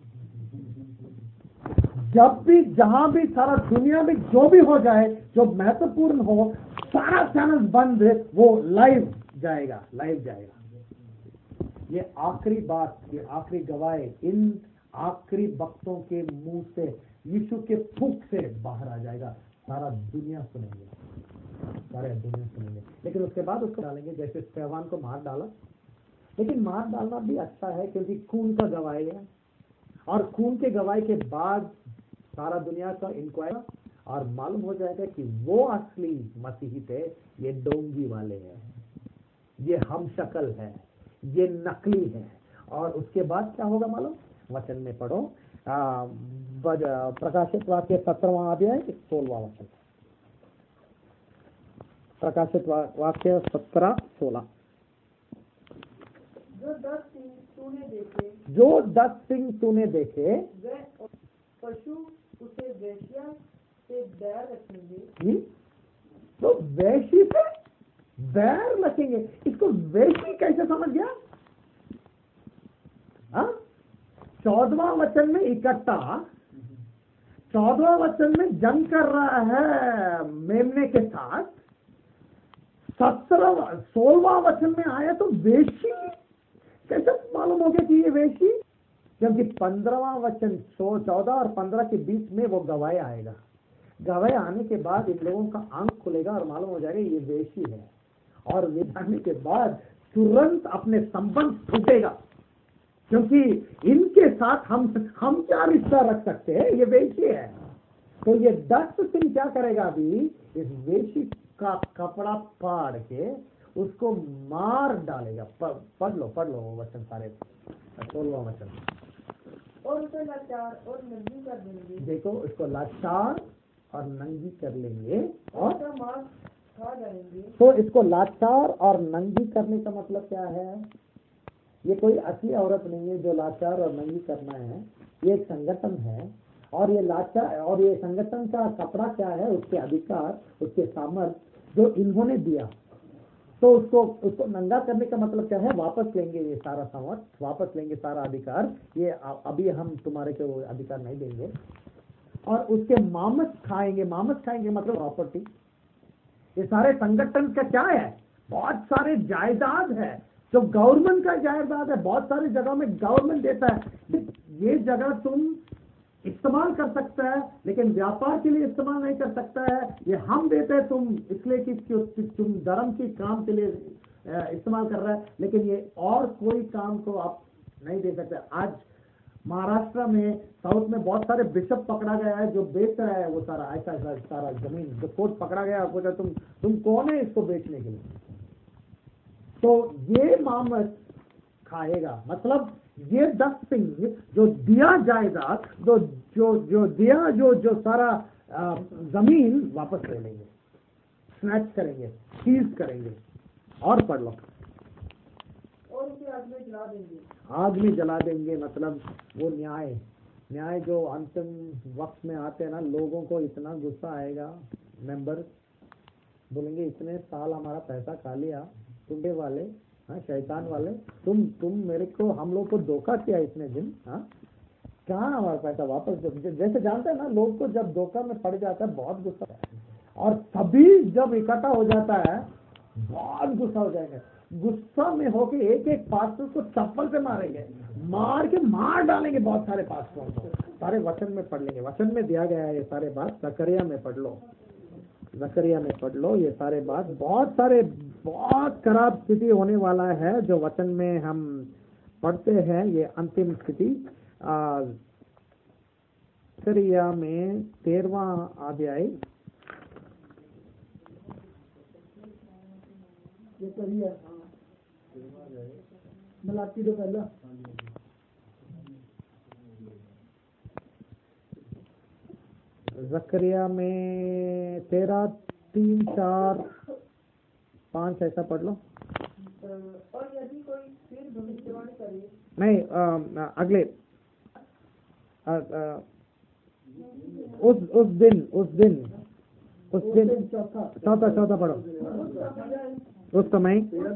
जब भी जहां भी सारा दुनिया में जो भी हो जाए, जो महत्वपूर्ण हो, सारा चैनल बंद, वो लाइव जाएगा, लाइव जाएगा। ये आखिरी बात, ये आखिरी गवाही इन आखिरी वक्तों के मुंह से, यीशु के फूंक से बाहर आ जाएगा। सारा दुनिया सुनेंगे, सारे दुनिया सुनेंगे। लेकिन उसके बाद उसको डालेंगे, जैसे स्तेफान को मार डाला। लेकिन मार डालना भी अच्छा है, क्योंकि खून का गवाही है, और खून के गवाही के बाद सारा दुनिया का इंक्वायरी और मालूम हो जाएगा कि वो असली मसीही थे, ये डोंगी वाले हैं, ये हम शक्ल है, ये नकली है। और उसके बाद क्या होगा मालूम? वचन में पढ़ो, प्रकाशित वाक्य सत्रहवां अध्याय सोलहवां वचन। प्रकाशित वाक्य सत्रह सोलह। जो दस सिंह तूने देखे जो दस सिंह तूने देखे वे पशु उसे वेश्या से बैर रखेंगे। हुँ? तो वैशी से बैर रखेंगे। इसको वैशी कैसे समझ गया? चौदहवां वचन में इकट्ठा, चौदहवां वचन में जंग कर रहा है मेमने के साथ, सत्रह सोलहवां वचन में आया तो वेशी कैसे मालूम हो गया कि ये वेशी? क्योंकि पंद्रहवां वचन चौदह और पंद्रह के बीच में वो गवाही आएगा। गवाही आने के बाद इन लोगों का आंख खुलेगा और मालूम हो जाएगा ये वेशी है। और वे आने के बाद तुरंत अपने संबंध टूटेगा, क्योंकि इनके साथ हम हम क्या रिश्ता रख सकते हैं? ये वेशी है। तो ये दस सिंह क्या करेगा? अभी इस वेशी का कपड़ा फाड़ के उसको मार डालेगा। पढ़ लो पढ़ लो वो वचन सारे, सोलहवां वचन। और उसे लाचार और नंगी कर देंगे। देखो, इसको लाचार और नंगी कर लेंगे और मांस खा जाएंगे। तो इसको लाचार और नंगी करने का मतलब क्या है? ये कोई असली औरत नहीं है जो लाचार और नंगी करना है, ये एक संगठन है। और ये लाचार और ये संगठन का कपड़ा क्या है? उसके अधिकार, उसके सामर्थ्य जो इन्होंने दिया। तो उसको उसको नंगा करने का मतलब क्या है? वापस लेंगे ये सारा सामर्थ्य, वापस लेंगे सारा अधिकार। ये अभी हम तुम्हारे को अधिकार नहीं देंगे। और उसके मामस खाएंगे। मामस खाएंगे मतलब प्रॉपर्टी। ये सारे संगठन का क्या है? बहुत सारे जायदाद है जो गवर्नमेंट का जायदाद है। बहुत सारी जगह में गवर्नमेंट देता है, ये जगह तुम इस्तेमाल कर सकता है, लेकिन व्यापार के लिए इस्तेमाल नहीं कर सकता है। ये हम देते हैं तुम इसलिए कि तुम धर्म की काम के लिए इस्तेमाल कर रहा है, लेकिन ये और कोई काम को आप नहीं दे सकते। आज महाराष्ट्र में, साउथ में बहुत सारे बिशप पकड़ा गया है जो बेच रहा है वो सारा ऐसा ऐसा सारा जमीन। जो कोर्ट पकड़ा गया, पूछा तुम तुम कौन है इसको बेचने के लिए? तो ये मामस खाएगा। मतलब ये दस थिंग जो दिया जाएगा, जो जो जो दिया जो जो सारा आ, जमीन वापस ले लेंगे, स्नैच करेंगे, सीज करेंगे। और पढ़ लो। और उसे आग में जला देंगे। आग में जला देंगे मतलब वो न्याय न्याय जो अंतिम वक्त में आते हैं ना, लोगों को इतना गुस्सा आएगा, मेंबर बोलेंगे इतने साल हमारा पैसा खा लिया तुम्हें वाले, हाँ शैतान वाले, तुम तुम मेरे को हम लोग को धोखा किया इतने दिन, हाँ कहाँ हमारा पैसा वापस दो। जैसे जानते हैं ना, लोग को जब धोखा में पड़ जाता है बहुत गुस्सा है, और तभी जब इकट्ठा हो जाता है बहुत गुस्सा हो जाएगा। गुस्सा में होके एक एक पास्टर को चप्पल से मारेंगे, मार के मार डालेंगे बहुत सारे पास्टरों को। सारे वचन में पढ़ लेंगे, वचन में दिया गया है ये सारे बात। जकरिया में पढ़ लो, जकरिया में पढ़ लो ये सारे बात। बहुत सारे बहुत खराब स्थिति होने वाला है जो वचन में हम पढ़ते हैं, ये अंतिम स्थिति। जकरिया में तेरहवां अध्याय, ये करिए मलाकी तो पहला जकरिया में तेरह तीन चार पाँच ऐसा पढ़ लो। और यदि कोई फिर भविष्यवाणी करे, नहीं आ, अगले आ, आ, उस उस दिन उस दिन उस दिन चौथा चौथा पढ़ो। उस समय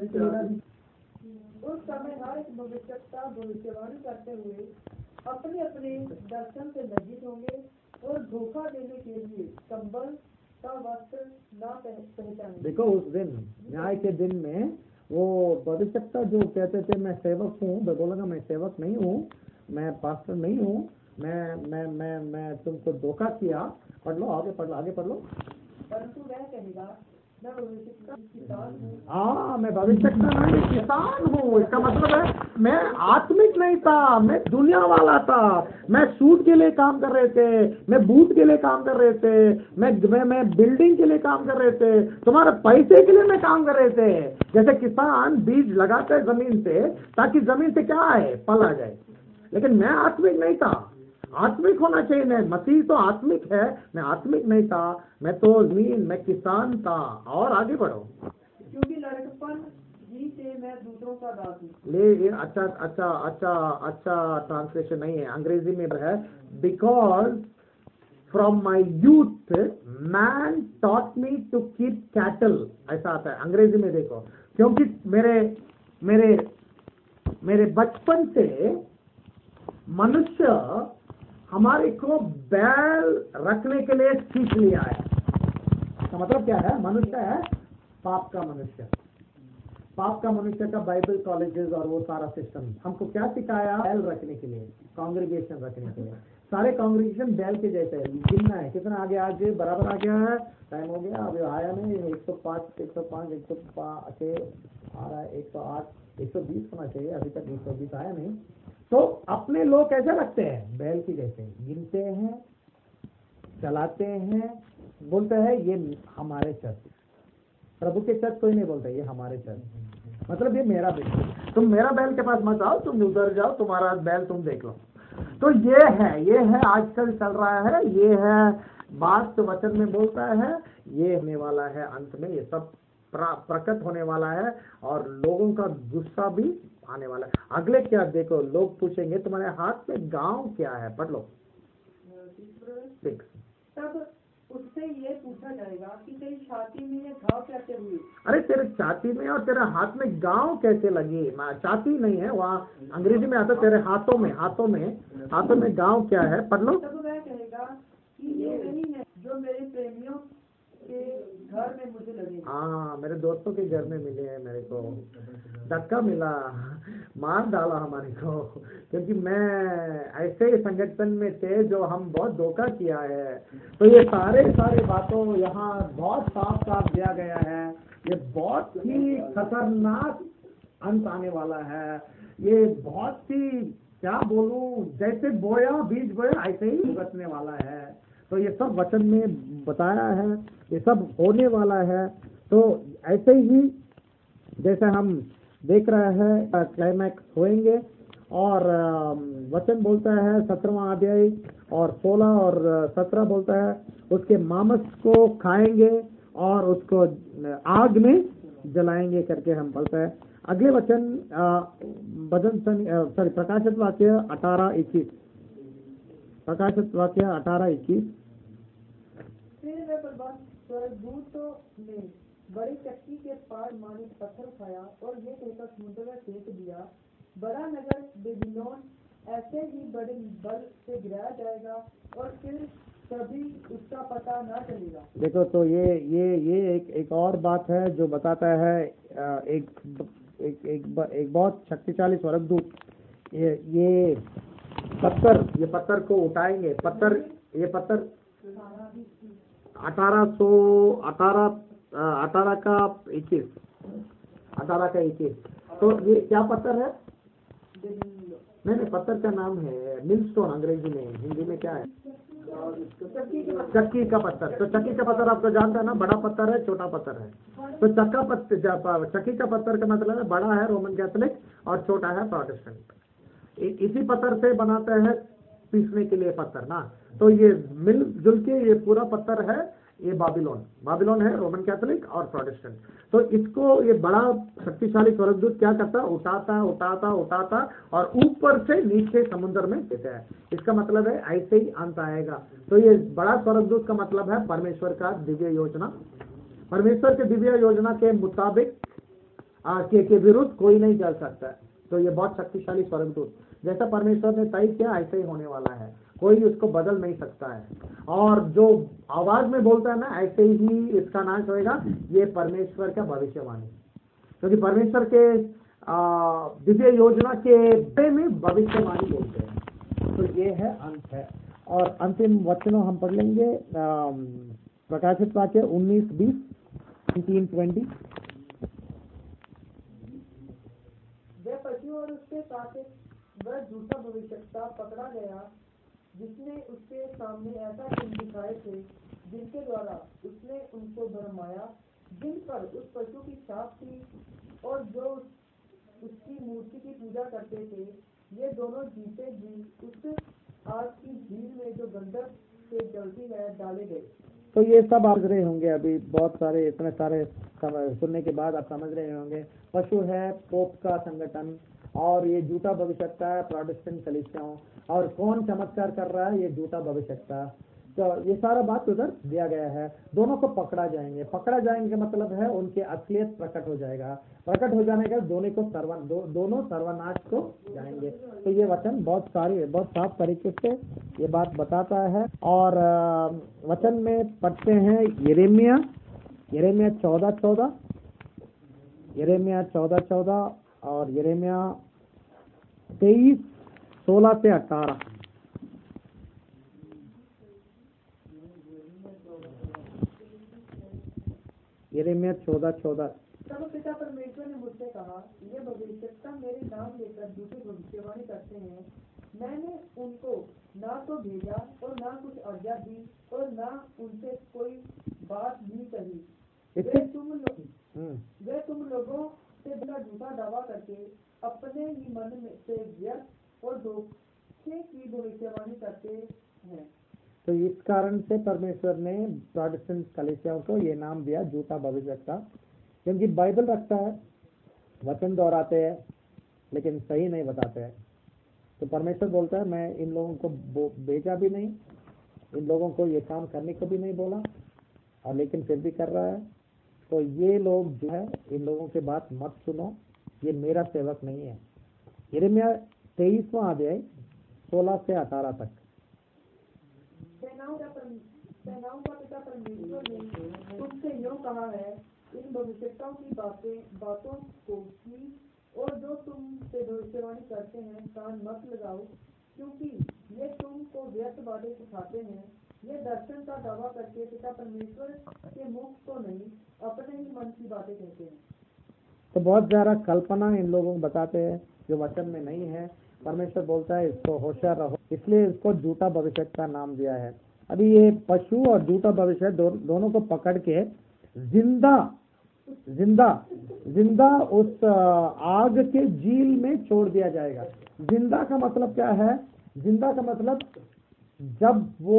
उस समय हर एक भविष्यवक्ता भविष्यवाणी करते हुए अपने अपने दर्शन से लज्जित होंगे और धोखा देने के लिए कंबल का वस्त्र ना पहचानेंगे। देखो उस दिन न्याय के दिन में वो भविष्यवक्ता जो कहते थे मैं सेवक हूँ, मैं बोलूँगा मैं सेवक नहीं हूँ, मैं पास्टर नहीं हूँ, मैं मैं मैं मैं तुमको धोखा किया। पढ़ लो आगे, पढ़ लो आगे, पढ़ लो। परंतु वह कहेगा मैं भविष्यवक्ता किसान हूँ। हाँ मैं भविष्यवक्ता नहीं, किसान हूँ। इसका मतलब है मैं आत्मिक नहीं था, मैं दुनिया वाला था। मैं सूट के लिए काम कर रहे थे, मैं बूट के लिए काम कर रहे थे, मैं मैं मैं बिल्डिंग के लिए काम कर रहे थे, तुम्हारे पैसे के लिए मैं काम कर रहे थे। जैसे किसान बीज लगाते हैं जमीन से ताकि जमीन से क्या आए, फल आ जाए। लेकिन मैं आत्मिक नहीं था। आत्मिक होना चाहिए। मैं मसीह तो आत्मिक है, मैं आत्मिक नहीं था, मैं तो जमीन मैं किसान था। और आगे बढ़ो। क्योंकि लड़कपन ही से मैं दूसरों का दास हूँ। ले अच्छा अच्छा अच्छा अच्छा ट्रांसलेशन नहीं है, अंग्रेजी में है because from my youth man taught me to keep cattle, ऐसा आता है अंग्रेजी में। देखो क्योंकि मेरे मेरे मेरे बचपन से मनुष्य हमारे को बैल रखने के लिए सीख लिया है। तो मतलब क्या है, मनुष्य है पाप का मनुष्य। पाप का मनुष्य का बाइबल कॉलेजेस और वो सारा सिस्टम हमको क्या सिखाया, बैल रखने के लिए, कांग्रेगेशन रखने के लिए। सारे कांग्रेगेशन बैल के जैसे है, गिनना है कितना आगे आज बराबर आ गया है, टाइम हो गया अभी आया नहीं। एक सौ पाँच एक सौ पाँच एक सौ छः आ रहा है, एक सौ आठ एक सौ बीस होना चाहिए, अभी तक एक सौ बीस आया नहीं। तो अपने लोग कैसे रखते हैं, बैल की जैसे गिनते हैं, चलाते हैं, बोलते हैं ये हमारे चर्च, प्रभु के चर्च कोई नहीं बोलता ये हमारे चर्च, मतलब ये मेरा बैल। तुम मेरा बैल के पास मत आओ, तुम उधर जाओ, तुम्हारा बैल तुम देख लो। तो ये है ये है आजकल चल रहा है, ये है बात वचन में बोलता है, ये होने वाला है अंत में, ये सब प्रकट होने वाला है और लोगों का गुस्सा भी आने वाला है। अगले क्या देखो, लोग पूछेंगे तुम्हारे हाथ में गांव क्या है, पढ़ लो। तब उससे ये पूछा जाएगा कि तेरी छाती में ये घाव कैसे हुई। अरे तेरे छाती में और तेरे हाथ में गांव कैसे लगी, छाती नहीं है वहाँ, अंग्रेजी में आता तेरे हाथों में, हाथों में हाथों में गांव क्या है, पढ़ लो। तब वह कहेगा कि ये नहीं है जो मेरे प्रेमियों के घर में मुझे लगे। हाँ मेरे दोस्तों के घर में मिले हैं, मेरे को धक्का मिला, मार डाला हमारे को, क्योंकि मैं ऐसे संगठन में थे जो हम बहुत धोखा किया है। तो ये सारे सारे बातों यहाँ बहुत साफ साफ दिया गया है। ये बहुत ही खतरनाक अंत आने वाला है। ये बहुत ही क्या बोलूं, जैसे बोया बीज बोया ऐसे ही भुगतने वाला है। तो ये सब वचन में बताया है, ये सब होने वाला है। तो ऐसे ही जैसे हम देख रहा है क्लाइमैक्स होएंगे। और वचन बोलता है सत्रहवां अध्याय और सोलह और सत्रह बोलता है उसके मांस को खाएंगे और उसको आग में जलाएंगे करके हम बोलते हैं। अगले वचन भजन सॉरी प्रकाशित वाक्य अठारह इक्कीस प्रकाशित वाक्य अठारह इक्कीस फिर वे बलवान स्वर्गदूतों ने बड़ी चक्की के पार मानिक पत्थर खाया और ये कहकर समुद्र में फेंक दिया, बड़ा नगर बेबीलोन ऐसे ही बड़े बल से गिराया जाएगा और फिर कभी उसका पता ना चलेगा। देखो तो ये ये ये एक एक और बात है जो बताता है एक एक एक, एक बहुत शक्तिशाली स्वर्गदूत ये ये पत्थर ये पत्थर को उठाएंगे। पत्थर ये पत्थर अठारह सौ अठारह अठारह का इक्कीस अठारह का इक्कीस तो ये क्या पत्थर है? नहीं नहीं पत्थर का नाम है मिलस्टोन, अंग्रेजी में, हिंदी में क्या है? चक्की का पत्थर। तो चक्की का पत्थर आपको जानता है ना, बड़ा पत्थर है छोटा पत्थर है। तो चक्का पत्थर चक्की का पत्थर का मतलब है बड़ा है रोमन कैथोलिक और छोटा है प्रोटेस्टेंट। इसी पत्थर से बनाते हैं पीसने के लिए पत्थर ना। तो ये मिल जुल के ये पूरा पत्थर है, ये बाबिलोन बाबिलोन है रोमन कैथोलिक और प्रोटेस्टेंट। तो इसको ये बड़ा शक्तिशाली स्वर्गदूत क्या करता है? उठाता उठाता उठाता और ऊपर से नीचे समुद्र में देता है। इसका मतलब है ऐसे ही अंत आएगा। तो ये बड़ा स्वर्गदूत का मतलब है परमेश्वर का दिव्य योजना। परमेश्वर के दिव्य योजना के मुताबिक के, के विरुद्ध कोई नहीं चल सकता है। तो ये बहुत शक्तिशाली स्वर्गदूत, जैसा परमेश्वर ने तय किया ऐसे ही होने वाला है, कोई उसको बदल नहीं सकता है। और जो आवाज में बोलता है ना ऐसे ही इसका नाश होएगा, ये परमेश्वर का भविष्यवाणी। क्योंकि परमेश्वर के दिव्य योजना के बारे में भविष्यवाणी बोलते हैं। तो ये है अंत है। और अंतिम वचनों हम पढ़ लेंगे प्रकाशित वाक्य उन्नीस बीस नाइनटीन ट्वेंटी। वह पशु और उसके साथ वह झूठा भविष्यवक्ता पकड़ा गया जिसने उसके सामने ऐसा चिन्ह दिखाए थे जिनके द्वारा उसने उनको भरमाया, जिन पर उस पशु की छाप थी और जो उसकी मूर्ति की पूजा करते थे। ये दोनों जीते जी उस आग की झील में जो गंधक से जलती है डाले गए। तो ये सब आप समझ रहे होंगे, अभी बहुत सारे इतने सारे सुनने के बाद आप समझ रहे होंगे। पशु है पोप का संगठन और ये झूठा भविष्यवक्ता है प्रोटेस्टेंट कलीसियाओं। और कौन चमत्कार कर रहा है? ये झूठा भविष्यवक्ता। तो ये सारा बात उधर दिया गया है। दोनों को पकड़ा जाएंगे। पकड़ा जाएंगे का मतलब है उनके असलियत प्रकट हो जाएगा। प्रकट हो जाने का दोनों को सर्व दो, दोनों सर्वनाश को जाएंगे। तो ये वचन बहुत सारी बहुत साफ तरीके से ये बात बताता है। और वचन में पढ़ते हैं यिर्मयाह यिर्मयाह चौदह चौदह यिर्मयाह चौदह चौदह और यिर्मयाह तेईस सोलह से अठारह। यिर्मयाह चौदह चौदह। तब पिता परमेश्वर ने मुझसे कहा, ये भविष्यवक्ता मेरे नाम लेकर झूठी भविष्यवाणी करते हैं। मैंने उनको ना तो भेजा और ना कुछ आज्ञा दी और ना उनसे कोई बात भी कही। वे तुम लोग वे तुम लोगों से बिना झूठा दावा करके अपने ही मन में से व्यर्थ और धोखे की भविष्यवाणी करते हैं। तो इस कारण से परमेश्वर ने प्रोटेस्टेंट कलीसियाओं को ये नाम दिया झूठा भविष्यवक्ता, क्योंकि बाइबल रखता है, वचन दोहराते हैं लेकिन सही नहीं बताते हैं। तो परमेश्वर बोलता है मैं इन लोगों को भेजा भी नहीं, इन लोगों को ये काम करने को भी नहीं बोला, और लेकिन फिर भी कर रहा है। तो ये लोग जो है इन लोगों के बात मत सुनो, ये मेरा सेवक नहीं है। यिर्मयाह तेईसवां अध्याय सोलह से अठारह तक। सेनाओं का पिता परमेश्वर ने तुमसे यूं कहा है, इन भविष्यवक्ताओं की बातें बातों को की और जो तुमसे भविष्यवाणी करते हैं कान मत लगाओ, क्योंकि ये तुमको व्यर्थ बातें सिखाते हैं। ये दर्शन का दावा करके पिता परमेश्वर के मुख को नहीं अपने ही मन की बातें कहते हैं। तो बहुत ज्यादा कल्पना इन लोगों को बताते हैं जो वचन में नहीं है। परमेश्वर बोलता है इसको होशियार रहो, इसलिए इसको झूठा भविष्यवक्ता नाम दिया है। अभी ये पशु और झूठा भविष्य दो, दोनों को पकड़ के जिंदा जिंदा जिंदा उस आग के झील में छोड़ दिया जाएगा। जिंदा का मतलब क्या है? जिंदा का मतलब जब वो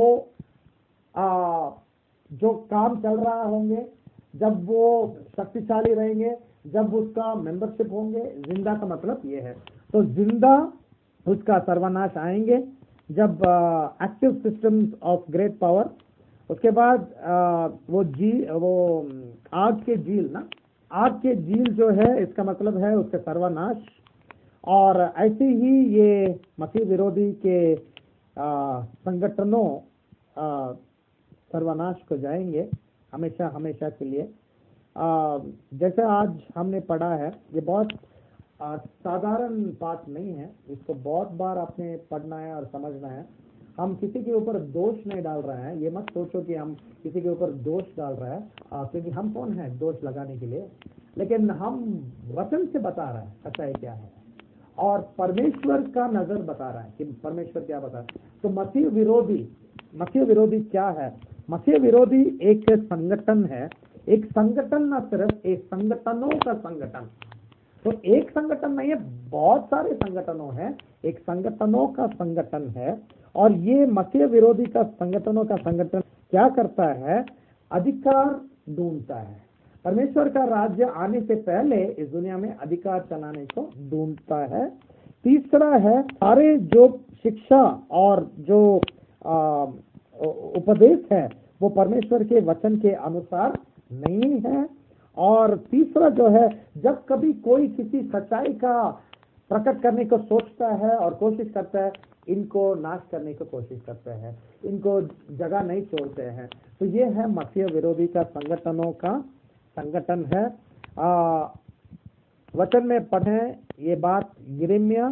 आ, जो काम चल रहा होंगे, जब वो शक्तिशाली रहेंगे, जब उसका मेंबरशिप होंगे, जिंदा का मतलब ये है। तो जिंदा उसका सर्वनाश आएंगे जब active systems of great power, उसके बाद आ, वो जी वो आग के झील ना आग के झील जो है इसका मतलब है उसके सर्वनाश। और ऐसे ही ये मसीह विरोधी के आ, संगठनों आ, सर्वनाश को जाएंगे हमेशा हमेशा के लिए। आ, जैसे आज हमने पढ़ा है, ये बहुत आ, साधारण बात नहीं है, इसको बहुत बार आपने पढ़ना है और समझना है। हम किसी के ऊपर दोष नहीं डाल रहे हैं, ये मत सोचो कि हम किसी के ऊपर दोष डाल रहे हैं, आ, क्योंकि हम कौन है दोष लगाने के लिए, लेकिन हम वचन से बता रहे हैं सच्चाई क्या है और परमेश्वर का नजर बता रहा है कि परमेश्वर क्या बता रहा है। तो मसीह विरोधी मसीह विरोधी क्या है? मसीह विरोधी एक संगठन है, एक संगठन न सिर्फ एक संगठनों का संगठन। तो एक संगठन नहीं है, बहुत सारे संगठनों हैं, एक संगठनों का संगठन है। और ये मसीह विरोधी का संगठनों का संगठन क्या करता है? अधिकार ढूंढता है। परमेश्वर का राज्य आने से पहले इस दुनिया में अधिकार चलाने को ढूंढता है। तीसरा है, सारे जो शिक्षा और जो आ, उपदेश है वो परमेश्वर के वचन के अनुसार नहीं है। और तीसरा जो है, जब कभी कोई किसी सच्चाई का प्रकट करने को सोचता है और कोशिश करता है, इनको नाश करने की कोशिश करते हैं, इनको जगह नहीं छोड़ते हैं। तो ये है मसीह विरोधी का संगठनों का संगठन है। आ, वचन में पढ़ें ये बात, यिर्मयाह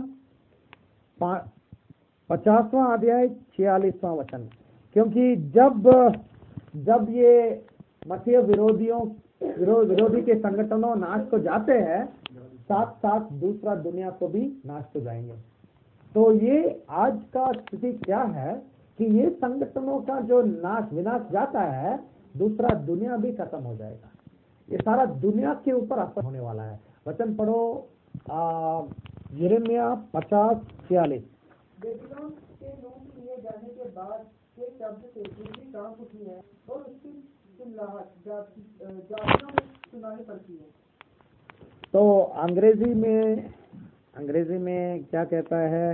पचासवां अध्याय छियालीसवां वचन। क्योंकि जब जब ये मसीह विरोधियों विरोध विरोधी के संगठनों नाश को जाते हैं, साथ साथ दूसरा दुनिया को भी नाश को जाएंगे। तो ये आज का स्थिति क्या है कि ये संगठनों का जो नाश विनाश जाता है, दूसरा दुनिया भी खत्म हो जाएगा। ये सारा दुनिया के ऊपर असर होने वाला है। वचन पढ़ो, यिर्मयाह पचास छियालीस। बेबीलोन के लूट लिए जाने के बाद के शब्द से पृथ्वी कांप उठी है और उसकी चिल्लाहट जातियों में सुनाई पड़ती है। तो अंग्रेजी में अंग्रेजी में क्या कहता है?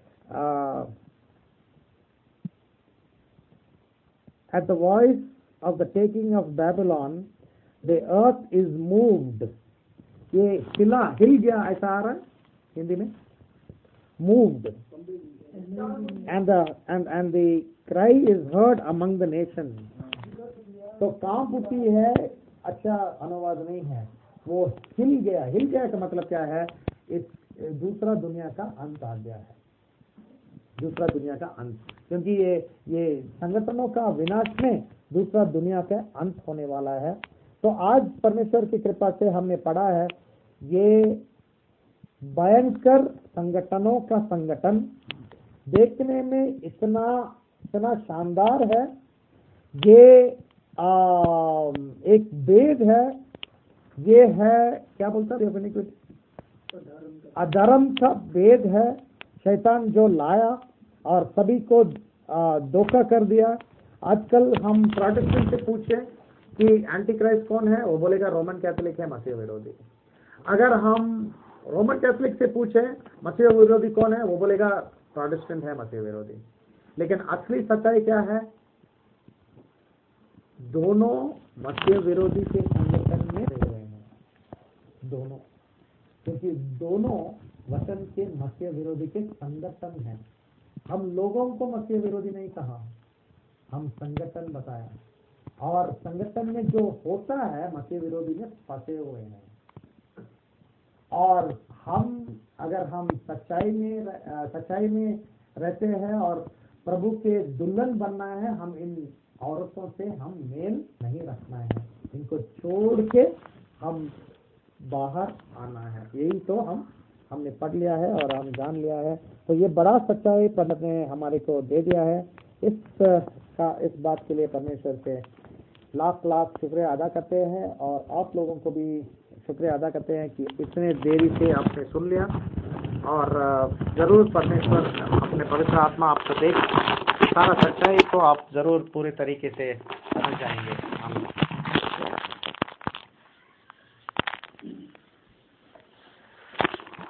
At the voice of the taking of Babylon the earth is moved. ये हिला हिल गया, ऐसा आ रहा है हिंदी में, moved, and the end and the cry is heard among the nation. तो कांप उठी है अच्छा अनुवाद नहीं है, वो हिल गया। हिल गया का मतलब क्या है? इस दूसरा दुनिया का अंत आ गया है, दूसरा दुनिया का अंत। क्योंकि ये ये संगठनों का विनाश में दूसरा दुनिया का अंत होने वाला है। तो आज परमेश्वर की कृपा से हमने पढ़ा है, ये भयंकर संगठनों का संगठन देखने में इतना इतना शानदार है। ये आ, एक वेद है, ये है क्या बोलता है अपने कुछ अधर्म का वेद है। शैतान जो लाया और सभी को धोखा कर दिया। आजकल हम प्रोटेस्टेंट से पूछे कि एंटी क्राइस्ट कौन है, वो बोलेगा रोमन कैथोलिक है, मसीह विरोधी। अगर हम रोमन कैथोलिक से पूछे मसीह विरोधी कौन है, वो बोलेगा प्रोटेस्टेंट है, मसीह विरोधी। लेकिन असली सच्चाई क्या है? दोनों मसीह विरोधी के संगठन में रह रहे हैं, दोनों, क्योंकि दोनों वचन के मसीह विरोधी के संगठन हैं। हम लोगों को मसीह विरोधी नहीं कहा, हम संगठन बताया। और संगठन में जो होता है मसीह विरोधी में फंसे हुए हैं। और हम अगर हम सच्चाई में सच्चाई में रहते हैं और प्रभु के दुल्हन बनना है, हम इन औरतों से हम मेल नहीं रखना है, इनको छोड़ के हम बाहर आना है। यही तो हम हमने पढ़ लिया है और हम जान लिया है। तो ये बड़ा सच्चाई परमेश्वर ने हमारे को दे दिया है। इस का इस बात के लिए परमेश्वर से लाख लाख शुक्रिया अदा करते हैं और आप लोगों को भी शुक्रिया अदा करते हैं कि इतने देरी से आपने सुन लिया और ज़रूर परमेश्वर अपने पवित्र आत्मा आपको देख सारा सच्चाई को आप ज़रूर पूरे तरीके से समझ जाएंगे।